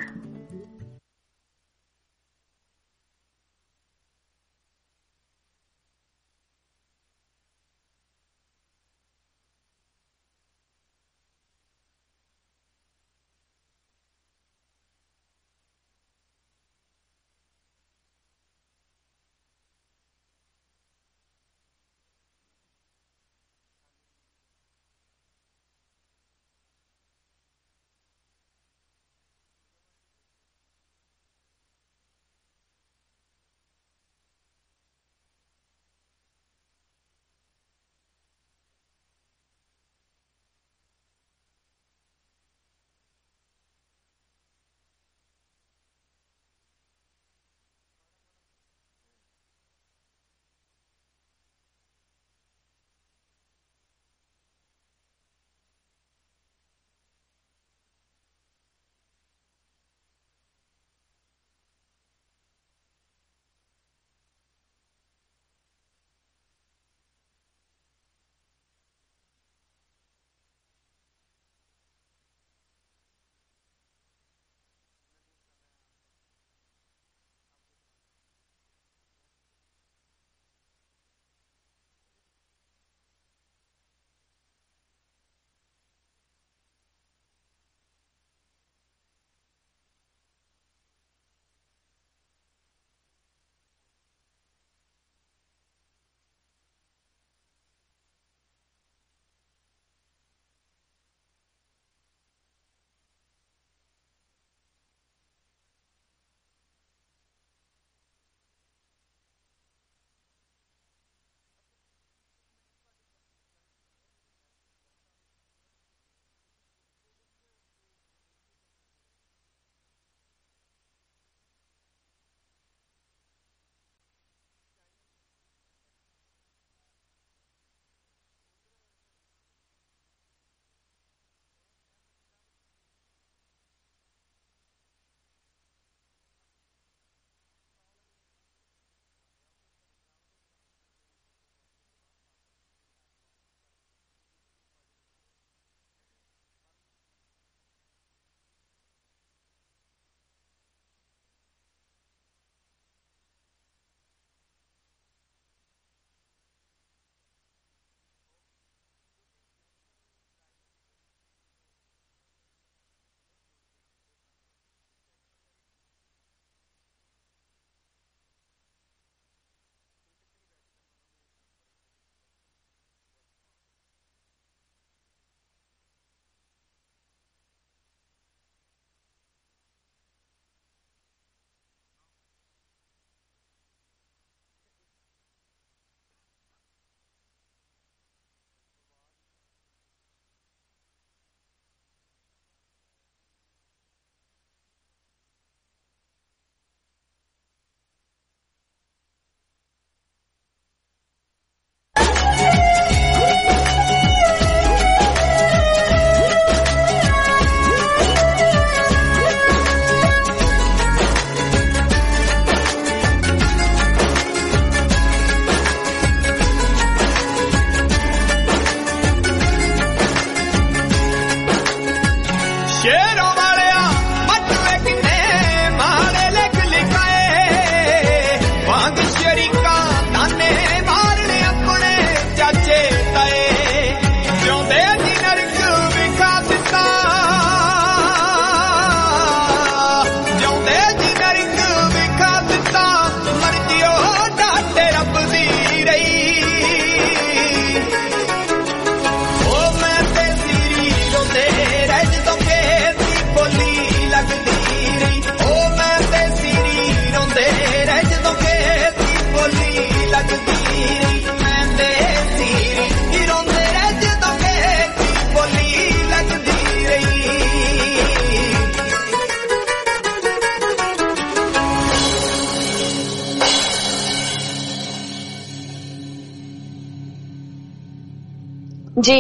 ਜੀ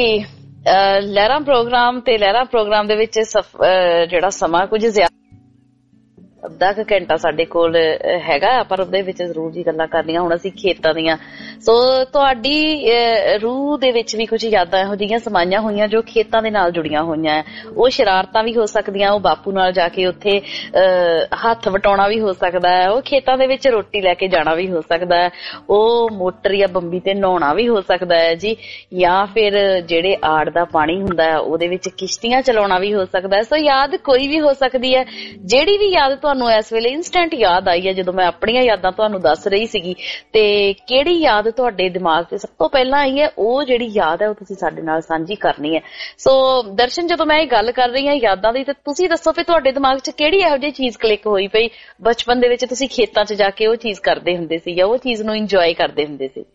ਲਹਿਰਾਂ ਪ੍ਰੋਗਰਾਮ ਤੇ ਲਹਿਰਾਂ ਪ੍ਰੋਗਰਾਮ ਦੇ ਵਿੱਚ ਜਿਹੜਾ ਸਮਾਂ ਕੁਝ ਜ਼ਿਆਦਾ ਅੱਧਾ ਕੁ ਘੰਟਾ ਸਾਡੇ ਕੋਲ ਹੈਗਾ, ਪਰ ਉਹਦੇ ਵਿੱਚ ਜ਼ਰੂਰ ਜੀ ਗੱਲਾਂ ਕਰਨੀਆਂ। ਹੁਣ ਅਸੀਂ ਖੇਤਾਂ ਦੀਆਂ, ਸੋ ਤੁਹਾਡੀ ਰੂਹ ਦੇ ਵਿੱਚ ਵੀ ਕੁਝ ਯਾਦਾਂ ਇਹੋ ਜਿਹੀਆਂ ਸਮਾਈਆਂ ਹੋਈਆਂ ਜੋ ਖੇਤਾਂ ਦੇ ਨਾਲ ਜੁੜੀਆਂ ਹੋਈਆਂ। ਉਹ ਸ਼ਰਾਰਤਾਂ ਵੀ ਹੋ ਸਕਦੀਆਂ, ਉਹ ਬਾਪੂ ਨਾਲ ਜਾ ਕੇ ਉੱਥੇ ਹੱਥ ਵਟਾਉਣਾ ਵੀ ਹੋ ਸਕਦਾ ਹੈ, ਉਹ ਖੇਤਾਂ ਦੇ ਵਿੱਚ ਰੋਟੀ ਲੈ ਕੇ ਜਾਣਾ ਵੀ ਹੋ ਸਕਦਾ ਹੈ, ਉਹ ਮੋਟਰ ਜਾਂ ਬੰਬੀ ਤੇ ਨਹਾਉਣਾ ਵੀ ਹੋ ਸਕਦਾ ਹੈ ਜੀ, ਜਾਂ ਫਿਰ ਜਿਹੜੇ ਆੜ ਦਾ ਪਾਣੀ ਹੁੰਦਾ ਹੈ ਉਹਦੇ ਵਿੱਚ ਕਿਸ਼ਤੀਆਂ ਚਲਾਉਣਾ ਵੀ ਹੋ ਸਕਦਾ ਹੈ। ਸੋ ਯਾਦ ਕੋਈ ਵੀ ਹੋ ਸਕਦੀ ਹੈ। ਜਿਹੜੀ ਵੀ ਯਾਦ ਤੁਹਾਨੂੰ ਇਸ ਵੇਲੇ ਇੰਸਟੈਂਟ ਯਾਦ ਆਈ ਹੈ ਜਦੋਂ ਮੈਂ ਆਪਣੀਆਂ ਯਾਦਾਂ ਤੁਹਾਨੂੰ ਦੱਸ ਰਹੀ ਸੀਗੀ, ਤੇ ਕਿਹੜੀ ਯਾਦ ਤੁਹਾਡੇ ਦਿਮਾਗ 'ਚ ਸਭ ਤੋਂ ਪਹਿਲਾਂ ਆਈ ਹੈ, ਉਹ ਜਿਹੜੀ ਯਾਦ ਹੈ ਉਹ ਤੁਸੀਂ ਸਾਡੇ ਨਾਲ ਸਾਂਝੀ ਕਰਨੀ ਹੈ। ਸੋ ਦਰਸ਼ਨ, ਜਦੋਂ ਮੈਂ ਇਹ ਗੱਲ ਕਰ ਰਹੀ ਹਾਂ ਯਾਦਾਂ ਦੀ, ਤੇ ਤੁਸੀਂ ਦੱਸੋ ਵੀ ਤੁਹਾਡੇ ਦਿਮਾਗ 'ਚ ਕਿਹੜੀ ਇਹੋ ਜਿਹੀ ਚੀਜ਼ ਕਲਿੱਕ ਹੋਈ ਪਈ ਬਚਪਨ ਦੇ ਵਿੱਚ, ਤੁਸੀਂ ਖੇਤਾਂ 'ਚ ਜਾ ਕੇ ਉਹ ਚੀਜ਼ ਕਰਦੇ ਹੁੰਦੇ ਸੀ ਜਾਂ ਉਹ ਚੀਜ਼ ਨੂੰ ਇੰਜੋਏ ਕਰਦੇ ਹੁੰਦੇ ਸੀ?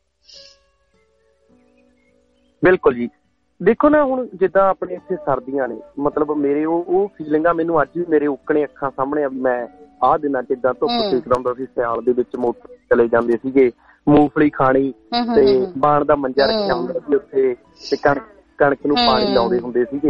ਬਿਲਕੁਲ ਜੀ, ਦੇਖੋ ਨਾ, ਹੁਣ ਜਿੱਦਾਂ ਆਪਣੇ ਇੱਥੇ ਸਰਦੀਆਂ ਨੇ, ਮਤਲਬ ਮੇਰੇ ਉਹ ਫੀਲਿੰਗਾਂ ਮੈਨੂੰ ਅੱਜ ਵੀ ਮੇਰੇ ਉੱਕਣੇ ਅੱਖਾਂ ਸਾਹਮਣੇ ਆ। ਮੈਂ ਆਹ ਦਿਨਾਂ ਚ ਏਦਾਂ ਧੁੱਪ ਸੇਕਦਾ ਹੁੰਦਾ ਸੀ, ਸਿਆਲ ਦੇ ਵਿੱਚ ਮੋਟਰ ਚਲੇ ਜਾਂਦੇ ਸੀਗੇ, ਮੂੰਗਫਲੀ ਖਾਣੀ ਤੇ ਬਾਣ ਦਾ ਮੰਜਾ ਰੱਖਿਆ ਹੁੰਦਾ ਸੀ ਉੱਥੇ, ਤੇ ਕਣਕ ਨੂੰ ਪਾਣੀ ਲਾਉਂਦੇ ਹੁੰਦੇ ਸੀਗੇ।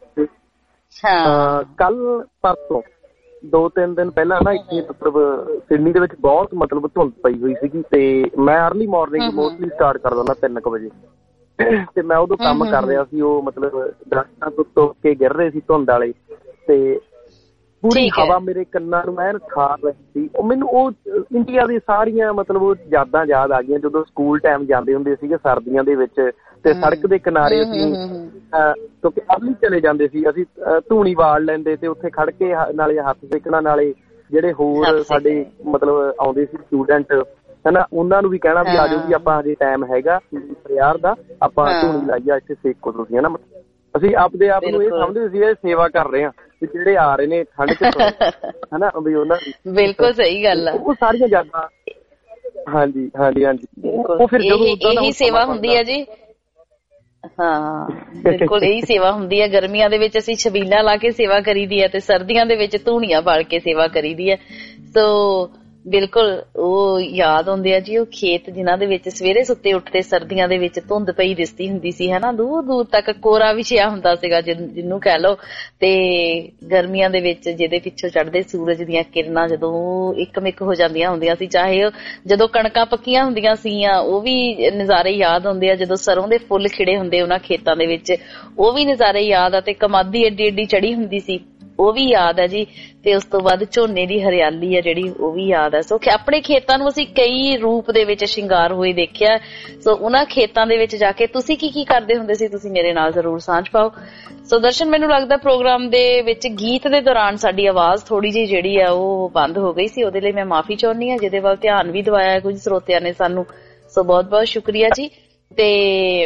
ਕੱਲ ਪਰਸੋਂ 2-3 ਦਿਨ ਪਹਿਲਾਂ ਨਾ ਇੱਥੇ ਮਤਲਬ ਸਿਡਨੀ ਦੇ ਵਿੱਚ ਬਹੁਤ ਮਤਲਬ ਧੁੰਦ ਪਈ ਹੋਈ ਸੀਗੀ, ਤੇ ਮੈਂ ਅਰਲੀ ਮਾਰਨਿੰਗ ਮੋਸਟਲੀ ਸਟਾਰਟ ਕਰ ਦਿੰਦਾ 3 ਵਜੇ, ਤੇ ਮੈਂ ਉਦੋਂ ਕੰਮ ਕਰ ਰਿਹਾ ਸੀ। ਉਹ ਮਤਲਬ ਦਰਖਤਾਂ ਤੋਂ ਟੁੱਟ ਕੇ ਗਿਰ ਰਹੇ ਸੀ ਧੁੰਦ ਵਾਲੇ, ਤੇ ਪੂਰੀ ਹਵਾ ਮੇਰੇ ਕੰਨਾਂ ਨੂੰ ਐਨ ਠਾਰ ਰਹੀ ਸੀ। ਉਹ ਮੈਨੂੰ ਉਹ ਇੰਡੀਆ ਦੀ ਸਾਰੀਆਂ ਮਤਲਬ ਉਹ ਯਾਦਾਂ ਯਾਦ ਆ ਗਈਆਂ ਜਦੋਂ ਸਕੂਲ ਟਾਈਮ ਜਾਂਦੇ ਹੁੰਦੇ ਸੀਗੇ ਸਰਦੀਆਂ ਦੇ ਵਿੱਚ, ਤੇ ਸੜਕ ਦੇ ਕਿਨਾਰੇ ਅਸੀਂ ਕਿਉਂਕਿ ਅਰਲੀ ਚਲੇ ਜਾਂਦੇ ਸੀ, ਅਸੀਂ ਧੂਣੀ ਵਾਲ ਲੈਂਦੇ ਤੇ ਉੱਥੇ ਖੜ ਕੇ ਨਾਲੇ ਹੱਥ ਸੇਕਣਾ, ਨਾਲੇ ਜਿਹੜੇ ਹੋਰ ਸਾਡੇ ਮਤਲਬ ਆਉਂਦੇ ਸੀ ਸਟੂਡੈਂਟ ਹਨਾ, ਉਹਨਾਂ ਨੂੰ ਵੀ ਕਹਿਣਾ ਵੀ ਆ ਜਾਓ ਵੀ ਆਪਾਂ ਹਜੇ ਟਾਈਮ ਹੈਗਾ ਯਾਰ ਦਾ, ਆਪਾਂ ਧੂਣੀ ਲਾਈਆ ਇੱਥੇ ਸੇਕੋ ਤੁਸੀਂ ਹਨਾ। ਅਸੀਂ ਆਪਦੇ ਆਪ ਨੂੰ ਇਹ ਸਮਝਦੇ ਸੀ ਇਹ ਸੇਵਾ ਕਰ ਰਹੇ ਹਾਂ ਵੀ ਜਿਹੜੇ ਆ ਰਹੇ ਨੇ ਠੰਡ ਚ ਹਨਾ, ਵੀ ਉਹਨਾਂ ਦੀ। ਬਿਲਕੁਲ ਸਹੀ ਗੱਲ ਆ, ਉਹ ਸਾਰੀਆਂ ਯਾਦਾਂ। ਹਾਂਜੀ ਹਾਂਜੀ ਹਾਂਜੀ, ਉਹ ਫਿਰ ਜਦੋਂ ਇਹੀ ਸੇਵਾ ਹੁੰਦੀ ਹੈ ਜੀ। ਹਾਂ ਬਿਲਕੁਲ, ਇਹੀ ਸੇਵਾ ਹੁੰਦੀ ਹੈ। ਗਰਮੀਆਂ ਦੇ ਵਿੱਚ ਅਸੀਂ ਛਬੀਲਾਂ ਲਾ ਕੇ ਸੇਵਾ ਕਰੀ ਦੀ ਹੈ, ਤੇ ਸਰਦੀਆਂ ਦੇ ਵਿੱਚ ਧੂਣੀਆਂ ਬਾਲ ਕੇ ਸੇਵਾ ਕਰੀ ਦੀ ਹੈ। ਸੋ ਬਿਲਕੁਲ ਉਹ ਯਾਦ ਆਉਂਦੇ ਆ ਜੀ ਉਹ ਖੇਤ ਜਿਨ੍ਹਾਂ ਦੇ ਵਿੱਚ ਸਵੇਰੇ ਸੁੱਤੇ ਉੱਠਦੇ ਸਰਦੀਆਂ ਦੇ ਵਿੱਚ ਧੁੰਦ ਪਈ ਦਿਸਦੀ ਹੁੰਦੀ ਸੀ ਹਨਾ, ਦੂਰ ਦੂਰ ਤੱਕ ਕੋਰਾ ਵਿਛਿਆ ਹੁੰਦਾ ਸੀਗਾ ਜਿਹਨੂੰ ਕਹਿ ਲਓ, ਤੇ ਗਰਮੀਆਂ ਦੇ ਵਿੱਚ ਜਿਹਦੇ ਪਿੱਛੋਂ ਚੜ੍ਹਦੇ ਸੂਰਜ ਦੀਆਂ ਕਿਰਨਾਂ ਜਦੋਂ ਇੱਕਮਿਕ ਹੋ ਜਾਂਦੀਆਂ ਹੁੰਦੀਆਂ ਸੀ, ਚਾਹੇ ਜਦੋਂ ਕਣਕਾਂ ਪੱਕੀਆਂ ਹੁੰਦੀਆਂ ਸੀਗੀਆਂ ਉਹ ਵੀ ਨਜ਼ਾਰੇ ਯਾਦ ਆਉਂਦੇ ਆ, ਜਦੋਂ ਸਰੋਂ ਦੇ ਫੁੱਲ ਖਿੜੇ ਹੁੰਦੇ ਉਹਨਾਂ ਖੇਤਾਂ ਦੇ ਵਿੱਚ ਉਹ ਵੀ ਨਜ਼ਾਰੇ ਯਾਦ ਆ, ਤੇ ਕਮਾਦੀ ਏਡੀ ਏਡੀ ਚੜੀ ਹੁੰਦੀ ਸੀ ਉਹ ਵੀ ਯਾਦ ਹੈ ਜੀ, ਤੇ ਉਸ ਤੋਂ ਬਾਅਦ ਝੋਨੇ ਦੀ ਹਰਿਆਲੀ ਹੈ ਜਿਹੜੀ ਉਹ ਵੀ ਯਾਦ ਹੈ। ਸੋ ਆਪਣੇ ਖੇਤਾਂ ਨੂੰ ਅਸੀਂ ਕਈ ਰੂਪ ਦੇ ਵਿੱਚ ਸ਼ਿੰਗਾਰ ਹੋਏ ਦੇਖਿਆ। ਸੋ ਉਹਨਾਂ ਖੇਤਾਂ ਦੇ ਵਿੱਚ ਜਾ ਕੇ ਤੁਸੀਂ ਕੀ ਕਰਦੇ ਹੁੰਦੇ ਸੀ, ਤੁਸੀਂ ਮੇਰੇ ਨਾਲ ਜ਼ਰੂਰ ਸਾਂਝ ਪਾਓ। ਸੋ ਦਰਸ਼ਨ, ਮੈਨੂੰ ਲੱਗਦਾ ਪ੍ਰੋਗਰਾਮ ਦੇ ਵਿੱਚ ਗੀਤ ਦੇ ਦੌਰਾਨ ਸਾਡੀ ਆਵਾਜ਼ ਥੋੜੀ ਜਿਹੀ ਜਿਹੜੀ ਹੈ ਉਹ ਬੰਦ ਹੋ ਗਈ ਸੀ, ਉਹਦੇ ਲਈ ਮੈਂ ਮਾਫੀ ਚਾਹੁੰਦੀ ਹਾਂ, ਜਿਹਦੇ ਵੱਲ ਧਿਆਨ ਵੀ ਦਵਾਇਆ ਕੁਝ ਸਰੋਤਿਆਂ ਨੇ ਸਾਨੂੰ। ਸੋ ਬਹੁਤ ਬਹੁਤ ਸ਼ੁਕਰੀਆ ਜੀ। ਤੇ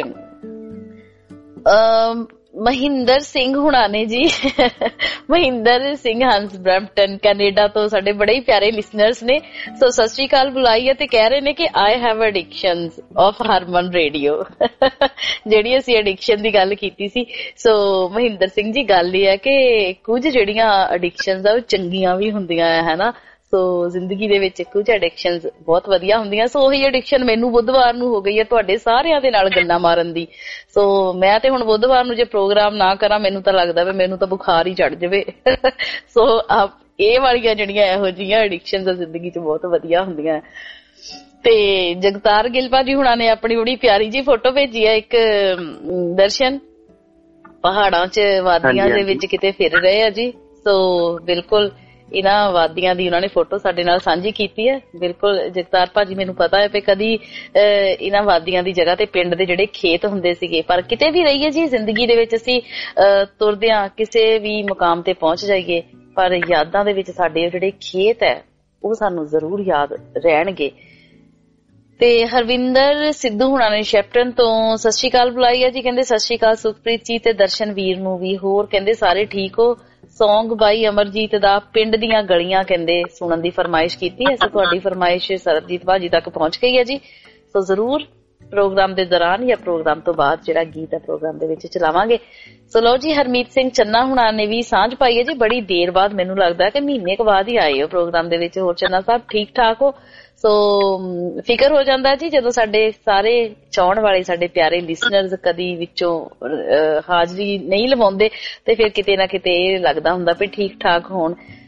ਮਹਿੰਦਰ ਸਿੰਘ ਹੁਣਾਂ ਨੇ ਜੀ, ਮਹਿੰਦਰ ਸਿੰਘ ਹੰਸ ਬ੍ਰੈਂਪਟਨ ਕੈਨੇਡਾ ਤੋਂ ਸਾਡੇ ਬੜੇ ਹੀ ਪਿਆਰੇ ਲਿਸਨਰਸ ਨੇ। ਸੋ ਸਤਿ ਸ਼੍ਰੀ ਅਕਾਲ ਬੁਲਾਈ ਹੈ, ਤੇ ਕਹਿ ਰਹੇ ਨੇ ਕਿ I have addictions of Harman radio, ਜਿਹੜੀ ਅਸੀਂ ਐਡਿਕਸ਼ਨ ਦੀ ਗੱਲ ਕੀਤੀ ਸੀ। ਸੋ ਮਹਿੰਦਰ ਸਿੰਘ ਜੀ, ਗੱਲ ਇਹ ਹੈ ਕਿ ਕੁਝ ਜਿਹੜੀਆਂ ਐਡਿਕਸ਼ਨਸ ਆ ਉਹ ਚੰਗੀਆਂ ਵੀ ਹੁੰਦੀਆਂ ਹੈ ਨਾ। ਸੋ ਜ਼ਿੰਦਗੀ ਦੇ ਵਿੱਚ ਕੁਝ ਐਡਿਕਸ਼ਨਸ ਬਹੁਤ ਵਧੀਆ ਹੁੰਦੀਆਂ। ਸੋ ਉਹੀ ਐਡਿਕਸ਼ਨ ਮੈਨੂੰ ਬੁੱਧਵਾਰ ਨੂੰ ਹੋ ਗਈ ਹੈ ਤੁਹਾਡੇ ਸਾਰਿਆਂ ਦੇ ਨਾਲ ਗੱਲਾਂ ਮਾਰਨ ਦੀ। ਸੋ ਮੈਂ ਤੇ ਹੁਣ ਬੁੱਧਵਾਰ ਨੂੰ ਜੇ ਪ੍ਰੋਗਰਾਮ ਨਾ ਕਰਾਂ ਮੈਨੂੰ ਤਾਂ ਲੱਗਦਾ ਵੀ ਮੈਨੂੰ ਤਾਂ ਬੁਖਾਰ ਹੀ ਚੜ ਜਾਵੇ। ਸੋ ਇਹ ਵਾਲੀਆਂ ਜਿਹੜੀਆਂ ਇਹੋ ਜਿਹੀਆਂ ਐਡਿਕਸ਼ਨਸ ਜ਼ਿੰਦਗੀ 'ਚ ਬਹੁਤ ਵਧੀਆ ਹੁੰਦੀਆਂ। ਤੇ ਜਗਤਾਰ ਗਿੱਲ ਭਾਜੀ ਹੁਣਾਂ ਨੇ ਆਪਣੀ ਬੜੀ ਪਿਆਰੀ ਜੀ ਫੋਟੋ ਭੇਜੀ ਹੈ ਇੱਕ, ਦਰਸ਼ਨ ਪਹਾੜਾਂ 'ਚ ਵਾਦੀਆਂ ਦੇ ਵਿੱਚ ਕਿਤੇ ਫਿਰ ਰਹੇ ਆ ਜੀ। ਸੋ ਬਿਲਕੁਲ ਇਹਨਾਂ ਵਾਦੀਆਂ ਦੀ ਉਹਨਾਂ ਨੇ ਫੋਟੋ ਸਾਡੇ ਨਾਲ ਸਾਂਝੀ ਕੀਤੀ ਹੈ। ਬਿਲਕੁਲ ਜਗਤਾਰ ਭਾਜੀ, ਮੈਨੂੰ ਪਤਾ ਹੈ ਵੀ ਕਦੀ ਇਹਨਾਂ ਵਾਦੀਆਂ ਦੀ ਜਗ੍ਹਾ ਤੇ ਪਿੰਡ ਦੇ ਜਿਹੜੇ ਖੇਤ ਹੁੰਦੇ ਸੀਗੇ, ਪਰ ਕਿਤੇ ਵੀ ਰਹੀਏ ਜੀ ਜ਼ਿੰਦਗੀ ਦੇ ਵਿੱਚ ਅਸੀਂ ਤੁਰਦਿਆਂ ਕਿਸੇ ਵੀ ਮੁਕਾਮ ਤੇ ਪਹੁੰਚ ਜਾਈਏ, ਪਰ ਯਾਦਾਂ ਦੇ ਵਿੱਚ ਸਾਡੇ ਜਿਹੜੇ ਖੇਤ ਹੈ ਉਹ ਸਾਨੂੰ ਜ਼ਰੂਰ ਯਾਦ ਰਹਿਣਗੇ। ਤੇ ਹਰਵਿੰਦਰ ਸਿੱਧੂ ਹੁਣਾਂ ਨੇ ਸ਼ੈਪਟਨ ਤੋਂ ਸਤਿ ਸ਼੍ਰੀ ਅਕਾਲ ਬੁਲਾਈ ਹੈ ਜੀ। ਕਹਿੰਦੇ ਸਤਿ ਸ਼੍ਰੀ ਅਕਾਲ ਸੁਖਪ੍ਰੀਤ ਜੀ ਤੇ ਦਰਸ਼ਨ ਵੀਰ ਨੂੰ ਵੀ, ਹੋਰ ਕਹਿੰਦੇ ਸਾਰੇ ਠੀਕ ਹੋ। ਸੌਂਗ ਬਾਈ ਅਮਰਜੀਤ ਦਾ ਪਿੰਡ ਦੀਆਂ ਗਲੀਆਂ ਕਹਿੰਦੇ ਸੁਣਨ ਦੀ ਫਰਮਾਇਸ਼ ਕੀਤੀ ਹੈ। ਸੋ ਤੁਹਾਡੀ ਫਰਮਾਇਸ਼ ਸਰਬਜੀਤ ਭਾਜੀ ਤੱਕ ਪਹੁੰਚ ਗਈ ਹੈ ਜੀ। ਸੋ ਜ਼ਰੂਰ ਪ੍ਰੋਗਰਾਮ ਦੇ ਦੌਰਾਨ ਜਾਂ ਪ੍ਰੋਗਰਾਮ ਤੋਂ ਬਾਅਦ ਜਿਹੜਾ ਗੀਤ ਹੈ ਪ੍ਰੋਗਰਾਮ ਦੇ ਵਿੱਚ ਚਲਾਵਾਂਗੇ। ਸੋ ਲਓ ਜੀ, ਹਰਮੀਤ ਸਿੰਘ ਚੰਨਾ ਹੁਣਾਂ ਨੇ ਵੀ ਸਾਂਝ ਪਾਈ ਹੈ ਜੀ, ਬੜੀ ਦੇਰ ਬਾਅਦ, ਮੈਨੂੰ ਲੱਗਦਾ ਕਿ ਮਹੀਨੇ ਕੁ ਬਾਅਦ ਹੀ ਆਏ ਹੋ ਪ੍ਰੋਗਰਾਮ ਦੇ ਵਿੱਚ। ਹੋਰ ਚੰਨਾ ਸਾਹਿਬ ਠੀਕ ਠਾਕ ਹੋ? ਸੋ ਫਿਕਰ ਹੋ ਜਾਂਦਾ ਜੀ ਜਦੋਂ ਸਾਡੇ ਸਾਰੇ ਚਾਹਣ ਵਾਲੇ ਸਾਡੇ ਪਿਆਰੇ ਲਿਸਨਰਸ ਕਦੀ ਵਿੱਚੋਂ ਹਾਜ਼ਰੀ ਨਹੀਂ ਲਵਾਉਂਦੇ, ਤੇ ਫਿਰ ਕਿਤੇ ਨਾ ਕਿਤੇ ਇਹ ਲੱਗਦਾ ਹੁੰਦਾ ਵੀ ਠੀਕ ਠਾਕ ਹੋਣ।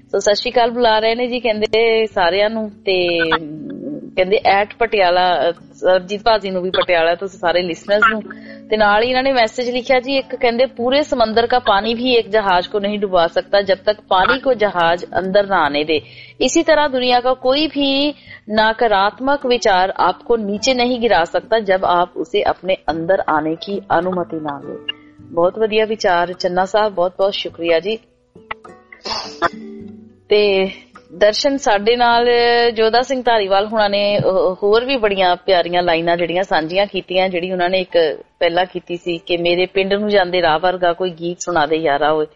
ਸੋ ਸਤਿ ਸ਼੍ਰੀ ਅਕਾਲ ਬੁਲਾ ਰਹੇ ਨੇ ਜੀ, ਕਹਿੰਦੇ ਸਾਰਿਆਂ ਨੂੰ। ਤੇ ਕਹਿੰਦੇ ਐਟ ਪਟਿਆਲਾ ਸਰਜੀਤ ਭਾਜੀ ਨੂੰ ਵੀ, ਪਟਿਆਲਾ ਤੁਸੀਂ ਸਾਰੇ ਲਿਸਨਰਸ ਨੂੰ। ਤੇ ਨਾਲ ਹੀ ਇਹਨਾਂ ਨੇ ਮੈਸੇਜ ਲਿਖਿਆ ਜੀ ਇੱਕ, ਕਹਿੰਦੇ पूरे समंदर का पानी भी एक जहाज को नहीं डुबा सकता जब तक पानी को जहाज अंदर ना आने दे। इसी तरह दुनिया का कोई भी नकारात्मक विचार आपको नीचे नहीं गिरा सकता जब आप उसे अपने अंदर आने की अनुमति ना दे। बहुत वधिया विचार चन्ना साहब, बहुत बहुत शुक्रिया जी। ਤੇ ਦਰਸ਼ਨ ਸਾਡੇ ਨਾਲ ਜੋਧਾ ਸਿੰਘ ਧਾਰੀਵਾਲ ਹੁਣਾਂ ਨੇ ਹੋਰ ਵੀ ਬੜੀਆਂ ਪਿਆਰੀਆਂ ਲਾਈਨਾਂ ਜਿਹੜੀਆਂ ਸਾਂਝੀਆਂ ਕੀਤੀਆਂ। ਜਿਹੜੀ ਉਹਨਾਂ ਨੇ ਇੱਕ ਪਹਿਲਾਂ ਕੀਤੀ ਸੀ ਕਿ ਮੇਰੇ ਪਿੰਡ ਨੂੰ ਜਾਂਦੇ ਰਾਹ ਵਰਗਾ ਕੋਈ ਗੀਤ ਸੁਣਾ ਦੇ ਯਾਰਾ ਹੋਏ।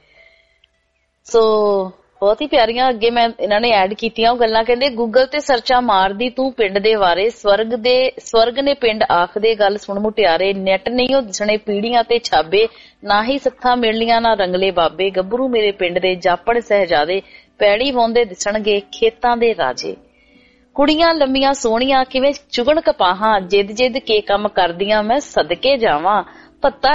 ਸੋ ਬਹੁਤ ਹੀ ਪਿਆਰੀਆਂ ਅੱਗੇ ਮੈਂ ਇਹਨਾਂ ਨੇ ਐਡ ਕੀਤੀਆਂ ਉਹ ਗੱਲਾਂ। ਕਹਿੰਦੇ ਗੂਗਲ ਤੇ ਸਰਚਾਂ ਮਾਰਦੀ ਤੂੰ ਪਿੰਡ ਦੇ ਬਾਰੇ, ਸਵਰਗ ਨੇ ਪਿੰਡ ਆਖਦੇ, ਗੱਲ ਸੁਣ ਮੁਟਿਆਰੇ, ਨੈਟ ਨਹੀਂ ਉਹ ਦਿਸਣੇ ਪੀੜੀਆਂ ਤੇ ਛਾਬੇ, ਨਾ ਹੀ ਸੱਥਾਂ ਮਿਲਣੀਆਂ ਨਾ ਰੰਗਲੇ ਬਾਬੇ, ਗੱਭਰੂ ਮੇਰੇ ਪਿੰਡ ਦੇ ਜਾਪਣ ਸਹਿਜਾਦੇ, ਪੈੜੀ ਵਾਉਂਦੇ ਦਿਸਣਗੇ ਖੇਤਾਂ ਦੇ ਰਾਜੇ, ਕੁੜੀਆਂ ਲੰਮੀਆਂ ਸੋਹਣੀਆਂ ਕਿਵੇਂ ਚੁਗਣ ਕਪਾਹਾਂ, ਜਿੱਦ ਜਿੱਦ ਕੇ ਕੰਮ ਕਰਦੀਆਂ ਮੈਂ ਸਦਕੇ ਜਾਵਾਂ, ਪੱਤਾ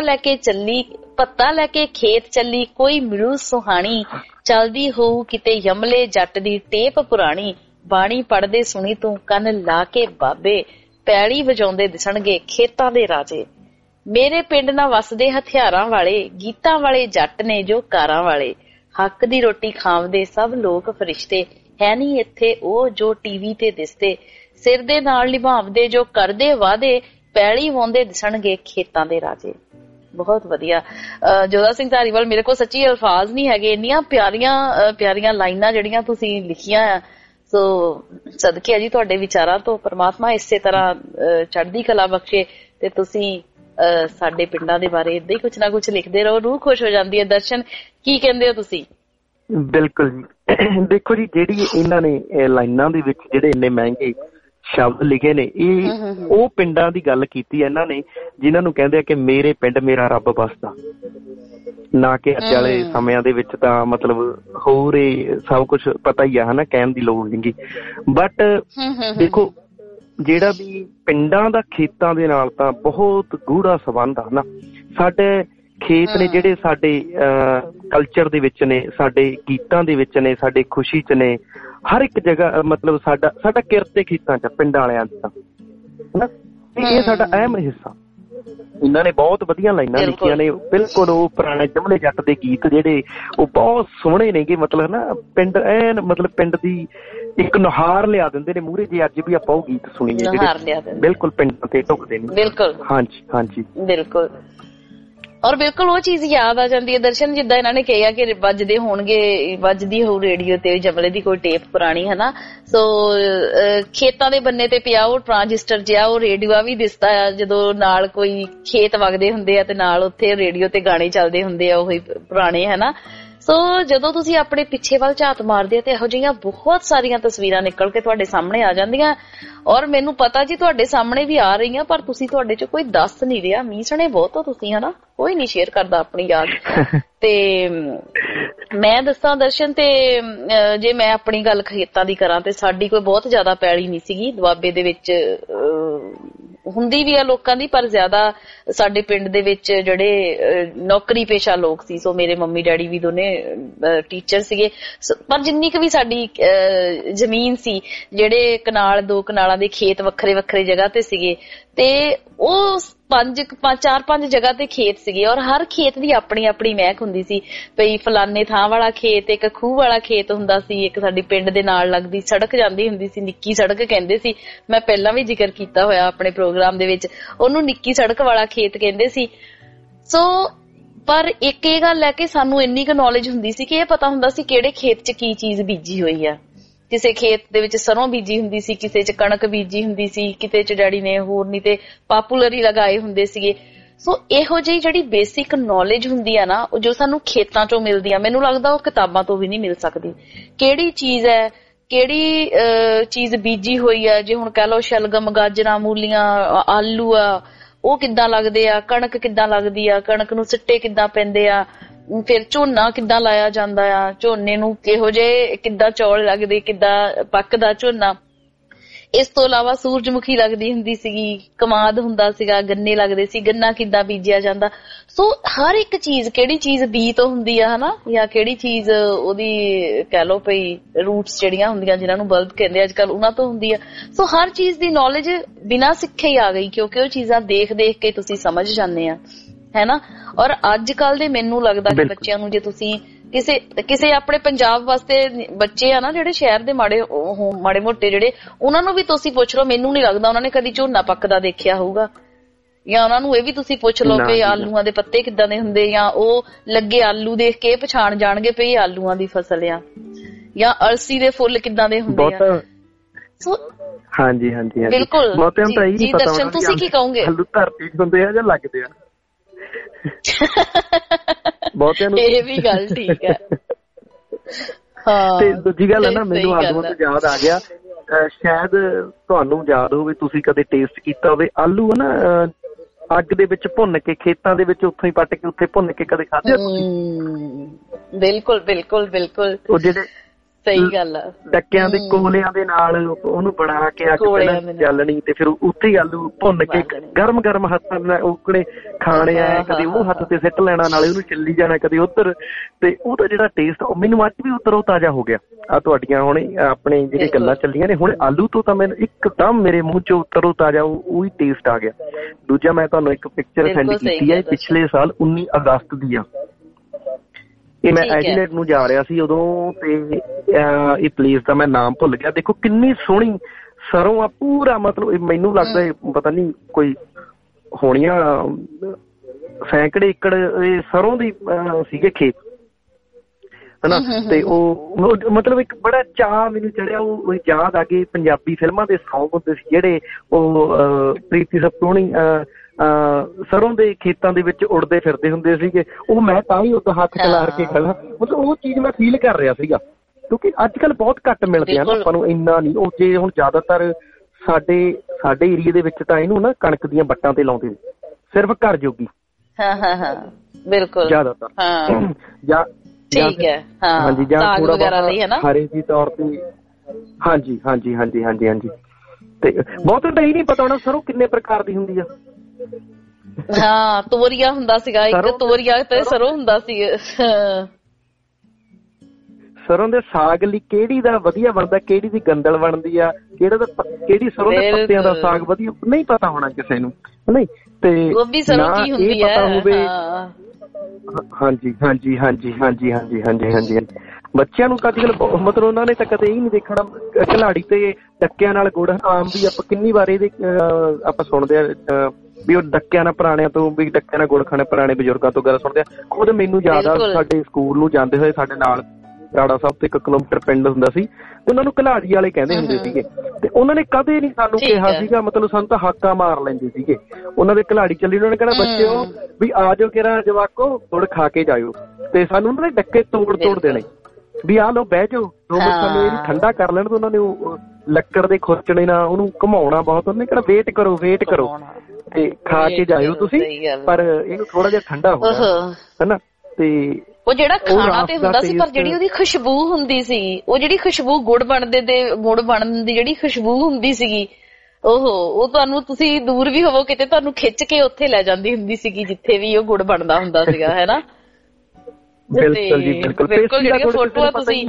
ਲੈ ਕੇ ਖੇਤ ਚੱਲੀ ਕੋਈ ਮਿਲੂ ਸੁਹਾਣੀ, ਚਲਦੀ ਹੋਊ ਕਿਤੇ ਯਮਲੇ ਜੱਟ ਦੀ ਟੇਪ ਪੁਰਾਣੀ, ਬਾਣੀ ਪੜਦੇ ਸੁਣੀ ਤੂੰ ਕੰਨ ਲਾ ਕੇ ਬਾਬੇ, ਪੈੜੀ ਵਜਾਉਂਦੇ ਦਿਸਣਗੇ ਖੇਤਾਂ ਦੇ ਰਾਜੇ, ਮੇਰੇ ਪਿੰਡ ਨਾ ਵਸਦੇ ਹਥਿਆਰਾਂ ਵਾਲੇ, ਗੀਤਾਂ ਵਾਲੇ ਜੱਟ ਨੇ ਜੋ ਕਾਰਾਂ ਵਾਲੇ, ਹੱਕ ਦੀ ਰੋਟੀ ਖਾਵਦੇ ਸਭ ਲੋਕ ਫਰਿਸ਼ਤੇ, ਹੈ ਨਹੀਂ ਇੱਥੇ ਉਹ ਜੋ ਟੀਵੀ ਤੇ ਦਿਸਦੇ, ਸਿਰ ਦੇ ਨਾਲ ਨਿਭਾਵਦੇ ਜੋ ਕਰਦੇ ਵਾਅਦੇ, ਪੈੜੀ ਵਾਉਂਦੇ ਦਿਸਣਗੇ ਖੇਤਾਂ ਦੇ ਰਾਜੇ। ਬਹੁਤ ਵਧੀਆ ਜੋਧਾ ਸਿੰਘ ਧਾਰੀਵਾਲ, ਮੇਰੇ ਕੋਲ ਸੱਚੀ ਅਲਫਾਜ਼ ਨਹੀਂ ਹੈਗੇ, ਇੰਨੀਆਂ ਪਿਆਰੀਆਂ ਲਾਈਨਾਂ ਜਿਹੜੀਆਂ ਤੁਸੀਂ ਲਿਖੀਆਂ ਆ। ਸੋ ਸਦਕੇ ਜੀ ਤੁਹਾਡੇ ਵਿਚਾਰਾਂ ਤੋਂ, ਪਰਮਾਤਮਾ ਇਸੇ ਤਰ੍ਹਾਂ ਚੜ੍ਹਦੀ ਕਲਾ ਬਖਸ਼ੇ ਤੇ ਤੁਸੀਂ ਸਾਡੇ ਪਿੰਡਾਂ ਦੇ ਬਾਰੇ ਏਦਾਂ ਹੀ ਕੁਛ ਨਾ ਕੁਛ ਲਿਖਦੇ ਰਹੋ, ਰੂਹ ਖੁਸ਼ ਹੋ ਜਾਂਦੀ ਹੈ। ਦਰਸ਼ਨ ਕੀ ਕਹਿੰਦੇ ਹੋ ਤੁਸੀਂ? ਬਿਲਕੁਲ ਜੀ, ਦੇਖੋ ਜੀ ਜਿਹੜੀ ਇਹਨਾਂ ਨੇ ਲਾਈਨਾਂ ਦੇ ਵਿੱਚ ਜਿਹੜੇ ਇੰਨੇ ਮਹਿੰਗੇ ਸ਼ਬਦ ਲਿਖੇ ਨੇ, ਇਹ ਉਹ ਪਿੰਡਾਂ ਦੀ ਗੱਲ ਕੀਤੀ ਹੈ ਇਹਨਾਂ ਨੇ ਜਿਨ੍ਹਾਂ ਨੂੰ ਕਹਿੰਦੇ ਆ ਕਿ ਮੇਰੇ ਪਿੰਡ ਮੇਰਾ ਰੱਬ ਵਸਦਾ, ਨਾ ਕਿ ਅੱਜ ਵਾਲੇ ਸਮਿਆਂ ਦੇ ਵਿੱਚ ਤਾਂ ਮਤਲਬ ਹੋਰ ਇਹ ਸਭ ਕੁਛ ਪਤਾ ਹੀ ਆ, ਹਨਾ, ਕਹਿਣ ਦੀ ਲੋੜ ਨਹੀਂ ਗੀ। ਬਟ ਦੇਖੋ ਜਿਹੜਾ ਵੀ ਪਿੰਡਾਂ ਦਾ ਖੇਤਾਂ ਦੇ ਨਾਲ ਤਾਂ ਬਹੁਤ ਗੂੜਾ ਸੰਬੰਧ ਆ ਨਾ। ਸਾਡੇ ਖੇਤ ਨੇ ਜਿਹੜੇ ਸਾਡੇ ਕਲਚਰ ਦੇ ਵਿੱਚ ਨੇ, ਸਾਡੇ ਗੀਤਾਂ ਦੇ ਵਿੱਚ ਨੇ, ਸਾਡੇ ਖੁਸ਼ੀ 'ਚ ਨੇ, ਹਰ ਇੱਕ ਜਗ੍ਹਾ ਮਤਲਬ ਸਾਡਾ ਕਿਰਤੇ ਖੇਤਾਂ 'ਚ ਪਿੰਡਾਂ ਵਾਲਿਆਂ ਦਾ ਹਨਾ, ਇਹ ਸਾਡਾ ਅਹਿਮ ਹਿੱਸਾ। ਇਹਨਾਂ ਨੇ ਬਹੁਤ ਵਧੀਆ ਲਾਈਨਾਂ ਲਿਖੀਆਂ ਨੇ, ਬਿਲਕੁਲ ਉਹ ਪੁਰਾਣੇ ਜਮਲੇ ਜੱਟ ਦੇ ਗੀਤ ਜਿਹੜੇ ਉਹ ਬਹੁਤ ਸੋਹਣੇ ਨੇਗੇ। ਮਤਲਬ ਨਾ ਪਿੰਡ ਐਨ ਮਤਲਬ ਪਿੰਡ ਦੀ ਇੱਕ ਨੁਹਾਰ ਲਿਆ ਦਿੰਦੇ ਨੇ ਮੂਹਰੇ, ਜੇ ਅੱਜ ਵੀ ਆਪਾਂ ਉਹ ਗੀਤ ਸੁਣੀਏ ਜਿਹੜੇ ਬਿਲਕੁਲ ਪਿੰਡਾਂ ਤੇ ਢੁੱਕਦੇ ਨੇ। ਬਿਲਕੁਲ ਹਾਂਜੀ ਬਿਲਕੁਲ, ਔਰ ਬਿਲਕੁਲ ਉਹ ਚੀਜ਼ ਯਾਦ ਆ ਜਾਂਦੀ ਹੈ ਦਰਸ਼ਨ, ਜਿੱਦਾਂ ਇਹਨਾਂ ਨੇ ਕਿਹਾ ਕਿ ਵੱਜਦੇ ਹੋਣਗੇ, ਵੱਜਦੀ ਹੋਊ ਰੇਡੀਓ ਤੇ ਜਮਲੇ ਦੀ ਕੋਈ ਟੇਪ ਪੁਰਾਣੀ, ਹਨਾ। ਸੋ ਖੇਤਾਂ ਦੇ ਬੰਨੇ ਤੇ ਪਿਆ ਉਹ ਟਰਾਂਜਿਸਟਰ ਜਿਹਾ, ਉਹ ਰੇਡੀਓ ਵੀ ਦਿਸਦਾ ਆ ਜਦੋਂ ਨਾਲ ਕੋਈ ਖੇਤ ਵਗਦੇ ਹੁੰਦੇ ਆ ਤੇ ਨਾਲ ਉੱਥੇ ਰੇਡੀਓ ਤੇ ਗਾਣੇ ਚੱਲਦੇ ਹੁੰਦੇ ਆ ਉਹੀ ਪੁਰਾਣੇ, ਹਨਾ। ਸੋ ਜਦੋਂ ਤੁਸੀਂ ਆਪਣੇ ਪਿੱਛੇ ਵੱਲ ਝਾਤ ਮਾਰਦੇ ਆ ਤੇ ਇਹੋ ਜਿਹੀਆਂ ਬਹੁਤ ਸਾਰੀਆਂ ਤਸਵੀਰਾਂ ਨਿਕਲ ਕੇ ਤੁਹਾਡੇ ਸਾਹਮਣੇ ਆ ਜਾਂਦੀਆਂ, ਔਰ ਮੈਨੂੰ ਪਤਾ ਜੀ ਤੁਹਾਡੇ ਸਾਹਮਣੇ ਵੀ ਆ ਰਹੀਆਂ, ਪਰ ਤੁਸੀਂ ਤੁਹਾਡੇ 'ਚ ਕੋਈ ਦੱਸ ਨਹੀਂ ਰਿਹਾ। ਮੀਸਣੇ ਬਹੁਤ ਹੋ ਤੁਸੀਂ, ਹਨਾ, ਕੋਈ ਨਹੀਂ ਸ਼ੇਅਰ ਕਰਦਾ ਆਪਣੀ ਯਾਦ। ਤੇ ਮੈਂ ਦੱਸਾਂ ਦਰਸ਼ਨ, ਤੇ ਜੇ ਮੈਂ ਆਪਣੀ ਗੱਲ ਖੇਤਾਂ ਦੀ ਕਰਾਂ ਤੇ ਸਾਡੀ ਕੋਈ ਬਹੁਤ ਜ਼ਿਆਦਾ ਪੈਲੀ ਨਹੀਂ ਸੀਗੀ ਦੁਆਬੇ ਦੇ ਵਿੱਚ, ਹੁੰਦੀ ਵੀ ਆ ਲੋਕਾਂ ਦੀ, ਪਰ ਜ਼ਿਆਦਾ ਸਾਡੇ ਪਿੰਡ ਦੇ ਵਿੱਚ ਜਿਹੜੇ ਨੌਕਰੀ ਪੇਸ਼ਾ ਲੋਕ ਸੀ। ਸੋ ਮੇਰੇ ਮੰਮੀ ਡੈਡੀ ਵੀ ਦੋਨੇ ਟੀਚਰ ਸੀਗੇ, ਪਰ ਜਿੰਨੀ ਕੁ ਵੀ ਸਾਡੀ ਜ਼ਮੀਨ ਸੀ, ਜਿਹੜੇ ਕਨਾਲ 2 ਕਨਾਲਾਂ ਦੇ ਖੇਤ ਵੱਖਰੇ ਵੱਖਰੇ ਜਗ੍ਹਾ ਤੇ ਸੀਗੇ, ਤੇ ਉਹ 4-5 ਜਗ੍ਹਾ ਤੇ ਖੇਤ ਸੀਗੇ, ਔਰ ਹਰ ਖੇਤ ਦੀ ਆਪਣੀ ਆਪਣੀ ਮਹਿਕ ਹੁੰਦੀ ਸੀ। ਭਈ ਫਲਾਨੇ ਥਾਂ ਵਾਲਾ ਖੇਤ, ਇੱਕ ਖੂਹ ਵਾਲਾ ਖੇਤ ਹੁੰਦਾ ਸੀ, ਇੱਕ ਸਾਡੀ ਪਿੰਡ ਦੇ ਨਾਲ ਲੱਗਦੀ ਸੜਕ ਜਾਂਦੀ ਹੁੰਦੀ ਸੀ, ਨਿੱਕੀ ਸੜਕ ਕਹਿੰਦੇ ਸੀ। ਮੈਂ ਪਹਿਲਾਂ ਵੀ ਜ਼ਿਕਰ ਕੀਤਾ ਹੋਇਆ ਆਪਣੇ ਪ੍ਰੋਗਰਾਮ ਦੇ ਵਿੱਚ, ਉਹਨੂੰ ਨਿੱਕੀ ਸੜਕ ਵਾਲਾ ਖੇਤ ਕਹਿੰਦੇ ਸੀ। ਸੋ ਪਰ ਇੱਕ ਇਹ ਗੱਲ ਹੈ ਕਿ ਸਾਨੂੰ ਇੰਨੀ ਕੁ ਨੌਲੇਜ ਹੁੰਦੀ ਸੀ ਕਿ ਇਹ ਪਤਾ ਹੁੰਦਾ ਸੀ ਕਿਹੜੇ ਖੇਤ 'ਚ ਕੀ ਚੀਜ਼ ਬੀਜੀ ਹੋਈ ਆ। ਕਿਸੇ ਖੇਤ ਦੇ ਵਿੱਚ ਸਰੋਂ ਬੀਜੀ ਹੁੰਦੀ ਸੀ, ਕਿਸੇ 'ਚ ਕਣਕ ਬੀਜੀ ਹੁੰਦੀ ਸੀ, ਕਿਤੇ 'ਚ ਡੈਡੀ ਨੇ ਹੋਰ ਨਹੀਂ ਤੇ ਪਾਪੂਲਰ ਹੀ ਲਗਾਏ ਹੁੰਦੇ ਸੀਗੇ। ਸੋ ਇਹੋ ਜਿਹੀ ਜਿਹੜੀ ਬੇਸਿਕ ਨੌਲੇਜ ਹੁੰਦੀ ਆ ਨਾ, ਉਹ ਜੋ ਸਾਨੂੰ ਖੇਤਾਂ 'ਚੋਂ ਮਿਲਦੀ ਆ, ਮੈਨੂੰ ਲੱਗਦਾ ਉਹ ਕਿਤਾਬਾਂ ਤੋਂ ਵੀ ਨਹੀਂ ਮਿਲ ਸਕਦੀ। ਕਿਹੜੀ ਚੀਜ਼ ਹੈ, ਕਿਹੜੀ ਚੀਜ਼ ਬੀਜੀ ਹੋਈ ਆ, ਜੇ ਹੁਣ ਕਹਿ ਲਓ ਸ਼ਲਗਮ, ਗਾਜਰਾਂ, ਮੂਲੀਆਂ, ਆਲੂ ਆ, ਉਹ ਕਿੱਦਾਂ ਲੱਗਦੇ ਆ, ਕਣਕ ਕਿੱਦਾਂ ਲੱਗਦੀ ਆ, ਕਣਕ ਨੂੰ ਸਿੱਟੇ ਕਿੱਦਾਂ ਪੈਂਦੇ ਆ, ਫਿਰ ਝੋਨਾ ਕਿੱਦਾਂ ਲਾਇਆ ਜਾਂਦਾ ਆ, ਝੋਨੇ ਨੂੰ ਕਿਹੋ ਜਿਹੇ ਕਿੱਦਾਂ ਚੌਲ ਲੱਗਦੇ, ਕਿੱਦਾਂ ਪੱਕਦਾ ਝੋਨਾ, ਇਸ ਤੋਂ ਇਲਾਵਾ ਸੂਰਜਮੁਖੀ ਲੱਗਦੀ ਹੁੰਦੀ ਸੀਗੀ, ਕਮਾਦ ਹੁੰਦਾ ਸੀਗਾ, ਗੰਨੇ ਲੱਗਦੇ ਸੀ, ਗੰਨਾ ਕਿੱਦਾਂ ਬੀਜਿਆ ਜਾਂਦਾ। ਸੋ ਹਰ ਇੱਕ ਚੀਜ਼, ਕਿਹੜੀ ਚੀਜ਼ ਬੀ ਤੋਂ ਹੁੰਦੀ ਆ ਹਨਾ, ਜਾਂ ਕਿਹੜੀ ਚੀਜ਼ ਉਹਦੀ ਕਹਿ ਲਓ ਭਈ ਰੂਟਸ ਜਿਹੜੀਆਂ ਹੁੰਦੀਆਂ ਜਿਹਨਾਂ ਨੂੰ ਬਲਬ ਕਹਿੰਦੇ ਅੱਜ ਕੱਲ, ਉਹਨਾਂ ਤੋਂ ਹੁੰਦੀ ਆ। ਸੋ ਹਰ ਚੀਜ਼ ਦੀ ਨੌਲੇਜ ਬਿਨਾਂ ਸਿੱਖੇ ਹੀ ਆ ਗਈ, ਕਿਉਂਕਿ ਉਹ ਚੀਜ਼ਾਂ ਦੇਖ ਦੇਖ ਕੇ ਤੁਸੀਂ ਸਮਝ ਜਾਂਦੇ ਆ, ਹੈ ਨਾ। ਔਰ ਅੱਜ ਕੱਲ ਦੇ ਮੈਨੂੰ ਲੱਗਦਾ ਕਿ ਬੱਚਿਆਂ ਨੂੰ, ਜੇ ਤੁਸੀਂ ਕਿਸੇ ਆਪਣੇ ਪੰਜਾਬ ਵਾਸਤੇ ਬੱਚੇ ਆ ਨਾ ਜਿਹੜੇ ਸ਼ਹਿਰ ਦੇ ਮਾੜੇ ਮੋਟੇ ਜਿਹੜੇ, ਉਹਨਾਂ ਨੂੰ ਵੀ ਤੁਸੀਂ ਪੁੱਛ ਲਓ, ਮੈਨੂੰ ਨਹੀਂ ਲੱਗਦਾ ਉਹਨਾਂ ਨੇ ਕਦੀ ਝੋਨਾ ਪੱਕਦਾ ਦੇਖਿਆ ਹੋਊਗਾ। ਜਾਂ ਉਹਨਾਂ ਨੂੰ ਇਹ ਵੀ ਤੁਸੀਂ ਪੁੱਛ ਲਓ ਕਿ ਆਲੂਆਂ ਦੇ ਪੱਤੇ ਕਿੱਦਾਂ ਦੇ ਹੁੰਦੇ, ਜਾਂ ਉਹ ਲੱਗੇ ਆਲੂ ਦੇਖ ਕੇ ਪਛਾਣ ਜਾਣਗੇ ਵੀ ਇਹ ਆਲੂਆਂ ਦੀ ਫਸਲ ਆ, ਜਾਂ ਅਲਸੀ ਦੇ ਫੁੱਲ ਕਿੱਦਾਂ ਦੇ ਹੁੰਦੇ ਆ। ਸੋ ਹਾਂਜੀ ਹਾਂਜੀ ਬਿਲਕੁਲ ਜੀ ਦਰਸ਼ਨ, ਤੁਸੀਂ ਕੀ ਕਹੋਗੇ? ਆਲੂ ਧਰਤੀ ਹੁੰਦੇ ਆ ਜਾਂ ਲੱਗਦੇ ਆ? ਬਹੁਤਿਆਂ ਨੂੰ ਇਹ ਵੀ ਗੱਲ ਠੀਕ ਹੈ। ਤੇ ਦੂਜੀ ਗੱਲ ਹੈ ਨਾ, ਮੈਨੂੰ ਆਲੂਆਂ ਤੋਂ ਯਾਦ ਆ ਗਿਆ, ਸ਼ਾਇਦ ਤੁਹਾਨੂੰ ਯਾਦ ਹੋਵੇ, ਤੁਸੀਂ ਕਦੇ ਟੇਸਟ ਕੀਤਾ ਹੋਵੇ ਆਲੂ ਹੈ ਨਾ ਅੱਗ ਦੇ ਵਿੱਚ ਭੁੰਨ ਕੇ, ਖੇਤਾਂ ਦੇ ਵਿੱਚ ਉੱਥੋਂ ਹੀ ਪੱਟ ਕੇ ਉੱਥੇ ਭੁੰਨ ਕੇ, ਕਦੇ ਖਾਧੇ ਤੁਸੀਂ? ਬਿਲਕੁਲ ਬਿਲਕੁਲ ਬਿਲਕੁਲ, ਉਹ ਜਿਹੜੇ ਸਹੀ ਗੱਲ ਆ, ਡੱਕਿਆਂ ਦੇ ਕੋਲਿਆਂ ਦੇ ਨਾਲ ਉਹਨੂੰ ਬਣਾ ਕੇ ਅੱਗ ਚੱਲਣੀ, ਤੇ ਫਿਰ ਉੱਥੇ ਹੀ ਆਲੂ ਭੁੰਨ ਕੇ ਗਰਮ ਗਰਮ ਹੱਥਾਂ ਨਾਲ ਉਕਣੇ ਖਾਣੇ ਆ, ਕਦੇ ਉਹ ਹੱਥ ਤੇ ਸਿੱਟ ਲੈਣਾ, ਨਾਲੇ ਉਹਨੂੰ ਚੱਲੀ ਜਾਣਾ ਕਦੇ ਉੱਧਰ, ਤੇ ਉਹਦਾ ਜਿਹੜਾ ਟੇਸਟ ਮੈਨੂੰ ਅੱਜ ਵੀ ਉਤਰੋ ਤਾਜ਼ਾ ਹੋ ਗਿਆ। ਆ ਤੁਹਾਡੀਆਂ ਹੁਣ ਆਪਣੇ ਜਿਹੜੇ ਗੱਲਾਂ ਚੱਲੀਆਂ ਨੇ ਹੁਣ ਆਲੂ ਤੋਂ, ਤਾਂ ਮੈਨੂੰ ਇੱਕਦਮ ਮੇਰੇ ਮੂੰਹ ਚੋਂ ਉਤਰੋ ਤਾਜ਼ਾ ਉਹੀ ਟੇਸਟ ਆ ਗਿਆ। ਦੂਜਾ ਮੈਂ ਤੁਹਾਨੂੰ ਇੱਕ ਪਿਕਚਰ ਸੈਂਡ ਕੀਤੀ ਹੈ, ਪਿਛਲੇ ਸਾਲ 19 ਅਗਸਤ ਦੀ ਆ, ਇਹ ਮੈਂ ਐਡੀਲੇਡ ਨੂੰ ਜਾ ਰਿਹਾ ਸੀ ਉਦੋਂ, ਤੇ ਇਹ ਪਲੇਸ ਦਾ ਮੈਂ ਨਾਮ ਭੁੱਲ ਗਿਆ। ਦੇਖੋ ਕਿੰਨੀ ਸੋਹਣੀ ਸਰੋਂ ਆ, ਪੂਰਾ ਮਤਲਬ ਮੈਨੂੰ ਲੱਗਦਾ ਪਤਾ ਨਹੀਂ ਕੋਈ ਹੋਣੀਆਂ ਸੈਂਕੜੇ ਏਕੜ ਇਹ ਸਰੋਂ ਦੀ ਸੀਗੇ ਖੇਤ ਹਨਾ। ਤੇ ਉਹ ਮਤਲਬ ਇੱਕ ਬੜਾ ਚਾਅ ਮੈਨੂੰ ਚੜਿਆ, ਉਹ ਯਾਦ ਆ ਗਈ ਪੰਜਾਬੀ ਫਿਲਮਾਂ ਦੇ ਸੌਂਗ ਹੁੰਦੇ ਸੀ ਜਿਹੜੇ, ਉਹ ਪ੍ਰੀਤੀ ਸਪਤੋਣੀ ਸਰੋਂ ਦੇ ਖੇਤਾਂ ਦੇ ਵਿੱਚ ਉੜਦੇ ਫਿਰਦੇ ਹੁੰਦੇ ਸੀਗੇ, ਉਹ ਮੈਂ ਤਾਂ ਹੀ ਉਦੋਂ ਹੱਥ ਖਿਲਾਰ ਕੇ ਖੜਾ, ਮਤਲਬ ਉਹ ਚੀਜ਼ ਮੈਂ ਫੀਲ ਕਰ ਰਿਹਾ ਸੀਗਾ। ਕਿਉਂਕਿ ਅੱਜ ਕੱਲ੍ਹ ਬਹੁਤ ਘੱਟ ਮਿਲਦੇ ਹਨ ਆਪਾਂ ਨੂੰ, ਇੰਨਾ ਨਹੀਂ। ਉਹ ਜੇ ਹੁਣ ਜ਼ਿਆਦਾਤਰ ਸਾਡੇ ਏਰੀਏ ਦੇ ਵਿੱਚ ਤਾਂ ਇਹਨੂੰ ਨਾ ਕਣਕ ਦੀਆਂ ਵੱਟਾਂ ਤੇ ਲਾਉਂਦੇ ਨੇ, ਸਿਰਫ ਘਰ ਜੋਗੀ। ਬਿਲਕੁਲ ਜ਼ਿਆਦਾਤਰ ਠੀਕ ਹੈ, ਹਾਂਜੀ, ਜਾਂ ਥੋੜਾ ਹਰੇ ਦੀ ਤੌਰ ਤੇ। ਹਾਂਜੀ ਹਾਂਜੀ ਹਾਂਜੀ ਹਾਂਜੀ ਹਾਂਜੀ। ਤੇ ਬਹੁਤ ਤਾਂ ਇਹ ਨਹੀਂ ਪਤਾ ਹੋਣਾ ਸਰੋਂ ਕਿੰਨੇ ਪ੍ਰਕਾਰ ਦੀ ਹੁੰਦੀ ਆ। ਹਾਂ, ਤੋਰੀਆ ਹੁੰਦਾ ਸੀਗਾ ਇੱਕ, ਤੋਰੀਆ ਤੇ ਸਰੋਂ ਹੁੰਦਾ ਸੀ। ਸਰੋਂ ਦੇ ਸਾਗ ਲਈ ਕਿਹੜੀ ਦਾ ਵਧੀਆ ਬਣਦਾ, ਕਿਹੜੀ ਦੀ ਗੰਦਲ ਬਣਦੀ ਆ, ਕਿਹੜੀ ਸਰੋਂ ਦੇ ਪੱਤਿਆਂ ਦਾ ਸਾਗ ਵਧੀਆ, ਨਹੀਂ ਪਤਾ ਹੋਣਾ ਕਿਸੇ ਨੂੰ, ਨਹੀਂ। ਤੇ ਨਾ ਇਹ ਪਤਾ ਹੋਵੇ। ਹਾਂਜੀ ਹਾਂਜੀ ਹਾਂਜੀ ਹਾਂਜੀ ਹਾਂਜੀ ਹਾਂਜੀ ਹਾਂਜੀ। ਬੱਚਿਆਂ ਨੂੰ ਤਾਂ ਅੱਜ ਕੱਲ੍ਹ ਮਤਲਬ ਉਹਨਾਂ ਨੇ ਤਾਂ ਕਦੇ ਇਹ ਨਹੀਂ ਦੇਖਣਾ, ਘਲਾੜੀ ਤੇ ਡੱਕਿਆਂ ਨਾਲ ਗੁੜ। ਆਮ ਵੀ ਆਪਾਂ ਕਿੰਨੀ ਵਾਰ ਇਹਦੇ ਆਪਾਂ ਸੁਣਦੇ ਆ ਵੀ ਉਹ ਡੱਕਿਆਂ ਨਾਲ, ਪੁਰਾਣਿਆਂ ਤੋਂ ਵੀ ਡੱਕਿਆਂ ਨਾਲ ਗੁੜ ਖਾਣਾ, ਪੁਰਾਣੇ ਬਜ਼ੁਰਗਾਂ ਤੋਂ ਗੱਲ ਸੁਣਦੇ ਆ। ਖੁਦ ਮੈਨੂੰ ਯਾਦ ਆ, ਸਾਡੇ ਸਕੂਲ ਨੂੰ ਜਾਂਦੇ ਹੋਏ ਸਾਡੇ ਨਾਲ ਰਾੜਾ ਸਾਹਿਬ ਤੇ 1 ਕਿਲੋਮੀਟਰ ਪਿੰਡ ਹੁੰਦਾ ਸੀ, ਤੇ ਉਹਨਾਂ ਨੂੰ ਘਲਾੜੀ ਵਾਲੇ ਕਹਿੰਦੇ ਹੁੰਦੇ ਸੀਗੇ, ਤੇ ਉਹਨਾਂ ਨੇ ਕਦੇ ਨਹੀਂ ਸਾਨੂੰ ਕਿਹਾ ਸੀਗਾ, ਮਤਲਬ ਸਾਨੂੰ ਤਾਂ ਹਾਕਾ ਮਾਰ ਲੈਂਦੇ ਸੀਗੇ। ਉਹਨਾਂ ਦੇ ਘਲਾੜੀ ਚੱਲੀ, ਉਹਨਾਂ ਨੇ ਕਹਿਣਾ ਬੱਚਿਓ ਵੀ ਆ ਜਾਓ ਕਿਹੜਾ ਜਵਾਕੋ, ਗੁੜ ਖਾ ਕੇ ਜਾਇਓ, ਤੇ ਸਾਨੂੰ ਉਹਨਾਂ ਨੇ ਡੱਕੇ ਤੋੜ ਦੇਣੇ ਵੀ ਆਹ ਲਓ ਬਹਿ ਜਾਓ 2 ਮਿੰਟ, ਸਾਨੂੰ ਇਹ ਠੰਡਾ ਕਰ ਲੈਣ। ਤੇ ਉਹਨਾਂ ਨੇ ਉਹ ਲੱਕੜ ਦੇ ਖੁਰਚਣੇ ਨਾਲ ਉਹਨੂੰ ਘੁਮਾਉਣਾ ਬਹੁਤ, ਉਹਨੇ ਕਹਿਣਾ ਵੇਟ ਕਰੋ ਤੇ ਖਾ ਕੇ ਜਾਇਓ ਤੁਸੀਂ, ਪਰ ਇਹਨੂੰ ਥੋੜਾ ਜਿਹਾ ਠੰਡਾ ਹੋ ਹਨਾ। ਤੇ ਉਹ ਜਿਹੜਾ ਖਾਣਾ ਤੇ ਹੁੰਦਾ ਸੀ, ਪਰ ਜਿਹੜੀ ਉਹਦੀ ਖੁਸ਼ਬੂ ਹੁੰਦੀ ਸੀ, ਉਹ ਜਿਹੜੀ ਖੁਸ਼ਬੂ ਗੁੜ ਬਣਨ ਦੀ ਜਿਹੜੀ ਖੁਸ਼ਬੂ ਹੁੰਦੀ ਸੀਗੀ, ਉਹ ਤੁਹਾਨੂੰ, ਤੁਸੀਂ ਦੂਰ ਵੀ ਹੋਵੋ ਕਿਤੇ, ਤੁਹਾਨੂੰ ਖਿੱਚ ਕੇ ਉੱਥੇ ਲੈ ਜਾਂਦੀ ਹੁੰਦੀ ਸੀਗੀ ਜਿੱਥੇ ਵੀ ਉਹ ਗੁੜ ਬਣਦਾ ਹੁੰਦਾ ਸੀਗਾ, ਹੈ ਨਾ। ਬਿਲਕੁਲ ਜੀ ਬਿਲਕੁਲ। ਜਿਹੜੀਆਂ ਫੋਟੋਆਂ ਤੁਸੀਂ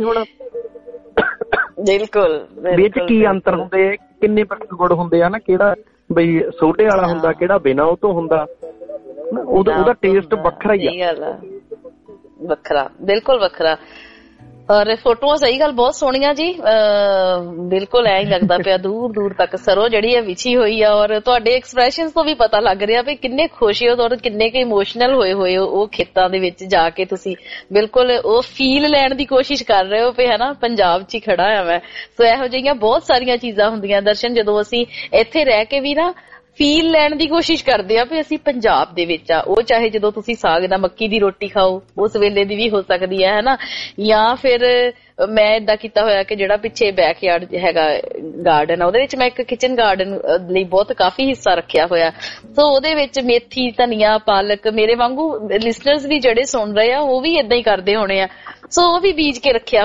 ਬਿਲਕੁਲ ਵਿੱਚ ਕੀ ਅੰਤਰ ਹੁੰਦੇ, ਕਿੰਨੇ ਗੁੜ ਹੁੰਦੇ ਆ ਨਾ, ਕਿਹੜਾ ਬਈ ਸੋਡੇ ਵਾਲਾ ਹੁੰਦਾ, ਕਿਹੜਾ ਬਿਨਾਂ ਉਹ ਤੋਂ ਹੁੰਦਾ, ਉਹਦਾ ਟੇਸਟ ਵੱਖਰਾ ਹੀ ਆ, ਵੱਖਰਾ, ਬਿਲਕੁਲ ਵੱਖਰਾ। ਔਰ ਫੋਟੋਆਂ ਸਹੀ ਗੱਲ ਬਹੁਤ ਸੋਹਣੀਆਂ ਜੀ, ਬਿਲਕੁਲ ਐਂ ਹੀ ਲੱਗਦਾ ਪਿਆ ਦੂਰ ਦੂਰ ਤੱਕ ਸਰੋਂ ਜਿਹੜੀ ਹੈ ਵਿਛੀ ਹੋਈ ਆ। ਔਰ ਤੁਹਾਡੇ ਐਕਸਪ੍ਰੈਸ਼ਨ ਤੋਂ ਵੀ ਪਤਾ ਲੱਗ ਰਿਹਾ ਵੀ ਕਿੰਨੇ ਖੁਸ਼ ਹੋ ਔਰ ਕਿੰਨੇ ਕੁ ਇਮੋਸ਼ਨਲ ਹੋਏ ਉਹ ਖੇਤਾਂ ਦੇ ਵਿੱਚ ਜਾ ਕੇ, ਤੁਸੀਂ ਬਿਲਕੁਲ ਉਹ ਫੀਲ ਲੈਣ ਦੀ ਕੋਸ਼ਿਸ਼ ਕਰ ਰਹੇ ਹੋ ਵੀ, ਹੈ ਨਾ, ਪੰਜਾਬ 'ਚ ਹੀ ਖੜਾ ਆ ਮੈਂ। ਸੋ ਇਹੋ ਜਿਹੀਆਂ ਬਹੁਤ ਸਾਰੀਆਂ ਚੀਜ਼ਾਂ ਹੁੰਦੀਆਂ ਦਰਸ਼ਨ, ਜਦੋਂ ਅਸੀਂ ਇੱਥੇ ਰਹਿ ਕੇ ਵੀ ਨਾ ਫੀਲ ਲੈਣ ਦੀ ਕੋਸ਼ਿਸ਼ ਕਰਦੇ ਆ ਵੀ ਅਸੀਂ ਪੰਜਾਬ ਦੇ ਵਿੱਚ ਆ। ਉਹ ਚਾਹੇ ਜਦੋਂ ਤੁਸੀਂ ਸਾਗ ਨਾਲ ਮੱਕੀ ਦੀ ਰੋਟੀ ਖਾਓ, ਉਸ ਵੇਲੇ ਦੀ ਵੀ ਹੋ ਸਕਦੀ ਹੈ ਨਾ, ਜਾਂ ਫਿਰ ਮੈਂ ਏਦਾਂ ਕੀਤਾ ਹੋਇਆ ਕਿ ਜਿਹੜਾ ਪਿੱਛੇ ਬੈਕਯਾਰਡ ਹੈਗਾ ਗਾਰਡਨ ਆ, ਉਹਦੇ ਵਿੱਚ ਮੈਂ ਇੱਕ ਕਿਚਨ ਗਾਰਡਨ ਲਈ ਬਹੁਤ ਕਾਫੀ ਹਿੱਸਾ ਰੱਖਿਆ ਹੋਇਆ। ਸੋ ਉਹਦੇ ਵਿੱਚ ਮੇਥੀ, ਧਨੀਆ, ਪਾਲਕ, ਮੇਰੇ ਵਾਂਗੂ ਲਿਸਨਰਸ ਵੀ ਜਿਹੜੇ ਸੁਣ ਰਹੇ ਆ ਉਹ ਵੀ ਏਦਾਂ ਹੀ ਕਰਦੇ ਹੋਣੇ ਆ, ਸੋ ਉਹ ਵੀ ਬੀਜ ਕੇ ਰੱਖਿਆ ਹੋਇਆ।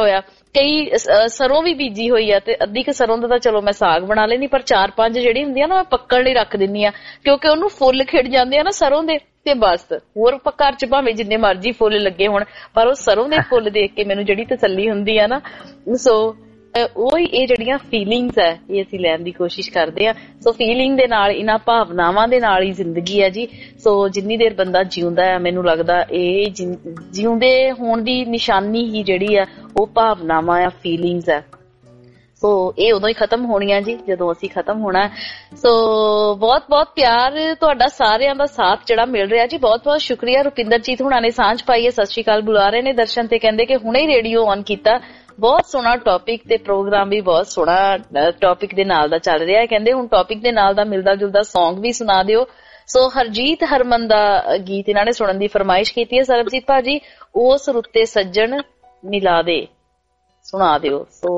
ਕਈ ਸਰੋਂ ਵੀ ਬੀਜੀ ਹੋਈ ਆ ਤੇ ਅੱਧੀ ਕੁ ਸਰੋਂ ਦਾ ਤਾਂ ਚਲੋ ਮੈਂ ਸਾਗ ਬਣਾ ਲੈਣੀ, ਪਰ 4-5 ਜਿਹੜੀ ਹੁੰਦੀ ਆ ਨਾ ਮੈਂ ਪੱਕਣ ਲਈ ਰੱਖ ਦਿੰਦੀ ਆ, ਕਿਉਂਕਿ ਉਹਨੂੰ ਫੁੱਲ ਖਿੜ ਜਾਂਦੇ ਆ ਨਾ ਸਰੋਂ ਦੇ, ਤੇ ਬਸ ਹੋਰ ਘਰ ਚ ਭਾਵੇਂ ਜਿੰਨੇ ਮਰਜ਼ੀ ਫੁੱਲ ਲੱਗੇ ਹੋਣ, ਪਰ ਉਹ ਸਰੋਂ ਦੇ ਫੁੱਲ ਦੇਖ ਕੇ ਮੈਨੂੰ ਜਿਹੜੀ ਤਸੱਲੀ ਹੁੰਦੀ ਆ ਨਾ, ਸੋ ਉਹੀ ਇਹ ਜਿਹੜੀਆਂ ਫੀਲਿੰਗਸ ਹੈ ਇਹ ਅਸੀਂ ਲੈਣ ਦੀ ਕੋਸ਼ਿਸ਼ ਕਰਦੇ ਆ। ਸੋ ਫੀਲਿੰਗ ਦੇ ਨਾਲ, ਇਹਨਾਂ ਭਾਵਨਾਵਾਂ ਦੇ ਨਾਲ ਹੀ ਜ਼ਿੰਦਗੀ ਹੈ ਜੀ। ਸੋ ਜਿੰਨੀ ਦੇਰ ਬੰਦਾ ਜਿਉਂਦਾ ਹੈ, ਮੈਨੂੰ ਲੱਗਦਾ ਇਹ ਜਿਉਂਦੇ ਹੋਣ ਦੀ ਨਿਸ਼ਾਨੀ ਹੀ ਜਿਹੜੀ ਆ ਉਹ ਭਾਵਨਾਵਾਂ ਆ, ਫੀਲਿੰਗਸ ਹੈ। ਸੋ ਇਹ ਉਦੋਂ ਹੀ ਖਤਮ ਹੋਣੀਆਂ ਜੀ ਜਦੋਂ ਅਸੀਂ ਖਤਮ ਹੋਣਾ। ਸੋ ਬਹੁਤ ਬਹੁਤ ਪਿਆਰ ਤੁਹਾਡਾ ਸਾਰਿਆਂ ਦਾ ਸਾਥ ਜਿਹੜਾ ਮਿਲ ਰਿਹਾ ਜੀ, ਬਹੁਤ ਬਹੁਤ ਸ਼ੁਕਰੀਆ। ਰੁਪਿੰਦਰਜੀਤ ਹੁਣਾਂ ਨੇ ਸਾਂਝ ਪਾਈ ਹੈ, ਸਤਿ ਸ਼੍ਰੀ ਅਕਾਲ ਬੁਲਾ ਰਹੇ ਨੇ ਦਰਸ਼ਨ, ਤੇ ਕਹਿੰਦੇ ਕਿ ਹੁਣੇ ਹੀ ਰੇਡੀਓ ਔਨ ਕੀਤਾ, ਬਹੁਤ ਸੋਹਣਾ ਟੌਪਿਕ ਤੇ ਪ੍ਰੋਗਰਾਮ ਵੀ ਬਹੁਤ ਸੋਹਣਾ ਟੌਪਿਕ ਦੇ ਨਾਲ ਦਾ ਚੱਲ ਰਿਹਾ ਹੈ। ਕਹਿੰਦੇ ਹੁਣ ਟੌਪਿਕ ਦੇ ਨਾਲ ਦਾ ਮਿਲਦਾ ਜੁਲਦਾ ਸੌਂਗ ਵੀ ਸੁਣਾ ਦਿਓ। ਸੋ ਹਰਜੀਤ ਹਰਮਨ ਦਾ ਗੀਤ ਇਹਨਾਂ ਨੇ ਸੁਣਨ ਦੀ ਫਰਮਾਇਸ਼ ਕੀਤੀ ਹੈ। ਸਰਬਜੀਤ ਭਾਜੀ ਉਸ ਰੁੱਤੇ ਸੱਜਣ ਮਿਲਾ ਦੇ ਸੁਣਾ ਦਿਓ। ਸੋ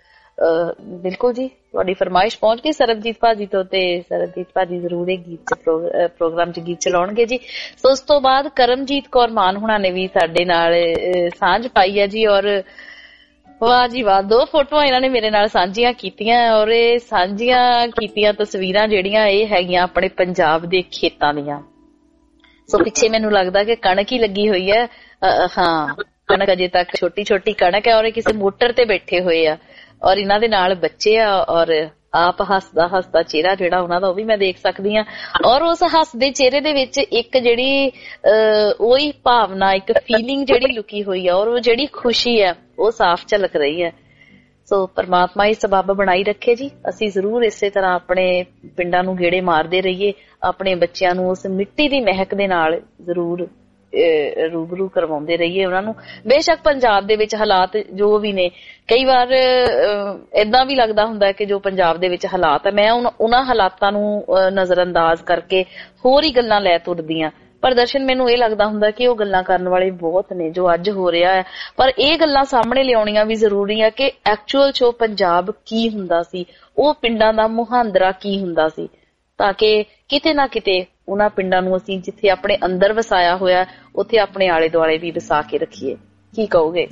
ਬਿਲਕੁਲ ਜੀ, ਤੁਹਾਡੀ ਫਰਮਾਇਸ਼ ਪਹੁੰਚ ਗਈ ਸਰਬਜੀਤ ਭਾਜੀ ਤੋਂ, ਤੇ ਸਰਬਜੀਤ ਭਾਜੀ ਜ਼ਰੂਰ ਇਹ ਗੀਤ ਪ੍ਰੋਗਰਾਮ ਚ ਗੀਤ ਚਲਾਉਣਗੇ ਜੀ। ਸੋ ਉਸ ਤੋਂ ਬਾਅਦ ਕਰਮਜੀਤ ਕੌਰ ਮਾਨ ਹੁਣਾਂ ਨੇ ਵੀ ਸਾਡੇ ਨਾਲ ਸਾਂਝ ਪਾਈ ਹੈ ਜੀ, ਔਰ ਵਾਹ ਜੀ ਵਾਹ, 2 ਫੋਟੋਆਂ ਇਹਨਾਂ ਨੇ ਮੇਰੇ ਨਾਲ ਸਾਂਝੀਆਂ ਕੀਤੀਆਂ, ਔਰ ਇਹ ਸਾਂਝੀਆਂ ਕੀਤੀਆਂ ਤਸਵੀਰਾਂ ਜਿਹੜੀਆਂ ਇਹ ਹੈਗੀਆਂ ਆਪਣੇ ਪੰਜਾਬ ਦੇ ਖੇਤਾਂ ਦੀਆਂ। ਸੋ ਪਿੱਛੇ ਮੈਨੂੰ ਲੱਗਦਾ ਕਿ ਕਣਕ ਹੀ ਲੱਗੀ ਹੋਈ ਹੈ, ਹਾਂ ਕਣਕ ਅਜੇ ਤੱਕ ਛੋਟੀ ਛੋਟੀ ਕਣਕ ਹੈ, ਔਰ ਇਹ ਕਿਸੇ ਮੋਟਰ ਤੇ ਬੈਠੇ ਹੋਏ ਆ, ਔਰ ਇਹਨਾਂ ਦੇ ਨਾਲ ਬੱਚੇ ਆ, ਔਰ ਆਪ ਹੱਸਦਾ ਹੱਸਦਾ ਚਿਹਰਾ ਜਿਹੜਾ ਉਹਨਾਂ ਦਾ ਉਹ ਵੀ ਮੈਂ ਦੇਖ ਸਕਦੀ ਹਾਂ। ਔਰ ਉਸ ਹੱਸਦੇ ਚਿਹਰੇ ਦੇ ਵਿੱਚ ਇੱਕ ਜਿਹੜੀ ਉਹੀ ਭਾਵਨਾ, ਇੱਕ ਫੀਲਿੰਗ ਜਿਹੜੀ ਲੁਕੀ ਹੋਈ ਆ, ਔਰ ਉਹ ਜਿਹੜੀ ਖੁਸ਼ੀ ਹੈ ਉਹ ਸਾਫ਼ ਝਲਕ ਰਹੀ ਹੈ। ਸੋ ਪਰਮਾਤਮਾ ਹੀ ਸਬੱਬ ਬਣਾਈ ਰੱਖੇ ਜੀ। ਅਸੀਂ ਜ਼ਰੂਰ ਇਸੇ ਤਰ੍ਹਾਂ ਆਪਣੇ ਪਿੰਡਾਂ ਨੂੰ ਗੇੜੇ ਮਾਰਦੇ ਰਹੀਏ, ਆਪਣੇ ਬੱਚਿਆਂ ਨੂੰ ਉਸ ਮਿੱਟੀ ਦੀ ਮਹਿਕ ਦੇ ਨਾਲ ਜ਼ਰੂਰ ਰੂਬਰੂ ਕਰਵਾਉਂਦੇ ਰਹੀਏ ਉਹਨਾਂ ਨੂੰ। ਬੇਸ਼ੱਕ ਪੰਜਾਬ ਦੇ ਵਿੱਚ ਹਾਲਾਤ ਜੋ ਵੀ ਨੇ, ਕਈ ਵਾਰ ਏਦਾਂ ਵੀ ਲੱਗਦਾ ਹੁੰਦਾ ਕਿ ਜੋ ਪੰਜਾਬ ਦੇ ਵਿੱਚ ਹਾਲਾਤ ਹੈ, ਮੈਂ ਉਹਨਾਂ ਹਾਲਾਤਾਂ ਨੂੰ ਨਜ਼ਰ ਅੰਦਾਜ਼ ਕਰਕੇ ਹੋਰ ਹੀ ਗੱਲਾਂ ਲੈ ਤੁਰਦੀ ਹਾਂ, ਪਰ ਦਰਸ਼ਨ ਮੈਨੂੰ ਇਹ ਲੱਗਦਾ ਹੁੰਦਾ ਕਿ ਉਹ ਗੱਲਾਂ ਕਰਨ ਵਾਲੇ ਬਹੁਤ ਨੇ ਜੋ ਅੱਜ ਹੋ ਰਿਹਾ ਹੈ। ਪਰ ਇਹ ਗੱਲਾਂ ਸਾਹਮਣੇ ਲਿਆਉਣੀਆਂ ਵੀ ਜ਼ਰੂਰੀ ਆ ਕਿ ਐਕਚੁਅਲ ਚ ਉਹ ਪੰਜਾਬ ਕੀ ਹੁੰਦਾ ਸੀ, ਉਹ ਪਿੰਡਾਂ ਦਾ ਮੁਹਾਂਦਰਾ ਕੀ ਹੁੰਦਾ ਸੀ, ਤਾਂ ਕਿ ਕਿਤੇ ਨਾ ਕਿਤੇ ਉਹਨਾਂ ਪਿੰਡਾਂ ਨੂੰ ਅਸੀਂ ਜਿੱਥੇ ਆਪਣੇ ਅੰਦਰ ਵਸਾਇਆ ਹੋਇਆ ਉੱਥੇ ਆਪਣੇ ਆਲੇ ਦੁਆਲੇ ਵੀ ਵਸਾ ਕੇ ਰੱਖੀਏ। ਕੀ ਕਹੋਗੇ?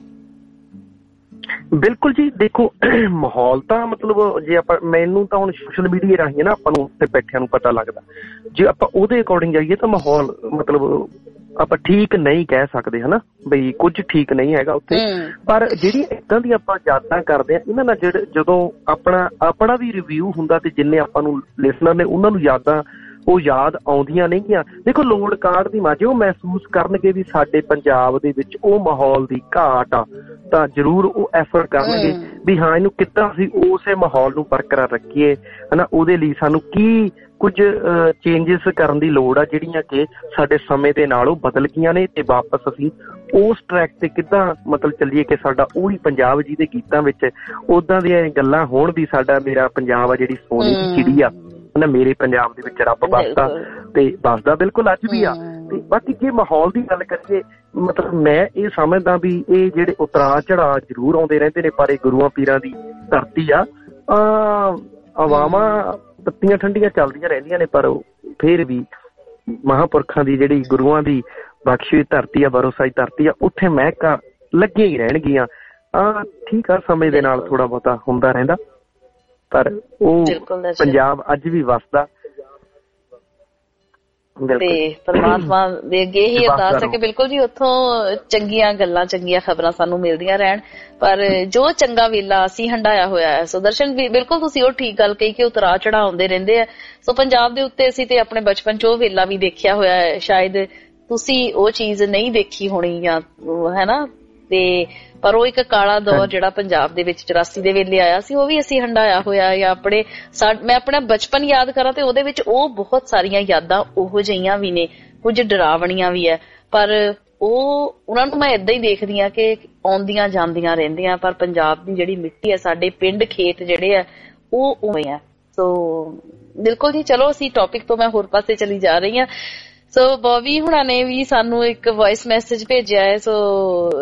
ਬਿਲਕੁਲ ਜੀ, ਦੇਖੋ ਮਾਹੌਲ ਤਾਂ ਮਤਲਬ ਜੇ ਆਪਾਂ, ਮੈਨੂੰ ਤਾਂ ਹੁਣ ਸੋਸ਼ਲ ਮੀਡੀਆ ਰਾਹੀਂ ਨਾ ਆਪਾਂ ਨੂੰ ਉੱਥੇ ਬੈਠਿਆਂ ਨੂੰ ਪਤਾ ਲੱਗਦਾ, ਜੇ ਆਪਾਂ ਉਹਦੇ ਅਕੋਰਡਿੰਗ ਜਾਈਏ ਤਾਂ ਮਾਹੌਲ ਮਤਲਬ ਆਪਾਂ ਠੀਕ ਨਹੀਂ ਕਹਿ ਸਕਦੇ ਹਨਾ, ਬਈ ਕੁਝ ਠੀਕ ਨਹੀਂ ਹੈਗਾ ਉੱਥੇ। ਪਰ ਜਿਹੜੀ ਏਦਾਂ ਦੀ ਆਪਾਂ ਯਾਦਾਂ ਕਰਦੇ ਆ ਇਹਨਾਂ ਨਾਲ, ਜਦੋਂ ਆਪਣਾ ਵੀ ਰਿਵਿਊ ਹੁੰਦਾ ਤੇ ਜਿੰਨੇ ਆਪਾਂ ਨੂੰ ਲਿਸਨਰ ਨੇ ਉਹਨਾਂ ਨੂੰ ਯਾਦਾਂ ਉਹ ਯਾਦ ਆਉਂਦੀਆਂ ਨੇਗੀਆਂ। ਦੇਖੋ ਲੋੜ ਕਾਰਡ ਦੀ ਮਾਝੇ ਉਹ ਮਹਿਸੂਸ ਕਰਨਗੇ ਵੀ ਸਾਡੇ ਪੰਜਾਬ ਦੇ ਵਿੱਚ ਉਹ ਮਾਹੌਲ ਦੀ ਘਾਟ ਆ, ਤਾਂ ਜ਼ਰੂਰ ਉਹ ਐਫਰਟ ਕਰਨਗੇ ਵੀ ਹਾਂ ਇਹਨੂੰ ਕਿੱਦਾਂ ਅਸੀਂ ਉਸੇ ਮਾਹੌਲ ਨੂੰ ਬਰਕਰਾਰ ਰੱਖੀਏ ਹਨਾ। ਉਹਦੇ ਲਈ ਸਾਨੂੰ ਕੀ ਕੁਝ ਚੇਂਜਿਸ ਕਰਨ ਦੀ ਲੋੜ ਆ ਜਿਹੜੀਆਂ ਕਿ ਸਾਡੇ ਸਮੇਂ ਦੇ ਨਾਲ ਉਹ ਬਦਲ ਗਈਆਂ ਨੇ, ਤੇ ਵਾਪਸ ਅਸੀਂ ਉਸ ਟਰੈਕ ਤੇ ਕਿੱਦਾਂ ਮਤਲਬ ਚੱਲੀਏ ਕਿ ਸਾਡਾ ਉਹੀ ਪੰਜਾਬ ਜਿਹਦੇ ਗੀਤਾਂ ਵਿੱਚ ਉਦਾਂ ਦੀਆਂ ਗੱਲਾਂ ਹੋਣ ਵੀ ਸਾਡਾ ਮੇਰਾ ਪੰਜਾਬ ਆ ਜਿਹੜੀ ਸੋਨੇ ਦੀ ਚਿੜੀ ਆ ਨਾ, ਮੇਰੇ ਪੰਜਾਬ ਦੇ ਵਿੱਚ ਰੱਬ ਵਸਦਾ ਤੇ ਵਸਦਾ ਬਿਲਕੁਲ ਅੱਜ ਵੀ ਆ। ਤੇ ਬਾਕੀ ਜੇ ਮਾਹੌਲ ਦੀ ਗੱਲ ਕਰੀਏ, ਮਤਲਬ ਮੈਂ ਇਹ ਸਮਝਦਾ ਵੀ ਇਹ ਜਿਹੜੇ ਉਤਰਾਅ ਚੜਾਅ ਜ਼ਰੂਰ ਆਉਂਦੇ ਰਹਿੰਦੇ ਨੇ, ਪਰ ਇਹ ਗੁਰੂਆਂ ਪੀਰਾਂ ਦੀ ਧਰਤੀ ਆ। ਹਵਾਵਾਂ ਤੱਤੀਆਂ ਠੰਡੀਆਂ ਚੱਲਦੀਆਂ ਰਹਿੰਦੀਆਂ ਨੇ, ਪਰ ਫਿਰ ਵੀ ਮਹਾਂਪੁਰਖਾਂ ਦੀ ਜਿਹੜੀ ਗੁਰੂਆਂ ਦੀ ਬਖਸ਼ੀ ਧਰਤੀ ਆ, ਬਰੋਸਾਈ ਧਰਤੀ ਆ, ਉੱਥੇ ਮਹਿਕਾਂ ਲੱਗੀਆਂ ਹੀ ਰਹਿਣਗੀਆਂ। ਠੀਕ ਆ, ਸਮੇਂ ਦੇ ਨਾਲ ਥੋੜਾ ਬਹੁਤਾ ਹੁੰਦਾ ਰਹਿੰਦਾ, ਪਰ ਉਹ ਪੰਜਾਬ ਅੱਜ ਵੀ ਵਸਦਾ। ਤੇ ਪਰਮਾਤਮਾ ਦੇ ਅੱਗੇ ਹੀ ਅਰਦਾਸ ਹੈ ਕਿ ਬਿਲਕੁਲ ਜੀ ਉੱਥੋਂ ਚੰਗੀਆਂ ਗੱਲਾਂ, ਚੰਗੀਆਂ ਖਬਰਾਂ ਸਾਨੂੰ ਮਿਲਦੀਆਂ ਰਹਿਣ, ਪਰ ਜੋ ਚੰਗਾ ਵੇਲਾ ਅਸੀਂ ਹੰਡਾਇਆ ਹੋਇਆ ਹੈ। ਸੋ ਦਰਸ਼ਨ ਵੀ ਬਿਲਕੁਲ ਤੁਸੀਂ ਉਹ ਠੀਕ ਗੱਲ ਕਹੀ ਕਿ ਉਤਰਾਅ ਚੜਾਅ ਆਉਂਦੇ ਰਹਿੰਦੇ ਆ। ਸੋ ਪੰਜਾਬ ਦੇ ਉੱਤੇ ਅਸੀਂ ਤੇ ਆਪਣੇ ਬਚਪਨ ਚ ਉਹ ਵੇਲਾ ਵੀ ਦੇਖਿਆ ਹੋਇਆ ਹੈ, ਸ਼ਾਇਦ ਤੁਸੀਂ ਉਹ ਚੀਜ਼ ਨਹੀਂ ਦੇਖੀ ਹੋਣੀ ਜਾਂ ਹੈ ਨਾ, ਤੇ ਪਰ ਉਹ ਇੱਕ ਕਾਲਾ ਦੌਰ ਜਿਹੜਾ ਪੰਜਾਬ ਦੇ ਵਿੱਚ 84 ਦੇ ਵੇਲੇ ਆਇਆ ਸੀ, ਉਹ ਵੀ ਅਸੀਂ ਹੰਡਾਇਆ ਹੋਇਆ। ਜਾਂ ਮੈਂ ਆਪਣਾ ਬਚਪਨ ਯਾਦ ਕਰਾਂ ਤੇ ਉਹਦੇ ਵਿੱਚ ਉਹ ਬਹੁਤ ਸਾਰੀਆਂ ਯਾਦਾਂ ਉਹੋ ਜਿਹੀਆਂ ਵੀ ਨੇ, ਕੁਝ ਡਰਾਵਣੀਆਂ ਵੀ ਹੈ, ਪਰ ਉਹਨਾਂ ਨੂੰ ਮੈਂ ਏਦਾਂ ਹੀ ਦੇਖਦੀ ਹਾਂ ਕਿ ਆਉਂਦੀਆਂ ਜਾਂਦੀਆਂ ਰਹਿੰਦੀਆਂ। ਪਰ ਪੰਜਾਬ ਦੀ ਜਿਹੜੀ ਮਿੱਟੀ ਹੈ, ਸਾਡੇ ਪਿੰਡ ਖੇਤ ਜਿਹੜੇ ਆ ਉਹ ਉਵੇਂ ਆ। ਸੋ ਬਿਲਕੁਲ ਜੀ, ਚਲੋ ਅਸੀਂ ਟੌਪਿਕ ਤੋਂ ਮੈਂ ਹੋਰ ਪਾਸੇ ਚਲੀ ਜਾ ਰਹੀ ਹਾਂ। ਸੋ ਬੋਬੀ ਹੁਣਾਂ ਨੇ ਵੀ ਸਾਨੂੰ ਇੱਕ ਵੌਇਸ ਮੈਸੇਜ ਭੇਜਿਆ ਹੈ, ਸੋ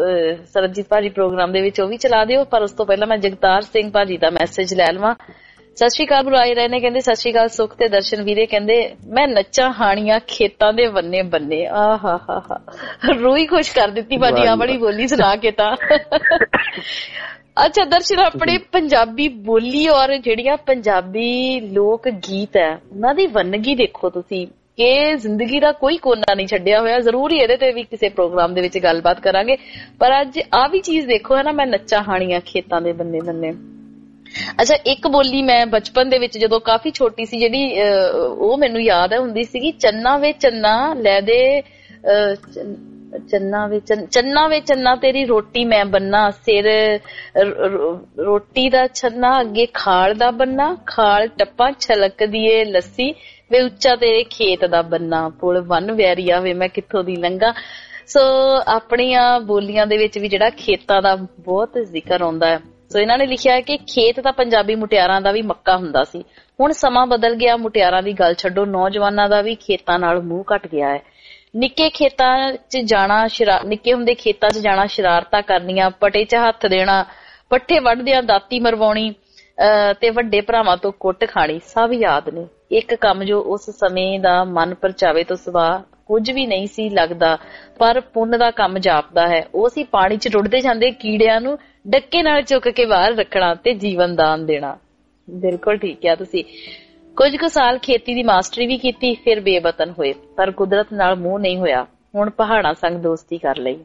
ਸਰਬਜੀਤ ਭਾਜੀ ਪ੍ਰੋਗਰਾਮ ਦੇ ਵਿੱਚ ਉਹ ਵੀ ਚਲਾ ਦਿਓ। ਪਰ ਉਸ ਤੋਂ ਪਹਿਲਾਂ ਮੈਂ ਜਗਤਾਰ ਸਿੰਘ ਭਾਜੀ ਦਾ ਮੈਸੇਜ ਲੈ ਲਵਾਂ। ਸਤਿ ਸ਼੍ਰੀ ਅਕਾਲ ਬੁਲਾਏ ਰਹੇ ਨੇ, ਕਹਿੰਦੇ ਸਤਿ ਸ਼੍ਰੀ ਅਕਾਲ ਸੁਖ ਤੇ ਦਰਸ਼ਨ ਵੀਰੇ, ਕਹਿੰਦੇ ਮੈਂ ਨੱਚਾਂ ਹਾਣੀਆਂ ਖੇਤਾਂ ਦੇ ਬੰਨੇ ਬੰਨੇ। ਆਹਾ ਹਾ ਹਾ, ਰੂਹ ਹੀ ਖੁਸ਼ ਕਰ ਦਿੱਤੀ ਭਾਜੀ ਆ ਬੜੀ ਬੋਲੀ ਸੁਣਾ ਕੇ ਤਾਂ। ਅੱਛਾ ਦਰਸ਼ਨ, ਆਪਣੇ ਪੰਜਾਬੀ ਬੋਲੀ ਔਰ ਜਿਹੜੀਆਂ ਪੰਜਾਬੀ ਲੋਕ ਗੀਤ ਹੈ ਉਹਨਾਂ ਦੀ ਵੰਨਗੀ ਦੇਖੋ ਤੁਸੀਂ, ਕਿ ਜ਼ਿੰਦਗੀ ਦਾ ਕੋਈ ਕੋਨਾ ਨਹੀਂ ਛੱਡਿਆ ਹੋਇਆ। ਜ਼ਰੂਰ ਹੀ ਇਹਦੇ ਤੇ ਵੀ ਕਿਸੇ ਪ੍ਰੋਗਰਾਮ ਦੇ ਵਿੱਚ ਗੱਲਬਾਤ ਕਰਾਂਗੇ, ਪਰ ਅੱਜ ਆ ਵੀ ਚੀਜ਼ ਦੇਖੋ ਹੈ ਨਾ, ਮੈਂ ਨੱਚਾਂ ਹਾਣੀਆਂ ਖੇਤਾਂ ਦੇ ਬੰਨੇ ਬੰਨੇ। ਅੱਛਾ ਇੱਕ ਬੋਲੀ ਮੈਂ ਬਚਪਨ ਦੇ ਵਿੱਚ ਜਦੋਂ ਕਾਫੀ ਛੋਟੀ ਸੀ ਜਿਹੜੀ ਉਹ ਮੈਨੂੰ ਯਾਦ ਹੁੰਦੀ ਸੀਗੀ, ਚੰਨਾ ਵੇ ਚੰਨਾ ਲੈ ਦੇ ਚੰਨਾ ਵੇ ਚੰਨਾ ਤੇਰੀ ਰੋਟੀ ਮੈਂ ਬੰਨਾ, ਸਿਰ ਰੋਟੀ ਦਾ ਛੰਨਾ ਅੱਗੇ ਖਾਲ ਦਾ ਬੰਨਾ, ਖਾਲ ਟੱਪਾਂ ਛਲਕਦੀ ਏ ਲੱਸੀ ਵੇ ਉੱਚਾ ਤੇਰੇ ਖੇਤ ਦਾ ਬੰਨਾ, ਪੁਲ ਬੰਨ ਵੈਰੀਆ ਵੇ ਮੈਂ ਕਿੱਥੋਂ ਦੀ ਲੰਘਾ। ਸੋ ਆਪਣੀਆਂ ਬੋਲੀਆਂ ਦੇ ਵਿੱਚ ਵੀ ਜਿਹੜਾ ਖੇਤਾਂ ਦਾ ਬਹੁਤ ਜ਼ਿਕਰ ਆਉਂਦਾ ਹੈ। ਸੋ ਇਹਨਾਂ ਨੇ ਲਿਖਿਆ ਹੈ ਕਿ ਖੇਤ ਤਾਂ ਪੰਜਾਬੀ ਮੁਟਿਆਰਾਂ ਦਾ ਵੀ ਮੱਕਾ ਹੁੰਦਾ ਸੀ, ਹੁਣ ਸਮਾਂ ਬਦਲ ਗਿਆ, ਮੁਟਿਆਰਾਂ ਦੀ ਗੱਲ ਛੱਡੋ, ਨੌਜਵਾਨਾਂ ਦਾ ਵੀ ਖੇਤਾਂ ਨਾਲ ਮੂੰਹ ਘਟ ਗਿਆ ਹੈ। ਨਿੱਕੇ ਹੁੰਦੇ ਖੇਤਾਂ 'ਚ ਜਾਣਾ, ਸ਼ਰਾਰਤਾਂ ਕਰਨੀਆਂ, ਪਟੇ 'ਚ ਹੱਥ ਦੇਣਾ, ਪੱਠੇ ਵੱਢਦਿਆਂ ਦਾਤੀ ਮਰਵਾਉਣੀ ਤੇ ਵੱਡੇ ਭਰਾਵਾਂ ਤੋਂ ਕੁੱਟ ਖਾਣੀ, ਸਭ ਯਾਦ ਨੇ। ਇੱਕ ਕੰਮ ਜੋ ਉਸ ਸਮੇਂ ਦਾ ਮਨ ਪਰਚਾਵੇ ਤੋਂ ਸਿਵਾ ਕੁਝ ਵੀ ਨਹੀਂ ਸੀ ਲੱਗਦਾ, ਪਰ ਪੁੰਨ ਦਾ ਕੰਮ ਜਾਪਦਾ ਹੈ। ਉਹ ਸੀ ਪਾਣੀ 'ਚ ਰੁੜਦੇ ਜਾਂਦੇ ਕੀੜਿਆਂ ਨੂੰ ਡੱਕੇ ਨਾਲ ਚੁੱਕ ਕੇ ਬਾਹਰ ਰੱਖਣਾ ਤੇ ਜੀਵਨ ਦਾਨ ਦੇਣਾ। ਬਿਲਕੁਲ ਠੀਕ ਆ ਤੁਸੀਂ। ਕੁਝ ਕੁ ਸਾਲ ਖੇਤੀ ਦੀ ਮਾਸਟਰੀ ਵੀ ਕੀਤੀ, ਫਿਰ ਬੇਵਤਨ ਹੋਏ, ਪਰ ਕੁਦਰਤ ਨਾਲ ਮੂੰਹ ਨਹੀਂ ਹੋਇਆ, ਹੁਣ ਪਹਾੜਾਂ ਸੰਗ ਦੋਸਤੀ ਕਰ ਲਈ।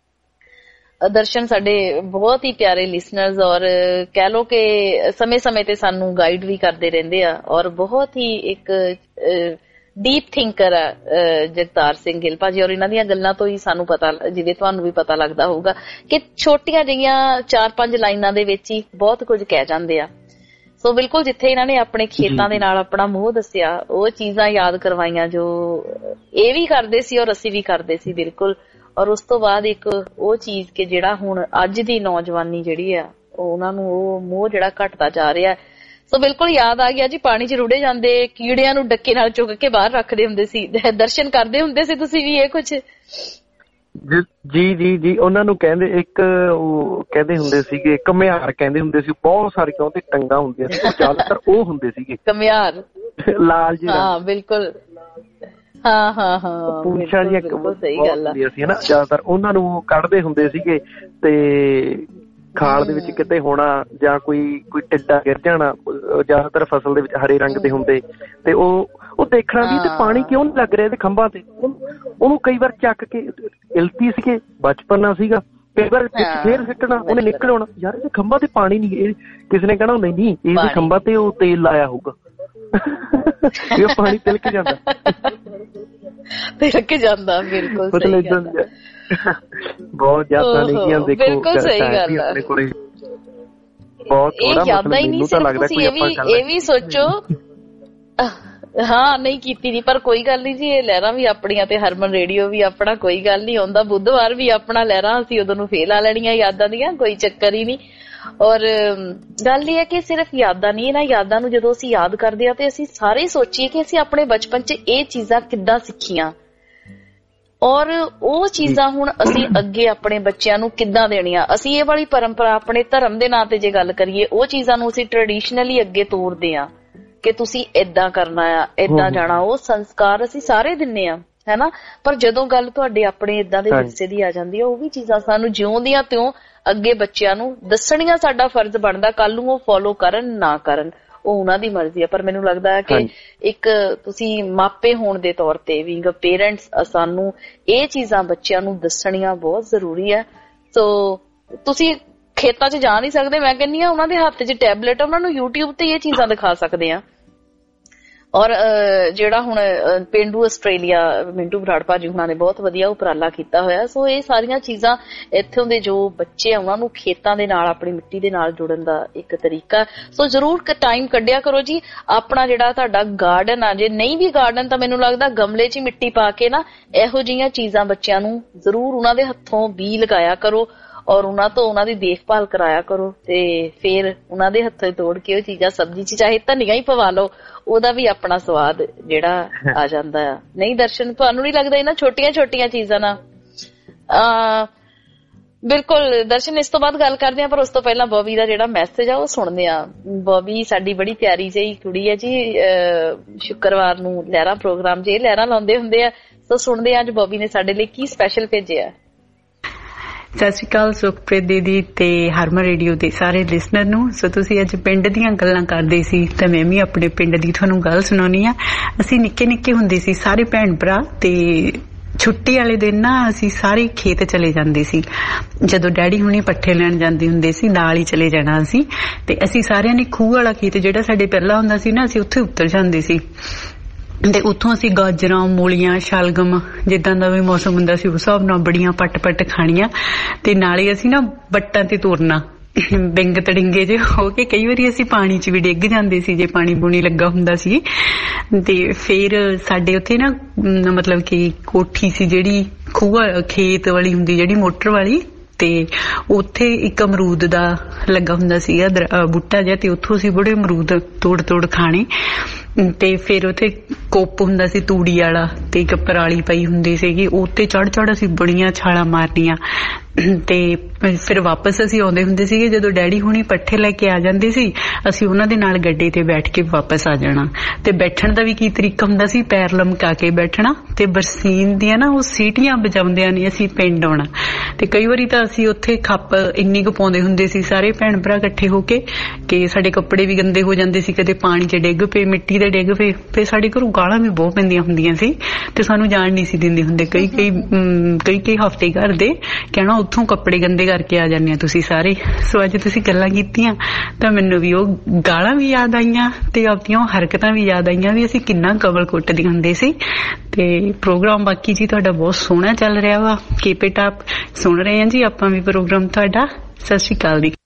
ਦਰਸ਼ਨ ਸਾਡੇ ਬਹੁਤ ਹੀ ਪਿਆਰੇ ਲਿਸਨਰਸ ਔਰ ਕਹਿ ਲੋ ਕਿ ਸਮੇਂ-ਸਮੇਂ ਤੇ ਸਾਨੂੰ ਗਾਈਡ ਵੀ ਕਰਦੇ ਰਹਿੰਦੇ ਆ, ਔਰ ਬਹੁਤ ਹੀ ਇੱਕ ਡੀਪ ਥਿੰਕਰ ਆ ਜਗਤਾਰ ਸਿੰਘ ਗਿੱਲ ਭਾਜੀ, ਔਰ ਇਹਨਾਂ ਦੀਆਂ ਗੱਲਾਂ ਤੋਂ ਹੀ ਸਾਨੂੰ ਪਤਾ, ਜਿਵੇਂ ਤੁਹਾਨੂੰ ਵੀ ਪਤਾ ਲੱਗਦਾ ਹੋਊਗਾ ਕਿ ਛੋਟੀਆਂ ਜਿਹੀਆਂ 4-5 ਲਾਈਨਾਂ ਦੇ ਵਿੱਚ ਹੀ ਬਹੁਤ ਕੁਝ ਕਹਿ ਜਾਂਦੇ ਆ। ਸੋ ਬਿਲਕੁਲ ਜਿੱਥੇ ਇਹਨਾਂ ਨੇ ਆਪਣੇ ਖੇਤਾਂ ਦੇ ਨਾਲ ਆਪਣਾ ਮੋਹ ਦੱਸਿਆ, ਉਹ ਚੀਜ਼ਾਂ ਯਾਦ ਕਰਵਾਈਆਂ ਜੋ ਇਹ ਵੀ ਕਰਦੇ ਸੀ ਔਰ ਅਸੀਂ ਵੀ ਕਰਦੇ ਸੀ ਬਿਲਕੁਲ। ਔਰ ਉਸ ਤੋਂ ਬਾਅਦ ਇੱਕ ਉਹ ਚੀਜ਼ ਕਿ ਜਿਹੜਾ ਹੁਣ ਅੱਜ ਦੀ ਨੌਜਵਾਨੀ ਜਿਹੜੀ ਆ ਉਹਨਾਂ ਨੂੰ ਉਹ ਮੋਹ ਜਿਹੜਾ ਘਟਦਾ ਜਾ ਰਿਹਾ। ਸੋ ਬਿਲਕੁਲ ਯਾਦ ਆ ਗਿਆ ਜੀ, ਪਾਣੀ 'ਚ ਰੁੜੇ ਜਾਂਦੇ ਕੀੜਿਆਂ ਨੂੰ ਡੱਕੇ ਨਾਲ ਚੁੱਕ ਕੇ ਬਾਹਰ ਰੱਖਦੇ ਹੁੰਦੇ ਸੀ। ਦਰਸ਼ਨ ਕਰਦੇ ਹੁੰਦੇ ਸੀ ਤੁਸੀਂ ਵੀ ਇਹ ਕੁਛ? ਜੀ ਜੀ ਜੀ, ਉਹਨਾਂ ਨੂੰ ਕਹਿੰਦੇ ਇੱਕ ਉਹ ਕਹਿੰਦੇ ਹੁੰਦੇ ਸੀਗੇ ਘੁਮਿਆਰ ਕਹਿੰਦੇ ਹੁੰਦੇ ਸੀ, ਬਹੁਤ ਸਾਰੀਆਂ ਉਹਦੇ ਟੰਗਾਂ ਹੁੰਦੀਆਂ ਸੀ, ਜ਼ਿਆਦਾਤਰ ਉਹ ਹੁੰਦੇ ਸੀਗੇ ਘੁਮਿਆਰ ਲਾਲ ਜੀ। ਹਾਂ ਬਿਲਕੁਲ, ਹਾਂ ਪੂੰਛਾਂ ਦੀਆਂ ਸਹੀ ਗੱਲ ਆ ਸੀ ਨਾ, ਜ਼ਿਆਦਾਤਰ ਉਹਨਾਂ ਨੂੰ ਕੱਢਦੇ ਹੁੰਦੇ ਸੀਗੇ ਤੇ ਖਾਲ ਦੇ ਵਿੱਚ ਕਿਤੇ ਹੋਣਾ ਜਾਂ ਕੋਈ ਟਿੱਡਾ ਗਿਰ ਜਾਣਾ, ਜ਼ਿਆਦਾਤਰ ਫਸਲ ਦੇ ਵਿੱਚ ਹਰੇ ਰੰਗ ਦੇ ਹੁੰਦੇ ਤੇ ਉਹ ਦੇਖਣਾ ਵੀ ਤੇ ਪਾਣੀ ਕਿਉਂ ਨੀ ਲੱਗ ਰਿਹਾ ਇਹਦੇ ਖੰਭਾਂ ਤੇ, ਉਹਨੂੰ ਕਈ ਵਾਰ ਚੱਕ ਕੇ ਇਲਤੀ ਸੀਗੇ, ਬਚਪਨਾ ਸੀਗਾ, ਕਈ ਵਾਰ ਫੇਰ ਸਿੱਟਣਾ, ਉਹਨੇ ਨਿਕਲ ਆਉਣਾ, ਯਾਰ ਇਹਦੇ ਖੰਭਾਂ ਤੇ ਪਾਣੀ ਨੀ, ਇਹ ਕਿਸੇ ਨੇ ਕਹਿਣਾ ਨਹੀਂ ਇਹਦੇ ਖੰਭਾਂ ਤੇ ਉਹ ਤੇਲ ਲਾਇਆ ਹੋਊਗਾ, ਇਹ ਪਾਣੀ ਤਿਲਕ ਜਾਂਦਾ ਬਿਲਕੁਲ ਬਹੁਤ ਯਾਦਾਂ ਨੇਗੀਆਂ। ਦੇਖੋ ਬਿਲਕੁਲ ਸਹੀ ਗੱਲ ਆ, ਬਹੁਤ ਇਹ ਯਾਦਾਂ ਹੀ ਨਹੀਂ ਸਿਰਫ ਤੁਸੀਂ ਇਹ ਵੀ ਸੋਚੋ। ਹਾਂ ਨਹੀਂ ਕੀਤੀ ਨੀ, ਪਰ ਕੋਈ ਗੱਲ ਨੀ ਜੀ, ਇਹ ਲਹਿਰਾਂ ਵੀ ਆਪਣੀਆਂ ਤੇ ਹਰਮਨ ਰੇਡੀਓ ਵੀ ਆਪਣਾ, ਕੋਈ ਗੱਲ ਨੀ, ਆਉਂਦਾ ਬੁੱਧਵਾਰ ਵੀ ਆਪਣਾ ਲਹਿਰਾਂ, ਅਸੀਂ ਉਦੋਂ ਨੂੰ ਫੇਰ ਲਾ ਲੈਣੀਆਂ ਯਾਦਾਂ ਦੀਆਂ, ਕੋਈ ਚੱਕਰ ਹੀ ਨਹੀਂ। ਔਰ ਗੱਲ ਇਹ ਹੈ ਕਿ ਸਿਰਫ ਯਾਦਾਂ ਨਹੀਂ, ਇਹਨਾਂ ਯਾਦਾਂ ਨੂੰ ਜਦੋਂ ਅਸੀਂ ਯਾਦ ਕਰਦੇ ਹਾਂ ਤੇ ਅਸੀਂ ਸਾਰੇ ਸੋਚੀਏ ਕਿ ਅਸੀਂ ਆਪਣੇ ਬਚਪਨ 'ਚ ਇਹ ਚੀਜ਼ਾਂ ਕਿੱਦਾਂ ਸਿੱਖੀਆਂ ਔਰ ਉਹ ਚੀਜ਼ਾਂ ਹੁਣ ਅਸੀਂ ਅੱਗੇ ਆਪਣੇ ਬੱਚਿਆਂ ਨੂੰ ਕਿੱਦਾਂ ਦੇਣੀਆਂ। ਅਸੀਂ ਇਹ ਵਾਲੀ ਪਰੰਪਰਾ ਆਪਣੇ ਧਰਮ ਦੇ ਨਾਂ ਤੇ ਜੇ ਗੱਲ ਕਰੀਏ, ਉਹ ਚੀਜ਼ਾਂ ਨੂੰ ਅਸੀਂ ਟ੍ਰੈਡੀਸ਼ਨਲੀ ਅੱਗੇ ਤੋਰਦੇ ਹਾਂ ਕਿ ਤੁਸੀਂ ਏਦਾਂ ਕਰਨਾ ਆ, ਏਦਾਂ ਜਾਣਾ, ਉਹ ਸੰਸਕਾਰ ਅਸੀਂ ਸਾਰੇ ਦਿੰਨੇ ਆ, ਹੈ ਨਾ। ਪਰ ਜਦੋਂ ਗੱਲ ਤੁਹਾਡੇ ਆਪਣੇ ਏਦਾਂ ਦੇ ਵਿਰਸੇ ਦੀ ਆ ਜਾਂਦੀ ਹੈ, ਉਹ ਵੀ ਚੀਜ਼ਾਂ ਸਾਨੂੰ ਜਿਉਂ ਦੀਆਂ ਤਿਉਂ ਅੱਗੇ ਬੱਚਿਆਂ ਨੂੰ ਦੱਸਣੀਆਂ ਸਾਡਾ ਫਰਜ਼ ਬਣਦਾ। ਕੱਲ ਨੂੰ ਉਹ ਫੋਲੋ ਕਰਨ ਨਾ ਕਰਨ, ਉਹ ਉਹਨਾਂ ਦੀ ਮਰਜ਼ੀ ਆ। ਪਰ ਮੈਨੂੰ ਲੱਗਦਾ ਹੈ ਕਿ ਇੱਕ ਤੁਸੀਂ ਮਾਪੇ ਹੋਣ ਦੇ ਤੌਰ ਤੇ ਵੀ, ਪੇਰੈਂਟਸ, ਸਾਨੂੰ ਇਹ ਚੀਜ਼ਾਂ ਬੱਚਿਆਂ ਨੂੰ ਦੱਸਣੀਆਂ ਬਹੁਤ ਜ਼ਰੂਰੀ ਹੈ। ਸੋ ਤੁਸੀਂ ਖੇਤਾਂ 'ਚ ਜਾ ਨਹੀਂ ਸਕਦੇ, ਮੈਂ ਕਹਿੰਦੀ ਹਾਂ ਉਹਨਾਂ ਦੇ ਹੱਥ 'ਚ ਟੈਬਲੇਟ, ਉਹਨਾਂ ਨੂੰ YouTube ਤੇ ਇਹ ਚੀਜ਼ਾਂ ਦਿਖਾ ਸਕਦੇ ਆ। ਔਰ ਜਿਹੜਾ ਹੁਣ ਪੇਂਡੂ ਆਸਟ੍ਰੇਲੀਆ, ਮਿੰਟੂ ਬਰਾੜ ਭਾਜੀ ਹੁਣਾਂ ਨੇ ਬਹੁਤ ਵਧੀਆ ਉਪਰਾਲਾ ਕੀਤਾ ਹੋਇਆ। ਸੋ ਇਹ ਸਾਰੀਆਂ ਚੀਜ਼ਾਂ ਇੱਥੋਂ ਦੇ ਜੋ ਬੱਚੇ ਆ ਉਹਨਾਂ ਨੂੰ ਖੇਤਾਂ ਦੇ ਨਾਲ, ਆਪਣੀ ਮਿੱਟੀ ਦੇ ਨਾਲ ਜੁੜਨ ਦਾ ਇੱਕ ਤਰੀਕਾ। ਸੋ ਜ਼ਰੂਰ ਟਾਈਮ ਕੱਢਿਆ ਕਰੋ ਜੀ। ਆਪਣਾ ਜਿਹੜਾ ਤੁਹਾਡਾ ਗਾਰਡਨ ਆ, ਜੇ ਨਹੀਂ ਵੀ ਗਾਰਡਨ ਤਾਂ ਮੈਨੂੰ ਲੱਗਦਾ ਗਮਲੇ 'ਚ ਮਿੱਟੀ ਪਾ ਕੇ ਨਾ ਇਹੋ ਜਿਹੀਆਂ ਚੀਜ਼ਾਂ ਬੱਚਿਆਂ ਨੂੰ ਜ਼ਰੂਰ ਉਹਨਾਂ ਦੇ ਹੱਥੋਂ ਬੀ ਲਗਾਇਆ ਕਰੋ ਔਰ ਉਹਨਾਂ ਤੋਂ ਉਹਨਾਂ ਦੀ ਦੇਖਭਾਲ ਕਰਾਇਆ ਕਰੋ, ਤੇ ਫਿਰ ਉਹਨਾਂ ਦੇ ਹੱਥੋਂ ਤੋੜ ਕੇ ਉਹ ਚੀਜ਼ਾਂ ਸਬਜ਼ੀ 'ਚ ਚਾਹੇ ਧਨੀਆ ਹੀ ਪਵਾ ਲਓ, ਉਹਦਾ ਵੀ ਆਪਣਾ ਸਵਾਦ ਜਿਹੜਾ ਆ ਜਾਂਦਾ ਆ। ਨਹੀਂ ਦਰਸ਼ਨ, ਤੁਹਾਨੂੰ ਨਹੀਂ ਲੱਗਦਾ ਇਹਨਾਂ ਛੋਟੀਆਂ ਛੋਟੀਆਂ ਚੀਜ਼ਾਂ ਨਾਲ ਬਿਲਕੁਲ ਦਰਸ਼ਨ, ਇਸ ਤੋਂ ਬਾਅਦ ਗੱਲ ਕਰਦੇ ਆ, ਪਰ ਉਸ ਤੋਂ ਪਹਿਲਾਂ ਬੌਬੀ ਦਾ ਜਿਹੜਾ ਮੈਸੇਜ ਆ ਉਹ ਸੁਣਦੇ ਆ। ਬੌਬੀ ਸਾਡੀ ਬੜੀ ਪਿਆਰੀ ਜਿਹੀ ਕੁੜੀ ਹੈ ਜੀ, ਸ਼ੁੱਕਰਵਾਰ ਨੂੰ ਲਹਿਰਾਂ ਪ੍ਰੋਗਰਾਮ ਜੇ ਲਹਿਰਾਂ ਲਾਉਂਦੇ ਹੁੰਦੇ ਆ, ਸੋ ਸੁਣਦੇ ਆ ਅੱਜ ਬੌਬੀ ਨੇ ਸਾਡੇ ਲਈ ਕੀ ਸਪੈਸ਼ਲ ਭੇਜਿਆ। ਸਤਿ ਸ਼੍ਰੀ ਅਕਾਲ ਸੁਖਪ੍ਰੀਤ ਦੀਦੀ ਤੇ ਹਰਮਨ ਰੇਡੀਓ ਦੇ ਸਾਰੇ ਲਿਸਨਰ ਨੂੰ। ਸੋ ਤੁਸੀਂ ਅੱਜ ਪਿੰਡ ਦੀਆਂ ਗੱਲਾਂ ਕਰਦੇ ਸੀ ਤਾਂ ਮੈਂ ਵੀ ਆਪਣੇ ਪਿੰਡ ਦੀ ਤੁਹਾਨੂੰ ਗੱਲ ਸੁਣਾਉਣੀ ਆ। ਅਸੀਂ ਨਿੱਕੇ ਨਿੱਕੇ ਹੁੰਦੇ ਸੀ ਸਾਰੇ ਭੈਣ ਭਰਾ, ਤੇ ਛੁੱਟੀ ਵਾਲੇ ਦਿਨ ਨਾ ਅਸੀਂ ਸਾਰੇ ਖੇਤ ਚਲੇ ਜਾਂਦੇ ਸੀ। ਜਦੋਂ ਡੈਡੀ ਹੁਣੀ ਪੱਠੇ ਲੈਣ ਜਾਂਦੇ ਹੁੰਦੇ ਸੀ ਨਾਲ ਹੀ ਚਲੇ ਜਾਣਾ ਅਸੀਂ, ਤੇ ਅਸੀਂ ਸਾਰਿਆਂ ਨੇ ਖੂਹ ਵਾਲਾ ਖੇਤ ਜਿਹੜਾ ਸਾਡੇ ਪਹਿਲਾਂ ਹੁੰਦਾ ਸੀ ਨਾ, ਅਸੀਂ ਉੱਥੇ ਉਤਰ ਜਾਂਦੇ ਸੀ ਤੇ ਉੱਥੋਂ ਅਸੀਂ ਗਾਜਰਾਂ, ਮੂਲੀਆਂ, ਸ਼ਲਗਮ, ਜਿੱਦਾਂ ਦਾ ਵੀ ਮੌਸਮ ਹੁੰਦਾ ਸੀ ਉਸ ਹਿਸਾਬ ਨਾਲ ਬੜੀਆਂ ਪੱਟ ਖਾਣੀਆਂ, ਤੇ ਨਾਲੇ ਅਸੀਂ ਨਾ ਵੱਟਾਂ ਤੇ ਤੁਰਨਾ ਬਿੰਗ ਤੜਿੰਗੇ ਜੇ ਹੋ ਕੇ। ਕਈ ਵਾਰੀ ਅਸੀਂ ਪਾਣੀ 'ਚ ਵੀ ਡਿੱਗ ਜਾਂਦੇ ਸੀ ਜੇ ਪਾਣੀ ਪੂਣੀ ਲੱਗਾ ਹੁੰਦਾ ਸੀ। ਤੇ ਫਿਰ ਸਾਡੇ ਉੱਥੇ ਨਾ ਮਤਲਬ ਕਿ ਕੋਠੀ ਸੀ ਜਿਹੜੀ ਖੂਹ ਖੇਤ ਵਾਲੀ ਹੁੰਦੀ, ਜਿਹੜੀ ਮੋਟਰ ਵਾਲੀ, ਤੇ ਉੱਥੇ ਇੱਕ ਅਮਰੂਦ ਦਾ ਲੱਗਾ ਹੁੰਦਾ ਸੀਗਾ ਬੂਟਾ ਜਿਹਾ, ਤੇ ਉੱਥੋਂ ਅਸੀਂ ਬੜੇ ਅਮਰੂਦ ਤੋੜ ਖਾਣੇ। ਤੇ ਫਿਰ ਉੱਥੇ ਕੁੱਪ ਹੁੰਦਾ ਸੀ ਤੂੜੀ ਵਾਲਾ, ਤੇ ਇੱਕ ਪਰਾਲੀ ਪਈ ਹੁੰਦੀ ਸੀਗੀ, ਉੱਤੇ ਚੜ ਅਸੀਂ ਬੜੀਆਂ ਛਾਲਾਂ ਮਾਰਨੀਆਂ। ਤੇ ਫਿਰ ਵਾਪਸ ਅਸੀਂ ਆਉਂਦੇ ਹੁੰਦੇ ਸੀਗੇ, ਜਦੋਂ ਡੈਡੀ ਹੁਣੀ ਪੱਠੇ ਲੈ ਕੇ ਆ ਜਾਂਦੇ ਸੀ ਅਸੀਂ ਉਹਨਾਂ ਦੇ ਨਾਲ ਗੱਡੇ ਤੇ ਬੈਠ ਕੇ ਵਾਪਸ ਆ ਜਾਣਾ। ਤੇ ਬੈਠਣ ਦਾ ਵੀ ਕੀ ਤਰੀਕਾ ਹੁੰਦਾ ਸੀ, ਪੈਰ ਲਮਕਾ ਕੇ ਬੈਠਣਾ, ਤੇ ਬਰਸੀਨ ਦੀਆਂ ਨਾ ਉਹ ਸੀਟੀਆਂ ਵਜਾਉਂਦਿਆਂ ਨੇ ਅਸੀਂ ਪਿੰਡ ਆਉਣਾ। ਤੇ ਕਈ ਵਾਰੀ ਤਾਂ ਅਸੀਂ ਉੱਥੇ ਖੱਪ ਇੰਨੀ ਕੁ ਪਾਉਂਦੇ ਹੁੰਦੇ ਸੀ ਸਾਰੇ ਭੈਣ ਭਰਾ ਇਕੱਠੇ ਹੋ ਕੇ ਕਿ ਸਾਡੇ ਕੱਪੜੇ ਵੀ ਗੰਦੇ ਹੋ ਜਾਂਦੇ ਸੀ, ਕਦੇ ਪਾਣੀ 'ਚ ਡਿੱਗ ਪਏ, ਮਿੱਟੀ ਦੇ ਡਿੱਗ ਪਏ। ਫਿਰ ਸਾਡੇ ਘਰੋਂ ਗਾਲਾਂ ਵੀ ਬਹੁਤ ਪੈਂਦੀਆਂ ਹੁੰਦੀਆਂ ਸੀ, ਤੇ ਸਾਨੂੰ ਜਾਣ ਨਹੀਂ ਸੀ ਦਿੰਦੇ ਹੁੰਦੇ ਕਈ ਹਫ਼ਤੇ ਘਰ ਦੇ, ਕਹਿਣਾ ਉੱਥੋਂ ਕੱਪੜੇ ਗੰਦੇ ਕਰਕੇ ਆ ਜਾਂਦੇ ਆ ਤੁਸੀਂ ਸਾਰੇ। ਸੋ ਅੱਜ ਤੁਸੀਂ ਗੱਲਾਂ ਕੀਤੀਆਂ ਤਾਂ ਮੈਨੂੰ ਵੀ ਉਹ ਗਾਲਾਂ ਵੀ ਯਾਦ ਆਈਆਂ ਤੇ ਆਪਣੀਆਂ ਹਰਕਤਾਂ ਵੀ ਯਾਦ ਆਈਆਂ ਵੀ ਅਸੀਂ ਕਿੰਨਾ ਕਬਲ ਕੁੱਟਦੇ ਹੁੰਦੇ ਸੀ। ਤੇ ਪ੍ਰੋਗਰਾਮ ਬਾਕੀ ਜੀ ਤੁਹਾਡਾ ਬਹੁਤ ਸੋਹਣਾ ਚੱਲ ਰਿਹਾ ਵਾ, ਕੀਪ ਇਟ ਅਪ। ਸੁਣ ਰਹੇ ਹਾਂ ਜੀ ਆਪਾਂ ਵੀ ਪ੍ਰੋਗਰਾਮ ਤੁਹਾਡਾ। ਸਤਿ ਸ਼੍ਰੀ ਅਕਾਲ ਜੀ।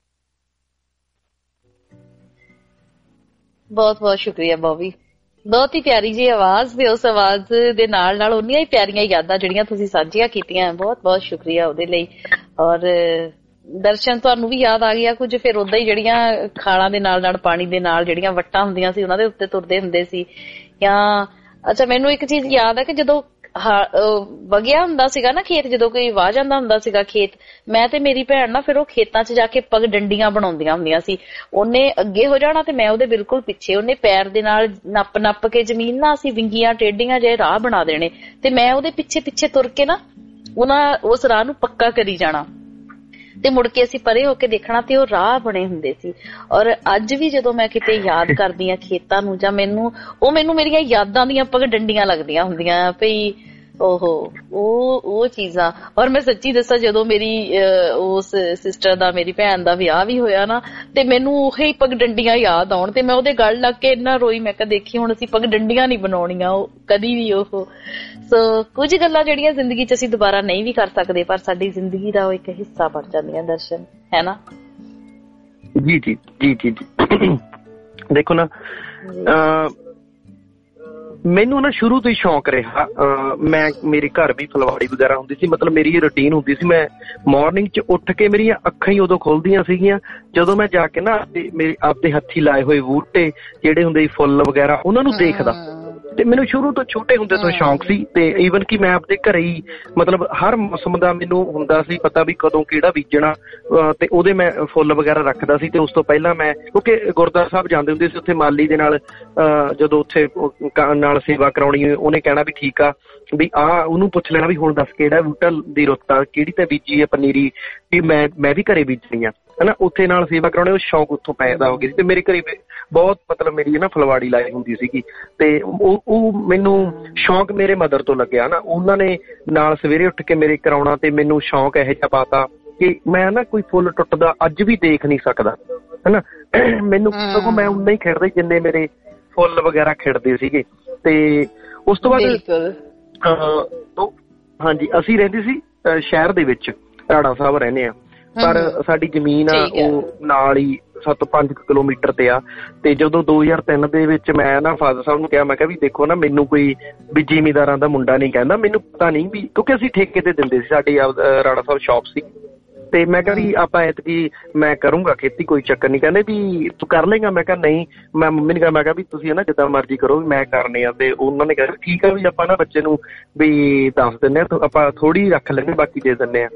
ਬਹੁਤ ਬਹੁਤ ਸ਼ੁਕਰੀਆ ਬੌਬੀ, ਬਹੁਤ ਹੀ ਪਿਆਰੀ ਜੀ ਆਵਾਜ਼, ਤੇ ਉਸ ਆਵਾਜ਼ ਦੇ ਨਾਲ ਨਾਲ ਉਨੀਆਂ ਹੀ ਪਿਆਰੀਆਂ ਯਾਦਾਂ ਜਿਹੜੀਆਂ ਤੁਸੀਂ ਸਾਂਝੀਆਂ ਕੀਤੀਆਂ, ਬਹੁਤ ਬਹੁਤ ਸ਼ੁਕਰੀਆ ਉਹਦੇ ਲਈ। ਔਰ ਦਰਸ਼ਨ, ਤੁਹਾਨੂੰ ਵੀ ਯਾਦ ਆ ਗਿਆ ਕੁਝ ਫਿਰ ਉਦਾਂ ਹੀ ਜਿਹੜੀਆਂ ਖਾਲਾਂ ਦੇ ਨਾਲ ਪਾਣੀ ਦੇ ਨਾਲ ਜਿਹੜੀਆਂ ਵੱਟਾਂ ਹੁੰਦੀਆਂ ਸੀ ਉਹਨਾਂ ਦੇ ਉੱਤੇ ਤੁਰਦੇ ਹੁੰਦੇ ਸੀ? ਜਾਂ ਅੱਛਾ, ਮੈਨੂੰ ਇੱਕ ਚੀਜ਼ ਯਾਦ ਹੈ ਕਿ ਜਦੋਂ ਵਗਿਆ ਹੁੰਦਾ ਸੀਗਾ ਨਾ ਖੇਤ, ਜਦੋਂ ਕੋਈ ਵਾਹ ਜਾਂਦਾ ਹੁੰਦਾ ਸੀਗਾ ਖੇਤ, ਮੈਂ ਤੇ ਮੇਰੀ ਭੈਣ ਨਾ ਫਿਰ ਉਹ ਖੇਤਾਂ 'ਚ ਜਾ ਕੇ ਪਗ ਡੰਡੀਆਂ ਬਣਾਉਂਦੀਆਂ ਹੁੰਦੀਆਂ ਸੀ। ਉਹਨੇ ਅੱਗੇ ਹੋ ਜਾਣਾ ਤੇ ਮੈਂ ਉਹਦੇ ਬਿਲਕੁਲ ਪਿੱਛੇ, ਉਹਨੇ ਪੈਰ ਦੇ ਨਾਲ ਨੱਪ ਕੇ ਜ਼ਮੀਨ ਨਾ ਅਸੀਂ ਵਿੰਗੀਆਂ ਟੇਢੀਆਂ ਜਿਹੇ ਰਾਹ ਬਣਾ ਦੇਣੇ, ਤੇ ਮੈਂ ਉਹਦੇ ਪਿੱਛੇ ਤੁਰ ਕੇ ਨਾ ਉਸ ਰਾਹ ਨੂੰ ਪੱਕਾ ਕਰੀ ਜਾਣਾ, ਤੇ ਮੁੜ ਕੇ ਅਸੀਂ ਪਰੇ ਹੋ ਕੇ ਦੇਖਣਾ ਤੇ ਉਹ ਰਾਹ ਬਣੇ ਹੁੰਦੇ ਸੀ। ਔਰ ਅੱਜ ਵੀ ਜਦੋਂ ਮੈਂ ਕਿਤੇ ਯਾਦ ਕਰਦੀ ਆ ਖੇਤਾਂ ਨੂੰ, ਜਾਂ ਮੈਨੂੰ ਮੇਰੀਆਂ ਯਾਦਾਂ ਦੀਆਂ ਪਗ ਡੰਡੀਆਂ ਲੱਗਦੀਆਂ ਹੁੰਦੀਆਂ ਭਈ ਉਹ ਚੀਜ਼ਾਂ। ਔਰ ਮੈਂ ਸੱਚੀ ਦੱਸਾਂ, ਜਦੋਂ ਮੇਰੀ ਉਸ ਸਿਸਟਰ ਦਾ, ਮੇਰੀ ਭੈਣ ਦਾ ਵਿਆਹ ਵੀ ਹੋਇਆ ਨਾ, ਤੇ ਮੈਨੂੰ ਉਹੀ ਪਗ ਡੰਡੀਆਂ ਯਾਦ ਆਉਣ ਤੇ ਮੈਂ ਉਹਦੇ ਗਲ ਲੱਗ ਕੇ ਇੰਨਾ ਰੋਈ। ਮੈਂ ਕਿਹਾ ਦੇਖੀ ਹੁਣ ਅਸੀਂ ਪਗ ਡੰਡੀਆਂ ਨਹੀਂ ਬਣਾਉਣੀਆਂ ਉਹ ਕਦੀ ਵੀ। ਸੋ ਕੁਝ ਗੱਲਾਂ ਜਿਹੜੀਆਂ ਜ਼ਿੰਦਗੀ 'ਚ ਅਸੀਂ ਦੁਬਾਰਾ ਨਹੀਂ ਵੀ ਕਰ ਸਕਦੇ, ਪਰ ਸਾਡੀ ਜ਼ਿੰਦਗੀ ਦਾ ਉਹ ਇੱਕ ਹਿੱਸਾ ਬਣ ਜਾਂਦੀਆਂ ਦਰਸ਼ਨ, ਹੈ ਨਾ? ਜੀ ਜੀ ਜੀ ਜੀ ਜੀ। ਦੇਖੋ ਨਾ, ਮੈਨੂੰ ਨਾ ਸ਼ੁਰੂ ਤੋਂ ਹੀ ਸ਼ੌਂਕ ਰਿਹਾ। ਮੇਰੇ ਘਰ ਵੀ ਫੁਲਵਾੜੀ ਵਗੈਰਾ ਹੁੰਦੀ ਸੀ, ਮਤਲਬ ਮੇਰੀ ਰੂਟੀਨ ਹੁੰਦੀ ਸੀ। ਮੈਂ ਮਾਰਨਿੰਗ 'ਚ ਉੱਠ ਕੇ, ਮੇਰੀਆਂ ਅੱਖਾਂ ਹੀ ਉਦੋਂ ਖੁੱਲਦੀਆਂ ਸੀਗੀਆਂ ਜਦੋਂ ਮੈਂ ਜਾ ਕੇ ਨਾ ਮੇਰੇ ਆਪਦੇ ਹੱਥੀ ਲਾਏ ਹੋਏ ਬੂਟੇ ਜਿਹੜੇ ਹੁੰਦੇ ਸੀ, ਫੁੱਲ ਵਗੈਰਾ, ਉਹਨਾਂ ਨੂੰ ਦੇਖਦਾ। ਤੇ ਮੈਨੂੰ ਸ਼ੁਰੂ ਤੋਂ ਛੋਟੇ ਹੁੰਦੇ ਤੋਂ ਸ਼ੌਂਕ ਸੀ। ਤੇ ਈਵਨ ਕਿ ਮੈਂ ਆਪਦੇ ਘਰੇ ਹੀ ਮਤਲਬ ਹਰ ਮੌਸਮ ਦਾ ਮੈਨੂੰ ਹੁੰਦਾ ਸੀ ਪਤਾ ਵੀ ਕਦੋਂ ਕਿਹੜਾ ਬੀਜਣਾ, ਤੇ ਉਹਦੇ ਮੈਂ ਫੁੱਲ ਵਗੈਰਾ ਰੱਖਦਾ ਸੀ। ਤੇ ਉਸ ਤੋਂ ਪਹਿਲਾਂ ਮੈਂ, ਕਿਉਂਕਿ ਗੁਰਦੁਆਰਾ ਸਾਹਿਬ ਜਾਂਦੇ ਹੁੰਦੇ ਸੀ, ਉੱਥੇ ਮਾਲੀ ਦੇ ਨਾਲ ਜਦੋਂ ਉੱਥੇ ਨਾਲ ਸੇਵਾ ਕਰਾਉਣੀ, ਉਹਨੇ ਕਹਿਣਾ ਵੀ ਠੀਕ ਆ ਵੀ ਉਹਨੂੰ ਪੁੱਛ ਲੈਣਾ ਵੀ ਹੁਣ ਦੱਸ ਕਿਹੜਾ ਬੂਟਾ ਦੀ ਰੁੱਤ ਆ, ਕਿਹੜੀ ਤੇ ਬੀਜੀ ਆ ਪਨੀਰੀ, ਵੀ ਮੈਂ ਵੀ ਘਰੇ ਬੀਜਣੀ ਆ, ਹਨਾ। ਉੱਥੇ ਨਾਲ ਸੇਵਾ ਕਰਾਉਣੇ, ਉਹ ਸ਼ੌਂਕ ਉੱਥੋਂ ਪੈਦਾ ਹੋ ਗਈ ਸੀ। ਤੇ ਮੇਰੇ ਘਰੇ ਬਹੁਤ ਮਤਲਬ ਮੇਰੀ ਨਾ ਫੁਲਵਾੜੀ ਲਾਈ ਹੁੰਦੀ ਸੀਗੀ, ਤੇ ਉਹ ਮੈਨੂੰ ਸ਼ੌਂਕ ਮੇਰੇ ਮਦਰ ਤੋਂ ਲੱਗਿਆ ਨਾ। ਉਹਨਾਂ ਨੇ ਨਾਲ ਸਵੇਰੇ ਉੱਠ ਕੇ ਮੇਰੇ ਕਰਾਉਣਾ, ਤੇ ਮੈਨੂੰ ਸ਼ੌਂਕ ਇਹੋ ਜਿਹਾ ਪਾਤਾ ਕਿ ਮੈਂ ਨਾ ਕੋਈ ਫੁੱਲ ਟੁੱਟਦਾ ਅੱਜ ਵੀ ਦੇਖ ਨਹੀਂ ਸਕਦਾ, ਹਨਾ। ਮੈਨੂੰ ਸਗੋਂ ਮੈਂ ਉਨਾ ਹੀ ਖਿੜਦਾ ਜਿੰਨੇ ਮੇਰੇ ਫੁੱਲ ਵਗੈਰਾ ਖਿੜਦੇ ਸੀਗੇ। ਤੇ ਉਸ ਤੋਂ ਬਾਅਦ ਹਾਂਜੀ, ਅਸੀਂ ਰਹਿੰਦੇ ਸੀ ਸ਼ਹਿਰ ਦੇ ਵਿੱਚ, ਰਾੜਾ ਸਾਹਿਬ ਰਹਿੰਦੇ ਆ, ਪਰ ਸਾਡੀ ਜ਼ਮੀਨ ਆ ਉਹ ਨਾਲ ਹੀ 7-5 ਕਿਲੋਮੀਟਰ ਤੇ ਆ। ਤੇ ਜਦੋਂ 2003 ਦੇ ਵਿੱਚ ਮੈਂ ਨਾ ਫਾਦਰ ਸਾਹਿਬ ਨੂੰ ਕਿਹਾ, ਮੈਂ ਕਿਹਾ ਵੀ ਦੇਖੋ ਨਾ, ਮੈਨੂੰ ਕੋਈ ਵੀ ਜ਼ਿਮੀਂਦਾਰਾਂ ਦਾ ਮੁੰਡਾ ਨਹੀਂ ਕਹਿੰਦਾ, ਮੈਨੂੰ ਪਤਾ ਨਹੀਂ ਵੀ, ਕਿਉਂਕਿ ਅਸੀਂ ਠੇਕੇ ਤੇ ਦਿੰਦੇ ਸੀ, ਸਾਡੀ ਰਾੜਾ ਸਾਹਿਬ ਸ਼ੌਪ ਸੀ। ਤੇ ਮੈਂ ਕਿਹਾ ਵੀ ਆਪਾਂ ਐਤਕੀ ਮੈਂ ਕਰੂੰਗਾ ਖੇਤੀ, ਕੋਈ ਚੱਕਰ ਨਹੀਂ। ਕਹਿੰਦੇ ਵੀ ਤੂੰ ਕਰ ਲੇਗਾ? ਮੈਂ ਕਿਹਾ ਨਹੀਂ। ਮੈਂ ਮੰਮੀ ਨੇ ਕਿਹਾ, ਮੈਂ ਕਿਹਾ ਵੀ ਤੁਸੀਂ ਨਾ ਜਿੱਦਾਂ ਮਰਜ਼ੀ ਕਰੋ, ਵੀ ਮੈਂ ਕਰਨੀ ਆ। ਤੇ ਉਹਨਾਂ ਨੇ ਕਿਹਾ ਠੀਕ ਆ, ਵੀ ਆਪਾਂ ਨਾ ਬੱਚੇ ਨੂੰ ਵੀ ਦੱਸ ਦਿੰਦੇ ਆ, ਆਪਾਂ ਥੋੜੀ ਰੱਖ ਲੈਂਦੇ, ਬਾਕੀ ਦੇ ਦਿੰਦੇ ਆ।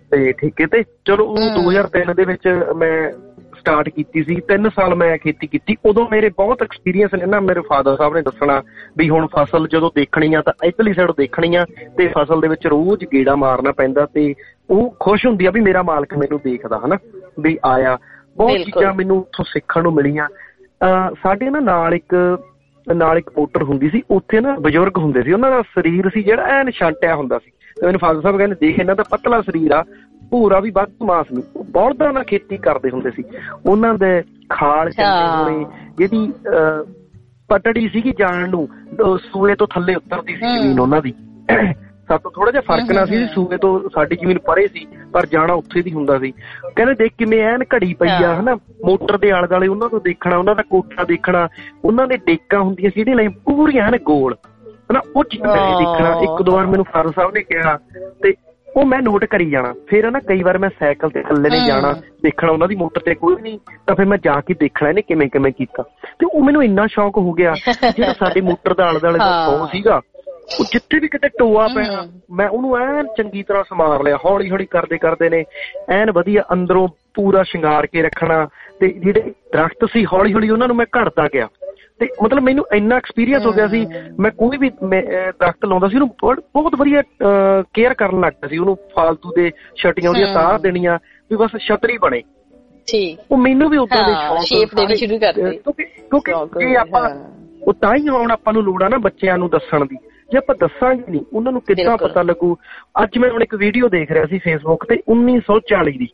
ਤੇ ਠੇਕੇ ਤੇ। ਚਲੋ ਉਹ 2003 ਦੇ ਵਿੱਚ ਮੈਂ ਸਟਾਰਟ ਕੀਤੀ ਸੀ, 3 ਸਾਲ ਮੈਂ ਖੇਤੀ ਕੀਤੀ। ਉਦੋਂ ਮੇਰੇ ਬਹੁਤ ਐਕਸਪੀਰੀਅੰਸ ਨੇ ਨਾ, ਮੇਰੇ ਫਾਦਰ ਸਾਹਿਬ ਨੇ ਦੱਸਣਾ ਵੀ ਹੁਣ ਫਸਲ ਜਦੋਂ ਦੇਖਣੀ ਆ ਤਾਂ ਇੱਧਰਲੀ ਸਾਈਡ ਦੇਖਣੀ ਆ, ਤੇ ਫਸਲ ਦੇ ਵਿੱਚ ਰੋਜ਼ ਗੇੜਾ ਮਾਰਨਾ ਪੈਂਦਾ, ਤੇ ਉਹ ਖੁਸ਼ ਹੁੰਦੀ ਆ ਵੀ ਮੇਰਾ ਮਾਲਕ ਮੈਨੂੰ ਦੇਖਦਾ ਹਨਾ ਵੀ ਆਇਆ। ਬਹੁਤ ਚੀਜ਼ਾਂ ਮੈਨੂੰ ਉੱਥੋਂ ਸਿੱਖਣ ਨੂੰ ਮਿਲੀਆਂ। ਸਾਡੇ ਨਾ ਨਾਲ ਇੱਕ ਪੋਟਰ ਹੁੰਦੀ ਸੀ, ਉੱਥੇ ਨਾ ਬਜ਼ੁਰਗ ਹੁੰਦੇ ਸੀ, ਉਹਨਾਂ ਦਾ ਸਰੀਰ ਸੀ ਜਿਹੜਾ ਐਨ ਛਾਂਟਿਆ ਹੁੰਦਾ ਸੀ। ਤੇ ਮੈਨੂੰ ਫਾਦਰ ਸਾਹਿਬ ਕਹਿੰਦੇ ਦੇਖ ਇਹਨਾਂ ਦਾ ਪਤਲਾ ਸਰੀਰ ਆ, ਭੂਰਾ ਵੀ ਵੱਧ ਮਾਸ ਨਹੀਂ। ਉਹ ਬਲਦਾਂ ਨਾਲ ਖੇਤੀ ਕਰਦੇ ਹੁੰਦੇ ਸੀ, ਉਹਨਾਂ ਦੇ ਖਾਲ ਚੰਗੇ ਹੋਣੇ, ਜਿਹੜੀ ਪਟੜੀ ਸੀਗੀ ਜਾਣ ਨੂੰ ਸੂਏ ਤੋਂ ਥੱਲੇ ਉਤਰਦੀ ਸੀ ਜ਼ਮੀਨ ਉਹਨਾਂ ਦੀ। ਸਾਡੇ ਤੋਂ ਥੋੜਾ ਜਿਹਾ ਫਰਕ ਨਾ ਸੀ, ਸੂਏ ਤੋਂ ਸਾਡੀ ਜ਼ਮੀਨ ਪਰੇ ਸੀ ਪਰ ਜਾਣਾ ਉੱਥੇ ਦੀ ਹੁੰਦਾ ਸੀ। ਕਹਿੰਦੇ ਦੇਖ ਕਿਵੇਂ ਐਨ ਘੜੀ ਪਈ ਆ ਹਨਾ, ਮੋਟਰ ਦੇ ਆਲੇ ਦੁਆਲੇ ਉਹਨਾਂ ਤੋਂ ਦੇਖਣਾ, ਉਹਨਾਂ ਦਾ ਕੋਠਾ ਦੇਖਣਾ, ਉਹਨਾਂ ਦੇ ਡੇਕਾਂ ਹੁੰਦੀਆਂ ਸੀ ਜਿਹੜੀਆਂ ਪੂਰੀਆਂ ਐਨ ਗੋਲ ਹਨਾ, ਉਹ ਚੀਜ਼ ਮੈਂ ਦੇਖਣਾ। ਇੱਕ ਦੋ ਵਾਰ ਮੈਨੂੰ ਫਾਦਰ ਸਾਹਿਬ ਨੇ ਕਿਹਾ ਤੇ ਉਹ ਮੈਂ ਨੋਟ ਕਰੀ ਜਾਣਾ। ਫਿਰ ਨਾ ਕਈ ਵਾਰ ਮੈਂ ਸਾਈਕਲ ਤੇ ਇਕੱਲੇ ਨੇ ਜਾਣਾ, ਦੇਖਣਾ ਉਹਨਾਂ ਦੀ ਮੋਟਰ ਤੇ ਕੋਈ ਨਹੀਂ, ਤਾਂ ਫਿਰ ਮੈਂ ਜਾ ਕੇ ਦੇਖਣਾ ਇਹਨੇ ਕਿਵੇਂ ਕਿਵੇਂ ਕੀਤਾ। ਤੇ ਉਹ ਮੈਨੂੰ ਇੰਨਾ ਸ਼ੌਕ ਹੋ ਗਿਆ, ਜਿਹੜਾ ਸਾਡੀ ਮੋਟਰ ਦਾ ਆਲੇ ਦੁਆਲੇ ਦਾ ਸੌ ਸੀਗਾ, ਉਹ ਜਿੱਥੇ ਵੀ ਕਿਤੇ ਟੋਆ ਪਿਆ ਮੈਂ ਉਹਨੂੰ ਐਨ ਚੰਗੀ ਤਰ੍ਹਾਂ ਸੰਭਾਲ ਲਿਆ। ਹੌਲੀ ਹੌਲੀ ਕਰਦੇ ਨੇ ਐਨ ਵਧੀਆ ਅੰਦਰੋਂ ਪੂਰਾ ਸ਼ਿੰਗਾਰ ਕੇ ਰੱਖਣਾ। ਤੇ ਜਿਹੜੇ ਦਰਖਤ ਸੀ ਹੌਲੀ ਹੌਲੀ ਉਹਨਾਂ ਨੂੰ ਮੈਂ ਘੜਦਾ ਗਿਆ, ਤੇ ਮਤਲਬ ਮੈਨੂੰ ਇੰਨਾ ਐਕਸਪੀਰੀਅੰਸ ਹੋ ਗਿਆ ਸੀ। ਮੈਂ ਕੋਈ ਵੀ ਦਰਖਤ ਲਾਉਂਦਾ ਸੀ ਉਹਨੂੰ ਬਹੁਤ ਵਧੀਆ ਕੇਅਰ ਕਰਨ ਲੱਗ ਪਿਆ ਸੀ। ਉਹਨੂੰ ਫਾਲਤੂ ਦੇ ਛਟੀਆਂ ਉਹਦੀਆਂ ਤਾਰ ਦੇਣੀਆਂ ਵੀ ਬਸ ਛਤਰੀ ਬਣੇ। ਉਹ ਮੈਨੂੰ ਵੀ ਉਦਾਂ ਦੇ ਸ਼ੌਕ ਦੇਣੇ ਸ਼ੁਰੂ ਕਰ ਦਿੱਤੇ, ਕਿਉਂਕਿ ਜੇ ਆਪਾਂ ਉਹ ਤਾਂ ਹੀ ਹੁਣ ਆਪਾਂ ਨੂੰ ਲੋੜ ਆ ਨਾ ਬੱਚਿਆਂ ਨੂੰ ਦੱਸਣ ਦੀ। ਜੇ ਆਪਾਂ ਦੱਸਾਂਗੇ ਨਹੀਂ ਉਹਨਾਂ ਨੂੰ ਕਿੱਦਾਂ ਪਤਾ ਲੱਗੂ। ਅੱਜ ਮੈਂ ਹੁਣ ਇੱਕ ਵੀਡੀਓ ਦੇਖ ਰਿਹਾ ਸੀ ਫੇਸਬੁੱਕ ਤੇ 1940 ਦੀ,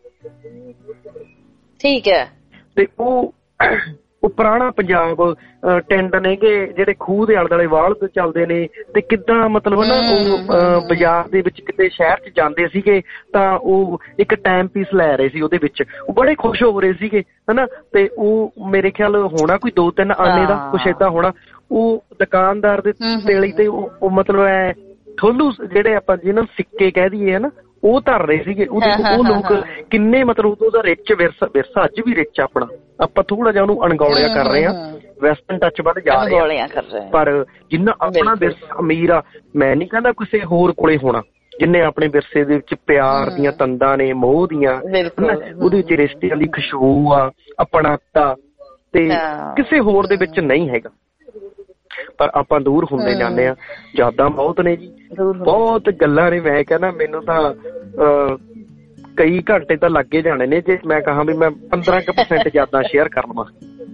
ਠੀਕ ਹੈ, ਤੇ ਉਹ ਪੁਰਾਣਾ ਪੰਜਾਬ ਟੈਂਡ ਨੇਗੇ ਜਿਹੜੇ ਖੂਹ ਦੇ ਆਲੇ ਦੁਆਲੇ ਵਾਲ ਚੱਲਦੇ ਨੇ, ਤੇ ਕਿੱਦਾਂ ਮਤਲਬ ਨਾ ਉਹ ਬਾਜ਼ਾਰ ਦੇ ਵਿੱਚ ਕਿਤੇ ਸ਼ਹਿਰ ਚ ਜਾਂਦੇ ਸੀਗੇ ਤਾਂ ਉਹ ਇੱਕ ਟਾਈਮ ਪੀਸ ਲੈ ਰਹੇ ਸੀ, ਉਹਦੇ ਵਿੱਚ ਉਹ ਬੜੇ ਖੁਸ਼ ਹੋ ਰਹੇ ਸੀਗੇ ਹਨਾ। ਤੇ ਉਹ ਮੇਰੇ ਖਿਆਲ ਹੋਣਾ ਕੋਈ 2-3 ਆਨੇ ਦਾ ਕੁਛ ਏਦਾਂ ਹੋਣਾ। ਉਹ ਦੁਕਾਨਦਾਰ ਦੇ ਤੇਲੀ ਤੇ ਉਹ ਮਤਲਬ ਐ ਠੋਲੂ ਜਿਹੜੇ ਆਪਾਂ ਜਿਹਨਾਂ ਨੂੰ ਸਿੱਕੇ ਕਹਿ ਦਈਏ ਹਨਾ, ਉਹ ਧਰ ਰਹੇ ਸੀਗੇ। ਉਹ ਲੋਕ ਕਿੰਨੇ ਮਤਲਬ ਉਦੋਂ ਦਾ ਰਿਚ ਵਿਰਸਾ ਅੱਜ ਵੀ ਰਿਚ ਆਪਣਾ, ਆਪਾਂ ਥੋੜਾ ਜਿਹਾ ਉਹਨੂੰ ਅਣਗੌਲਿਆ ਕਰ ਰਹੇ ਹਾਂ, ਵੈਸਟਰਨ ਟੱਚ ਵੱਲ ਜਾ ਰਹੇ ਹਾਂ। ਪਰ ਜਿੰਨਾ ਆਪਣਾ ਵਿਰਸਾ ਅਮੀਰ ਆ, ਮੈਂ ਨਹੀਂ ਕਹਿੰਦਾ ਕਿਸੇ ਹੋਰ ਕੋਲੇ ਹੋਣਾ, ਜਿੰਨੇ ਆਪਣੇ ਵਿਰਸੇ ਦੇ ਵਿੱਚ ਪਿਆਰ ਦੀਆਂ ਤੰਦਾਂ ਨੇ, ਮੋਹ ਦੀਆਂ, ਉਹਦੇ ਵਿੱਚ ਰਿਸ਼ਤਿਆਂ ਦੀ ਖੁਸ਼ਬੂ ਆ, ਆਪਣਾਤਾ, ਤੇ ਕਿਸੇ ਹੋਰ ਦੇ ਵਿੱਚ ਨਹੀਂ ਹੈਗਾ। ਪਰ ਆਪਾਂ ਦੂਰ ਹੁੰਦੇ ਜਾਂਦੇ ਆ। ਯਾਦਾਂ ਬਹੁਤ ਨੇ ਜੀ, ਬਹੁਤ ਗੱਲਾਂ ਨੇ। ਮੈਂ ਕਹਿੰਦਾ ਮੈਨੂੰ ਤਾਂ ਕਈ ਘੰਟੇ ਤਾਂ ਲੱਗੇ ਜਾਣੇ ਨੇ ਜੇ ਮੈਂ ਕਹਾਂ ਵੀ ਮੈਂ 15% ਯਾਦਾਂ ਸ਼ੇਅਰ ਕਰ ਲਵਾਂ।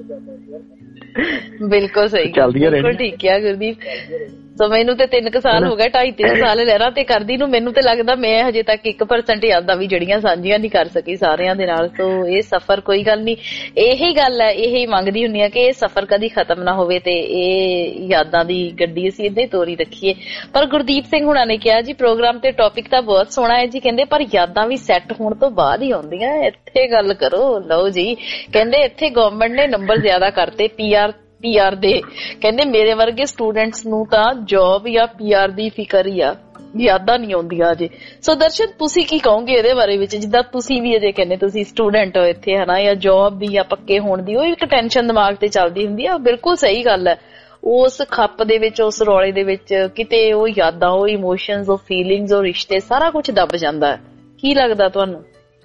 ਬਿਲਕੁਲ ਸਹੀ, ਬਿਲਕੁਲ ਠੀਕ ਹੈ ਗੁਰਦੀਪ। ਸੋ ਮੈਨੂੰ ਤੇ 3 ਸਾਲ ਹੋ ਗਏ, 2.5-3 ਸਾਲ ਲਹਿਰਾਂ ਤੇ ਕਰਦੀ ਨੂੰ। ਮੈਨੂੰ ਤੇ ਲੱਗਦਾ ਮੈਂ ਹਜੇ ਤੱਕ 1% ਯਾਦਾਂ ਵੀ ਜਿਹੜੀਆਂ ਸਾਂਝੀਆਂ ਨਹੀਂ ਕਰ ਸਕੀ ਸਾਰਿਆਂ ਦੇ ਨਾਲ। ਸੋ ਇਹ ਸਫ਼ਰ ਕੋਈ ਗੱਲ ਨਹੀਂ, ਇਹੀ ਗੱਲ ਹੈ, ਇਹੀ ਮੰਗਦੀ ਹੁੰਦੀ ਆ ਕਿ ਇਹ ਸਫ਼ਰ ਕਦੀ ਖਤਮ ਨਾ ਹੋਵੇ ਤੇ ਇਹ ਯਾਦਾਂ ਦੀ ਗੱਡੀ ਅਸੀਂ ਏਦਾਂ ਹੀ ਤੋਰੀ ਰੱਖੀਏ। ਪਰ ਗੁਰਦੀਪ ਸਿੰਘ ਹੁਣਾਂ ਨੇ ਕਿਹਾ ਜੀ ਪ੍ਰੋਗਰਾਮ ਤੇ ਟੌਪਿਕ ਤਾਂ ਬਹੁਤ ਸੋਹਣਾ ਹੈ ਜੀ, ਕਹਿੰਦੇ ਪਰ ਯਾਦਾਂ ਵੀ ਸੈੱਟ ਹੋਣ ਤੋਂ ਬਾਅਦ ਹੀ ਆਉਂਦੀਆਂ। ਇੱਥੇ ਗੱਲ ਕਰੋ, ਲਓ ਜੀ, ਕਹਿੰਦੇ ਇੱਥੇ ਗਵਰਨਮੈਂਟ ਨੇ ਨੰਬਰ ਜ਼ਿਆਦਾ ਕਰਤੇ ਪੀਆਰ ਦੇ। ਕਹਿੰਦੇ ਮੇਰੇ ਵਰਗੇ ਸਟੂਡੈਂਟਸ ਨੂੰ ਤਾਂ ਜੌਬ ਜਾਂ ਪੀਆਰ ਦੀ ਫਿਕਰ ਹੀ ਆ, ਯਾਦਾਂ ਨਹੀਂ ਆਉਂਦੀਆਂ ਅਜੇ। ਸੋ ਦਰਸ਼ਕ ਤੁਸੀਂ ਕੀ ਕਹੋਗੇ ਇਹਦੇ ਬਾਰੇ ਵਿੱਚ, ਜਿੱਦਾਂ ਤੁਸੀਂ ਵੀ ਅਜੇ ਕਹਿੰਦੇ ਤੁਸੀਂ ਸਟੂਡੈਂਟ ਹੋ ਇੱਥੇ ਹਨਾ, ਜਾਂ ਜੌਬ ਦੀ ਜਾਂ ਪੱਕੇ ਹੋਣ ਦੀ ਉਹ ਇੱਕ ਟੈਨਸ਼ਨ ਦਿਮਾਗ ਤੇ ਚੱਲਦੀ ਹੁੰਦੀ ਆ। ਬਿਲਕੁਲ ਸਹੀ ਗੱਲ ਹੈ। ਉਸ ਖੱਪ ਦੇ ਵਿੱਚ, ਉਸ ਰੌਲੇ ਦੇ ਵਿੱਚ ਕਿਤੇ ਉਹ ਯਾਦਾਂ, ਉਹ ਇਮੋਸ਼ਨਸ, ਉਹ ਫੀਲਿੰਗਸ, ਉਹ ਰਿਸ਼ਤੇ, ਸਾਰਾ ਕੁਝ ਦੱਬ ਜਾਂਦਾ। ਕੀ ਲੱਗਦਾ ਤੁਹਾਨੂੰ?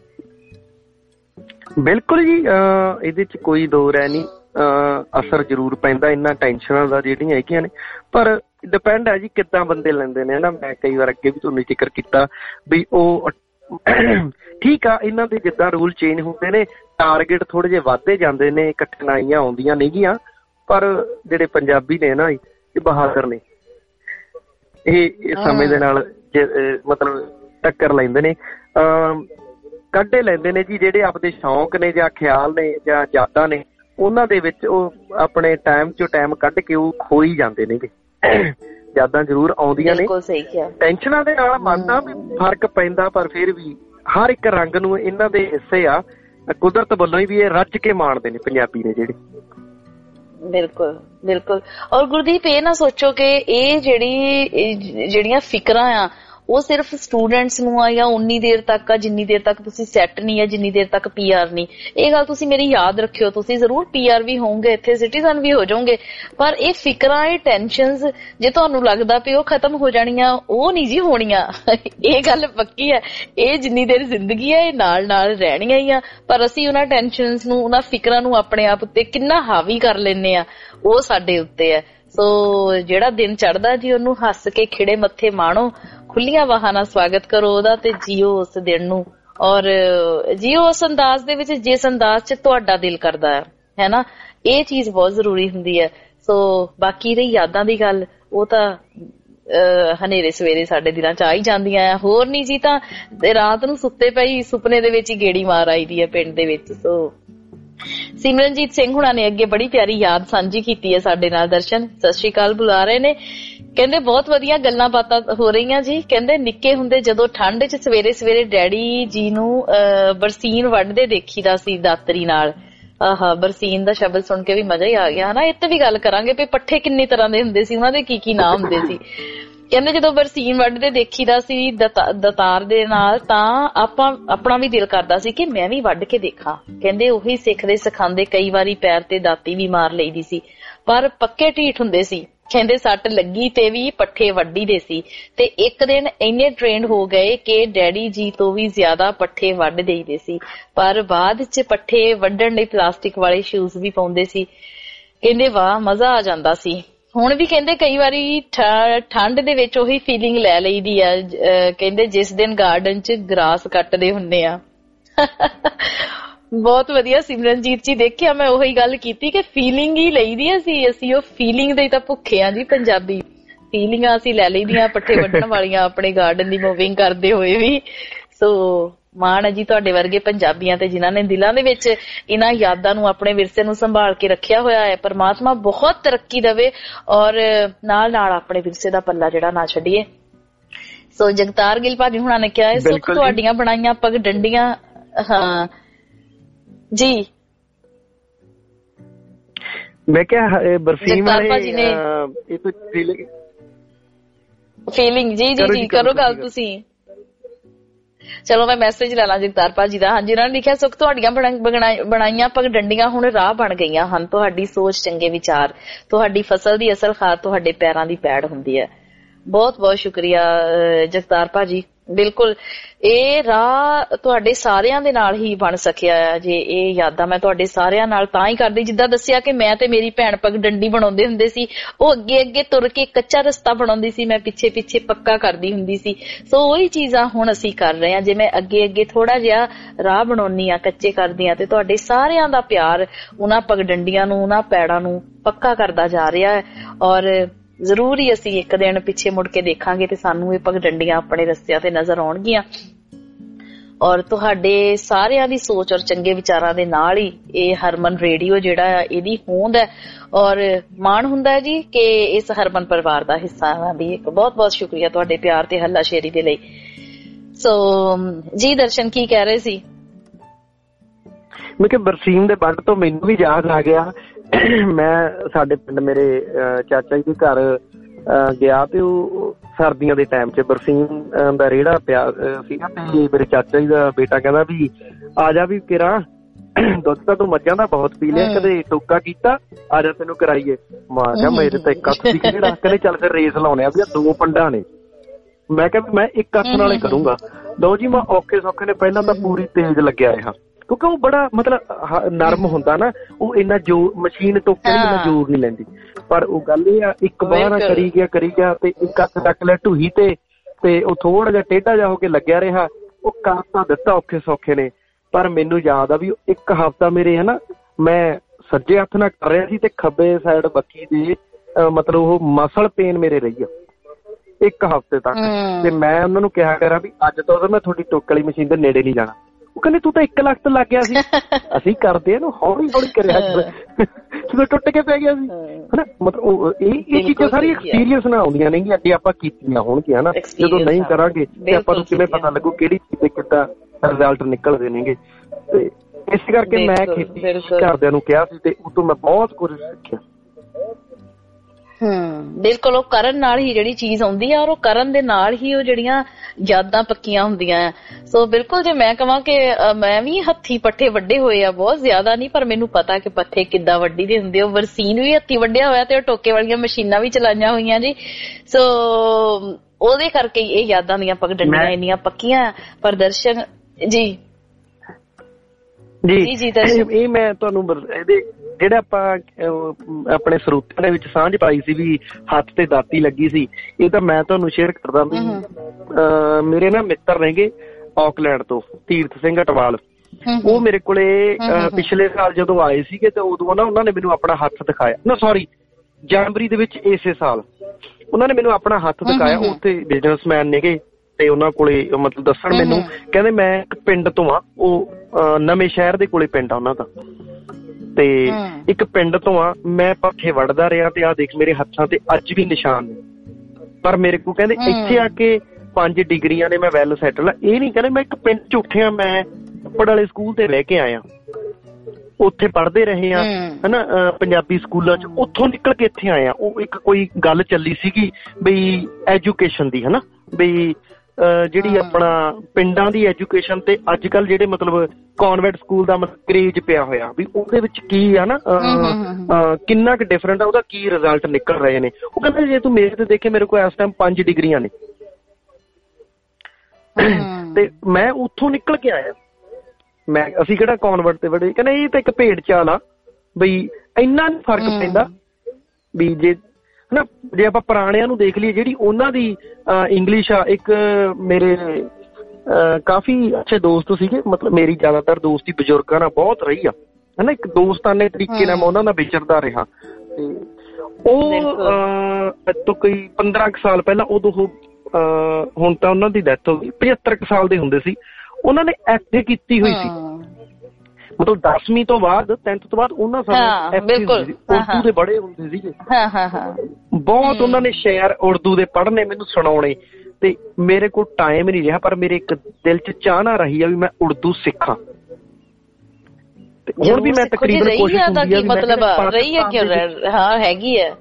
ਬਿਲਕੁਲ ਜੀ, ਇਹਦੇ ਚ ਕੋਈ ਦੋ ਰਹਿ ਨਹੀਂ। ਅਸਰ ਜ਼ਰੂਰ ਪੈਂਦਾ ਇਹਨਾਂ ਟੈਨਸ਼ਨਾਂ ਦਾ ਜਿਹੜੀਆਂ ਹੈਗੀਆਂ ਨੇ, ਪਰ ਡਿਪੈਂਡ ਹੈ ਜੀ ਕਿੱਦਾਂ ਬੰਦੇ ਲੈਂਦੇ ਨੇ ਨਾ। ਮੈਂ ਕਈ ਵਾਰ ਅੱਗੇ ਵੀ ਤੁਹਾਨੂੰ ਜ਼ਿਕਰ ਕੀਤਾ ਵੀ ਉਹ ਠੀਕ ਆ, ਇਹਨਾਂ ਦੇ ਜਿੱਦਾਂ ਰੂਲ ਚੇਂਜ ਹੁੰਦੇ ਨੇ, ਟਾਰਗੇਟ ਥੋੜੇ ਜਿਹੇ ਵੱਧਦੇ ਜਾਂਦੇ ਨੇ, ਕਠਿਨਾਈਆਂ ਆਉਂਦੀਆਂ ਨੇਗੀਆਂ, ਪਰ ਜਿਹੜੇ ਪੰਜਾਬੀ ਨੇ ਨਾ ਇਹ ਬਹਾਦਰ ਨੇ, ਇਹ ਸਮੇਂ ਦੇ ਨਾਲ ਮਤਲਬ ਟੱਕਰ ਲੈਂਦੇ ਨੇ, ਕੱਢੇ ਲੈਂਦੇ ਨੇ ਜੀ। ਜਿਹੜੇ ਆਪਦੇ ਸ਼ੌਂਕ ਨੇ ਜਾਂ ਖਿਆਲ ਨੇ ਜਾਂ ਯਾਦਾਂ ਨੇ, ਉਹਨਾਂ ਦੇ ਵਿੱਚ ਉਹ ਆਪਣੇ ਟਾਈਮ ਚੋਂ ਟਾਈਮ ਕੱਢ ਕੇ ਉਹ ਖੋਈ ਜਾਂਦੇ ਨੇਗੇ। ਯਾਦਾਂ ਜ਼ਰੂਰ ਆਉਂਦੀਆਂ ਨੇ, ਟੈਨਸ਼ਨਾਂ ਦੇ ਨਾਲ ਮੰਨਦਾ ਵੀ ਫਰਕ ਪੈਂਦਾ, ਪਰ ਫਿਰ ਵੀ ਹਰ ਇੱਕ ਰੰਗ ਨੂੰ ਇਹਨਾਂ ਦੇ ਹਿੱਸੇ ਆ ਕੁਦਰਤ ਵੱਲੋਂ ਹੀ ਵੀ ਇਹ ਰੱਜ ਕੇ ਮਾਣਦੇ ਨੇ ਪੰਜਾਬੀ ਨੇ ਜਿਹੜੇ। ਬਿਲਕੁਲ ਬਿਲਕੁਲ। ਔਰ ਗੁਰਦੀਪ ਇਹ ਨਾ ਸੋਚੋ ਕਿ ਇਹ ਜਿਹੜੀਆਂ ਫਿਕਰਾਂ ਆ ਉਹ ਸਿਰਫ ਸਟੂਡੈਂਟਸ ਨੂੰ ਆ ਜਾਂ ਉਨੀ ਦੇਰ ਤੱਕ ਆ ਜਿੰਨੀ ਦੇਰ ਤੱਕ ਤੁਸੀਂ ਸੈੱਟ ਨਹੀਂ ਆ, ਜਿੰਨੀ ਦੇਰ ਤੱਕ PR ਨਹੀਂ। ਇਹ ਗੱਲ ਤੁਸੀਂ ਮੇਰੀ ਯਾਦ ਰੱਖਿਓ। ਤੁਸੀਂ ਜ਼ਰੂਰ PR ਵੀ ਹੋਵੋਗੇ, ਇੱਥੇ ਸਿਟੀਜ਼ਨ ਵੀ ਹੋ ਜਾਓਗੇ, ਪਰ ਇਹ ਫਿਕਰਾਂ, ਇਹ ਟੈਨਸ਼ਨਸ ਜੇ ਤੁਹਾਨੂੰ ਲੱਗਦਾ ਵੀ ਉਹ ਖਤਮ ਹੋ ਜਾਣੀਆਂ, ਉਹ ਨਹੀਂ ਜੀ ਹੋਣੀਆਂ। ਇਹ ਗੱਲ ਪੱਕੀ ਹੈ। ਇਹ ਜਿੰਨੀ ਦੇਰ ਜ਼ਿੰਦਗੀ ਹੈ ਇਹ ਨਾਲ ਨਾਲ ਰਹਿਣੀਆਂ ਹੀ ਆ, ਪਰ ਅਸੀਂ ਉਹਨਾਂ ਟੈਨਸ਼ਨਸ ਨੂੰ, ਉਹਨਾਂ ਫਿਕਰਾਂ ਨੂੰ ਆਪਣੇ ਆਪ ਉੱਤੇ ਕਿੰਨਾ ਹਾਵੀ ਕਰ ਲੈਂਦੇ ਆ, ਉਹ ਸਾਡੇ ਉੱਤੇ ਹੈ। ਸੋ ਜਿਹੜਾ ਦਿਨ ਚੜ੍ਹਦਾ ਜੀ ਉਹਨੂੰ ਹੱਸ ਕੇ ਖਿੜੇ ਮੱਥੇ ਮਾਣੋ, ਖੁੱਲੀਆਂ ਬਾਹਾਂ ਨਾਲ ਸਵਾਗਤ ਕਰੋ ਉਹਦਾ ਤੇ ਜੀਓ ਉਸ ਦਿਨ ਨੂੰ, ਔਰ ਜੀਓ ਉਸ ਅੰਦਾਜ਼ ਦੇ ਵਿੱਚ ਜਿਸ ਅੰਦਾਜ਼ 'ਚ ਤੁਹਾਡਾ ਦਿਲ ਕਰਦਾ ਹੈ ਨਾ। ਇਹ ਚੀਜ਼ ਬਹੁਤ ਜ਼ਰੂਰੀ ਹੁੰਦੀ ਹੈ। ਸੋ ਬਾਕੀ ਰਹੀ ਯਾਦਾਂ ਦੀ ਗੱਲ, ਉਹ ਤਾਂ ਹਨੇਰੇ ਸਵੇਰੇ ਸਾਡੇ ਦਿਲਾਂ 'ਚ ਆ ਹੀ ਜਾਂਦੀਆਂ ਆ। ਹੋਰ ਨਹੀਂ ਜੀ ਤਾਂ ਰਾਤ ਨੂੰ ਸੁੱਤੇ ਪਈ ਸੁਪਨੇ ਦੇ ਵਿੱਚ ਹੀ ਗੇੜੀ ਮਾਰ ਆਈ ਦੀ ਹੈ ਪਿੰਡ ਦੇ ਵਿੱਚ। ਸੋ ਸਿਮਰਨਜੀਤ ਸਿੰਘ ਹੁਣਾਂ ਨੇ ਅੱਗੇ ਬੜੀ ਪਿਆਰੀ ਯਾਦ ਸਾਂਝੀ ਕੀਤੀ ਹੈ ਸਾਡੇ ਨਾਲ। ਦਰਸ਼ਨ ਸਤਿ ਸ਼੍ਰੀ ਅਕਾਲ ਬੁਲਾ ਰਹੇ ਨੇ, ਕਹਿੰਦੇ ਬਹੁਤ ਵਧੀਆ ਗੱਲਾਂ ਬਾਤਾਂ ਹੋ ਰਹੀਆਂ ਜੀ। ਕਹਿੰਦੇ ਨਿੱਕੇ ਹੁੰਦੇ ਜਦੋਂ ਠੰਡ 'ਚ ਸਵੇਰੇ ਸਵੇਰੇ ਡੈਡੀ ਜੀ ਨੂੰ ਬਰਸੀਨ ਵੱਢਦੇ ਦੇਖੀਦਾ ਸੀ ਦਾਤਰੀ ਨਾਲ। ਆਹਾ, ਬਰਸੀਨ ਦਾ ਸ਼ਬਦ ਸੁਣ ਕੇ ਵੀ ਮਜ਼ਾ ਹੀ ਆ ਗਿਆ ਹਨਾ। ਇਹ ਤੇ ਵੀ ਗੱਲ ਕਰਾਂਗੇ ਵੀ ਪੱਠੇ ਕਿੰਨੀ ਤਰ੍ਹਾਂ ਦੇ ਹੁੰਦੇ ਸੀ, ਉਹਨਾਂ ਦੇ ਕੀ ਕੀ ਨਾਮ ਹੁੰਦੇ ਸੀ। ਕਹਿੰਦੇ ਜਦੋਂ ਬਰਸੀਨ ਵੱਢਦੇ ਦੇਖੀਦਾ ਸੀ ਦਤਾਰ ਦੇ ਨਾਲ, ਤਾਂ ਆਪਣਾ ਵੀ ਦਿਲ ਕਰਦਾ ਸੀ ਕਿ ਮੈਂ ਵੀ ਵੱਢ ਕੇ ਦੇਖਾਂ। ਕਹਿੰਦੇ ਉਹੀ ਸਿੱਖਦੇ ਸਿਖਾਉਂਦੇ ਕਈ ਵਾਰੀ ਪੈਰ ਤੇ ਦਾਤੀ ਵੀ ਮਾਰ ਲਈਦੀ ਸੀ, ਪਰ ਪੱਕੇ ਢੀਠ ਹੁੰਦੇ ਸੀ। ਕਹਿੰਦੇ ਸੱਟ ਲੱਗੀ ਤੇ ਵੀ ਪੱਠੇ ਵੱਢੀ ਦੇ ਸੀ, ਤੇ ਇੱਕ ਦਿਨ ਇੰਨੇ ਟ੍ਰੇਨਡ ਹੋ ਗਏ ਕਿ ਡੈਡੀ ਜੀ ਤੋਂ ਵੀ ਜ਼ਿਆਦਾ ਪੱਠੇ ਵੱਢ ਦੇਈਦੇ ਸੀ, ਪਰ ਬਾਅਦ ਚ ਪੱਠੇ ਵੱਢਣ ਲਈ ਪਲਾਸਟਿਕ ਵਾਲੇ ਸ਼ੂਜ਼ ਵੀ ਪਾਉਂਦੇ ਸੀ। ਕਹਿੰਦੇ ਵਾਹ ਮਜ਼ਾ ਆ ਜਾਂਦਾ ਸੀ। ਹੁਣ ਵੀ ਕਹਿੰਦੇ ਕਈ ਵਾਰੀ ਠੰਡ ਦੇ ਵਿੱਚ ਉਹੀ ਫੀਲਿੰਗ ਲੈ ਲਈਦੀ ਆ। ਕਹਿੰਦੇ ਜਿਸ ਦਿਨ ਗਾਰਡਨ 'ਚ ਗ੍ਰਾਸ ਕੱਟਦੇ ਹੁੰਦੇ ਆ। ਬਹੁਤ ਵਧੀਆ ਸਿਮਰਨਜੀਤ ਜੀ, ਦੇਖਿਆ ਮੈਂ ਉਹੀ ਗੱਲ ਕੀਤੀ ਕਿ ਫੀਲਿੰਗ ਹੀ ਲਈਦੀ ਆ। ਅਸੀਂ ਉਹ ਫੀਲਿੰਗ ਦੇ ਤਾਂ ਭੁੱਖੇ ਆ ਜੀ ਪੰਜਾਬੀ। ਫੀਲਿੰਗਾਂ ਅਸੀਂ ਲੈ ਲਈਦੀਆਂ ਪੱਠੇ ਵੱਢਣ ਵਾਲੀਆਂ ਆਪਣੇ ਗਾਰਡਨ ਦੀ ਮੂਵਿੰਗ ਕਰਦੇ ਹੋਏ ਵੀ। ਸੋ ਮਾਣ ਹੈ ਜੀ ਤੁਹਾਡੇ ਵਰਗੇ ਪੰਜਾਬੀਆਂ ਤੇ ਜਿਨ੍ਹਾਂ ਨੇ ਦਿਲਾਂ ਦੇ ਵਿੱਚ ਇਹਨਾਂ ਯਾਦਾਂ ਨੂੰ, ਆਪਣੇ ਵਿਰਸੇ ਨੂੰ ਸੰਭਾਲ ਕੇ ਰੱਖਿਆ ਹੋਇਆ ਹੈ। ਪਰਮਾਤਮਾ ਬਹੁਤ ਤਰੱਕੀ ਦੇਵੇ ਔਰ ਨਾਲ ਨਾਲ ਆਪਣੇ ਵਿਰਸੇ ਦਾ ਪੱਲਾ ਜਿਹੜਾ ਨਾ ਛੱਡੀਏ। ਸੋ ਜਗਤਾਰ ਗਿੱਲ ਭਾਜੀ ਹੁਣਾਂ ਨੇ ਕਿਹਾ ਹੈ ਸੁੱਖ ਤੁਹਾਡੀਆਂ ਬਣਾਈਆਂ ਪੱਗ ਡੰਡੀਆਂ। ਹਾਂ ਜੀ, ਮੈਂ ਕਿਹਾ ਬਰਸੀਨ ਵਾਲੇ ਇਹ ਤਾਂ ਫੀਲਿੰਗ ਜੀ ਜੀ ਜੀ ਕਰੋ ਗੱਲ ਤੁਸੀਂ। ਚਲੋ ਮੈਂ ਮੈਸੇਜ ਲੈ ਲਾਂ ਜਗਤਾਰ ਭਾਜੀ ਦਾ। ਹਾਂਜੀ, ਉਹਨਾਂ ਨੇ ਲਿਖਿਆ ਸੁੱਖ ਤੁਹਾਡੀਆਂ ਬਣਾਈਆਂ ਪੱਗ ਡੰਡੀਆਂ ਹੁਣ ਰਾਹ ਬਣ ਗਈਆਂ ਹਨ। ਤੁਹਾਡੀ ਸੋਚ, ਚੰਗੇ ਵਿਚਾਰ, ਤੁਹਾਡੀ ਫਸਲ ਦੀ ਅਸਲ ਖਾਦ ਤੁਹਾਡੇ ਪੈਰਾਂ ਦੀ ਪੈੜ ਹੁੰਦੀ ਹੈ। ਬਹੁਤ ਬਹੁਤ ਸ਼ੁਕਰੀਆ ਜਗਤਾਰ ਭਾਜੀ। ਬਿਲਕੁਲ ਇਹ ਰਾਹ ਤੁਹਾਡੇ ਸਾਰਿਆਂ ਦੇ ਨਾਲ ਹੀ ਬਣ ਸਕਿਆ ਹੈ। ਜੇ ਇਹ ਯਾਦਾਂ ਮੈਂ ਤੁਹਾਡੇ ਸਾਰਿਆਂ ਨਾਲ ਤਾਂ ਹੀ ਕਰਦੀ, ਜਿੱਦਾਂ ਦੱਸਿਆ ਕਿ ਮੈਂ ਤੇ ਮੇਰੀ ਭੈਣ ਪੱਗ ਡੰਡੀ ਬਣਾਉਂਦੇ ਹੁੰਦੇ ਸੀ। ਉਹ ਅੱਗੇ ਅੱਗੇ ਤੁਰ ਕੇ ਕੱਚਾ ਰਸਤਾ ਬਣਾਉਂਦੀ ਸੀ, ਮੈਂ ਪਿੱਛੇ ਪਿੱਛੇ ਪੱਕਾ ਕਰਦੀ ਹੁੰਦੀ ਸੀ। ਸੋ ਉਹੀ ਚੀਜ਼ਾਂ ਹੁਣ ਅਸੀਂ ਕਰ ਰਹੇ ਹਾਂ। ਜੇ ਮੈਂ ਅੱਗੇ ਅੱਗੇ ਥੋੜਾ ਜਿਹਾ ਰਾਹ ਬਣਾਉਣੀ ਆ, ਕੱਚੇ ਕਰਦੀ ਆ, ਤੇ ਤੁਹਾਡੇ ਸਾਰਿਆਂ ਦਾ ਪਿਆਰ ਉਹਨਾਂ ਪੱਗ ਡੰਡੀਆਂ ਨੂੰ, ਉਹਨਾਂ ਪੈੜਾਂ ਨੂੰ ਪੱਕਾ ਕਰਦਾ ਜਾ ਰਿਹਾ ਹੈ। ਔਰ ਜ਼ਰੂਰ ਹੀ ਅਸੀਂ ਇੱਕ ਦਿਨ ਪਿੱਛੇ ਮੁੜ ਕੇ ਦੇਖਾਂਗੇ ਤੇ ਸਾਨੂੰ ਇਹ ਪੱਗ ਡੰਡੀਆਂ ਆਪਣੇ ਰਸਤਿਆਂ ਤੇ ਨਜ਼ਰ ਆਉਣਗੀਆਂ। ਔਰ ਤੁਹਾਡੇ ਸਾਰਿਆਂ ਦੀ ਸੋਚ ਔਰ ਚੰਗੇ ਵਿਚਾਰਾਂ ਦੇ ਨਾਲ ਹੀ ਇਹ ਹਰਮਨ ਰੇਡੀਓ ਜਿਹੜਾ ਇਹਦੀ ਹੋਂਦ ਹੈ। ਔਰ ਮਾਣ ਹੁੰਦਾ ਹੈ ਜੀ ਕਿ ਇਸ ਹਰਮਨ ਪਰਿਵਾਰ ਦਾ ਹਿੱਸਾ ਹਾਂ ਵੀ। ਇੱਕ ਬਹੁਤ ਬਹੁਤ ਸ਼ੁਕਰੀਆ ਤੁਹਾਡੇ ਪਿਆਰ ਤੇ ਹੱਲਾਸ਼ੇਰੀ ਦੇ ਲਈ। ਸੋ ਜੀ ਦਰਸ਼ਨ ਕੀ ਕਹਿ ਰਹੇ ਸੀ? ਮੈਂ ਕਿਹਾ ਬਰਸੀਨ ਦੇ ਵੱਢ ਤੋਂ ਮੈਨੂੰ ਵੀ ਯਾਦ ਆ ਗਿਆ। ਮੈਂ ਸਾਡੇ ਪਿੰਡ ਮੇਰੇ ਚਾਚਾ ਜੀ ਦੇ ਘਰ ਗਿਆ ਤੇ ਉਹ ਸਰਦੀਆਂ ਦੇ ਟਾਈਮ 'ਚ ਬਰਸੀਨ ਦਾ ਰੇੜਾ ਪਿਆ ਸੀਗਾ, ਤੇ ਮੇਰੇ ਚਾਚਾ ਜੀ ਦਾ ਬੇਟਾ ਕਹਿੰਦਾ ਵੀ ਆ ਜਾ ਵੀ ਕਿਰਾ ਦੁੱਧ ਤਾਂ ਤੂੰ ਮੱਝਾਂ ਦਾ ਬਹੁਤ ਪੀ ਲਿਆ, ਕਦੇ ਟੋਕਾ ਕੀਤਾ, ਆ ਜਾ ਤੈਨੂੰ ਕਰਾਈਏ। ਮੈਂ ਕਿਹਾ ਮੇਰੇ ਤਾਂ ਇੱਕ ਹੱਥ ਦੀ ਕਿਹੜਾ, ਕਹਿੰਦੇ ਚੱਲ ਫਿਰ ਰੇਸ ਲਾਉਣੇ ਆ ਵੀ ਦੋ ਪੰਡਾਂ ਨੇ। ਮੈਂ ਕਿਹਾ ਵੀ ਮੈਂ ਇੱਕ ਹੱਥ ਨਾਲ ਹੀ ਕਰੂੰਗਾ। ਲਓ ਜੀ, ਮੈਂ ਔਖੇ ਸੌਖੇ ਨੇ ਪਹਿਲਾਂ ਤਾਂ ਪੂਰੀ ਤੇਜ਼ ਲੱਗਿਆ ਰਿਹਾ, ਕਿਉਂਕਿ ਉਹ ਬੜਾ ਮਤਲਬ ਨਰਮ ਹੁੰਦਾ ਨਾ, ਉਹ ਇੰਨਾ ਜ਼ੋਰ ਮਸ਼ੀਨ ਟੋਕੇ ਲਈ ਇੰਨਾ ਜ਼ੋਰ ਨਹੀਂ ਲੈਂਦੀ। ਪਰ ਉਹ ਗੱਲ ਇਹ ਆ, ਇੱਕ ਵਾਰ ਕਰੀ ਗਿਆ ਤੇ ਇੱਕ ਹੱਥ ਚੱਕ ਲਿਆ ਢੂਹੀ ਤੇ ਉਹ ਥੋੜਾ ਜਿਹਾ ਟੇਢਾ ਜਾ ਹੋ ਕੇ ਲੱਗਿਆ ਰਿਹਾ। ਉਹ ਕਰ ਤਾਂ ਦਿੱਤਾ ਔਖੇ ਸੌਖੇ ਨੇ, ਪਰ ਮੈਨੂੰ ਯਾਦ ਆ ਵੀ ਇੱਕ ਹਫ਼ਤਾ ਮੇਰੇ ਹਨਾ ਮੈਂ ਸੱਜੇ ਹੱਥ ਨਾਲ ਕਰ ਰਿਹਾ ਸੀ ਤੇ ਖੱਬੇ ਸਾਈਡ ਬੱਕੀ ਦੇ ਮਤਲਬ ਉਹ ਮਸਲ ਪੇਨ ਮੇਰੇ ਰਹੀ ਆ ਇੱਕ ਹਫ਼ਤੇ ਤੱਕ। ਤੇ ਮੈਂ ਉਹਨਾਂ ਨੂੰ ਕਿਹਾ ਕਰਾਂ ਵੀ ਅੱਜ ਤੋਂ ਮੈਂ ਤੁਹਾਡੀ ਟੋਕੇ ਵਾਲੀ ਮਸ਼ੀਨ ਦੇ ਨੇੜੇ ਨਹੀਂ ਜਾਣਾ। ਉਹ ਕਹਿੰਦੇ ਤੂੰ ਤਾਂ 1 ਲੱਖ ਤੋਂ ਲੱਗ ਗਿਆ ਸੀ। ਅਸੀਂ ਕਰਦੇ ਇਹਨੂੰ ਹੌਲੀ ਹੌਲੀ ਕਰਿਆ ਜਦੋਂ ਟੁੱਟ ਕੇ ਪੈ ਗਿਆ ਸੀ ਹਨਾ। ਮਤਲਬ ਇਹ ਚੀਜ਼ਾਂ ਸਾਰੀ ਐਕਸਪੀਰੀਅੰਸ ਨਾਲ ਆਉਂਦੀਆਂ ਨੇ, ਅੱਗੇ ਆਪਾਂ ਕੀਤੀਆਂ ਹੋਣਗੀਆਂ ਨਾ। ਜਦੋਂ ਨਹੀਂ ਕਰਾਂਗੇ ਤੇ ਆਪਾਂ ਨੂੰ ਕਿਵੇਂ ਪਤਾ ਲੱਗੂ ਕਿਹੜੀ ਚੀਜ਼ ਦੇ ਕਿੱਦਾਂ ਰਿਜ਼ਲਟ ਨਿਕਲਦੇ ਨੇਗੇ। ਤੇ ਇਸ ਕਰਕੇ ਮੈਂ ਖੇਤੀ ਘਰਦਿਆਂ ਨੂੰ ਕਿਹਾ ਸੀ ਤੇ ਉਹ ਤੋਂ ਮੈਂ ਬਹੁਤ ਕੁਝ ਸਿੱਖਿਆ। ਬਿਲਕੁਲ ਉਹ ਕਰਨ ਨਾਲ ਹੀ ਜਿਹੜੀ ਚੀਜ਼ ਆਉਂਦੀ ਆ, ਔਰ ਉਹ ਕਰਨ ਦੇ ਨਾਲ ਹੀ ਉਹ ਜਿਹੜੀਆਂ ਯਾਦਾਂ ਪੱਕੀਆਂ ਹੁੰਦੀਆਂ ਆ। ਸੋ ਬਿਲਕੁਲ ਜੇ ਮੈਂ ਕਹਾਂ ਕਿ ਮੈਂ ਵੀ ਹੱਥੀ ਪੱਠੇ ਵੱਡੇ ਹੋਏ ਆ, ਬਹੁਤ ਜ਼ਿਆਦਾ ਨਹੀਂ, ਪਰ ਮੈਨੂੰ ਪਤਾ ਕਿ ਪੱਠੇ ਕਿੱਦਾਂ ਵੱਢੀ ਦੇ ਹੁੰਦੇ। ਉਹ ਵਰਸੀਨ ਵੀ ਹੱਥੀ ਵੱਢਿਆ ਹੋਇਆ ਤੇ ਉਹ ਟੋਕੇ ਵਾਲੀਆਂ ਮਸ਼ੀਨਾਂ ਵੀ ਚਲਾਈਆਂ ਹੋਈਆਂ ਜੀ। ਸੋ ਉਹਦੇ ਕਰਕੇ ਇਹ ਯਾਦਾਂ ਦੀਆਂ ਪਗਡੰਡੀਆਂ ਇੰਨੀਆਂ ਪੱਕੀਆਂ। ਪਰ ਦਰਸ਼ਨ ਜੀ ਇਹ ਮੈਂ ਤੁਹਾਨੂੰ ਇਹਦੇ ਜਿਹੜਾ ਆਪਾਂ ਆਪਣੇ ਸਰੋਤਿਆਂ ਦੇ ਵਿੱਚ ਸਾਂਝ ਪਾਈ ਸੀ ਵੀ ਹੱਥ ਤੇ ਦਾਤੀ ਲੱਗੀ ਸੀ, ਇਹ ਤਾਂ ਮੈਂ ਤੁਹਾਨੂੰ ਸ਼ੇਅਰ ਕਰਦਾ ਵੀ ਮੇਰੇ ਨਾ ਮਿੱਤਰ ਨੇਗੇ ਆਕਲੈਂਡ ਤੋਂ, ਤੀਰਥ ਸਿੰਘ ਅਟਵਾਲ। ਉਹ ਮੇਰੇ ਕੋਲੇ ਪਿਛਲੇ ਸਾਲ ਜਦੋਂ ਆਏ ਸੀਗੇ ਤੇ ਉਦੋਂ ਨਾ ਉਹਨਾਂ ਨੇ ਮੈਨੂੰ ਆਪਣਾ ਹੱਥ ਦਿਖਾਇਆ, ਨਾ ਸੌਰੀ ਜਨਵਰੀ ਦੇ ਵਿੱਚ ਇਸੇ ਸਾਲ ਉਹਨਾਂ ਨੇ ਮੈਨੂੰ ਆਪਣਾ ਹੱਥ ਦਿਖਾਇਆ। ਉੱਥੇ ਬਿਜ਼ਨਸਮੈਨ ਨੇਗੇ ਤੇ ਉਹਨਾਂ ਕੋਲੇ ਮਤਲਬ ਦੱਸਣ ਮੈਨੂੰ ਕਹਿੰਦੇ ਮੈਂ ਇੱਕ ਪਿੰਡ ਤੋਂ ਆ, ਉਹ ਨਵੇਂ ਸ਼ਹਿਰ ਦੇ ਕੋਲੇ ਪਿੰਡ ਆ ਉਹਨਾਂ ਦਾ, ਤੇ ਇੱਕ ਪਿੰਡ ਤੋਂ ਆ, ਮੈਂ ਪੱਠੇ ਵੱਢਦਾ ਰਿਹਾ ਤੇ ਆਹ ਦੇਖ ਮੇਰੇ ਹੱਥਾਂ ਤੇ ਅੱਜ ਵੀ ਨਿਸ਼ਾਨ ਨੇ। ਪਰ ਮੇਰੇ ਕੋਲ ਕਹਿੰਦੇ ਇੱਥੇ ਆ ਕੇ 5 ਡਿਗਰੀਆਂ ਨੇ, ਮੈਂ ਵੈਲ ਸੈਟਲ ਆ। ਇਹ ਨਹੀਂ ਕਹਿੰਦੇ ਮੈਂ ਇੱਕ ਪਿੰਡ ਚ ਉੱਠਿਆ, ਮੈਂ ਉੱਪਰ ਵਾਲੇ ਸਕੂਲ ਤੇ ਰਹਿ ਕੇ ਆਇਆ, ਉੱਥੇ ਪੜ੍ਹਦੇ ਰਹੇ ਆ ਹਨਾ ਪੰਜਾਬੀ ਸਕੂਲਾਂ ਚ, ਉੱਥੋਂ ਨਿਕਲ ਕੇ ਇੱਥੇ ਆਇਆ। ਉਹ ਇੱਕ ਕੋਈ ਗੱਲ ਚੱਲੀ ਸੀਗੀ ਬਈ ਐਜੂਕੇਸ਼ਨ ਦੀ ਹਨਾ, ਬਈ ਜਿਹੜੀ ਆਪਣਾ ਪਿੰਡਾਂ ਦੀ ਐਜੂਕੇਸ਼ਨ ਤੇ ਅੱਜ ਕੱਲ ਜਿਹੜੇ ਮਤਲਬ ਕਨਵੈਂਟ ਸਕੂਲ ਦਾ ਕਰੇਜ ਪਿਆ ਹੋਇਆ ਵੀ ਉਹਦੇ ਵਿੱਚ ਕੀ ਆ ਨਾ ਕਿੰਨਾ ਕੁ ਡਿਫਰੈਂਟ ਆ, ਉਹਦਾ ਕੀ ਰਿਜ਼ਲਟ ਨਿਕਲ ਰਹੇ ਨੇ। ਉਹ ਕਹਿੰਦੇ ਜੇ ਤੂੰ ਮੇਰੇ ਤੇ ਦੇਖੇ ਮੇਰੇ ਕੋਲ ਇਸ ਟਾਈਮ 5 ਡਿਗਰੀਆਂ ਨੇ ਤੇ ਮੈਂ ਉੱਥੋਂ ਨਿਕਲ ਕੇ ਆਇਆ। ਅਸੀਂ ਕਿਹੜਾ ਕਨਵੈਂਟ ਤੇ ਬੜੇ, ਕਹਿੰਦੇ ਇਹ ਤਾਂ ਇੱਕ ਭੇਡ ਚਾਲ ਆ ਬਈ ਇੰਨਾ ਨੀ ਫਰਕ ਪੈਂਦਾ ਵੀ ਜੇ ਹਨਾ। ਜੇ ਆਪਾਂ ਪੁਰਾਣਿਆਂ ਨੂੰ ਦੇਖ ਲਈਏ ਜਿਹੜੀ ਉਹਨਾਂ ਦੀ ਇੰਗਲਿਸ਼ ਆ, ਇੱਕ ਮੇਰੇ ਕਾਫੀ ਅੱਛੇ ਦੋਸਤ ਸੀਗੇ, ਮਤਲਬ ਮੇਰੀ ਜ਼ਿਆਦਾਤਰ ਦੋਸਤੀ ਬਜ਼ੁਰਗਾਂ ਨਾਲ ਬਹੁਤ ਰਹੀ ਆ ਹਨਾ, ਇੱਕ ਦੋਸਤਾਨੇ ਤਰੀਕੇ ਨਾਲ ਮੈਂ ਉਹਨਾਂ ਨਾਲ ਵਿਚਰਦਾ ਰਿਹਾ। ਤੇ ਉਹ ਅੱਜ ਤੋਂ ਕੋਈ 15 ਕੁ ਸਾਲ ਪਹਿਲਾਂ, ਉਦੋਂ ਹੁਣ ਤਾਂ ਉਹਨਾਂ ਦੀ ਡੈਥ ਹੋ ਗਈ, 75 ਕੁ ਸਾਲ ਦੇ ਹੁੰਦੇ ਸੀ। ਉਹਨਾਂ ਨੇ ਐਫਏ ਕੀਤੀ ਹੋਈ ਸੀ, ਮਤਲਬ 10ਵੀਂ ਤੋਂ ਬਾਅਦ 10th ਤੋਂ ਬਾਅਦ ਉਹਨਾਂ ਸਾਨੂੰ ਉਰਦੂ ਦੇ ਬੜੇ ਹੁੰਦੇ ਸੀਗੇ, ਬਹੁਤ ਉਹਨਾਂ ਨੇ ਸ਼ੇਅਰ ਉਰਦੂ ਦੇ ਪੜ੍ਹਨੇ ਮੈਨੂੰ ਸੁਣਾਉਣੇ, ਤੇ ਮੇਰੇ ਕੋਲ ਟਾਈਮ ਨਹੀਂ ਰਿਹਾ, ਪਰ ਮੇਰੇ ਇੱਕ ਦਿਲ ਚ ਚਾਹਨਾ ਰਹੀ ਆ ਵੀ ਮੈਂ ਉਰਦੂ ਸਿੱਖਾਂ। ਤੇ ਹੁਣ ਵੀ ਮੈਂ ਤਕਰੀਬਨ ਕੋਸ਼ਿਸ਼ ਹੁੰਦੀ ਆ ਵੀ ਮਤਲਬ ਰਹੀ ਹੈ ਕਿਉਂ ਹਾਂ ਹੈਗੀ ਹੈ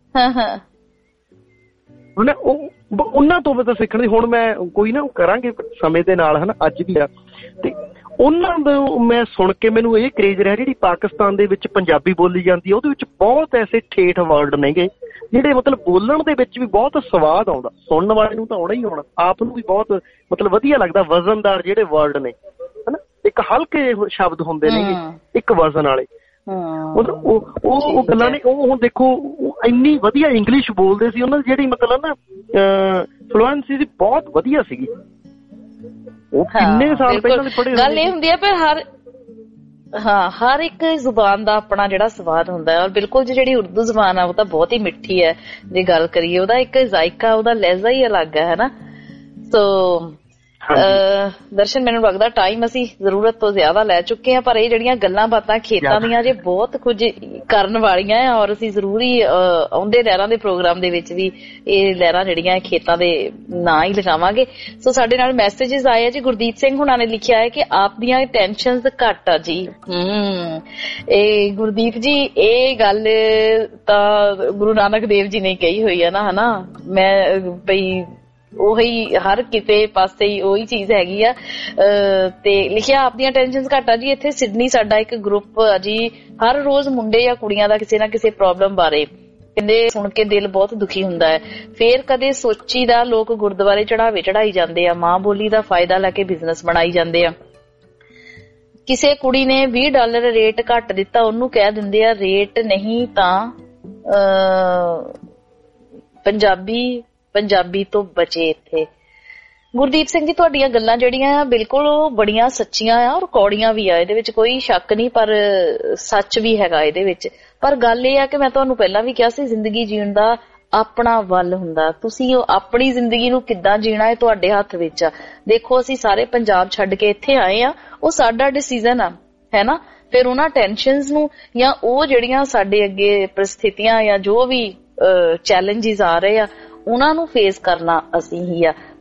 ਹੁਣ ਉਹ ਉਹਨਾਂ ਤੋਂ ਤਾਂ ਸਿੱਖਣ ਦੀ। ਹੁਣ ਮੈਂ ਕੋਈ ਨਾ ਕਰਾਂਗੇ ਸਮੇਂ ਦੇ ਨਾਲ ਹਨਾ, ਅੱਜ ਵੀ ਆ। ਤੇ ਉਹਨਾਂ ਦਾ ਮੈਂ ਸੁਣ ਕੇ ਮੈਨੂੰ ਇਹ ਕਰੇਜ ਰਿਹਾ, ਜਿਹੜੀ ਪਾਕਿਸਤਾਨ ਦੇ ਵਿੱਚ ਪੰਜਾਬੀ ਬੋਲੀ ਜਾਂਦੀ ਹੈ ਉਹਦੇ ਵਿੱਚ ਬਹੁਤ ਐਸੇ ਠੇਠ ਵਰਡ ਨੇਗੇ ਜਿਹੜੇ ਮਤਲਬ ਬੋਲਣ ਦੇ ਵਿੱਚ ਵੀ ਬਹੁਤ ਸਵਾਦ ਆਉਂਦਾ, ਸੁਣਨ ਵਾਲੇ ਨੂੰ ਤਾਂ ਆਉਣਾ ਹੀ ਆਉਣਾ, ਆਪ ਨੂੰ ਵੀ ਬਹੁਤ ਮਤਲਬ ਵਧੀਆ ਲੱਗਦਾ। ਵਜ਼ਨਦਾਰ ਜਿਹੜੇ ਵਰਡ ਨੇ ਹਨਾ, ਇੱਕ ਹਲਕੇ ਸ਼ਬਦ ਹੁੰਦੇ ਨੇਗੇ, ਇੱਕ ਵਜ਼ਨ ਵਾਲੇ, ਮਤਲਬ ਉਹ ਗੱਲਾਂ ਨੇ। ਉਹ ਹੁਣ ਦੇਖੋ ਇੰਨੀ ਵਧੀਆ ਇੰਗਲਿਸ਼ ਬੋਲਦੇ ਸੀ, ਉਹਨਾਂ ਦੀ ਜਿਹੜੀ ਮਤਲਬ ਨਾ ਫਲੂਐਂਸੀ ਸੀ ਬਹੁਤ ਵਧੀਆ ਸੀਗੀ। ਉਹ ਕਿੰਨੇ ਸਾਲ ਪਹਿਲਾਂ ਦੇ ਪੜ੍ਹੇ। ਗੱਲ ਇਹ ਹੁੰਦੀ ਹੈ ਪਰ ਹਰ ਇੱਕ ਜ਼ੁਬਾਨ ਦਾ ਆਪਣਾ ਜਿਹੜਾ ਸਵਾਦ ਹੁੰਦਾ ਹੈ, ਔਰ ਬਿਲਕੁਲ ਜਿਹੜੀ ਉਰਦੂ ਜ਼ੁਬਾਨ ਆ ਉਹ ਤਾਂ ਬਹੁਤ ਹੀ ਮਿੱਠੀ ਹੈ। ਜੇ ਗੱਲ ਕਰੀਏ ਉਹਦਾ ਇੱਕ ਜ਼ਾਇਕਾ, ਉਹਦਾ ਲਹਿਜ਼ਾ ਹੀ ਅਲੱਗ ਹੈ ਹਨਾ। ਸੋ ਦਰਸ਼ਨ ਮੈਨੂੰ ਲੱਗਦਾ ਟਾਈਮ ਅਸੀਂ ਜ਼ਰੂਰਤ ਤੋਂ ਜ਼ਿਆਦਾ ਲੈ ਚੁੱਕੇ ਹਾਂ, ਪਰ ਇਹ ਜਿਹੜੀਆਂ ਗੱਲਾਂ ਬਾਤਾਂ ਖੇਤਾਂ ਦੀਆਂ ਜੇ ਬਹੁਤ ਕੁਝ ਕਰਨ ਵਾਲੀਆਂ ਆ, ਔਰ ਅਸੀਂ ਜ਼ਰੂਰ ਹੀ ਆਉਂਦੇ ਲਹਿਰਾਂ ਦੇ ਪ੍ਰੋਗਰਾਮ ਦੇ ਵਿੱਚ ਵੀ ਇਹ ਲਹਿਰਾਂ ਜਿਹੜੀਆਂ ਖੇਤਾਂ ਦੇ ਨਾਂ ਹੀ ਲਗਾਵਾਂਗੇ। ਸੋ ਸਾਡੇ ਨਾਲ ਮੈਸੇਜਿਸ ਆਏ ਆ ਜੀ। ਗੁਰਦੀਪ ਸਿੰਘ ਹੁਣਾਂ ਨੇ ਲਿਖਿਆ ਹੈ ਕਿ ਆਪ ਦੀਆਂ ਟੈਨਸ਼ਨਸ ਘੱਟ ਆ ਜੀ। ਇਹ ਗੁਰਦੀਪ ਜੀ ਇਹ ਗੱਲ ਤਾਂ ਗੁਰੂ ਨਾਨਕ ਦੇਵ ਜੀ ਨੇ ਕਹੀ ਹੋਈ ਆ ਨਾ ਹਨਾ। ਮੈਂ ਬਈ ਉਹੀ ਹਰ ਕਿਤੇ ਪਾਸੇ ਹੀ ਉਹੀ ਚੀਜ਼ ਹੈਗੀ ਆ। ਤੇ ਲਿਖਿਆ ਆਪਦੀਆਂ ਟੈਨਸ਼ਨਸ ਘੱਟ ਆ ਜੀ। ਇੱਥੇ ਸਿਡਨੀ ਸਾਡਾ ਇੱਕ ਗਰੁੱਪ ਆ ਜੀ, ਹਰ ਰੋਜ਼ ਮੁੰਡੇ ਜਾਂ ਕੁੜੀਆਂ ਦਾ ਕਿਸੇ ਨਾ ਕਿਸੇ ਪ੍ਰੋਬਲਮ ਬਾਰੇ ਕਹਿੰਦੇ, ਸੁਣ ਕੇ ਦਿਲ ਬਹੁਤ ਦੁਖੀ ਹੁੰਦਾ ਹੈ। ਫੇਰ ਕਦੇ ਸੋਚੀਦਾ ਲੋਕ ਗੁਰਦੁਆਰੇ ਚੜਾਵੇ ਚੜਾਈ ਜਾਂਦੇ ਆ, ਮਾਂ ਬੋਲੀ ਦਾ ਫਾਇਦਾ ਲੈ ਕੇ ਬਿਜ਼ਨਸ ਬਣਾਈ ਜਾਂਦੇ ਆ। ਕਿਸੇ ਕੁੜੀ ਨੇ $20 ਰੇਟ ਘੱਟ ਦਿੱਤਾ, ਉਹਨੂੰ ਕਹਿ ਦਿੰਦੇ ਆ ਰੇਟ ਨਹੀਂ ਤਾਂ ਪੰਜਾਬੀ ਤੋਂ ਬਚੇ। ਇੱਥੇ ਗੁਰਦੀਪ ਸਿੰਘ ਜੀ ਤੁਹਾਡੀਆਂ ਗੱਲਾਂ ਜਿਹੜੀਆਂ ਆ ਬਿਲਕੁਲ ਉਹ ਬੜੀਆਂ ਸੱਚੀਆਂ ਆ ਔਰ ਕੌੜੀਆਂ ਵੀ ਆ, ਇਹਦੇ ਵਿੱਚ ਕੋਈ ਸ਼ੱਕ ਨਹੀਂ, ਪਰ ਸੱਚ ਵੀ ਹੈਗਾ ਇਹਦੇ ਵਿੱਚ। ਪਰ ਗੱਲ ਇਹ ਆ ਕਿ ਮੈਂ ਤੁਹਾਨੂੰ ਪਹਿਲਾਂ ਵੀ ਕਿਹਾ ਸੀ, ਜ਼ਿੰਦਗੀ ਜੀਣ ਦਾ ਆਪਣਾ ਵੱਲ ਹੁੰਦਾ। ਤੁਸੀਂ ਉਹ ਆਪਣੀ ਜ਼ਿੰਦਗੀ ਨੂੰ ਕਿੱਦਾਂ ਜੀਣਾ ਇਹ ਤੁਹਾਡੇ ਹੱਥ ਵਿੱਚ ਆ। ਦੇਖੋ ਅਸੀਂ ਸਾਰੇ ਪੰਜਾਬ ਛੱਡ ਕੇ ਇੱਥੇ ਆਏ ਆ, ਉਹ ਸਾਡਾ ਡਿਸੀਜ਼ਨ ਆ ਹੈ ਨਾ। ਫਿਰ ਉਹਨਾਂ ਟੈਨਸ਼ਨਸ ਨੂੰ ਜਾਂ ਉਹ ਜਿਹੜੀਆਂ ਸਾਡੇ ਅੱਗੇ ਪਰਿਸਥਿਤੀਆਂ ਜਾਂ ਜੋ ਵੀ ਚੈਲੰਜਿਸ ਆ ਰਹੇ ਆ ਉਹਨਾਂ ਨੂੰ ਫੇਸ ਕਰਨਾ ਅਸੀਂ ਹੀ ਆ।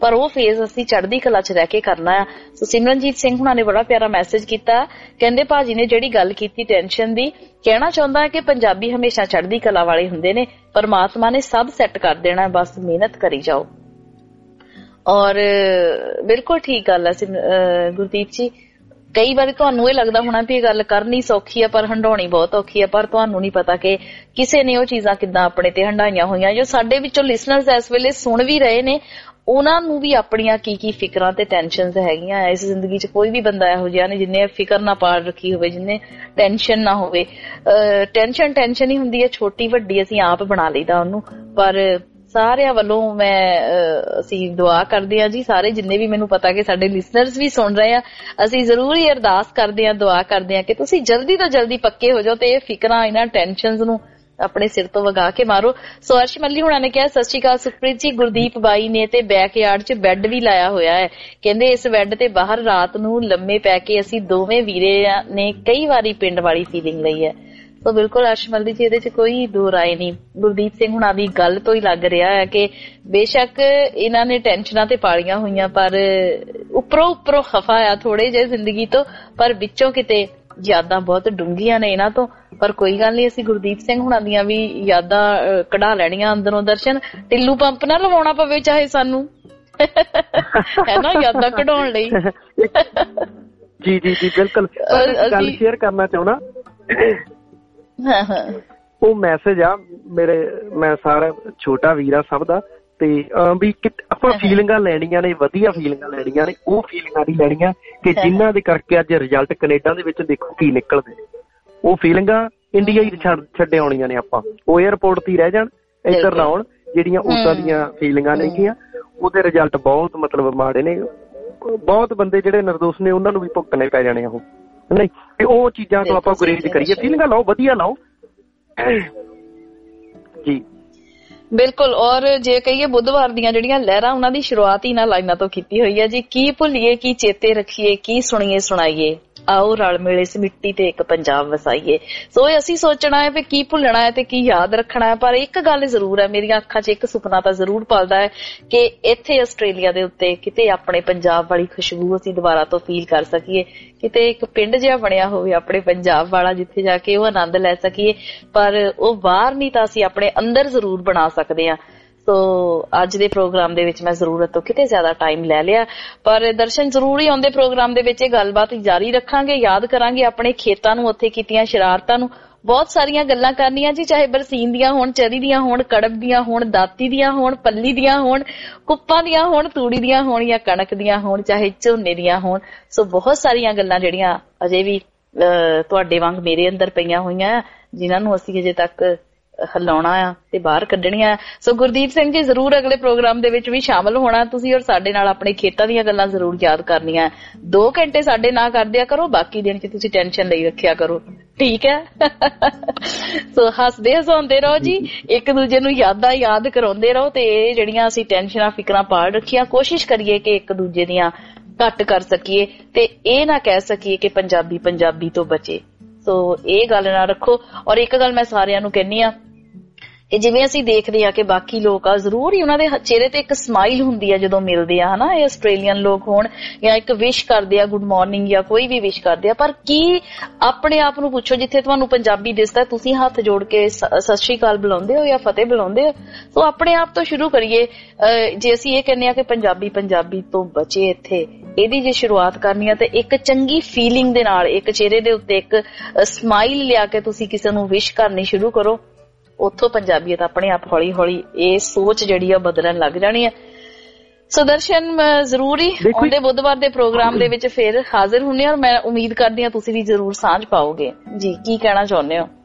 ਪਰ ਉਹ ਫੇਜ਼ ਅਸੀਂ ਚੜ੍ਹਦੀ ਕਲਾ 'ਚ ਰਹਿ ਕੇ ਕਰਨਾ ਆ। ਸੋ ਸਿਮਰਨਜੀਤ ਸਿੰਘ ਹੁਣਾਂ ਨੇ ਬੜਾ ਪਿਆਰਾ ਮੈਸੇਜ ਕੀਤਾ, ਕਹਿੰਦੇ ਭਾਜੀ ਨੇ ਜਿਹੜੀ ਗੱਲ ਕੀਤੀ ਟੈਨਸ਼ਨ ਦੀ, ਕਹਿਣਾ ਚਾਹੁੰਦਾ ਹੈ ਕਿ ਪੰਜਾਬੀ ਹਮੇਸ਼ਾ ਚੜ੍ਹਦੀ ਕਲਾ ਵਾਲੇ ਹੁੰਦੇ ਨੇ, ਪਰਮਾਤਮਾ ਨੇ ਸਭ ਸੈੱਟ ਕਰ ਦੇਣਾ, ਬਸ ਮਿਹਨਤ ਕਰੀ ਜਾਓ। ਔਰ ਬਿਲਕੁਲ ਠੀਕ ਗੱਲ ਹੈ ਗੁਰਦੀਪ ਜੀ, ਕਈ ਵਾਰੀ ਤੁਹਾਨੂੰ ਇਹ ਲੱਗਦਾ ਹੋਣਾ ਵੀ ਇਹ ਗੱਲ ਕਰਨੀ ਸੌਖੀ ਆ ਪਰ ਹੰਡਾਉਣੀ ਬਹੁਤ ਔਖੀ ਆ, ਪਰ ਤੁਹਾਨੂੰ ਨਹੀਂ ਪਤਾ ਕਿ ਕਿਸੇ ਨੇ ਉਹ ਚੀਜ਼ਾਂ ਕਿੱਦਾਂ ਆਪਣੇ ਤੇ ਹੰਡਾਈਆਂ ਹੋਈਆਂ। ਜੋ ਸਾਡੇ ਵਿੱਚੋਂ ਲਿਸਨਰਸ ਇਸ ਵੇਲੇ ਸੁਣ ਵੀ ਰਹੇ ਨੇ, ਉਹਨਾਂ ਨੂੰ ਵੀ ਆਪਣੀਆਂ ਕੀ ਫਿਕਰਾਂ ਤੇ ਟੈਨਸ਼ਨਸ ਹੈਗੀਆਂ। ਇਸ ਜ਼ਿੰਦਗੀ 'ਚ ਕੋਈ ਵੀ ਬੰਦਾ ਇਹੋ ਜਿਹਾ ਨਹੀਂ ਜਿਹਨੇ ਫਿਕਰ ਨਾ ਪਾਲ ਰੱਖੀ ਹੋਵੇ, ਜਿਹਨੇ ਟੈਨਸ਼ਨ ਨਾ ਹੋਵੇ। ਟੈਨਸ਼ਨ ਹੀ ਹੁੰਦੀ ਹੈ, ਛੋਟੀ ਵੱਡੀ ਅਸੀਂ ਆਪ ਬਣਾ ਲਈਦਾ ਉਹਨੂੰ। ਪਰ ਸਾਰਿਆਂ ਵੱਲੋਂ ਅਸੀਂ ਦੁਆ ਕਰਦੇ ਹਾਂ ਜੀ, ਸਾਰੇ ਜਿੰਨੇ ਵੀ ਮੈਨੂੰ ਪਤਾ ਕਿ ਸਾਡੇ ਲਿਸਨਰਸ ਵੀ ਸੁਣ ਰਹੇ ਆ, ਅਸੀਂ ਜ਼ਰੂਰ ਹੀ ਅਰਦਾਸ ਕਰਦੇ ਹਾਂ, ਦੁਆ ਕਰਦੇ ਹਾਂ ਕਿ ਤੁਸੀਂ ਜਲਦੀ ਤੋਂ ਜਲਦੀ ਪੱਕੇ ਹੋ ਜਾਓ ਤੇ ਇਹ ਫਿਕਰਾਂ, ਇਹਨਾਂ ਟੈਨਸ਼ਨਸ ਨੂੰ ਆਪਣੇ ਸਿਰ ਤੋਂ ਵਗਾ ਕੇ ਮਾਰੋ। ਸੋ ਅਰਸ਼ ਮੱਲੀ ਹੁਣਾਂ ਨੇ ਕਿਹਾ, ਸਤਿ ਸ਼੍ਰੀ ਅਕਾਲ ਸੁਖਪ੍ਰੀਤ ਜੀ, ਗੁਰਦੀਪ ਬਾਈ ਨੇ ਤੇ ਬੈਕਯਾਰਡ 'ਚ ਬੈੱਡ ਵੀ ਲਾਇਆ ਹੋਇਆ ਹੈ, ਕਹਿੰਦੇ ਇਸ ਬੈੱਡ ਤੇ ਬਾਹਰ ਰਾਤ ਨੂੰ ਲੰਮੇ ਪੈ ਕੇ ਅਸੀਂ ਦੋਵੇਂ ਵੀਰੇ ਨੇ ਕਈ ਵਾਰੀ ਪਿੰਡ ਵਾਲੀ ਫੀਲਿੰਗ ਲਈ ਹੈ। ਸੋ ਬਿਲਕੁਲ ਅਰਸ਼ਮਲ ਦੀ ਜੀ, ਇਹਦੇ 'ਚ ਕੋਈ ਦੋ ਰਾਏ ਨਹੀਂ। ਗੁਰਦੀਪ ਸਿੰਘ ਹੁਣਾਂ ਦੀ ਗੱਲ ਤੋਂ ਹੀ ਲੱਗ ਰਿਹਾ ਹੈ ਕਿ ਬੇਸ਼ੱਕ ਇਹਨਾਂ ਨੇ ਟੈਨਸ਼ਨਾਂ ਤੇ ਪਾਲੀਆਂ ਹੋਈਆਂ, ਪਰ ਉੱਪਰੋਂ ਖਫਾ ਆ ਥੋੜੇ ਜਿਹੇ ਜ਼ਿੰਦਗੀ ਤੋਂ, ਪਰ ਵਿੱਚੋਂ ਕਿਤੇ ਯਾਦਾਂ ਬਹੁਤ ਡੂੰਘੀਆਂ ਨੇ ਇਹਨਾਂ ਤੋਂ। ਪਰ ਕੋਈ ਗੱਲ ਨਹੀਂ, ਅਸੀਂ ਗੁਰਦੀਪ ਸਿੰਘ ਹੁਣਾਂ ਦੀਆਂ ਵੀ ਯਾਦਾਂ ਕਢਾ ਲੈਣੀਆਂ ਅੰਦਰੋਂ। ਦਰਸ਼ਨ, ਟਿੱਲੂ ਪੰਪ ਨਾ ਲਵਾਉਣਾ ਪਵੇ ਚਾਹੇ ਸਾਨੂੰ, ਹੈ ਨਾ, ਯਾਦਾਂ ਕਢਾਉਣ ਲਈ। ਜੀ ਜੀ ਜੀ ਬਿਲਕੁਲ। ਗੱਲ ਸ਼ੇਅਰ ਕਰਨਾ ਚਾਹੁੰਦਾ, ਉਹ ਮੈਸੇਜ ਆ ਮੇਰੇ, ਮੈਂ ਸਾਰਾ ਛੋਟਾ ਵੀਰਾ ਸਭ ਦਾ, ਤੇ ਵੀ ਆਪਾਂ ਫੀਲਿੰਗਾਂ ਲੈਣੀਆਂ ਨੇ, ਵਧੀਆ ਫੀਲਿੰਗਾਂ ਲੈਣੀਆਂ ਨੇ, ਉਹ ਫੀਲਿੰਗਾਂ ਦੀ ਲੈਣੀਆਂ ਕਿ ਜਿਨ੍ਹਾਂ ਦੇ ਕਰਕੇ ਅੱਜ ਰਿਜ਼ਲਟ ਕੈਨੇਡਾ ਦੇ ਵਿੱਚ ਦੇਖੋ ਕੀ ਨਿਕਲਦੇ ਨੇ। ਉਹ ਫੀਲਿੰਗਾਂ ਇੰਡੀਆ ਹੀ ਛੱਡੇ ਆਉਣੀਆਂ ਨੇ, ਆਪਾਂ ਉਹ ਏਅਰਪੋਰਟ ਤੇ ਹੀ ਰਹਿ ਜਾਣ, ਇੱਧਰ ਨਾ ਆਉਣ। ਜਿਹੜੀਆਂ ਉਦਾਂ ਦੀਆਂ ਫੀਲਿੰਗਾਂ ਨੇਗੀਆਂ ਉਹਦੇ ਰਿਜ਼ਲਟ ਬਹੁਤ ਮਤਲਬ ਮਾੜੇ ਨੇ। ਬਹੁਤ ਬੰਦੇ ਜਿਹੜੇ ਨਿਰਦੋਸ਼ ਨੇ ਉਹਨਾਂ ਨੂੰ ਵੀ ਭੁਗਤਣੇ ਪੈ ਜਾਣੇ ਉਹ, ਨਹੀਂ। ਉਹ ਚੀਜ਼ਾਂ ਤੋਂ ਆਪਾਂ ਗੁਰੇਜ਼ ਕਰੀਏ, ਫੀਲਿੰਗਾਂ ਲਾਓ, ਵਧੀਆ ਲਾਓ ਜੀ। ਬਿਲਕੁਲ। ਔਰ ਜੇ ਕਹੀਏ ਬੁੱਧਵਾਰ ਦੀਆਂ ਜਿਹੜੀਆਂ ਲਹਿਰਾਂ, ਉਹਨਾਂ ਦੀ ਸ਼ੁਰੂਆਤ ਹੀ ਇਹਨਾਂ ਲਾਈਨਾਂ ਤੋਂ ਕੀਤੀ ਹੋਈ ਹੈ ਜੀ। ਕੀ ਭੁੱਲੀਏ, ਕੀ ਚੇਤੇ ਰੱਖੀਏ, ਕੀ ਸੁਣੀਏ ਸੁਣਾਈਏ, ਆਓ ਰਲ ਮਿਲ ਇਸ ਮਿੱਟੀ ਤੇ ਇੱਕ ਪੰਜਾਬ ਵਸਾਈਏ। ਸੋ ਇਹ ਅਸੀਂ ਸੋਚਣਾ ਹੈ ਵੀ ਕੀ ਭੁੱਲਣਾ ਹੈ ਤੇ ਕੀ ਯਾਦ ਰੱਖਣਾ ਹੈ। ਪਰ ਇੱਕ ਗੱਲ ਜ਼ਰੂਰ ਹੈ, ਮੇਰੀਆਂ ਅੱਖਾਂ 'ਚ ਇੱਕ ਸੁਪਨਾ ਤਾਂ ਜ਼ਰੂਰ ਪਲਦਾ ਹੈ ਕਿ ਇੱਥੇ ਆਸਟ੍ਰੇਲੀਆ ਦੇ ਉੱਤੇ ਕਿਤੇ ਆਪਣੇ ਪੰਜਾਬ ਵਾਲੀ ਖੁਸ਼ਬੂ ਅਸੀਂ ਦੁਬਾਰਾ ਤੋਂ ਫੀਲ ਕਰ ਸਕੀਏ, ਕਿਤੇ ਇੱਕ ਪਿੰਡ ਜਿਹਾ ਬਣਿਆ ਹੋਵੇ ਆਪਣੇ ਪੰਜਾਬ ਵਾਲਾ, ਜਿੱਥੇ ਜਾ ਕੇ ਉਹ ਆਨੰਦ ਲੈ ਸਕੀਏ। ਪਰ ਉਹ ਬਾਹਰ ਨਹੀਂ ਤਾਂ ਅਸੀਂ ਆਪਣੇ ਅੰਦਰ ਜ਼ਰੂਰ ਬਣਾ ਸਕਦੇ ਹਾਂ। ਸੋ ਅੱਜ ਦੇ ਪ੍ਰੋਗਰਾਮ ਦੇ ਵਿੱਚ ਮੈਂ ਜ਼ਰੂਰਤ ਤੋਂ ਕਿਤੇ ਜ਼ਿਆਦਾ ਟਾਈਮ ਲੈ ਲਿਆ, ਪਰ ਦਰਸ਼ਨ ਜ਼ਰੂਰ ਹੀ ਆਉਂਦੇ ਪ੍ਰੋਗਰਾਮ ਦੇ ਵਿੱਚ ਇਹ ਗੱਲਬਾਤ ਜਾਰੀ ਰੱਖਾਂਗੇ, ਯਾਦ ਕਰਾਂਗੇ ਆਪਣੇ ਖੇਤਾਂ ਨੂੰ, ਉੱਥੇ ਕੀਤੀਆਂ ਸ਼ਰਾਰਤਾਂ ਨੂੰ। ਬਹੁਤ ਸਾਰੀਆਂ ਗੱਲਾਂ ਕਰਨੀਆਂ ਜੀ, ਚਾਹੇ ਬਰਸੀਨ ਦੀਆਂ ਹੋਣ, ਚਰੀ ਦੀਆਂ ਹੋਣ, ਕੜਬ ਦੀਆਂ ਹੋਣ, ਦਾਤੀ ਦੀਆਂ ਹੋਣ, ਪੱਲੀ ਦੀਆਂ ਹੋਣ, ਕੁੱਪਾਂ ਦੀਆਂ ਹੋਣ, ਤੂੜੀ ਦੀਆਂ ਹੋਣ ਜਾਂ ਕਣਕ ਦੀਆਂ ਹੋਣ, ਚਾਹੇ ਝੋਨੇ ਦੀਆਂ ਹੋਣ। ਸੋ ਬਹੁਤ ਸਾਰੀਆਂ ਗੱਲਾਂ ਜਿਹੜੀਆਂ ਅਜੇ ਵੀ ਤੁਹਾਡੇ ਵਾਂਗ ਮੇਰੇ ਅੰਦਰ ਪਈਆਂ ਹੋਈਆਂ, ਜਿਨ੍ਹਾਂ ਨੂੰ ਅਸੀਂ ਅਜੇ ਤੱਕ ਹਿਲਾਉਣਾ ਆ ਤੇ ਬਾਹਰ ਕੱਢਣੀਆਂ। ਸੋ ਗੁਰਦੀਪ ਸਿੰਘ ਜੀ ਜ਼ਰੂਰ ਅਗਲੇ ਪ੍ਰੋਗਰਾਮ ਦੇ ਵਿੱਚ ਵੀ ਸ਼ਾਮਲ ਹੋਣਾ ਤੁਸੀਂ, ਔਰ ਸਾਡੇ ਨਾਲ ਆਪਣੇ ਖੇਤਾਂ ਦੀਆਂ ਗੱਲਾਂ ਜ਼ਰੂਰ ਯਾਦ ਕਰਨੀਆਂ। 2 ਘੰਟੇ ਸਾਡੇ ਨਾਲ ਕਰ ਦਿਆ ਕਰੋ, ਬਾਕੀ ਦਿਨ 'ਚ ਤੁਸੀਂ ਟੈਨਸ਼ਨ ਲਈ ਰੱਖਿਆ ਕਰੋ, ਠੀਕ ਹੈ। ਸੋ ਹੱਸਦੇ ਹਸਾਉਂਦੇ ਰਹੋ ਜੀ, ਇੱਕ ਦੂਜੇ ਨੂੰ ਯਾਦਾਂ ਯਾਦ ਕਰਾਉਂਦੇ ਰਹੋ, ਤੇ ਇਹ ਜਿਹੜੀਆਂ ਅਸੀਂ ਟੈਨਸ਼ਨਾਂ ਫਿਕਰਾਂ ਪਾਲ ਰੱਖੀਆਂ, ਕੋਸ਼ਿਸ਼ ਕਰੀਏ ਕਿ ਇੱਕ ਦੂਜੇ ਦੀਆਂ ਘੱਟ ਕਰ ਸਕੀਏ ਤੇ ਇਹ ਨਾ ਕਹਿ ਸਕੀਏ ਕਿ ਪੰਜਾਬੀ ਤੋਂ ਬਚੇ। ਸੋ ਇਹ ਗੱਲ ਨਾ ਰੱਖੋ। ਔਰ ਇੱਕ ਗੱਲ ਮੈਂ ਸਾਰਿਆਂ ਨੂੰ ਕਹਿੰਦੀ ਆ ਕਿ ਜਿਵੇਂ ਅਸੀਂ ਦੇਖਦੇ ਆ ਕਿ ਬਾਕੀ ਲੋਕ ਆ, ਜ਼ਰੂਰ ਹੀ ਉਹਨਾਂ ਦੇ ਚਿਹਰੇ ਤੇ ਇੱਕ ਸਮਾਈਲ ਹੁੰਦੀ ਆ ਜਦੋਂ ਮਿਲਦੇ ਆ, ਹਨਾ, ਇਹ ਆਸਟ੍ਰੇਲੀਅਨ ਲੋਕ ਹੋਣ ਜਾਂ ਇੱਕ ਵਿਸ਼ ਕਰਦੇ ਆ, ਗੁੱਡ ਮਾਰਨਿੰਗ ਜਾਂ ਕੋਈ ਵੀ ਵਿਸ਼ ਕਰਦੇ ਆ। ਪਰ ਕੀ ਆਪਣੇ ਆਪ ਨੂੰ ਪੁੱਛੋ, ਜਿੱਥੇ ਤੁਹਾਨੂੰ ਪੰਜਾਬੀ ਦਿਸਦਾ ਤੁਸੀਂ ਹੱਥ ਜੋੜ ਕੇ ਸਤਿ ਸ਼੍ਰੀ ਅਕਾਲ ਬੁਲਾਉਂਦੇ ਹੋ ਜਾਂ ਫਤਿਹ ਬੁਲਾਉਂਦੇ ਹੋ? ਸੋ ਆਪਣੇ ਆਪ ਤੋਂ ਸ਼ੁਰੂ ਕਰੀਏ। ਜੇ ਅਸੀਂ ਇਹ ਕਹਿੰਦੇ ਆ ਕਿ ਪੰਜਾਬੀ ਤੋਂ ਬਚੇ ਇੱਥੇ, ਇਹਦੀ ਜੇ ਸ਼ੁਰੂਆਤ ਕਰਨੀ ਆ ਤੇ ਇੱਕ ਚੰਗੀ ਫੀਲਿੰਗ ਦੇ ਨਾਲ, ਇੱਕ ਚਿਹਰੇ ਦੇ ਉੱਤੇ ਇੱਕ ਸਮਾਈਲ ਲਿਆ ਕੇ ਤੁਸੀਂ ਕਿਸੇ ਨੂੰ ਵਿਸ਼ ਕਰਨੀ ਸ਼ੁਰੂ ਕਰੋ। ਉੱਥੋਂ ਪੰਜਾਬੀਅਤ ਆਪਣੇ ਆਪ ਹੌਲੀ ਹੌਲੀ ਇਹ ਸੋਚ ਜਿਹੜੀ ਆ ਬਦਲਣ ਲੱਗ ਜਾਣੀ ਹੈ। ਸੋ ਦਰਸ਼ਨ, ਜ਼ਰੂਰ ਹੀ ਆਉਂਦੇ ਬੁੱਧਵਾਰ ਦੇ ਪ੍ਰੋਗਰਾਮ ਦੇ ਵਿੱਚ ਫਿਰ ਹਾਜ਼ਰ ਹੁੰਨੇ, ਔਰ ਮੈਂ ਉਮੀਦ ਕਰਦੀ ਹਾਂ ਤੁਸੀਂ ਵੀ ਜ਼ਰੂਰ ਸਾਂਝ ਪਾਓਗੇ ਜੀ। ਕੀ ਕਹਿਣਾ ਚਾਹੁੰਦੇ ਹੋ?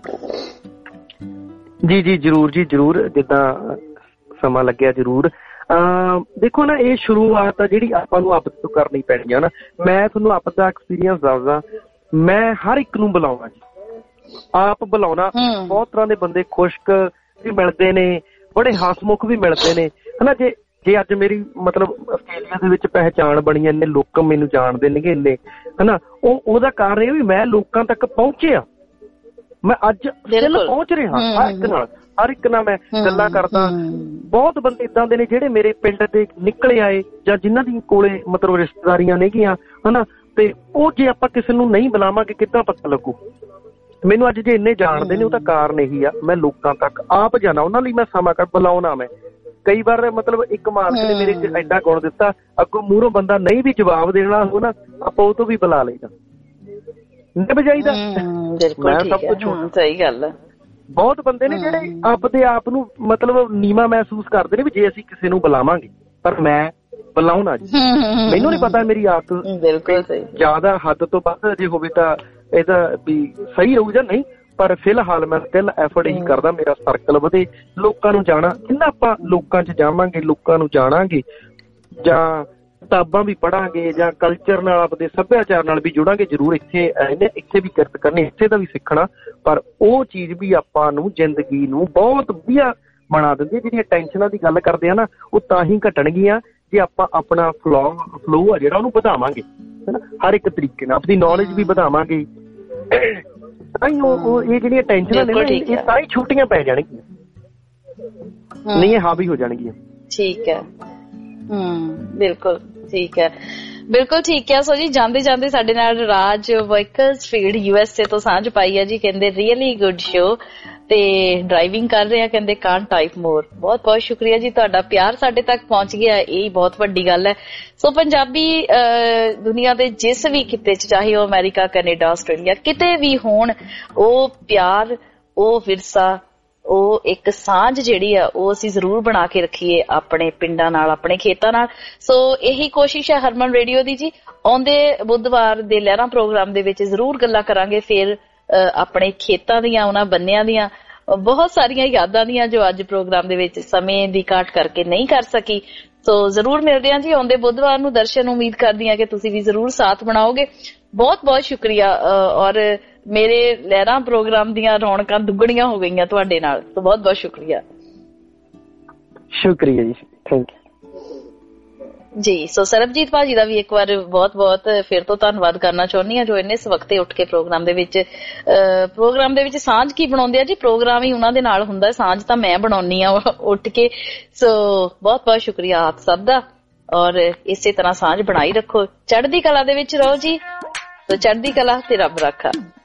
ਜੀ ਜੀ ਜ਼ਰੂਰ ਜੀ ਜ਼ਰੂਰ, ਜਿੱਦਾਂ ਸਮਾਂ ਲੱਗਿਆ ਜ਼ਰੂਰ। ਦੇਖੋ ਨਾ, ਇਹ ਸ਼ੁਰੂਆਤ ਆ ਜਿਹੜੀ ਆਪਾਂ ਨੂੰ ਆਪ ਤੋਂ ਕਰਨੀ ਪੈਣੀ ਆ ਨਾ। ਮੈਂ ਤੁਹਾਨੂੰ ਆਪ ਦਾ ਐਕਸਪੀਰੀਅੰਸ ਦੱਸਦਾ, ਮੈਂ ਹਰ ਇੱਕ ਨੂੰ ਬੁਲਾਉਣਾ ਜੀ, ਆਪ ਬੁਲਾਉਣਾ। ਬਹੁਤ ਤਰ੍ਹਾਂ ਦੇ ਬੰਦੇ ਖੁਸ਼ਕ ਵੀ ਮਿਲਦੇ ਨੇ, ਬੜੇ ਹਸਮੁਖ ਵੀ ਮਿਲਦੇ ਨੇ, ਹਨਾ। ਜੇ ਅੱਜ ਮੇਰੀ ਮਤਲਬ ਆਸਟ੍ਰੇਲੀਆ ਦੇ ਵਿੱਚ ਪਹਿਚਾਣ ਬਣੀ, ਇੰਨੇ ਲੋਕ ਮੈਨੂੰ ਜਾਣਦੇ ਨੇਗੇ ਇੰਨੇ, ਹਨਾ, ਉਹਦਾ ਕਾਰਨ ਇਹ ਵੀ ਮੈਂ ਲੋਕਾਂ ਤੱਕ ਪਹੁੰਚਿਆ। ਮੈਂ ਅੱਜ ਪਹੁੰਚ ਰਿਹਾ ਹਰ ਇੱਕ ਨਾਲ, ਹਰ ਇੱਕ ਨਾਲ ਮੈਂ ਗੱਲਾਂ ਕਰਦਾ। ਬਹੁਤ ਬੰਦੇ ਏਦਾਂ ਦੇ ਨੇ ਜਿਹੜੇ ਮੇਰੇ ਪਿੰਡ ਦੇ ਨਿਕਲੇ ਆਏ ਜਾਂ ਜਿਨ੍ਹਾਂ ਦੀ ਕੋਲੇ ਮਤਲਬ ਰਿਸ਼ਤੇਦਾਰੀਆਂ ਨੇਗੀਆਂ ਹਨਾ, ਤੇ ਉਹ ਜੇ ਆਪਾਂ ਕਿਸੇ ਨੂੰ ਨਹੀਂ ਬੁਲਾਵਾਂਗੇ ਕਿੱਦਾਂ ਪਤਾ ਲੱਗੂ। ਮੈਨੂੰ ਅੱਜ ਜੇ ਇੰਨੇ ਜਾਣਦੇ ਨੇ ਉਹਦਾ ਕਾਰਨ ਇਹੀ ਆ, ਮੈਂ ਲੋਕਾਂ ਤੱਕ ਆਪ ਜਾਣਾ, ਉਹਨਾਂ ਲਈ ਮੈਂ ਸਮਾਂ ਕੱਢ ਬੁਲਾਉਣਾ। ਮੈਂ ਕਈ ਵਾਰ ਮਤਲਬ ਇੱਕ ਮਾਲਕ ਨੇ ਮੇਰੇ ਚ ਐਡਾ ਗੁਣ ਦਿੱਤਾ, ਅੱਗੋਂ ਮੂਹਰੋਂ ਬੰਦਾ ਨਹੀਂ ਵੀ ਜਵਾਬ ਦੇਣਾ ਹੋ ਨਾ, ਆਪਾਂ ਉਹ ਤੋਂ ਵੀ ਬੁਲਾ ਲਈਦਾ। ਨਿਭ ਜਾਈਦਾ। ਮੈਂ ਸਭ ਕੁਝ ਸਹੀ ਗੱਲ। ਬਹੁਤ ਬੰਦੇ ਨੇ ਜਿਹੜੇ ਆਪਦੇ ਆਪ ਨੂੰ ਮਤਲਬ ਨੀਵਾਂ ਮਹਿਸੂਸ ਕਰਦੇ ਨੇ ਵੀ ਜੇ ਅਸੀਂ ਕਿਸੇ ਨੂੰ ਬੁਲਾਵਾਂਗੇ, ਪਰ ਮੈਂ ਬੁਲਾਉਣਾ ਜੀ। ਮੈਨੂੰ ਨੀ ਪਤਾ ਮੇਰੀ ਆਦਤ ਬਿਲਕੁਲ ਸਹੀ ਜ਼ਿਆਦਾ ਹੱਦ ਤੋਂ ਵੱਧ ਜੇ ਹੋਵੇ ਤਾਂ ਇਹਦਾ ਵੀ ਸਹੀ ਰਹੂ ਜਾਂ ਨਹੀਂ, ਪਰ ਫਿਲਹਾਲ ਮੈਂ ਸਟਿਲ ਐਫਰਟ ਇਹੀ ਕਰਦਾ ਮੇਰਾ ਸਰਕਲ ਵਧੇ, ਲੋਕਾਂ ਨੂੰ ਜਾਣਾ। ਜਿੰਨਾ ਆਪਾਂ ਲੋਕਾਂ 'ਚ ਜਾਵਾਂਗੇ, ਲੋਕਾਂ ਨੂੰ ਜਾਣਾਂਗੇ, ਜਾਂ ਕਿਤਾਬਾਂ ਵੀ ਪੜ੍ਹਾਂਗੇ, ਜਾਂ ਕਲਚਰ ਨਾਲ ਆਪਦੇ ਸੱਭਿਆਚਾਰ ਨਾਲ ਵੀ ਜੁੜਾਂਗੇ। ਜ਼ਰੂਰ ਇੱਥੇ ਵੀ ਕਿਰਤ ਕਰਨੀ, ਇੱਥੇ ਦਾ ਵੀ ਸਿੱਖਣਾ, ਪਰ ਉਹ ਚੀਜ਼ ਵੀ ਆਪਾਂ ਨੂੰ ਜ਼ਿੰਦਗੀ ਨੂੰ ਬਹੁਤ ਵਧੀਆ ਬਣਾ ਦਿੰਦੀ ਹੈ। ਜਿਹੜੀਆਂ ਟੈਨਸ਼ਨਾਂ ਦੀ ਗੱਲ ਕਰਦੇ ਆ ਨਾ, ਉਹ ਤਾਂ ਹੀ ਘਟਣਗੀਆਂ ਜੇ ਆਪਾਂ ਆਪਣਾ ਫਲੋ ਆ ਜਿਹੜਾ ਉਹਨੂੰ ਵਧਾਵਾਂਗੇ, ਹਨਾ, ਹਰ ਇੱਕ ਤਰੀਕੇ ਨਾਲ ਆਪਣੀ ਨੌਲੇਜ ਵੀ ਵਧਾਵਾਂਗੇ। ਤਾਂ ਹੀ ਉਹ ਇਹ ਜਿਹੜੀਆਂ ਟੈਨਸ਼ਨਾਂ ਨੇ ਇਹ ਤਾਂ ਹੀ ਛੁੱਟੀਆਂ ਪੈ ਜਾਣਗੀਆਂ, ਨਹੀਂ ਇਹ ਹਾਵੀ ਹੋ ਜਾਣਗੀਆਂ। ਠੀਕ ਹੈ, ਬਿਲਕੁਲ ਠੀਕ ਹੈ, ਬਿਲਕੁਲ ਠੀਕ ਹੈ। ਸੋ ਜੀ ਜਾਂਦੇ ਜਾਂਦੇ ਸਾਡੇ ਨਾਲ ਰਾਜ ਵਾਈਕਲਸਫੀਲਡ USA ਤੋਂ ਸਾਂਝ ਪਾਈ ਹੈ ਜੀ। ਕਹਿੰਦੇ ਰੀਅਲੀ ਗੁੱਡ ਸ਼ੋ ਤੇ ਡਰਾਈਵਿੰਗ ਕਰ ਰਹੇ ਆ, ਕਹਿੰਦੇ ਕਾਂਟ ਟਾਈਪ ਮੋਰ। ਬਹੁਤ ਬਹੁਤ ਸ਼ੁਕਰੀਆ ਜੀ, ਤੁਹਾਡਾ ਪਿਆਰ ਸਾਡੇ ਤੱਕ ਪਹੁੰਚ ਗਿਆ, ਇਹ ਬਹੁਤ ਵੱਡੀ ਗੱਲ ਹੈ। ਸੋ ਪੰਜਾਬੀ ਦੁਨੀਆ ਦੇ ਜਿਸ ਵੀ ਖਿੱਤੇ 'ਚ, ਚਾਹੇ ਉਹ ਅਮਰੀਕਾ, ਕੈਨੇਡਾ, ਆਸਟ੍ਰੇਲੀਆ, ਕਿਤੇ ਵੀ ਹੋਣ, ਉਹ ਪਿਆਰ, ਉਹ ਵਿਰਸਾ, ਉਹ ਇੱਕ ਸਾਂਝ ਜਿਹੜੀ ਆ ਉਹ ਅਸੀਂ ਜ਼ਰੂਰ ਬਣਾ ਕੇ ਰੱਖੀਏ ਆਪਣੇ ਪਿੰਡਾਂ ਨਾਲ, ਆਪਣੇ ਖੇਤਾਂ ਨਾਲ। ਸੋ ਇਹੀ ਕੋਸ਼ਿਸ਼ ਹੈ ਹਰਮਨ ਰੇਡੀਓ ਦੀ ਜੀ। ਆਉਂਦੇ ਬੁੱਧਵਾਰ ਦੇ ਲਹਿਰਾਂ ਪ੍ਰੋਗਰਾਮ ਦੇ ਵਿੱਚ ਜ਼ਰੂਰ ਗੱਲਾਂ ਕਰਾਂਗੇ ਫਿਰ ਆਪਣੇ ਖੇਤਾਂ ਦੀਆਂ, ਉਹਨਾਂ ਬੰਨਿਆਂ ਦੀਆਂ, ਬਹੁਤ ਸਾਰੀਆਂ ਯਾਦਾਂ ਦੀਆਂ ਜੋ ਅੱਜ ਪ੍ਰੋਗਰਾਮ ਦੇ ਵਿੱਚ ਸਮੇਂ ਦੀ ਘਾਟ ਕਰਕੇ ਨਹੀਂ ਕਰ ਸਕੀ। ਸੋ ਜ਼ਰੂਰ ਮਿਲਦੇ ਹਾਂ ਜੀ ਆਉਂਦੇ ਬੁੱਧਵਾਰ ਨੂੰ। ਦਰਸ਼ਨ, ਉਮੀਦ ਕਰਦੀ ਹਾਂ ਕਿ ਤੁਸੀਂ ਵੀ ਜ਼ਰੂਰ ਸਾਥ ਬਣਾਓਗੇ। ਬਹੁਤ ਬਹੁਤ ਸ਼ੁਕਰੀਆ। ਔਰ ਮੇਰੇ ਲਹਿਰਾਂ ਪ੍ਰੋਗਰਾਮ ਦੀਆਂ ਰੌਣਕਾਂ ਦੁੱਗਣੀਆਂ ਹੋ ਗਈਆਂ ਤੁਹਾਡੇ ਨਾਲ, ਸੋ ਬਹੁਤ ਬਹੁਤ ਸ਼ੁਕਰੀਆ। ਸ਼ੁਕਰੀਆ ਜੀ, ਥੈਂਕ ਯੂ ਜੀ। ਸੋ ਸਰਬਜੀਤ ਭਾਜੀ ਦਾ ਵੀ ਇੱਕ ਵਾਰ ਬਹੁਤ ਬਹੁਤ ਫਿਰ ਤੋਂ ਧੰਨਵਾਦ ਕਰਨਾ ਚਾਹੁੰਦੀ ਹਾਂ, ਜੋ ਇੰਨੇ ਸਵਖਤੇ ਉੱਠ ਕੇ ਪ੍ਰੋਗਰਾਮ ਦੇ ਵਿੱਚ ਸਾਂਝ ਕੀ ਬਣਾਉਂਦੇ ਆ ਜੀ। ਪ੍ਰੋਗਰਾਮ ਹੀ ਉਹਨਾਂ ਦੇ ਨਾਲ ਹੁੰਦਾ, ਸਾਂਝ ਤਾਂ ਮੈਂ ਬਣਾਉਣੀ ਆ ਉੱਠ ਕੇ। ਸੋ ਬਹੁਤ ਬਹੁਤ ਸ਼ੁਕਰੀਆ ਆਪ ਸਭ ਦਾ, ਔਰ ਇਸੇ ਤਰ੍ਹਾਂ ਸਾਂਝ ਬਣਾਈ ਰੱਖੋ, ਚੜ੍ਹਦੀ ਕਲਾ ਦੇ ਵਿੱਚ ਰਹੋ ਜੀ। ਸੋ ਚੜ੍ਹਦੀ ਕਲਾ ਤੇ ਰੱਬ ਰਾਖਾ।